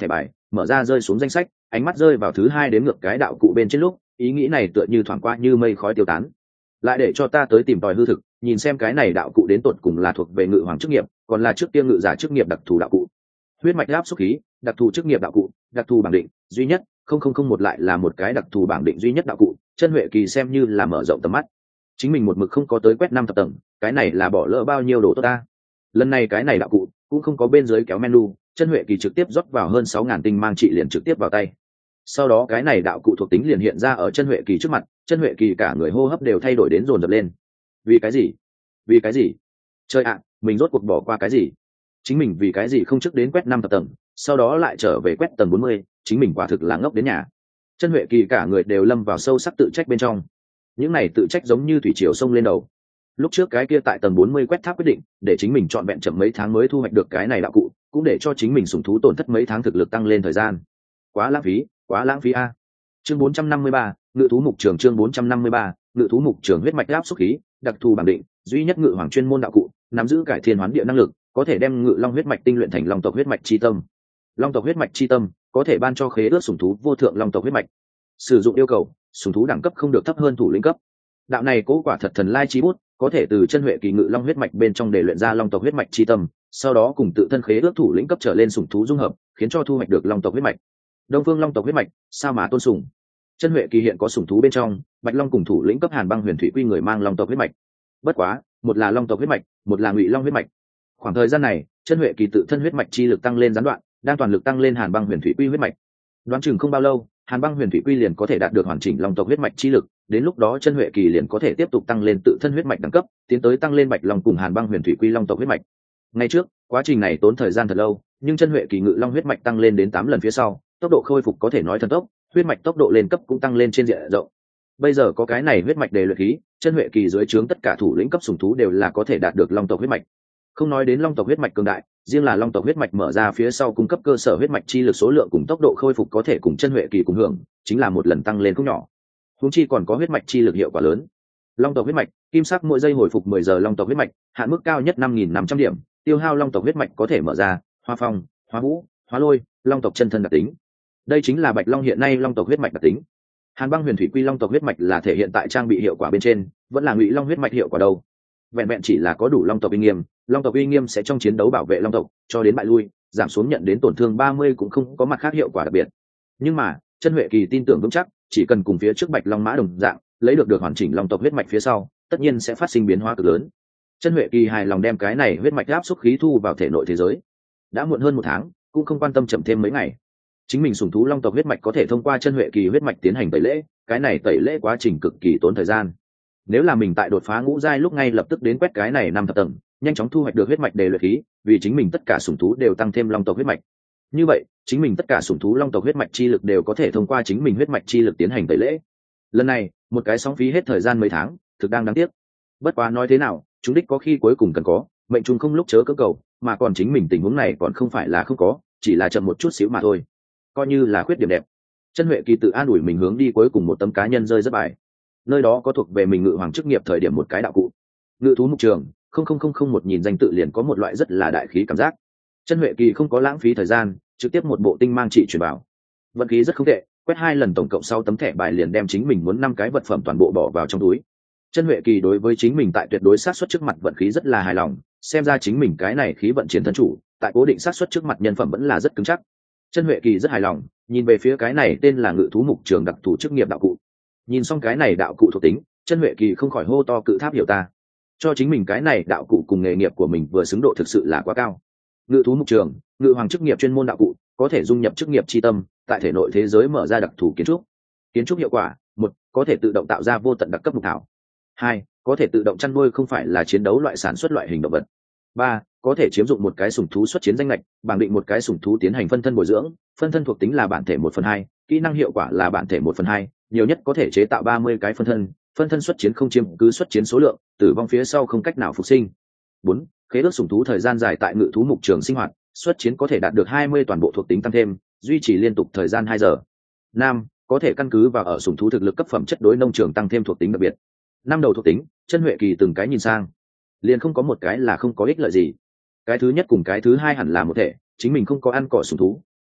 mở ra rơi xuống danh sách, ánh mắt rơi vào thứ hai đến ngược cái đạo cụ bên trên lúc, ý nghĩ này tựa như thoảng qua như mây khói tiêu tán. Lại để cho ta tới tìm tòi hư thực, nhìn xem cái này đạo cụ đến tột cùng là thuộc về ngự hoàng chức nghiệp, còn là trước tiên ngự giả chức nghiệp đặc thù đạo cụ. Huyết mạch áp xúc khí, đặc thù chức nghiệp đạo cụ, đặc thù bảng định duy nhất, không không không một lại là một cái đặc thù bảng định duy nhất đạo cụ. Chân Huệ Kỳ xem như là mở rộng tầm mắt. Chính mình một mực không có tới quét năm thập tầng, cái này là bỏ lỡ bao nhiêu đồ tốt ta. Lần này cái này đạo cụ cũng không có bên dưới kéo menu, Chân Huệ Kỳ trực tiếp rót vào hơn sáu ngàn tinh mang trị liền trực tiếp vào tay. Sau đó cái này đạo cụ thuộc tính liền hiện ra ở Chân Huệ Kỳ trước mặt, Chân Huệ Kỳ cả người hô hấp đều thay đổi đến dồn dập lên. Vì cái gì? Vì cái gì? Chơi ạ, mình rốt cuộc bỏ qua cái gì? Chính mình vì cái gì không trước đến quét năm thập tầng, sau đó lại trở về quét tầng bốn mươi, chính mình quả thực là ngốc đến nhà. Chân Huệ Kỳ cả người đều lâm vào sâu sắc tự trách bên trong. Những này tự trách giống như thủy triều sông lên đầu. Lúc trước cái kia tại tầng bốn mươi quét tháp quyết định, để chính mình chọn vẹn chậm mấy tháng mới thu hoạch được cái này đạo cụ, cũng để cho chính mình sủng thú tổn thất mấy tháng thực lực tăng lên thời gian. Quá lãng phí, quá lãng phí a. Chương bốn trăm năm mươi ba, ngự thú mục trường chương bốn trăm năm mươi ba, ngự thú mục trường huyết mạch áp xúc khí, đặc thù bản định, duy nhất ngự hoàng chuyên môn đạo cụ, nắm giữ cải thiên hoán địa năng lực, có thể đem ngự long huyết mạch tinh luyện thành long tộc huyết mạch chi tâm. Long tộc huyết mạch chi tâm có thể ban cho khế ước sủng thú vô thượng long tộc huyết mạch. Sử dụng yêu cầu, sủng thú đẳng cấp không được thấp hơn thủ lĩnh cấp. Đạo này cố quả thật thần lai chi bút, có thể từ Chân Huệ Kỳ ngự long huyết mạch bên trong để luyện ra long tộc huyết mạch chi tâm, sau đó cùng tự thân khế ước thủ lĩnh cấp trở lên sủng thú dung hợp, khiến cho thu hoạch được long tộc huyết mạch. Đông Phương long tộc huyết mạch, sao mà tôn sùng. Chân Huệ Kỳ hiện có sủng thú bên trong, Bạch Long cùng thủ lĩnh cấp Hàn Băng Huyền Thủy Quy người mang long tộc huyết mạch. Bất quá, một là long tộc huyết mạch, một là Ngụy Long huyết mạch. Khoảng thời gian này, Chân Huệ Kỳ tự thân huyết mạch chi lực tăng lên gián đoạn, đang toàn lực tăng lên Hàn Băng Huyền Thủy Quy huyết mạch. Đoán chừng không bao lâu, Hàn Băng Huyền Thủy Quy liền có thể đạt được hoàn chỉnh long tộc huyết mạch chi lực, đến lúc đó Chân Huệ Kỳ liền có thể tiếp tục tăng lên tự thân huyết mạch đẳng cấp, tiến tới tăng lên Bạch Long cùng Hàn Băng Huyền Thủy Quy long tộc huyết mạch. Ngay trước, quá trình này tốn thời gian thật lâu, nhưng Chân Huệ Kỳ ngự long huyết mạch tăng lên đến tám lần phía sau, tốc độ khôi phục có thể nói thần tốc, huyết mạch tốc độ lên cấp cũng tăng lên trên diện rộng. Bây giờ có cái này huyết mạch đề luyện khí, Chân Huệ Kỳ dưới trướng tất cả thủ lĩnh cấp sủng thú đều là có thể đạt được long tộc huyết mạch. Không nói đến long tộc huyết mạch cường đại, riêng là long tộc huyết mạch mở ra phía sau cung cấp cơ sở huyết mạch chi lực số lượng cùng tốc độ khôi phục có thể cùng Chân Huệ Kỳ cùng hưởng, chính là một lần tăng lên không nhỏ. Huống chi còn có huyết mạch chi lực hiệu quả lớn. Long tộc huyết mạch, kim sắc mỗi giây hồi phục mười giờ long tộc huyết mạch, hạn mức cao nhất năm nghìn năm trăm điểm, tiêu hao long tộc huyết mạch có thể mở ra Hoa Phong, Hóa Vũ, Hóa Lôi, long tộc chân thân đặc tính. Đây chính là Bạch Long hiện nay long tộc huyết mạch đặc tính. Hàn Băng Huyền Thủy Quy long tộc huyết mạch là thể hiện tại trang bị hiệu quả bên trên, vẫn là Ngụy Long huyết mạch hiệu quả đâu. Vẹn vẹn chỉ là có đủ long tộc uy nghiêm, long tộc uy nghiêm sẽ trong chiến đấu bảo vệ long tộc, cho đến bại lui, giảm xuống nhận đến tổn thương ba mươi cũng không có mặt khác hiệu quả đặc biệt. Nhưng mà, Chân Huệ Kỳ tin tưởng vững chắc, chỉ cần cùng phía trước Bạch Long mã đồng dạng, lấy được được hoàn chỉnh long tộc huyết mạch phía sau, tất nhiên sẽ phát sinh biến hóa cực lớn. Chân Huệ Kỳ hài lòng đem cái này huyết mạch áp xúc khí thu vào thể nội thế giới. Đã muộn hơn một tháng, cũng không quan tâm chậm thêm mấy ngày. Chính mình sủng thú long tộc huyết mạch có thể thông qua Chân Huệ Kỳ huyết mạch tiến hành tẩy lễ, cái này tẩy lễ quá trình cực kỳ tốn thời gian. Nếu là mình tại đột phá ngũ giai lúc ngay lập tức đến quét cái này năm thập tầng, nhanh chóng thu hoạch được huyết mạch đề luyện khí, vì chính mình tất cả sủng thú đều tăng thêm long tộc huyết mạch. Như vậy, chính mình tất cả sủng thú long tộc huyết mạch chi lực đều có thể thông qua chính mình huyết mạch chi lực tiến hành tẩy lễ. Lần này, một cái sóng phí hết thời gian mấy tháng, thực đang đáng tiếc. Bất quá nói thế nào, chúng đích có khi cuối cùng cần có, mệnh trùng không lúc chớ cưỡng cầu, mà còn chính mình tình huống này còn không phải là không có, chỉ là chậm một chút xíu mà thôi. Coi như là khuyết điểm đẹp. Chân Huệ Kỳ tự an ủi mình hướng đi cuối cùng một tấm cá nhân rơi rất bài. Nơi đó có thuộc về mình ngự hoàng chức nghiệp thời điểm một cái đạo cụ. Ngự thú mục trường, không không không không một nhìn danh tự liền có một loại rất là đại khí cảm giác. Chân Huệ Kỳ không có lãng phí thời gian, trực tiếp một bộ tinh mang trị truyền bảo. Vận khí rất không tệ, quét hai lần tổng cộng sau tấm thẻ bài liền đem chính mình muốn năm cái vật phẩm toàn bộ bỏ vào trong túi. Chân Huệ Kỳ đối với chính mình tại tuyệt đối sát suất trước mặt vận khí rất là hài lòng, xem ra chính mình cái này khí vận chiến thân chủ, tại cố định sát suất trước mặt nhân phẩm vẫn là rất cứng chắc. Chân Huệ Kỳ rất hài lòng, nhìn về phía cái này tên là ngự thú mục trường đặc thù chức nghiệp đạo cụ. Nhìn xong cái này đạo cụ thuộc tính, Chân Huệ Kỳ không khỏi hô to cự tháp hiểu ta. Cho chính mình cái này đạo cụ cùng nghề nghiệp của mình vừa xứng độ thực sự là quá cao. Ngự thú mục trường, ngự hoàng chức nghiệp chuyên môn đạo cụ, có thể dung nhập chức nghiệp chi tâm, tại thể nội thế giới mở ra đặc thù kiến trúc. Kiến trúc hiệu quả: một, có thể tự động tạo ra vô tận đặc cấp mục thảo. Hai, có thể tự động chăn nuôi không phải là chiến đấu loại sản xuất loại hình động vật. Ba, có thể chiếm dụng một cái sủng thú xuất chiến danh lệch, bảng định một cái sủng thú tiến hành phân thân bồi dưỡng, phân thân thuộc tính là bản thể một phần hai, kỹ năng hiệu quả là bản thể một phần hai, nhiều nhất có thể chế tạo ba mươi cái phân thân, phân thân xuất chiến không chiếm cứ xuất chiến số lượng, tử vong phía sau không cách nào phục sinh. Bốn, khế ước sủng thú thời gian dài tại ngự thú mục trường sinh hoạt, xuất chiến có thể đạt được hai mươi toàn bộ thuộc tính tăng thêm, duy trì liên tục thời gian hai giờ. Năm, có thể căn cứ vào ở sủng thú thực lực cấp phẩm chất đối nông trường tăng thêm thuộc tính đặc biệt. Năm đầu thuộc tính, Chân Huệ Kỳ từng cái nhìn sang, liền không có một cái là không có ích lợi gì. Cái thứ nhất cùng cái thứ hai hẳn là một thể, chính mình không có ăn cỏ sủng thú,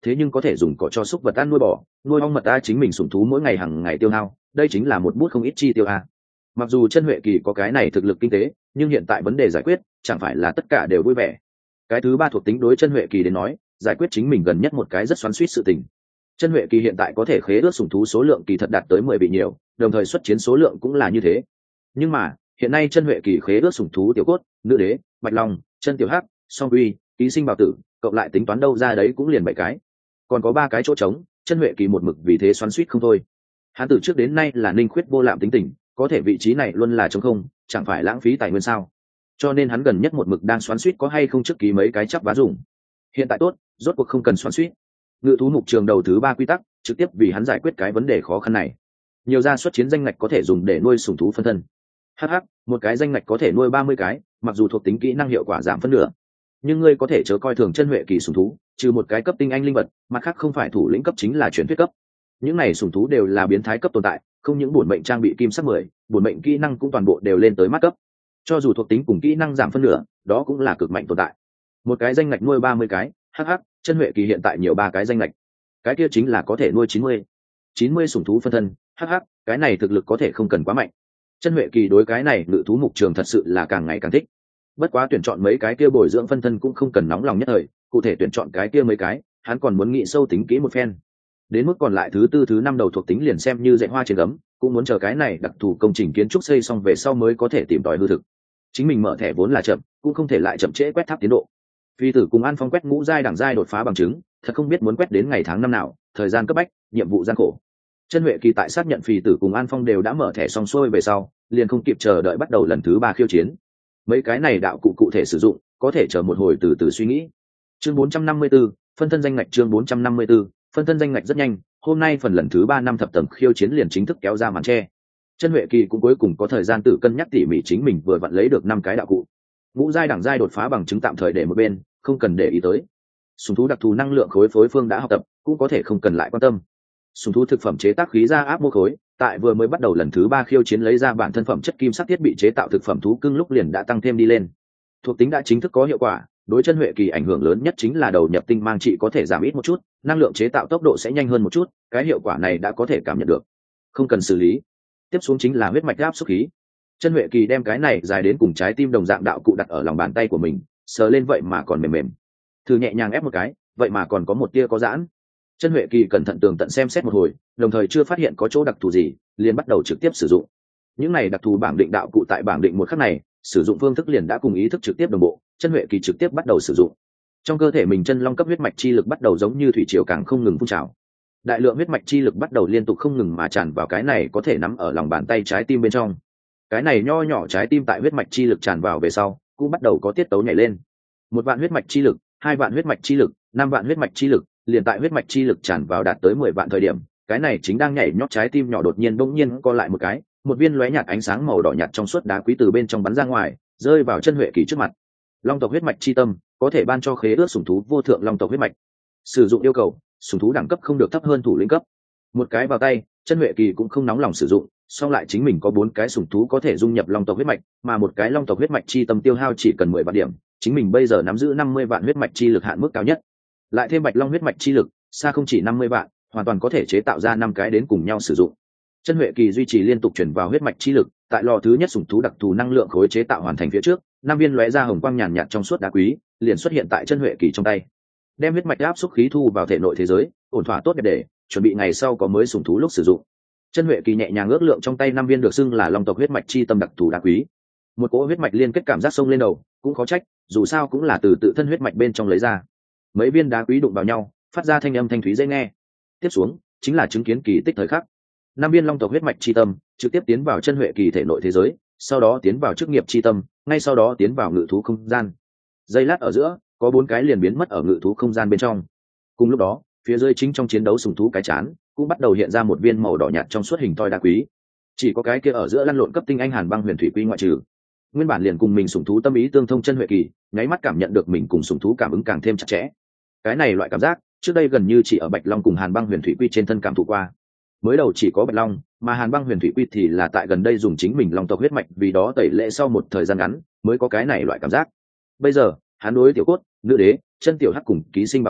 thế nhưng có thể dùng cỏ cho súc vật ăn nuôi bò nuôi ong mật ta chính mình sủng thú mỗi ngày hàng ngày tiêu hao, đây chính là một bút không ít chi tiêu a. Mặc dù chân huệ kỳ có cái này thực lực kinh tế, nhưng hiện tại vấn đề giải quyết chẳng phải là tất cả đều vui vẻ. Cái thứ ba thuộc tính đối chân huệ kỳ đến nói, giải quyết chính mình gần nhất một cái rất xoắn xuýt sự tình. Chân huệ kỳ hiện tại có thể khế ước sủng thú số lượng kỳ thật đạt tới mười vị nhiều, đồng thời xuất chiến số lượng cũng là như thế. Nhưng mà hiện nay chân huệ kỳ khế ước sủng thú tiểu cốt, nữ đế, bạch long, chân tiểu hắc, song uy, ký sinh bào tử, cộng lại tính toán đâu ra đấy cũng liền bảy cái, còn có ba cái chỗ trống. Chân huệ kỳ một mực vì thế xoắn xuýt không thôi. Hắn từ trước đến nay là ninh khuyết vô lạm tính tình, có thể vị trí này luôn là trống không, chẳng phải lãng phí tài nguyên sao? Cho nên hắn gần nhất một mực đang xoắn xuýt có hay không trước ký mấy cái chắp vá dùng. Hiện tại tốt, rốt cuộc không cần xoắn xuýt. Ngự thú mục trường đầu thứ ba quy tắc trực tiếp vì hắn giải quyết cái vấn đề khó khăn này. Nhiều gia xuất chiến danh ngạch có thể dùng để nuôi sủng thú phân thân. Hh, một cái danh ngạch có thể nuôi ba mươi cái, mặc dù thuộc tính kỹ năng hiệu quả giảm phân nửa, nhưng ngươi có thể chớ coi thường chân huệ kỳ sủng thú, trừ một cái cấp tinh anh linh vật, mặt khác không phải thủ lĩnh cấp chính là truyền thuyết cấp. Những này sủng thú đều là biến thái cấp tồn tại, không những bổn mệnh trang bị kim sắc mười, bổn mệnh kỹ năng cũng toàn bộ đều lên tới mắt cấp. Cho dù thuộc tính cùng kỹ năng giảm phân nửa, đó cũng là cực mạnh tồn tại. Một cái danh ngạch nuôi ba mươi cái, hh, chân huệ kỳ hiện tại nhiều ba cái danh ngạch, cái kia chính là có thể nuôi chín mươi chín mươi sủng thú phân thân, hh, cái này thực lực có thể không cần quá mạnh. Chân huệ kỳ đối cái này ngự thú mục trường thật sự là càng ngày càng thích. Bất quá tuyển chọn mấy cái kia bồi dưỡng phân thân cũng không cần nóng lòng nhất thời, cụ thể tuyển chọn cái kia mấy cái, hắn còn muốn nghĩ sâu tính kỹ một phen. Đến mức còn lại thứ tư thứ năm đầu thuộc tính liền xem như dạy hoa trên gấm, cũng muốn chờ cái này đặc thù công trình kiến trúc xây xong về sau mới có thể tìm tòi hư thực. Chính mình mở thẻ vốn là chậm, cũng không thể lại chậm trễ quét tháp tiến độ. Phi tử cùng An Phong quét ngũ giai đẳng giai đột phá bằng chứng, thật không biết muốn quét đến ngày tháng năm nào, thời gian cấp bách, nhiệm vụ gian khổ. Chân huệ kỳ tại xác nhận Phi tử cùng An Phong đều đã mở thẻ xong xuôi về sau, liền không kịp chờ đợi bắt đầu lần thứ ba khiêu chiến. Mấy cái này đạo cụ cụ thể sử dụng, có thể chờ một hồi từ từ suy nghĩ. Chương bốn trăm năm mươi 4, phân thân danh ngạch chương bốn trăm năm mươi 4, phân thân danh ngạch rất nhanh, hôm nay phần lần thứ ba năm thập tầng khiêu chiến liền chính thức kéo ra màn che. Chân huệ kỳ cũng cuối cùng có thời gian tự cân nhắc tỉ mỉ chính mình vừa vặn lấy được năm cái đạo cụ. Ngũ giai đẳng giai đột phá bằng chứng tạm thời để một bên, không cần để ý tới. Sùng thú đặc thù năng lượng khối phối phương đã học tập, cũng có thể không cần lại quan tâm. Sùng thú thực phẩm chế tác khí ra áp mô khối, tại vừa mới bắt đầu lần thứ ba khiêu chiến lấy ra bản thân phẩm chất kim sắc thiết bị chế tạo thực phẩm thú cưng lúc liền đã tăng thêm đi lên. Thuộc tính đã chính thức có hiệu quả, đối chân huệ kỳ ảnh hưởng lớn nhất chính là đầu nhập tinh mang trị có thể giảm ít một chút, năng lượng chế tạo tốc độ sẽ nhanh hơn một chút, cái hiệu quả này đã có thể cảm nhận được. Không cần xử lý. Tiếp xuống chính là huyết mạch áp xúc khí. Chân huệ kỳ đem cái này dài đến cùng trái tim đồng dạng đạo cụ đặt ở lòng bàn tay của mình, sờ lên vậy mà còn mềm mềm. Thử nhẹ nhàng ép một cái, vậy mà còn có một tia có giãn. Chân huệ kỳ cẩn thận tường tận xem xét một hồi, đồng thời chưa phát hiện có chỗ đặc thù gì, liền bắt đầu trực tiếp sử dụng. Những này đặc thù bảng định đạo cụ tại bảng định một khắc này, sử dụng phương thức liền đã cùng ý thức trực tiếp đồng bộ, chân huệ kỳ trực tiếp bắt đầu sử dụng. Trong cơ thể mình chân long cấp huyết mạch chi lực bắt đầu giống như thủy triều càng không ngừng phun trào. Đại lượng huyết mạch chi lực bắt đầu liên tục không ngừng mà tràn vào cái này có thể nắm ở lòng bàn tay trái tim bên trong. Cái này nho nhỏ trái tim tại huyết mạch chi lực tràn vào về sau, cũng bắt đầu có tiết tấu nhảy lên. Một vạn huyết mạch chi lực, hai vạn huyết mạch chi lực, năm vạn huyết mạch chi lực, liền tại huyết mạch chi lực tràn vào đạt tới mười vạn thời điểm, cái này chính đang nhảy nhót trái tim nhỏ đột nhiên bỗng nhiên co lại một cái, một viên lóe nhạt ánh sáng màu đỏ nhạt trong suốt đá quý từ bên trong bắn ra ngoài, rơi vào chân huệ kỳ trước mặt. Long tộc huyết mạch chi tâm có thể ban cho khế ước sủng thú vô thượng long tộc huyết mạch. Sử dụng yêu cầu, sủng thú đẳng cấp không được thấp hơn thủ lĩnh cấp. Một cái vào tay, chân huệ kỳ cũng không nóng lòng sử dụng, song lại chính mình có bốn cái sủng thú có thể dung nhập long tộc huyết mạch, mà một cái long tộc huyết mạch chi tâm tiêu hao chỉ cần mười vạn điểm, chính mình bây giờ nắm giữ năm mươi vạn huyết mạch chi lực hạn mức cao nhất. Lại thêm bạch long huyết mạch chi lực, xa không chỉ năm mươi vạn, hoàn toàn có thể chế tạo ra năm cái đến cùng nhau sử dụng. Chân huệ kỳ duy trì liên tục chuyển vào huyết mạch chi lực, tại lò thứ nhất sủng thú đặc thù năng lượng khối chế tạo hoàn thành phía trước, năm viên lóe ra hồng quang nhàn nhạt trong suốt đá quý liền xuất hiện tại chân huệ kỳ trong tay. Đem huyết mạch áp xúc khí thu vào thể nội thế giới, ổn thỏa tốt đẹp để chuẩn bị ngày sau có mới sủng thú lúc sử dụng. Chân huệ kỳ nhẹ nhàng ước lượng trong tay năm viên được xưng là long tộc huyết mạch chi tâm đặc thù đá quý. Một cỗ huyết mạch liên kết cảm giác sông lên đầu, cũng khó trách, dù sao cũng là từ tự thân huyết mạch bên trong lấy ra. Mấy viên đá quý đụng vào nhau, phát ra thanh âm thanh thúy dễ nghe. Tiếp xuống chính là chứng kiến kỳ tích thời khắc. Năm viên long tộc huyết mạch chi tâm trực tiếp tiến vào chân huệ kỳ thể nội thế giới, sau đó tiến vào chức nghiệp chi tâm, ngay sau đó tiến vào ngự thú không gian. Giây lát ở giữa, có bốn cái liền biến mất ở ngự thú không gian bên trong. Cùng lúc đó, phía dưới chính trong chiến đấu sùng thú cái chán cũng bắt đầu hiện ra một viên màu đỏ nhạt trong suốt hình thoi đá quý. Chỉ có cái kia ở giữa lăn lộn cấp tinh anh hàn băng huyền thủy quy ngoại trừ. Nguyên bản liền cùng mình sùng thú tâm ý tương thông chân huệ kỳ, nháy mắt cảm nhận được mình cùng sùng thú cảm ứng càng thêm chặt chẽ. Cái này loại cảm giác, trước đây gần như chỉ ở bạch long cùng hàn băng huyền thủy quy trên thân cảm thụ qua. Mới đầu chỉ có bạch long, mà hàn băng huyền thủy quy thì là tại gần đây dùng chính mình long tộc huyết mạch, vì đó tẩy lệ sau một thời gian ngắn mới có cái này loại cảm giác. Bây giờ hắn đối tiểu cốt, nữ đế, chân tiểu hắc cùng ký sinh bảo tử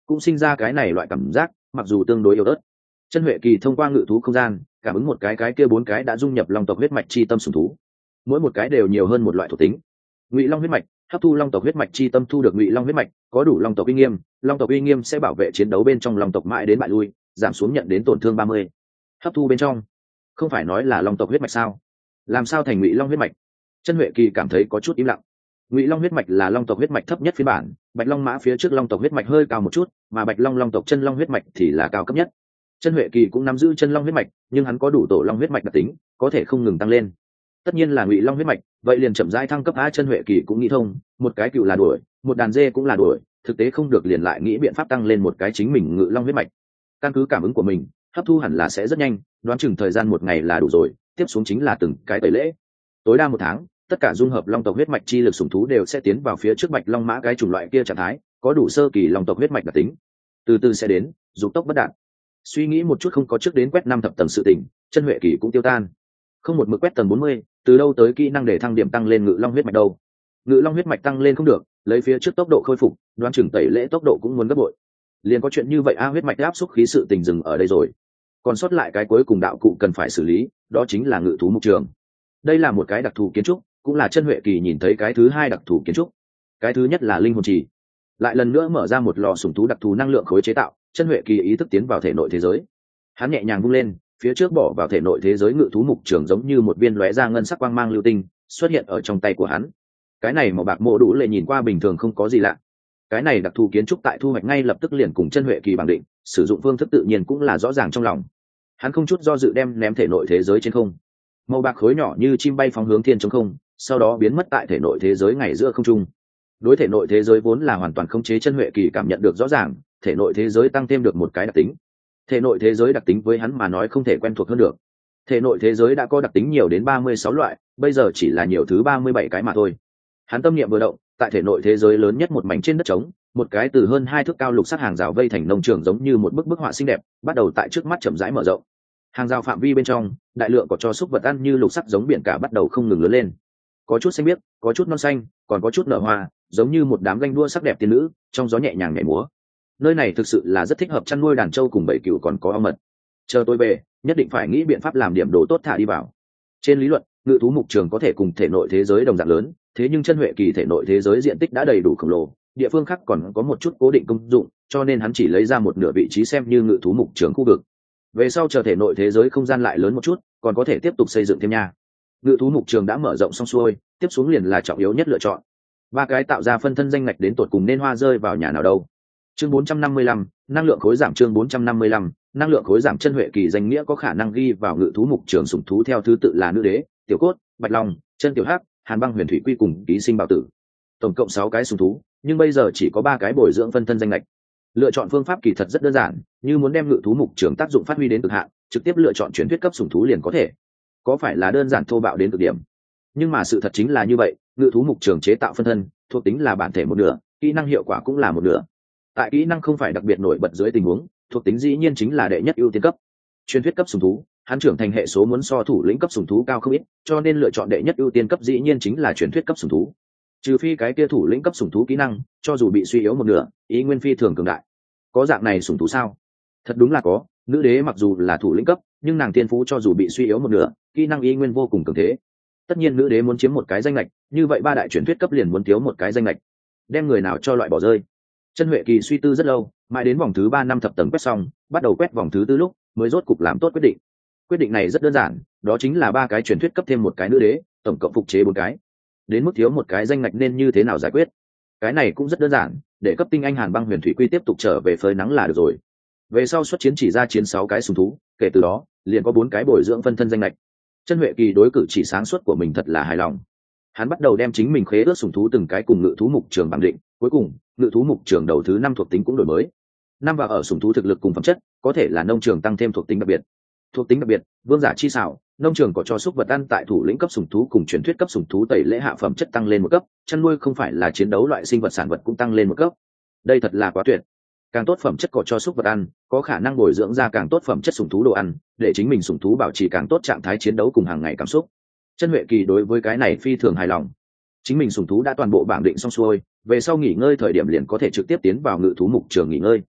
cũng sinh ra cái này loại cảm giác, mặc dù tương đối yếu ớt. Chân Huệ Kỳ thông qua ngự thú không gian cảm ứng một cái cái kia bốn cái đã dung nhập long tộc huyết mạch chi tâm sùng thú, mỗi một cái đều nhiều hơn một loại thuộc tính. Ngụy long huyết mạch hấp thu long tộc huyết mạch chi tâm, thu được ngụy long huyết mạch có đủ long tộc uy nghiêm, long tộc uy nghiêm sẽ bảo vệ chiến đấu bên trong long tộc mãi đến bại lui, giảm xuống nhận đến tổn thương ba mươi. Hấp thu bên trong, không phải nói là long tộc huyết mạch sao, làm sao thành ngụy long huyết mạch? Chân Huệ Kỳ cảm thấy có chút im lặng. Ngụy long huyết mạch là long tộc huyết mạch thấp nhất phiên bản, bạch long mã phía trước long tộc huyết mạch hơi cao một chút, mà bạch long long tộc chân long huyết mạch thì là cao cấp nhất. Chân Huệ Kỳ cũng nắm giữ chân long huyết mạch, nhưng hắn có đủ tổ long huyết mạch đặc tính, có thể không ngừng tăng lên. Tất nhiên là ngụy long huyết mạch, vậy liền chậm rãi thăng cấp. A Chân Huệ Kỳ cũng nghĩ thông, một cái cựu là đuổi, một đàn dê cũng là đuổi, thực tế không được liền lại nghĩ biện pháp tăng lên một cái chính mình ngự long huyết mạch. Căn cứ cảm ứng của mình, hấp thu hẳn là sẽ rất nhanh, đoán chừng thời gian một ngày là đủ rồi, tiếp xuống chính là từng cái tẩy lễ. Tối đa một tháng, tất cả dung hợp long tộc huyết mạch chi lực sủng thú đều sẽ tiến vào phía trước bạch long mã cái chủng loại kia trạng thái, có đủ sơ kỳ long tộc huyết mạch đặc tính, từ từ sẽ đến, dục tốc bất đạt. Suy nghĩ một chút không có trước đến quét năm thập tầng sự tỉnh, Chân Huệ Kỳ cũng tiêu tan. Không một mực quét tầng bốn mươi, từ đâu tới kỹ năng để thăng điểm tăng lên ngự long huyết mạch đâu? Ngự long huyết mạch tăng lên không được, lấy phía trước tốc độ khôi phục, đoán chừng tẩy lễ tốc độ cũng muốn gấp bội. Liền có chuyện như vậy. A huyết mạch áp xúc khí sự tình dừng ở đây rồi. Còn sót lại cái cuối cùng đạo cụ cần phải xử lý, đó chính là ngự thú mục trường. Đây là một cái đặc thù kiến trúc, cũng là Chân Huệ Kỳ nhìn thấy cái thứ hai đặc thù kiến trúc. Cái thứ nhất là linh hồn trì. Lại lần nữa mở ra một lò sủng thú đặc thù năng lượng khối chế tạo, Chân Huệ Kỳ ý thức tiến vào thể nội thế giới. Hắn nhẹ nhàng vung lên, phía trước bỏ vào thể nội thế giới ngự thú mục trường giống như một viên lóe ra ngân sắc quang mang lưu tinh xuất hiện ở trong tay của hắn. Cái này màu bạc mộ đủ lệ nhìn qua bình thường không có gì lạ. Cái này đặc thù kiến trúc tại thu hoạch ngay lập tức liền cùng Chân Huệ Kỳ bằng định, sử dụng phương thức tự nhiên cũng là rõ ràng trong lòng. Hắn không chút do dự đem ném thể nội thế giới trên không. Màu bạc khối nhỏ như chim bay phóng hướng thiên trong không, sau đó biến mất tại thể nội thế giới ngày giữa không trung. Đối thể nội thế giới vốn là hoàn toàn khống chế, Chân Huệ Kỳ cảm nhận được rõ ràng, thể nội thế giới tăng thêm được một cái đặc tính. Thể nội thế giới đặc tính với hắn mà nói không thể quen thuộc hơn được. Thể nội thế giới đã có đặc tính nhiều đến ba mươi sáu loại, bây giờ chỉ là nhiều thứ ba mươi bảy cái mà thôi. Hắn tâm niệm vừa động, tại thể nội thế giới lớn nhất một mảnh trên đất trống, một cái từ hơn hai thước cao lục sắt hàng rào vây thành nông trường giống như một bức bức họa xinh đẹp, bắt đầu tại trước mắt chậm rãi mở rộng. Hàng rào phạm vi bên trong, đại lượng có cho súc vật ăn như lục sắt giống biển cả bắt đầu không ngừng lớn lên. Có chút xanh biếc, có chút non xanh, còn có chút nở hoa, giống như một đám ganh đua sắc đẹp tiên nữ, trong gió nhẹ nhàng nhảy múa. Nơi này thực sự là rất thích hợp chăn nuôi đàn trâu cùng bầy cừu, còn có ong mật. Chờ tôi về, nhất định phải nghĩ biện pháp làm điểm đồ tốt thả đi vào. Trên lý luận, ngự thú mục trường có thể cùng thể nội thế giới đồng dạng lớn, thế nhưng Chân Huệ Kỳ thể nội thế giới diện tích đã đầy đủ khổng lồ, địa phương khác còn có một chút cố định công dụng, cho nên hắn chỉ lấy ra một nửa vị trí xem như ngự thú mục trường khu vực. Về sau chờ thể nội thế giới không gian lại lớn một chút, còn có thể tiếp tục xây dựng thêm nha. Ngự thú mục trường đã mở rộng xong xuôi, tiếp xuống liền là trọng yếu nhất lựa chọn. Ba cái tạo ra phân thân danh ngạch đến tột cùng nên hoa rơi vào nhà nào đâu? Chương bốn trăm năm mươi lăm, năng lượng khối giảm. Chương bốn trăm năm mươi lăm, năng lượng khối giảm. Chân Huệ Kỳ danh nghĩa có khả năng ghi vào ngự thú mục trường sủng thú theo thứ tự là nữ đế, tiểu cốt, bạch long, chân tiểu hắc, hàn băng huyền thủy quy cùng ký sinh bảo tử. Tổng cộng sáu cái sủng thú, nhưng bây giờ chỉ có ba cái bồi dưỡng phân thân danh lệch. Lựa chọn phương pháp kỳ thật rất đơn giản, như muốn đem ngự thú mục trường tác dụng phát huy đến cực hạn, trực tiếp lựa chọn truyền thuyết cấp sủng thú liền có thể. Có phải là đơn giản thô bạo đến cực điểm? Nhưng mà sự thật chính là như vậy, ngự thú mục trường chế tạo phân thân, thuộc tính là bản thể một nửa, kỹ năng hiệu quả cũng là một nửa. Tại kỹ năng không phải đặc biệt nổi bật dưới tình huống, thuộc tính dĩ nhiên chính là đệ nhất ưu tiên cấp. Truyền thuyết cấp sủng thú, hắn trưởng thành hệ số muốn so thủ lĩnh cấp sủng thú cao không ít, cho nên lựa chọn đệ nhất ưu tiên cấp dĩ nhiên chính là truyền thuyết cấp sủng thú. Trừ phi cái kia thủ lĩnh cấp sủng thú kỹ năng, cho dù bị suy yếu một nửa, ý nguyên phi thường cường đại. Có dạng này sủng thú sao? Thật đúng là có, nữ đế mặc dù là thủ lĩnh cấp, nhưng nàng tiên phú cho dù bị suy yếu một nửa, kỹ năng ý nguyên vô cùng cường thế. Tất nhiên nữ đế muốn chiếm một cái danh lệch, như vậy ba đại truyền thuyết cấp liền muốn thiếu một cái danh lệch. Đem người nào cho loại bỏ rơi? Chân Huệ Kỳ suy tư rất lâu, mãi đến vòng thứ ba năm thập tầng quét xong, bắt đầu quét vòng thứ tư lúc, mới rốt cục làm tốt quyết định. Quyết định này rất đơn giản, đó chính là ba cái truyền thuyết cấp thêm một cái nữ đế, tổng cộng phục chế bốn cái. Đến mức thiếu một cái danh ngạch nên như thế nào giải quyết? Cái này cũng rất đơn giản, để cấp tinh anh hàn băng huyền thủy quy tiếp tục trở về phơi nắng là được rồi. Về sau xuất chiến chỉ ra chiến sáu cái sùng thú, kể từ đó, liền có bốn cái bồi dưỡng phân thân danh ngạch. Chân Huệ Kỳ đối cử chỉ sáng suốt của mình thật là hài lòng. Hắn bắt đầu đem chính mình khế ước sùng thú từng cái cùng ngự thú mục trường bằng định, cuối cùng, ngự thú mục trường đầu thứ năm thuộc tính cũng đổi mới. Năm và ở sùng thú thực lực cùng phẩm chất, có thể là nông trường tăng thêm thuộc tính đặc biệt. Thuộc tính đặc biệt, vương giả chi xảo, nông trường có cho súc vật ăn tại thủ lĩnh cấp sùng thú cùng truyền thuyết cấp sùng thú tẩy lễ hạ phẩm chất tăng lên một cấp, chăn nuôi không phải là chiến đấu loại sinh vật sản vật cũng tăng lên một cấp. Đây thật là quá tuyệt. Càng tốt phẩm chất cỏ cho súc vật ăn, có khả năng bồi dưỡng ra càng tốt phẩm chất sùng thú đồ ăn, để chính mình sùng thú bảo trì càng tốt trạng thái chiến đấu cùng hàng ngày cảm xúc. Chân Huệ Kỳ đối với cái này phi thường hài lòng. Chính mình sùng thú đã toàn bộ bảng định xong xuôi, về sau nghỉ ngơi thời điểm liền có thể trực tiếp tiến vào ngự thú mục trường nghỉ ngơi.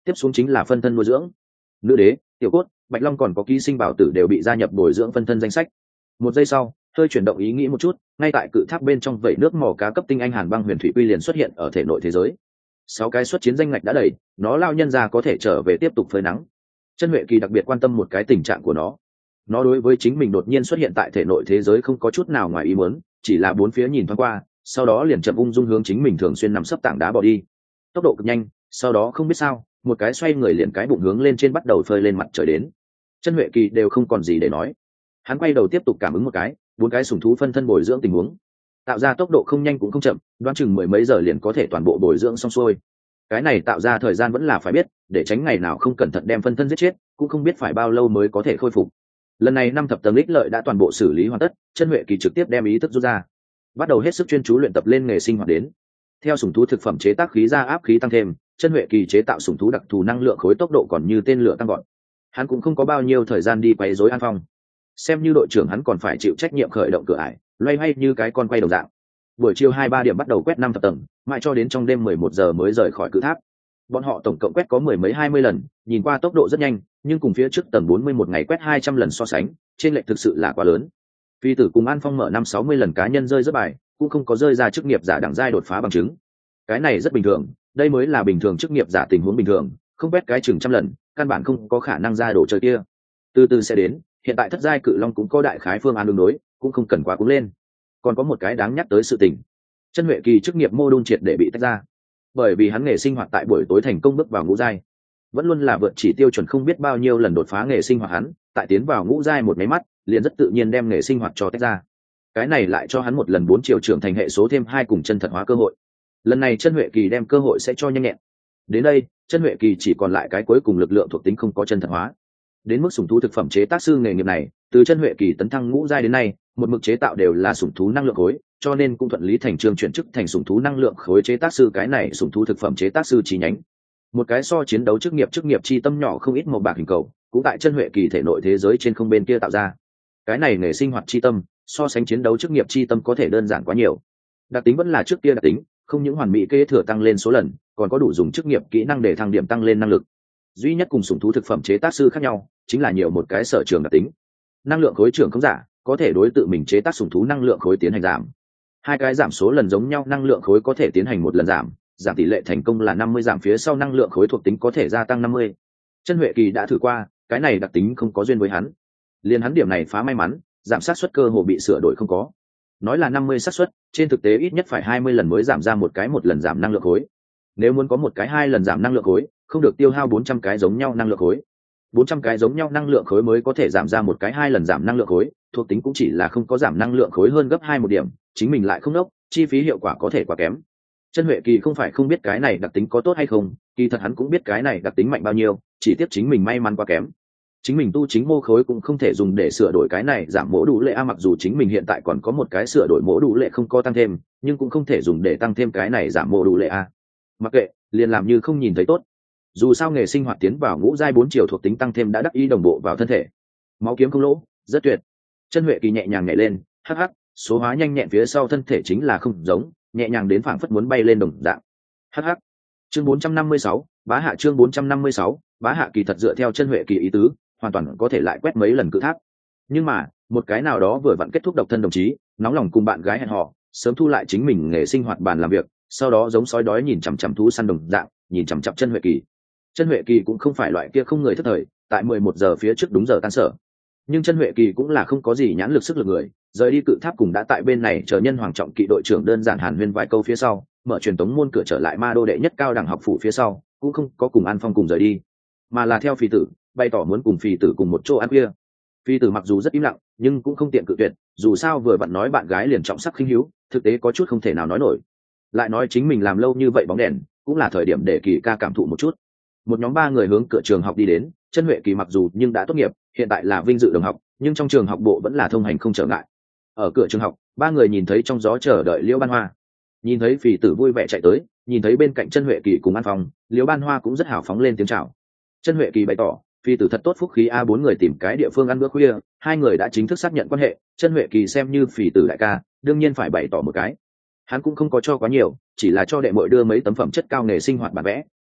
tiếp xuống chính là phân thân nuôi dưỡng. Nữ đế, tiểu cốt, bạch long còn có ký sinh bảo tử đều bị gia nhập bồi dưỡng phân thân danh sách. Một giây sau, hơi chuyển động ý nghĩ một chút, ngay tại cự tháp bên trong vẩy nước mỏ cá cấp tinh anh hàn băng huyền thủy quy liền xuất hiện ở thể nội thế giới. Sáu cái xuất chiến danh ngạch đã đầy, nó lao nhân ra có thể trở về tiếp tục phơi nắng. Chân Huệ Kỳ đặc biệt quan tâm một cái tình trạng của nó. Nó đối với chính mình đột nhiên xuất hiện tại thể nội thế giới không có chút nào ngoài ý muốn, chỉ là bốn phía nhìn thoáng qua, sau đó liền chậm ung dung hướng chính mình thường xuyên nằm sấp tảng đá bỏ đi. Tốc độ cực nhanh, sau đó không biết sao, một cái xoay người liền cái bụng hướng lên trên bắt đầu phơi lên mặt trời đến. Chân Huệ Kỳ đều không còn gì để nói. Hắn quay đầu tiếp tục cảm ứng một cái, bốn cái sủng thú phân thân bồi dưỡng tình huống. Tạo ra tốc độ không nhanh cũng không chậm, đoán chừng mười mấy giờ liền có thể toàn bộ bồi dưỡng xong xuôi. Cái này tạo ra thời gian vẫn là phải biết, để tránh ngày nào không cẩn thận đem phân thân giết chết, cũng không biết phải bao lâu mới có thể khôi phục. Lần này năm thập tầng ích lợi đã toàn bộ xử lý hoàn tất, Chân Huệ Kỳ trực tiếp đem ý thức rút ra, bắt đầu hết sức chuyên chú luyện tập lên nghề sinh hoạt đến. Theo sủng thú thực phẩm chế tác khí ra áp khí tăng thêm, Chân Huệ Kỳ chế tạo sủng thú đặc thù năng lượng khối tốc độ còn như tên lửa tăng gọn. Hắn cũng không có bao nhiêu thời gian đi quấy rối An Phong, xem như đội trưởng hắn còn phải chịu trách nhiệm khởi động cửa ải, loay hoay như cái con quay đầu dạng. Buổi chiều hai ba điểm bắt đầu quét năm thập tầng, mãi cho đến trong đêm mười một giờ mới rời khỏi cự tháp. Bọn họ tổng cộng quét có mười mấy hai mươi lần, nhìn qua tốc độ rất nhanh, nhưng cùng phía trước tầng bốn mươi một ngày quét hai trăm lần so sánh, trên lệch thực sự là quá lớn. Phi tử cùng An Phong mở năm sáu mươi lần cá nhân rơi rất bài, cũng không có rơi ra chức nghiệp giả đẳng giai đột phá bằng chứng. Cái này rất bình thường, đây mới là bình thường chức nghiệp giả tình huống bình thường, không quét cái chừng trăm lần, căn bản không có khả năng ra đồ chơi kia. Từ từ sẽ đến, hiện tại thất giai cự long cũng có đại khái phương án đường đối, cũng không cần quá cuống lên. Còn có một cái đáng nhắc tới sự tình, Chân Huệ Kỳ chức nghiệp mô đun triệt để bị tách ra, bởi vì hắn nghề sinh hoạt tại buổi tối thành công bước vào ngũ giai, vẫn luôn là vượt chỉ tiêu chuẩn không biết bao nhiêu lần đột phá nghề sinh hoạt hắn, tại tiến vào ngũ giai một máy mắt, liền rất tự nhiên đem nghề sinh hoạt cho tách ra. Cái này lại cho hắn một lần bốn triệu trưởng thành hệ số thêm hai cùng chân thật hóa cơ hội. Lần này Chân Huệ Kỳ đem cơ hội sẽ cho nhanh nhẹn. Đến đây, Chân Huệ Kỳ chỉ còn lại cái cuối cùng lực lượng thuộc tính không có chân thật hóa. Đến mức sủng thú thực phẩm chế tác sư nghề nghiệp này, từ Chân Huệ Kỳ tấn thăng ngũ giai đến nay, một mực chế tạo đều là sủng thú năng lượng khối, cho nên cũng thuận lý thành trương chuyển chức thành sủng thú năng lượng khối chế tác sư, cái này sủng thú thực phẩm chế tác sư chi nhánh. Một cái so chiến đấu chức nghiệp chức nghiệp chi tâm nhỏ không ít màu bạc hình cầu, cũng tại Chân Huệ Kỳ thể nội thế giới trên không bên kia tạo ra. Cái này nghề sinh hoạt chi tâm, so sánh chiến đấu chức nghiệp chi tâm có thể đơn giản quá nhiều. Đặc tính vẫn là trước kia đặc tính, không những hoàn mỹ kế thừa tăng lên số lần, còn có đủ dùng chức nghiệp kỹ năng để thăng điểm tăng lên năng lực. Duy nhất cùng sủng thú thực phẩm chế tác sư khác nhau, chính là nhiều một cái sở trường đặc tính. Năng lượng khối trưởng không giả, có thể đối tự mình chế tác sủng thú năng lượng khối tiến hành giảm. Hai cái giảm số lần giống nhau năng lượng khối có thể tiến hành một lần giảm, giảm tỷ lệ thành công là năm mươi, giảm phía sau năng lượng khối thuộc tính có thể gia tăng năm mươi. Chân Huệ Kỳ đã thử qua, cái này đặc tính không có duyên với hắn. Liên hắn điểm này phá may mắn, giảm xác suất cơ hồ bị sửa đổi không có. Nói là năm mươi xác suất, trên thực tế ít nhất phải hai mươi lần mới giảm ra một cái một lần giảm năng lượng khối. Nếu muốn có một cái hai lần giảm năng lượng khối, không được tiêu hao bốn trăm cái giống nhau năng lượng khối. bốn trăm cái giống nhau năng lượng khối mới có thể giảm ra một cái hai lần giảm năng lượng khối, thuộc tính cũng chỉ là không có giảm năng lượng khối hơn gấp hai một điểm, chính mình lại không đốc, chi phí hiệu quả có thể quá kém. Chân Huệ Kỳ không phải không biết cái này đặc tính có tốt hay không, kỳ thật hắn cũng biết cái này đặc tính mạnh bao nhiêu, chỉ tiếc chính mình may mắn quá kém. Chính mình tu chính mô khối cũng không thể dùng để sửa đổi cái này giảm mỗ đủ lệ a, mặc dù chính mình hiện tại còn có một cái sửa đổi mỗ đủ lệ không có tăng thêm, nhưng cũng không thể dùng để tăng thêm cái này giảm mỗ đủ lệ a. Mặc kệ, liền làm như không nhìn thấy tốt. Dù sao nghề sinh hoạt tiến vào ngũ giai bốn chiều thuộc tính tăng thêm đã đắc ý đồng bộ vào thân thể. Máu kiếm không lỗ, rất tuyệt. Chân Huệ Kỳ nhẹ nhàng nhảy lên, hắc hắc, số hóa nhanh nhẹn phía sau thân thể chính là không giống, nhẹ nhàng đến phảng phất muốn bay lên đồng dạng. Hắc hắc. Chương bốn trăm năm mươi sáu, bá hạ chương bốn trăm năm mươi sáu, bá hạ kỳ thật dựa theo Chân Huệ Kỳ ý tứ, hoàn toàn có thể lại quét mấy lần cự tháp. Nhưng mà, một cái nào đó vừa vặn kết thúc độc thân đồng chí, nóng lòng cùng bạn gái hẹn hò, sớm thu lại chính mình nghề sinh hoạt bàn làm việc, sau đó giống sói đói nhìn chằm chằm thú săn đồng dạng, nhìn chằm chằm Chân Huệ Kỳ. Chân Huệ Kỳ cũng không phải loại kia không người thất thời, tại mười một giờ phía trước đúng giờ tan sở. Nhưng Chân Huệ Kỳ cũng là không có gì nhãn lực sức lực người, rời đi cự tháp cùng đã tại bên này chờ nhân hoàng trọng kỵ đội trưởng đơn giản hàn huyên vài câu phía sau, mở truyền tống môn cửa trở lại ma đô đệ nhất cao đẳng học phủ phía sau, cũng không có cùng An Phong cùng rời đi, mà là theo Phi tử, bày tỏ muốn cùng Phi tử cùng một chỗ ăn khuya. Phi tử mặc dù rất im lặng, nhưng cũng không tiện cự tuyệt, dù sao vừa vặn nói bạn gái liền trọng sắc khinh hiếu, thực tế có chút không thể nào nói nổi. Lại nói chính mình làm lâu như vậy bóng đèn, cũng là thời điểm để Kỳ ca cảm thụ một chút. Một nhóm ba người hướng cửa trường học đi đến, Chân Huệ Kỳ mặc dù nhưng đã tốt nghiệp, hiện tại là vinh dự đồng học, nhưng trong trường học bộ vẫn là thông hành không trở ngại. Ở cửa trường học, ba người nhìn thấy trong gió chờ đợi Liễu Ban Hoa, nhìn thấy Phì tử vui vẻ chạy tới, nhìn thấy bên cạnh Chân Huệ Kỳ cùng An Phong, Liễu Ban Hoa cũng rất hào phóng lên tiếng chào. Chân Huệ Kỳ bày tỏ, Phì tử thật tốt phúc khí a, bốn người tìm cái địa phương ăn bữa khuya, hai người đã chính thức xác nhận quan hệ, Chân Huệ Kỳ xem như Phì tử đại ca, đương nhiên phải bày tỏ một cái. Hắn cũng không có cho quá nhiều, chỉ là cho đệ muội đưa mấy tấm phẩm chất cao nghề sinh hoạt bản vẽ,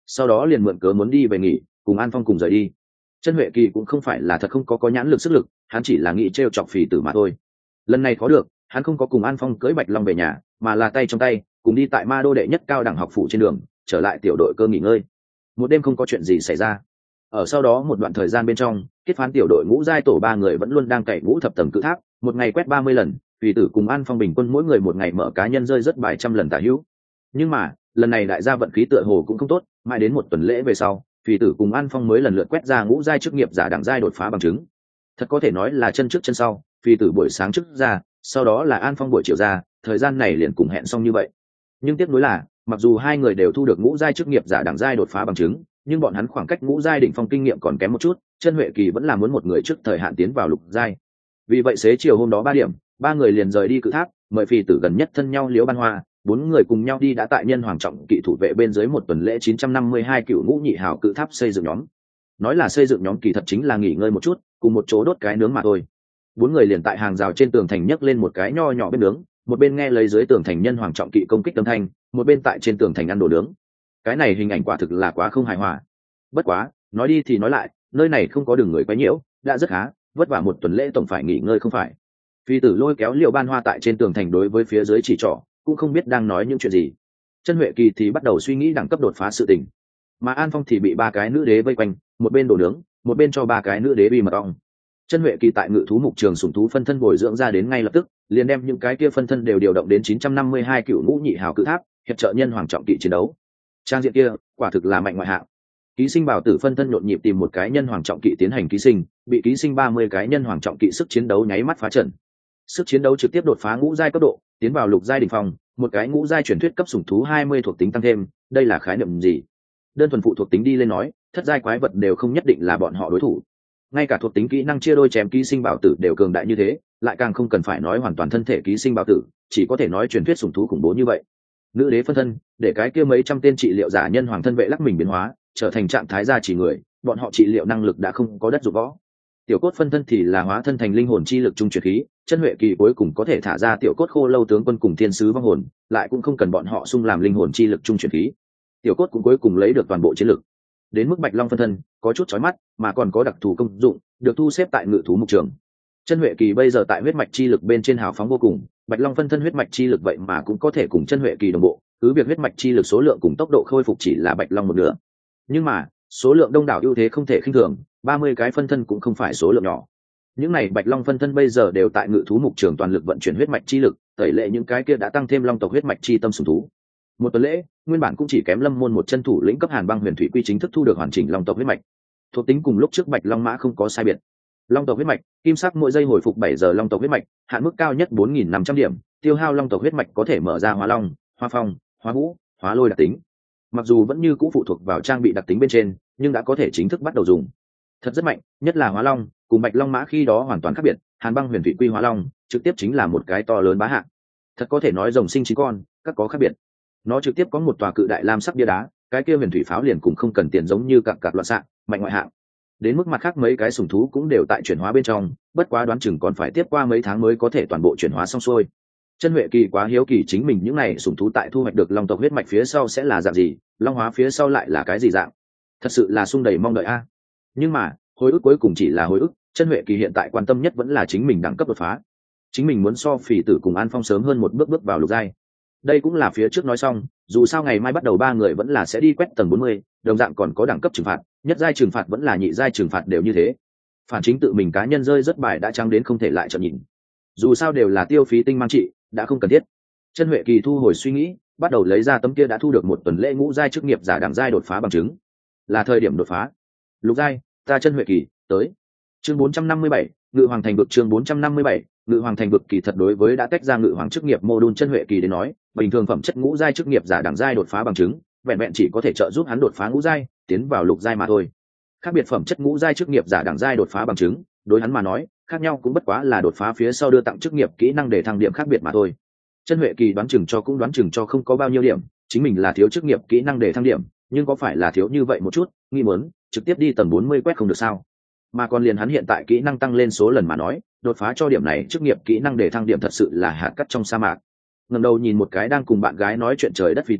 sau đó liền mượn cớ muốn đi về nghỉ, cùng An Phong cùng rời đi. Chân Huệ Kỳ cũng không phải là thật không có có nhãn lực sức lực, hắn chỉ là nghĩ trêu chọc Phì Tử mà thôi. Lần này có được, hắn không có cùng An Phong cưỡi Bạch Long về nhà, mà là tay trong tay cùng đi tại Ma Đô đệ nhất cao đẳng học phủ trên đường trở lại tiểu đội cơ nghỉ ngơi. Một đêm không có chuyện gì xảy ra. Ở sau đó một đoạn thời gian bên trong, kết phán tiểu đội ngũ giai tổ ba người vẫn luôn đang cày ngũ thập tầng cự tháp, một ngày quét ba mươi lần, Phì Tử cùng An Phong bình quân mỗi người một ngày mở cá nhân rơi rất bài trăm lần tả hữu. Nhưng mà lần này đại gia vận khí tựa hồ cũng không tốt, mãi đến một tuần lễ về sau, Phì Tử cùng An Phong mới lần lượt quét ra ngũ giai chức nghiệp giả đẳng giai đột phá bằng chứng. Thật có thể nói là chân trước chân sau, Phì Tử buổi sáng trước ra, sau đó là An Phong buổi chiều ra, thời gian này liền cùng hẹn xong như vậy. Nhưng tiếc nuối là, mặc dù hai người đều thu được ngũ giai chức nghiệp giả đẳng giai đột phá bằng chứng, nhưng bọn hắn khoảng cách ngũ giai đỉnh phong kinh nghiệm còn kém một chút, Chân Huệ Kỳ vẫn là muốn một người trước thời hạn tiến vào lục giai. Vì vậy xế chiều hôm đó ba điểm, ba người liền rời đi cự tháp, mời Phì Tử gần nhất thân nhau Liễu Ban Hoa, bốn người cùng nhau đi đã tại nhân hoàng trọng kỵ thủ vệ bên dưới một tuần lễ chín trăm năm mươi hai cựu ngũ nhị hào cự tháp xây dựng nhóm. Nói là xây dựng nhóm kỳ thật chính là nghỉ ngơi một chút, cùng một chỗ đốt cái nướng mà thôi. Bốn người liền tại hàng rào trên tường thành nhấc lên một cái nho nhỏ bếp nướng, một bên nghe lấy dưới tường thành nhân hoàng trọng kỵ công kích âm thanh, một bên tại trên tường thành ăn đồ nướng. Cái này hình ảnh quả thực là quá không hài hòa. Bất quá, nói đi thì nói lại, nơi này không có đường người quấy nhiễu, đã rất khá, vất vả một tuần lễ tổng phải nghỉ ngơi không phải. Phi Tử lôi kéo Liễu Ban Hoa tại trên tường thành đối với phía dưới chỉ trỏ, cũng không biết đang nói những chuyện gì. Chân Huệ Kỳ thì bắt đầu suy nghĩ đẳng cấp đột phá sự tình, mà An Phong thì bị ba cái nữ đế vây quanh, một bên đồ nướng, một bên cho ba cái nữ đế uy mật ong. Chân Huệ Kỳ tại ngự thú mục trường sủng thú phân thân bồi dưỡng ra đến ngay lập tức, liền đem những cái kia phân thân đều điều động đến chín trăm năm mươi hai cựu ngũ nhị hào cự tháp, hiệp trợ nhân hoàng trọng kỵ chiến đấu. Trang diện kia, quả thực là mạnh ngoại hạng. Ký sinh bảo tử phân thân nhộn nhịp tìm một cái nhân hoàng trọng kỵ tiến hành ký sinh, bị ký sinh ba mươi cái nhân hoàng trọng kỵ sức chiến đấu nháy mắt phá trận. Sức chiến đấu trực tiếp đột phá ngũ giai cấp độ, tiến vào lục giai đỉnh phong, một cái ngũ giai truyền thuyết cấp sủng thú hai mươi thuộc tính tăng thêm, đây là khái niệm gì? Đơn thuần phụ thuộc tính đi lên nói, thất giai quái vật đều không nhất định là bọn họ đối thủ. Ngay cả thuộc tính kỹ năng chia đôi chém ký sinh bảo tử đều cường đại như thế, lại càng không cần phải nói hoàn toàn thân thể ký sinh bảo tử, chỉ có thể nói truyền thuyết sủng thú khủng bố như vậy. Nữ đế phân thân, để cái kia mấy trăm tên trị liệu giả nhân hoàng thân vệ lắc mình biến hóa, trở thành trạng thái gia chỉ người, bọn họ trị liệu năng lực đã không có đất dụng võ. Tiểu cốt phân thân thì là hóa thân thành linh hồn chi lực trung chuyển khí, Chân Huệ Kỳ cuối cùng có thể thả ra tiểu cốt khô lâu tướng quân cùng thiên sứ vong hồn, lại cũng không cần bọn họ xung làm linh hồn chi lực trung chuyển khí. Tiểu cốt cũng cuối cùng lấy được toàn bộ chiến lực. Đến mức Bạch Long phân thân, có chút chói mắt, mà còn có đặc thù công dụng, được thu xếp tại ngự thú mục trường. Chân Huệ Kỳ bây giờ tại huyết mạch chi lực bên trên hào phóng vô cùng, Bạch Long phân thân huyết mạch chi lực vậy mà cũng có thể cùng Chân Huệ Kỳ đồng bộ, cứ việc huyết mạch chi lực số lượng cùng tốc độ khôi phục chỉ là Bạch Long một nửa. Nhưng mà, số lượng đông đảo ưu thế không thể khinh thường, ba mươi cái phân thân cũng không phải số lượng nhỏ. Những này Bạch Long phân thân bây giờ đều tại ngự thú mục trường toàn lực vận chuyển huyết mạch chi lực, tẩy lệ những cái kia đã tăng thêm long tộc huyết mạch chi tâm sủng thú. Một tuần lễ, nguyên bản cũng chỉ kém Lâm Môn một chân thủ lĩnh cấp Hàn Băng Huyền Thủy Quy chính thức thu được hoàn chỉnh long tộc huyết mạch. Thuộc tính cùng lúc trước Bạch Long Mã không có sai biệt. Long tộc huyết mạch, kim sắc mỗi giây hồi phục bảy giờ long tộc huyết mạch, hạn mức cao nhất bốn nghìn năm trăm điểm, tiêu hao long tộc huyết mạch có thể mở ra Hóa Long, Hóa Phong, Hóa Vũ, Hóa Lôi đặc tính. Mặc dù vẫn như cũ phụ thuộc vào trang bị đặc tính bên trên, nhưng đã có thể chính thức bắt đầu dùng. Thật rất mạnh, nhất là Hóa Long, cùng Bạch Long Mã khi đó hoàn toàn khác biệt, Hàn Băng Huyền Thủy Quy Hóa Long, trực tiếp chính là một cái to lớn bá hạng. Thật có thể nói rồng sinh chín con, các có khác biệt. Nó trực tiếp có một tòa cự đại lam sắc bia đá, cái kia huyền thủy pháo liền cũng không cần tiền giống như cặp cặp loạn xạ, mạnh ngoại hạng. Đến mức mặt khác mấy cái sủng thú cũng đều tại chuyển hóa bên trong, bất quá đoán chừng còn phải tiếp qua mấy tháng mới có thể toàn bộ chuyển hóa xong xuôi. Chân Huệ Kỳ quá hiếu kỳ chính mình những này sủng thú tại thu hoạch được long tộc huyết mạch phía sau sẽ là dạng gì, long hóa phía sau lại là cái gì dạng. Thật sự là sung đầy mong đợi a. Nhưng mà, hồi ức cuối cùng chỉ là hồi ức, Chân Huệ Kỳ hiện tại quan tâm nhất vẫn là chính mình đẳng cấp đột phá. Chính mình muốn so Phì Tử cùng An Phong sớm hơn một bước bước vào lục giai. Đây cũng là phía trước nói xong, dù sao ngày mai bắt đầu ba người vẫn là sẽ đi quét tầng bốn mươi, đồng dạng còn có đẳng cấp trừng phạt, nhất giai trừng phạt vẫn là nhị giai trừng phạt đều như thế. Phản chính tự mình cá nhân rơi rất bài đã trắng đến không thể lại chậm nhìn. Dù sao đều là tiêu phí tinh mang trị, đã không cần thiết. Chân Huệ Kỳ thu hồi suy nghĩ, bắt đầu lấy ra tấm kia đã thu được một tuần lễ ngũ giai chức nghiệp giả đẳng giai đột phá bằng chứng. Là thời điểm đột phá. Lục giai, ta Chân Huệ Kỳ, tới. Chương bốn trăm năm mươi bảy, Ngự Hoàng Thành vực chương bốn trăm năm mươi bảy, Ngự Hoàng Thành vực kỳ thật đối với đã tách ra Ngự Hoàng chức nghiệp mô đun Chân Huệ Kỳ đến nói, bình thường phẩm chất ngũ giai chức nghiệp giả đẳng giai đột phá bằng chứng, vẹn vẹn chỉ có thể trợ giúp hắn đột phá ngũ giai, tiến vào lục giai mà thôi. Khác biệt phẩm chất ngũ giai chức nghiệp giả đẳng giai đột phá bằng chứng, đối hắn mà nói, khác nhau cũng bất quá là đột phá phía sau đưa tặng chức nghiệp kỹ năng để thăng điểm khác biệt mà thôi. Chân Huệ Kỳ đoán chừng cho cũng đoán chừng cho không có bao nhiêu điểm, chính mình là thiếu chức nghiệp kỹ năng để thăng điểm, nhưng có phải là thiếu như vậy một chút, nghi muốn trực tiếp đi tầng bốn mươi quét không được sao? Mà còn liền hắn hiện tại kỹ năng tăng lên số lần mà nói, đột phá cho điểm này chức nghiệp kỹ năng để thăng điểm thật sự là hạt cát trong sa mạc. Ngẩng đầu nhìn một cái đang cùng bạn gái nói chuyện trời đất Phi Tử,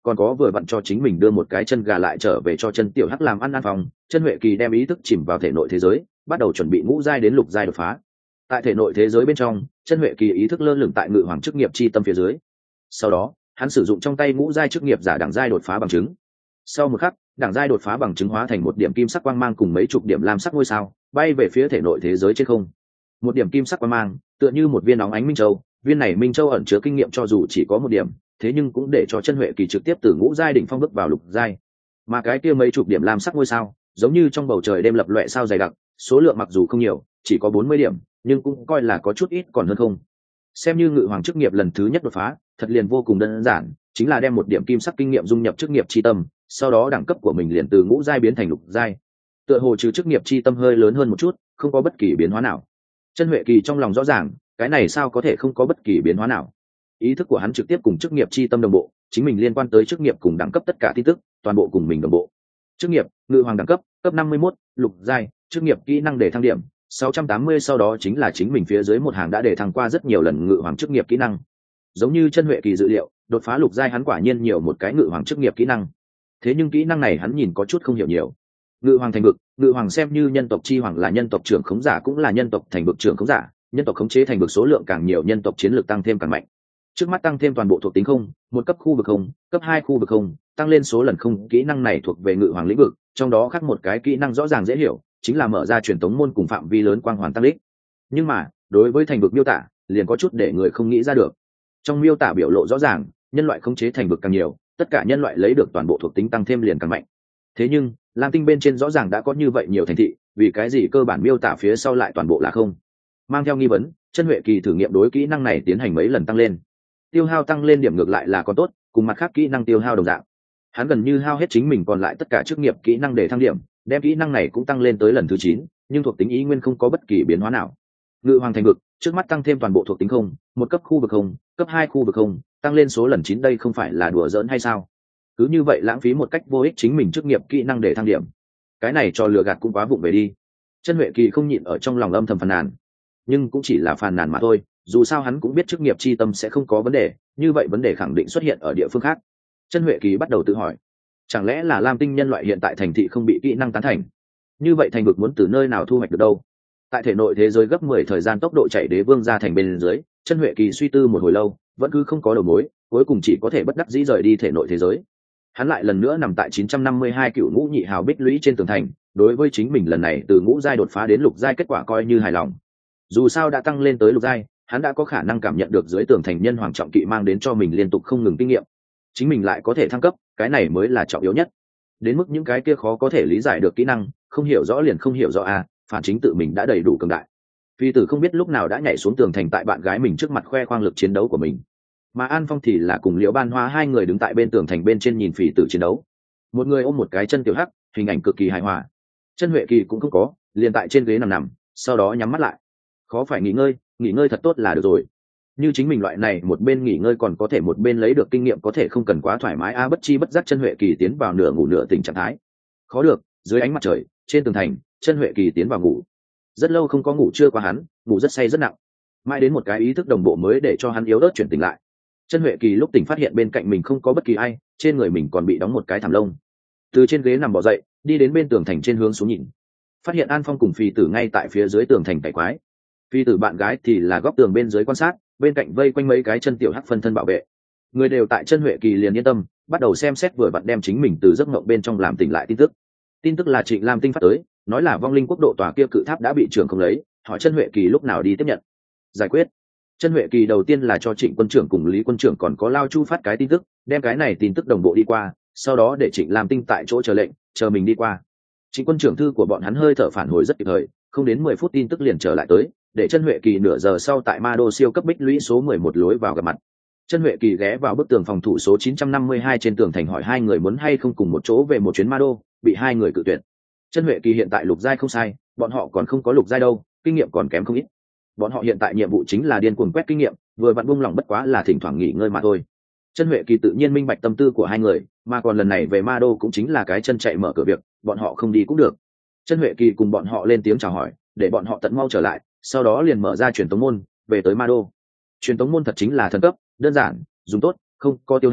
còn có vừa vặn cho chính mình đưa một cái chân gà lại trở về cho chân tiểu hắc làm ăn ăn phòng. Chân Huệ Kỳ đem ý thức chìm vào thể nội thế giới, bắt đầu chuẩn bị ngũ giai đến lục giai đột phá. Tại thể nội thế giới bên trong, Chân Huệ Kỳ ý thức lơ lửng tại ngự hoàng chức nghiệp chi tâm phía dưới. Sau đó hắn sử dụng trong tay ngũ giai chức nghiệp giả đẳng giai đột phá bằng chứng. Sau một khắc, đẳng giai đột phá bằng chứng hóa thành một điểm kim sắc quang mang cùng mấy chục điểm lam sắc ngôi sao bay về phía thể nội thế giới trên không. Một điểm kim sắc quang mang tựa như một viên óng ánh minh châu, viên này minh châu ẩn chứa kinh nghiệm cho dù chỉ có một điểm, thế nhưng cũng để cho Chân Huệ Kỳ trực tiếp từ ngũ giai đỉnh phong bước vào lục giai. Mà cái kia mấy chục điểm lam sắc ngôi sao giống như trong bầu trời đêm lập loè sao dày đặc, số lượng mặc dù không nhiều, chỉ có bốn mươi điểm, nhưng cũng coi là có chút ít còn hơn không. Xem như ngự hoàng chức nghiệp lần thứ nhất đột phá, thật liền vô cùng đơn giản, chính là đem một điểm kim sắc kinh nghiệm dung nhập chức nghiệp chi tâm, sau đó đẳng cấp của mình liền từ ngũ giai biến thành lục giai. Tựa hồ trừ chức nghiệp chi tâm hơi lớn hơn một chút, không có bất kỳ biến hóa nào. Chân Huệ Kỳ trong lòng rõ ràng, cái này sao có thể không có bất kỳ biến hóa nào. Ý thức của hắn trực tiếp cùng chức nghiệp chi tâm đồng bộ, chính mình liên quan tới chức nghiệp cùng đẳng cấp tất cả tin tức, toàn bộ cùng mình đồng bộ. Chức nghiệp, ngự hoàng đẳng cấp, cấp năm mươi mốt, lục giai, chức nghiệp kỹ năng để thăng điểm sáu trăm tám mươi, sau đó chính là chính mình phía dưới một hàng đã để thăng qua rất nhiều lần ngự hoàng chức nghiệp kỹ năng. Giống như Chân Huệ Kỳ dự liệu, đột phá lục giai hắn quả nhiên nhiều một cái ngự hoàng chức nghiệp kỹ năng. Thế nhưng kỹ năng này hắn nhìn có chút không hiểu nhiều. Ngự hoàng thành vực, ngự hoàng xem như nhân tộc chi hoàng là nhân tộc trưởng khống giả cũng là nhân tộc thành vực trưởng khống giả, nhân tộc khống chế thành vực số lượng càng nhiều, nhân tộc chiến lược tăng thêm càng mạnh. Trước mắt tăng thêm toàn bộ thuộc tính không, một cấp khu vực không, cấp hai khu vực không, tăng lên số lần không, kỹ năng này thuộc về ngự hoàng lĩnh vực, trong đó khác một cái kỹ năng rõ ràng dễ hiểu, chính là mở ra truyền tống môn cùng phạm vi lớn quang hoàn tăng lích. Nhưng mà, đối với thành vực miêu tả, liền có chút để người không nghĩ ra được. Trong miêu tả biểu lộ rõ ràng, nhân loại khống chế thành vực càng nhiều, tất cả nhân loại lấy được toàn bộ thuộc tính tăng thêm liền càng mạnh. Thế nhưng, Lam Tinh bên trên rõ ràng đã có như vậy nhiều thành thị, vì cái gì cơ bản miêu tả phía sau lại toàn bộ là không? Mang theo nghi vấn, Chân Huệ Kỳ thử nghiệm đối kỹ năng này tiến hành mấy lần tăng lên. Tiêu hao tăng lên điểm ngược lại là có tốt, cùng mặt khác kỹ năng tiêu hao đồng dạng. Hắn gần như hao hết chính mình còn lại tất cả chức nghiệp kỹ năng để thăng điểm, đem kỹ năng này cũng tăng lên tới lần thứ chín, nhưng thuộc tính ý nguyên không có bất kỳ biến hóa nào. Ngự hoàng thành vực, trước mắt tăng thêm toàn bộ thuộc tính không, một cấp khu vực không, cấp hai khu vực không, tăng lên số lần chín, đây không phải là đùa giỡn hay sao? Cứ như vậy lãng phí một cách vô ích chính mình chức nghiệp kỹ năng để thăng điểm. Cái này cho lừa gạt cũng quá vụng về đi. Chân Huệ Kỳ không nhịn ở trong lòng âm thầm phàn nàn, nhưng cũng chỉ là phàn nàn mà thôi, dù sao hắn cũng biết chức nghiệp chi tâm sẽ không có vấn đề, như vậy vấn đề khẳng định xuất hiện ở địa phương khác. Chân Huệ Kỳ bắt đầu tự hỏi, chẳng lẽ là Lam Tinh nhân loại hiện tại thành thị không bị kỹ năng tán thành? Như vậy thành vực muốn từ nơi nào thu hoạch được đâu? Tại thể nội thế giới gấp mười thời gian tốc độ chạy đế vương ra thành bên dưới, Chân Huệ Kỳ suy tư một hồi lâu, vẫn cứ không có đầu mối, cuối cùng chỉ có thể bất đắc dĩ rời đi thể nội thế giới. Hắn lại lần nữa nằm tại chín trăm năm mươi hai cựu ngũ nhị hào bích lũy trên tường thành, đối với chính mình lần này từ ngũ giai đột phá đến lục giai kết quả coi như hài lòng. Dù sao đã tăng lên tới lục giai, hắn đã có khả năng cảm nhận được dưới tường thành nhân hoàng trọng kỵ mang đến cho mình liên tục không ngừng kinh nghiệm. Chính mình lại có thể thăng cấp, cái này mới là trọng yếu nhất. Đến mức những cái kia khó có thể lý giải được kỹ năng, không hiểu rõ liền không hiểu rõ à, phản chính tự mình đã đầy đủ cường đại. Phi tử không biết lúc nào đã nhảy xuống tường thành tại bạn gái mình trước mặt khoe khoang lực chiến đấu của mình. Mà An Phong thì là cùng Liễu Ban Hoa hai người đứng tại bên tường thành bên trên nhìn Phỉ tử chiến đấu. Một người ôm một cái chân tiểu hắc, hình ảnh cực kỳ hài hòa. Chân Huệ Kỳ cũng không có, liền tại trên ghế nằm nằm, sau đó nhắm mắt lại. Khó phải nghỉ ngơi, nghỉ ngơi thật tốt là được rồi. Như chính mình loại này một bên nghỉ ngơi còn có thể một bên lấy được kinh nghiệm, có thể không cần quá thoải mái a. À, bất chi bất giác Chân Huệ Kỳ tiến vào nửa ngủ nửa tỉnh trạng thái. Khó được, dưới ánh mặt trời, trên tường thành, Chân Huệ Kỳ tiến vào ngủ. Rất lâu không có ngủ trưa qua hắn, ngủ rất say rất nặng. Mãi đến một cái ý thức đồng bộ mới để cho hắn yếu ớt chuyển tỉnh lại. Chân Huệ Kỳ lúc tỉnh phát hiện bên cạnh mình không có bất kỳ ai, trên người mình còn bị đóng một cái thảm lông. Từ trên ghế nằm bò dậy, đi đến bên tường thành trên hướng xuống nhìn, phát hiện An Phong cùng Phi tử ngay tại phía dưới tường thành cải quái. Phi tử bạn gái thì là góc tường bên dưới quan sát, bên cạnh vây quanh mấy cái chân tiểu hắc phân thân bảo vệ. Người đều tại Chân Huệ Kỳ liền yên tâm, bắt đầu xem xét vừa vặn đem chính mình từ giấc mộng bên trong làm tỉnh lại tin tức. Tin tức là Trịnh Lam Tinh phát tới, nói là vong linh quốc độ tòa kia cự tháp đã bị trưởng không lấy, hỏi Chân Huệ Kỳ lúc nào đi tiếp nhận giải quyết. Chân Huệ Kỳ đầu tiên là cho Trịnh quân trưởng cùng Lý quân trưởng còn có Lao Chu phát cái tin tức, đem cái này tin tức đồng bộ đi qua, sau đó để Trịnh Lam Tinh tại chỗ chờ lệnh, chờ mình đi qua. Trịnh quân trưởng thư của bọn hắn hơi thở phản hồi rất kịp thời, không đến mười phút tin tức liền trở lại tới, để Chân Huệ Kỳ nửa giờ sau tại Ma Đô siêu cấp bích lũy số mười một lối vào gặp mặt. Chân Huệ Kỳ ghé vào bức tường phòng thủ số chín trăm năm mươi hai trên tường thành hỏi hai người muốn hay không cùng một chỗ về một chuyến Ma Đô, bị hai người cự tuyệt. Chân Huệ Kỳ hiện tại lục giai không sai, bọn họ còn không có lục giai đâu, kinh nghiệm còn kém không ít. Bọn họ hiện tại nhiệm vụ chính là điên cuồng quét kinh nghiệm, vừa vặn buông lỏng bất quá là thỉnh thoảng nghỉ ngơi mà thôi. Chân Huệ Kỳ tự nhiên minh bạch tâm tư của hai người, mà còn lần này về Ma Đô cũng chính là cái chân chạy mở cửa việc, bọn họ không đi cũng được. Chân Huệ Kỳ cùng bọn họ lên tiếng chào hỏi, để bọn họ tận mau trở lại, sau đó liền mở ra truyền tống môn, về tới Ma Đô. Truyền tống môn thật chính là thần cấp, đơn giản, dùng tốt, không có tiêu hao,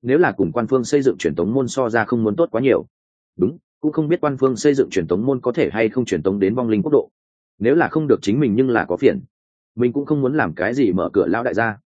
nếu là cùng quan phương xây dựng truyền tống môn so ra không muốn tốt quá nhiều. Đúng, cũng không biết quan phương xây dựng truyền tống môn có thể hay không truyền tống đến vong linh quốc độ. Nếu là không được chính mình nhưng là có phiền. Mình cũng không muốn làm cái gì mở cửa lão đại gia.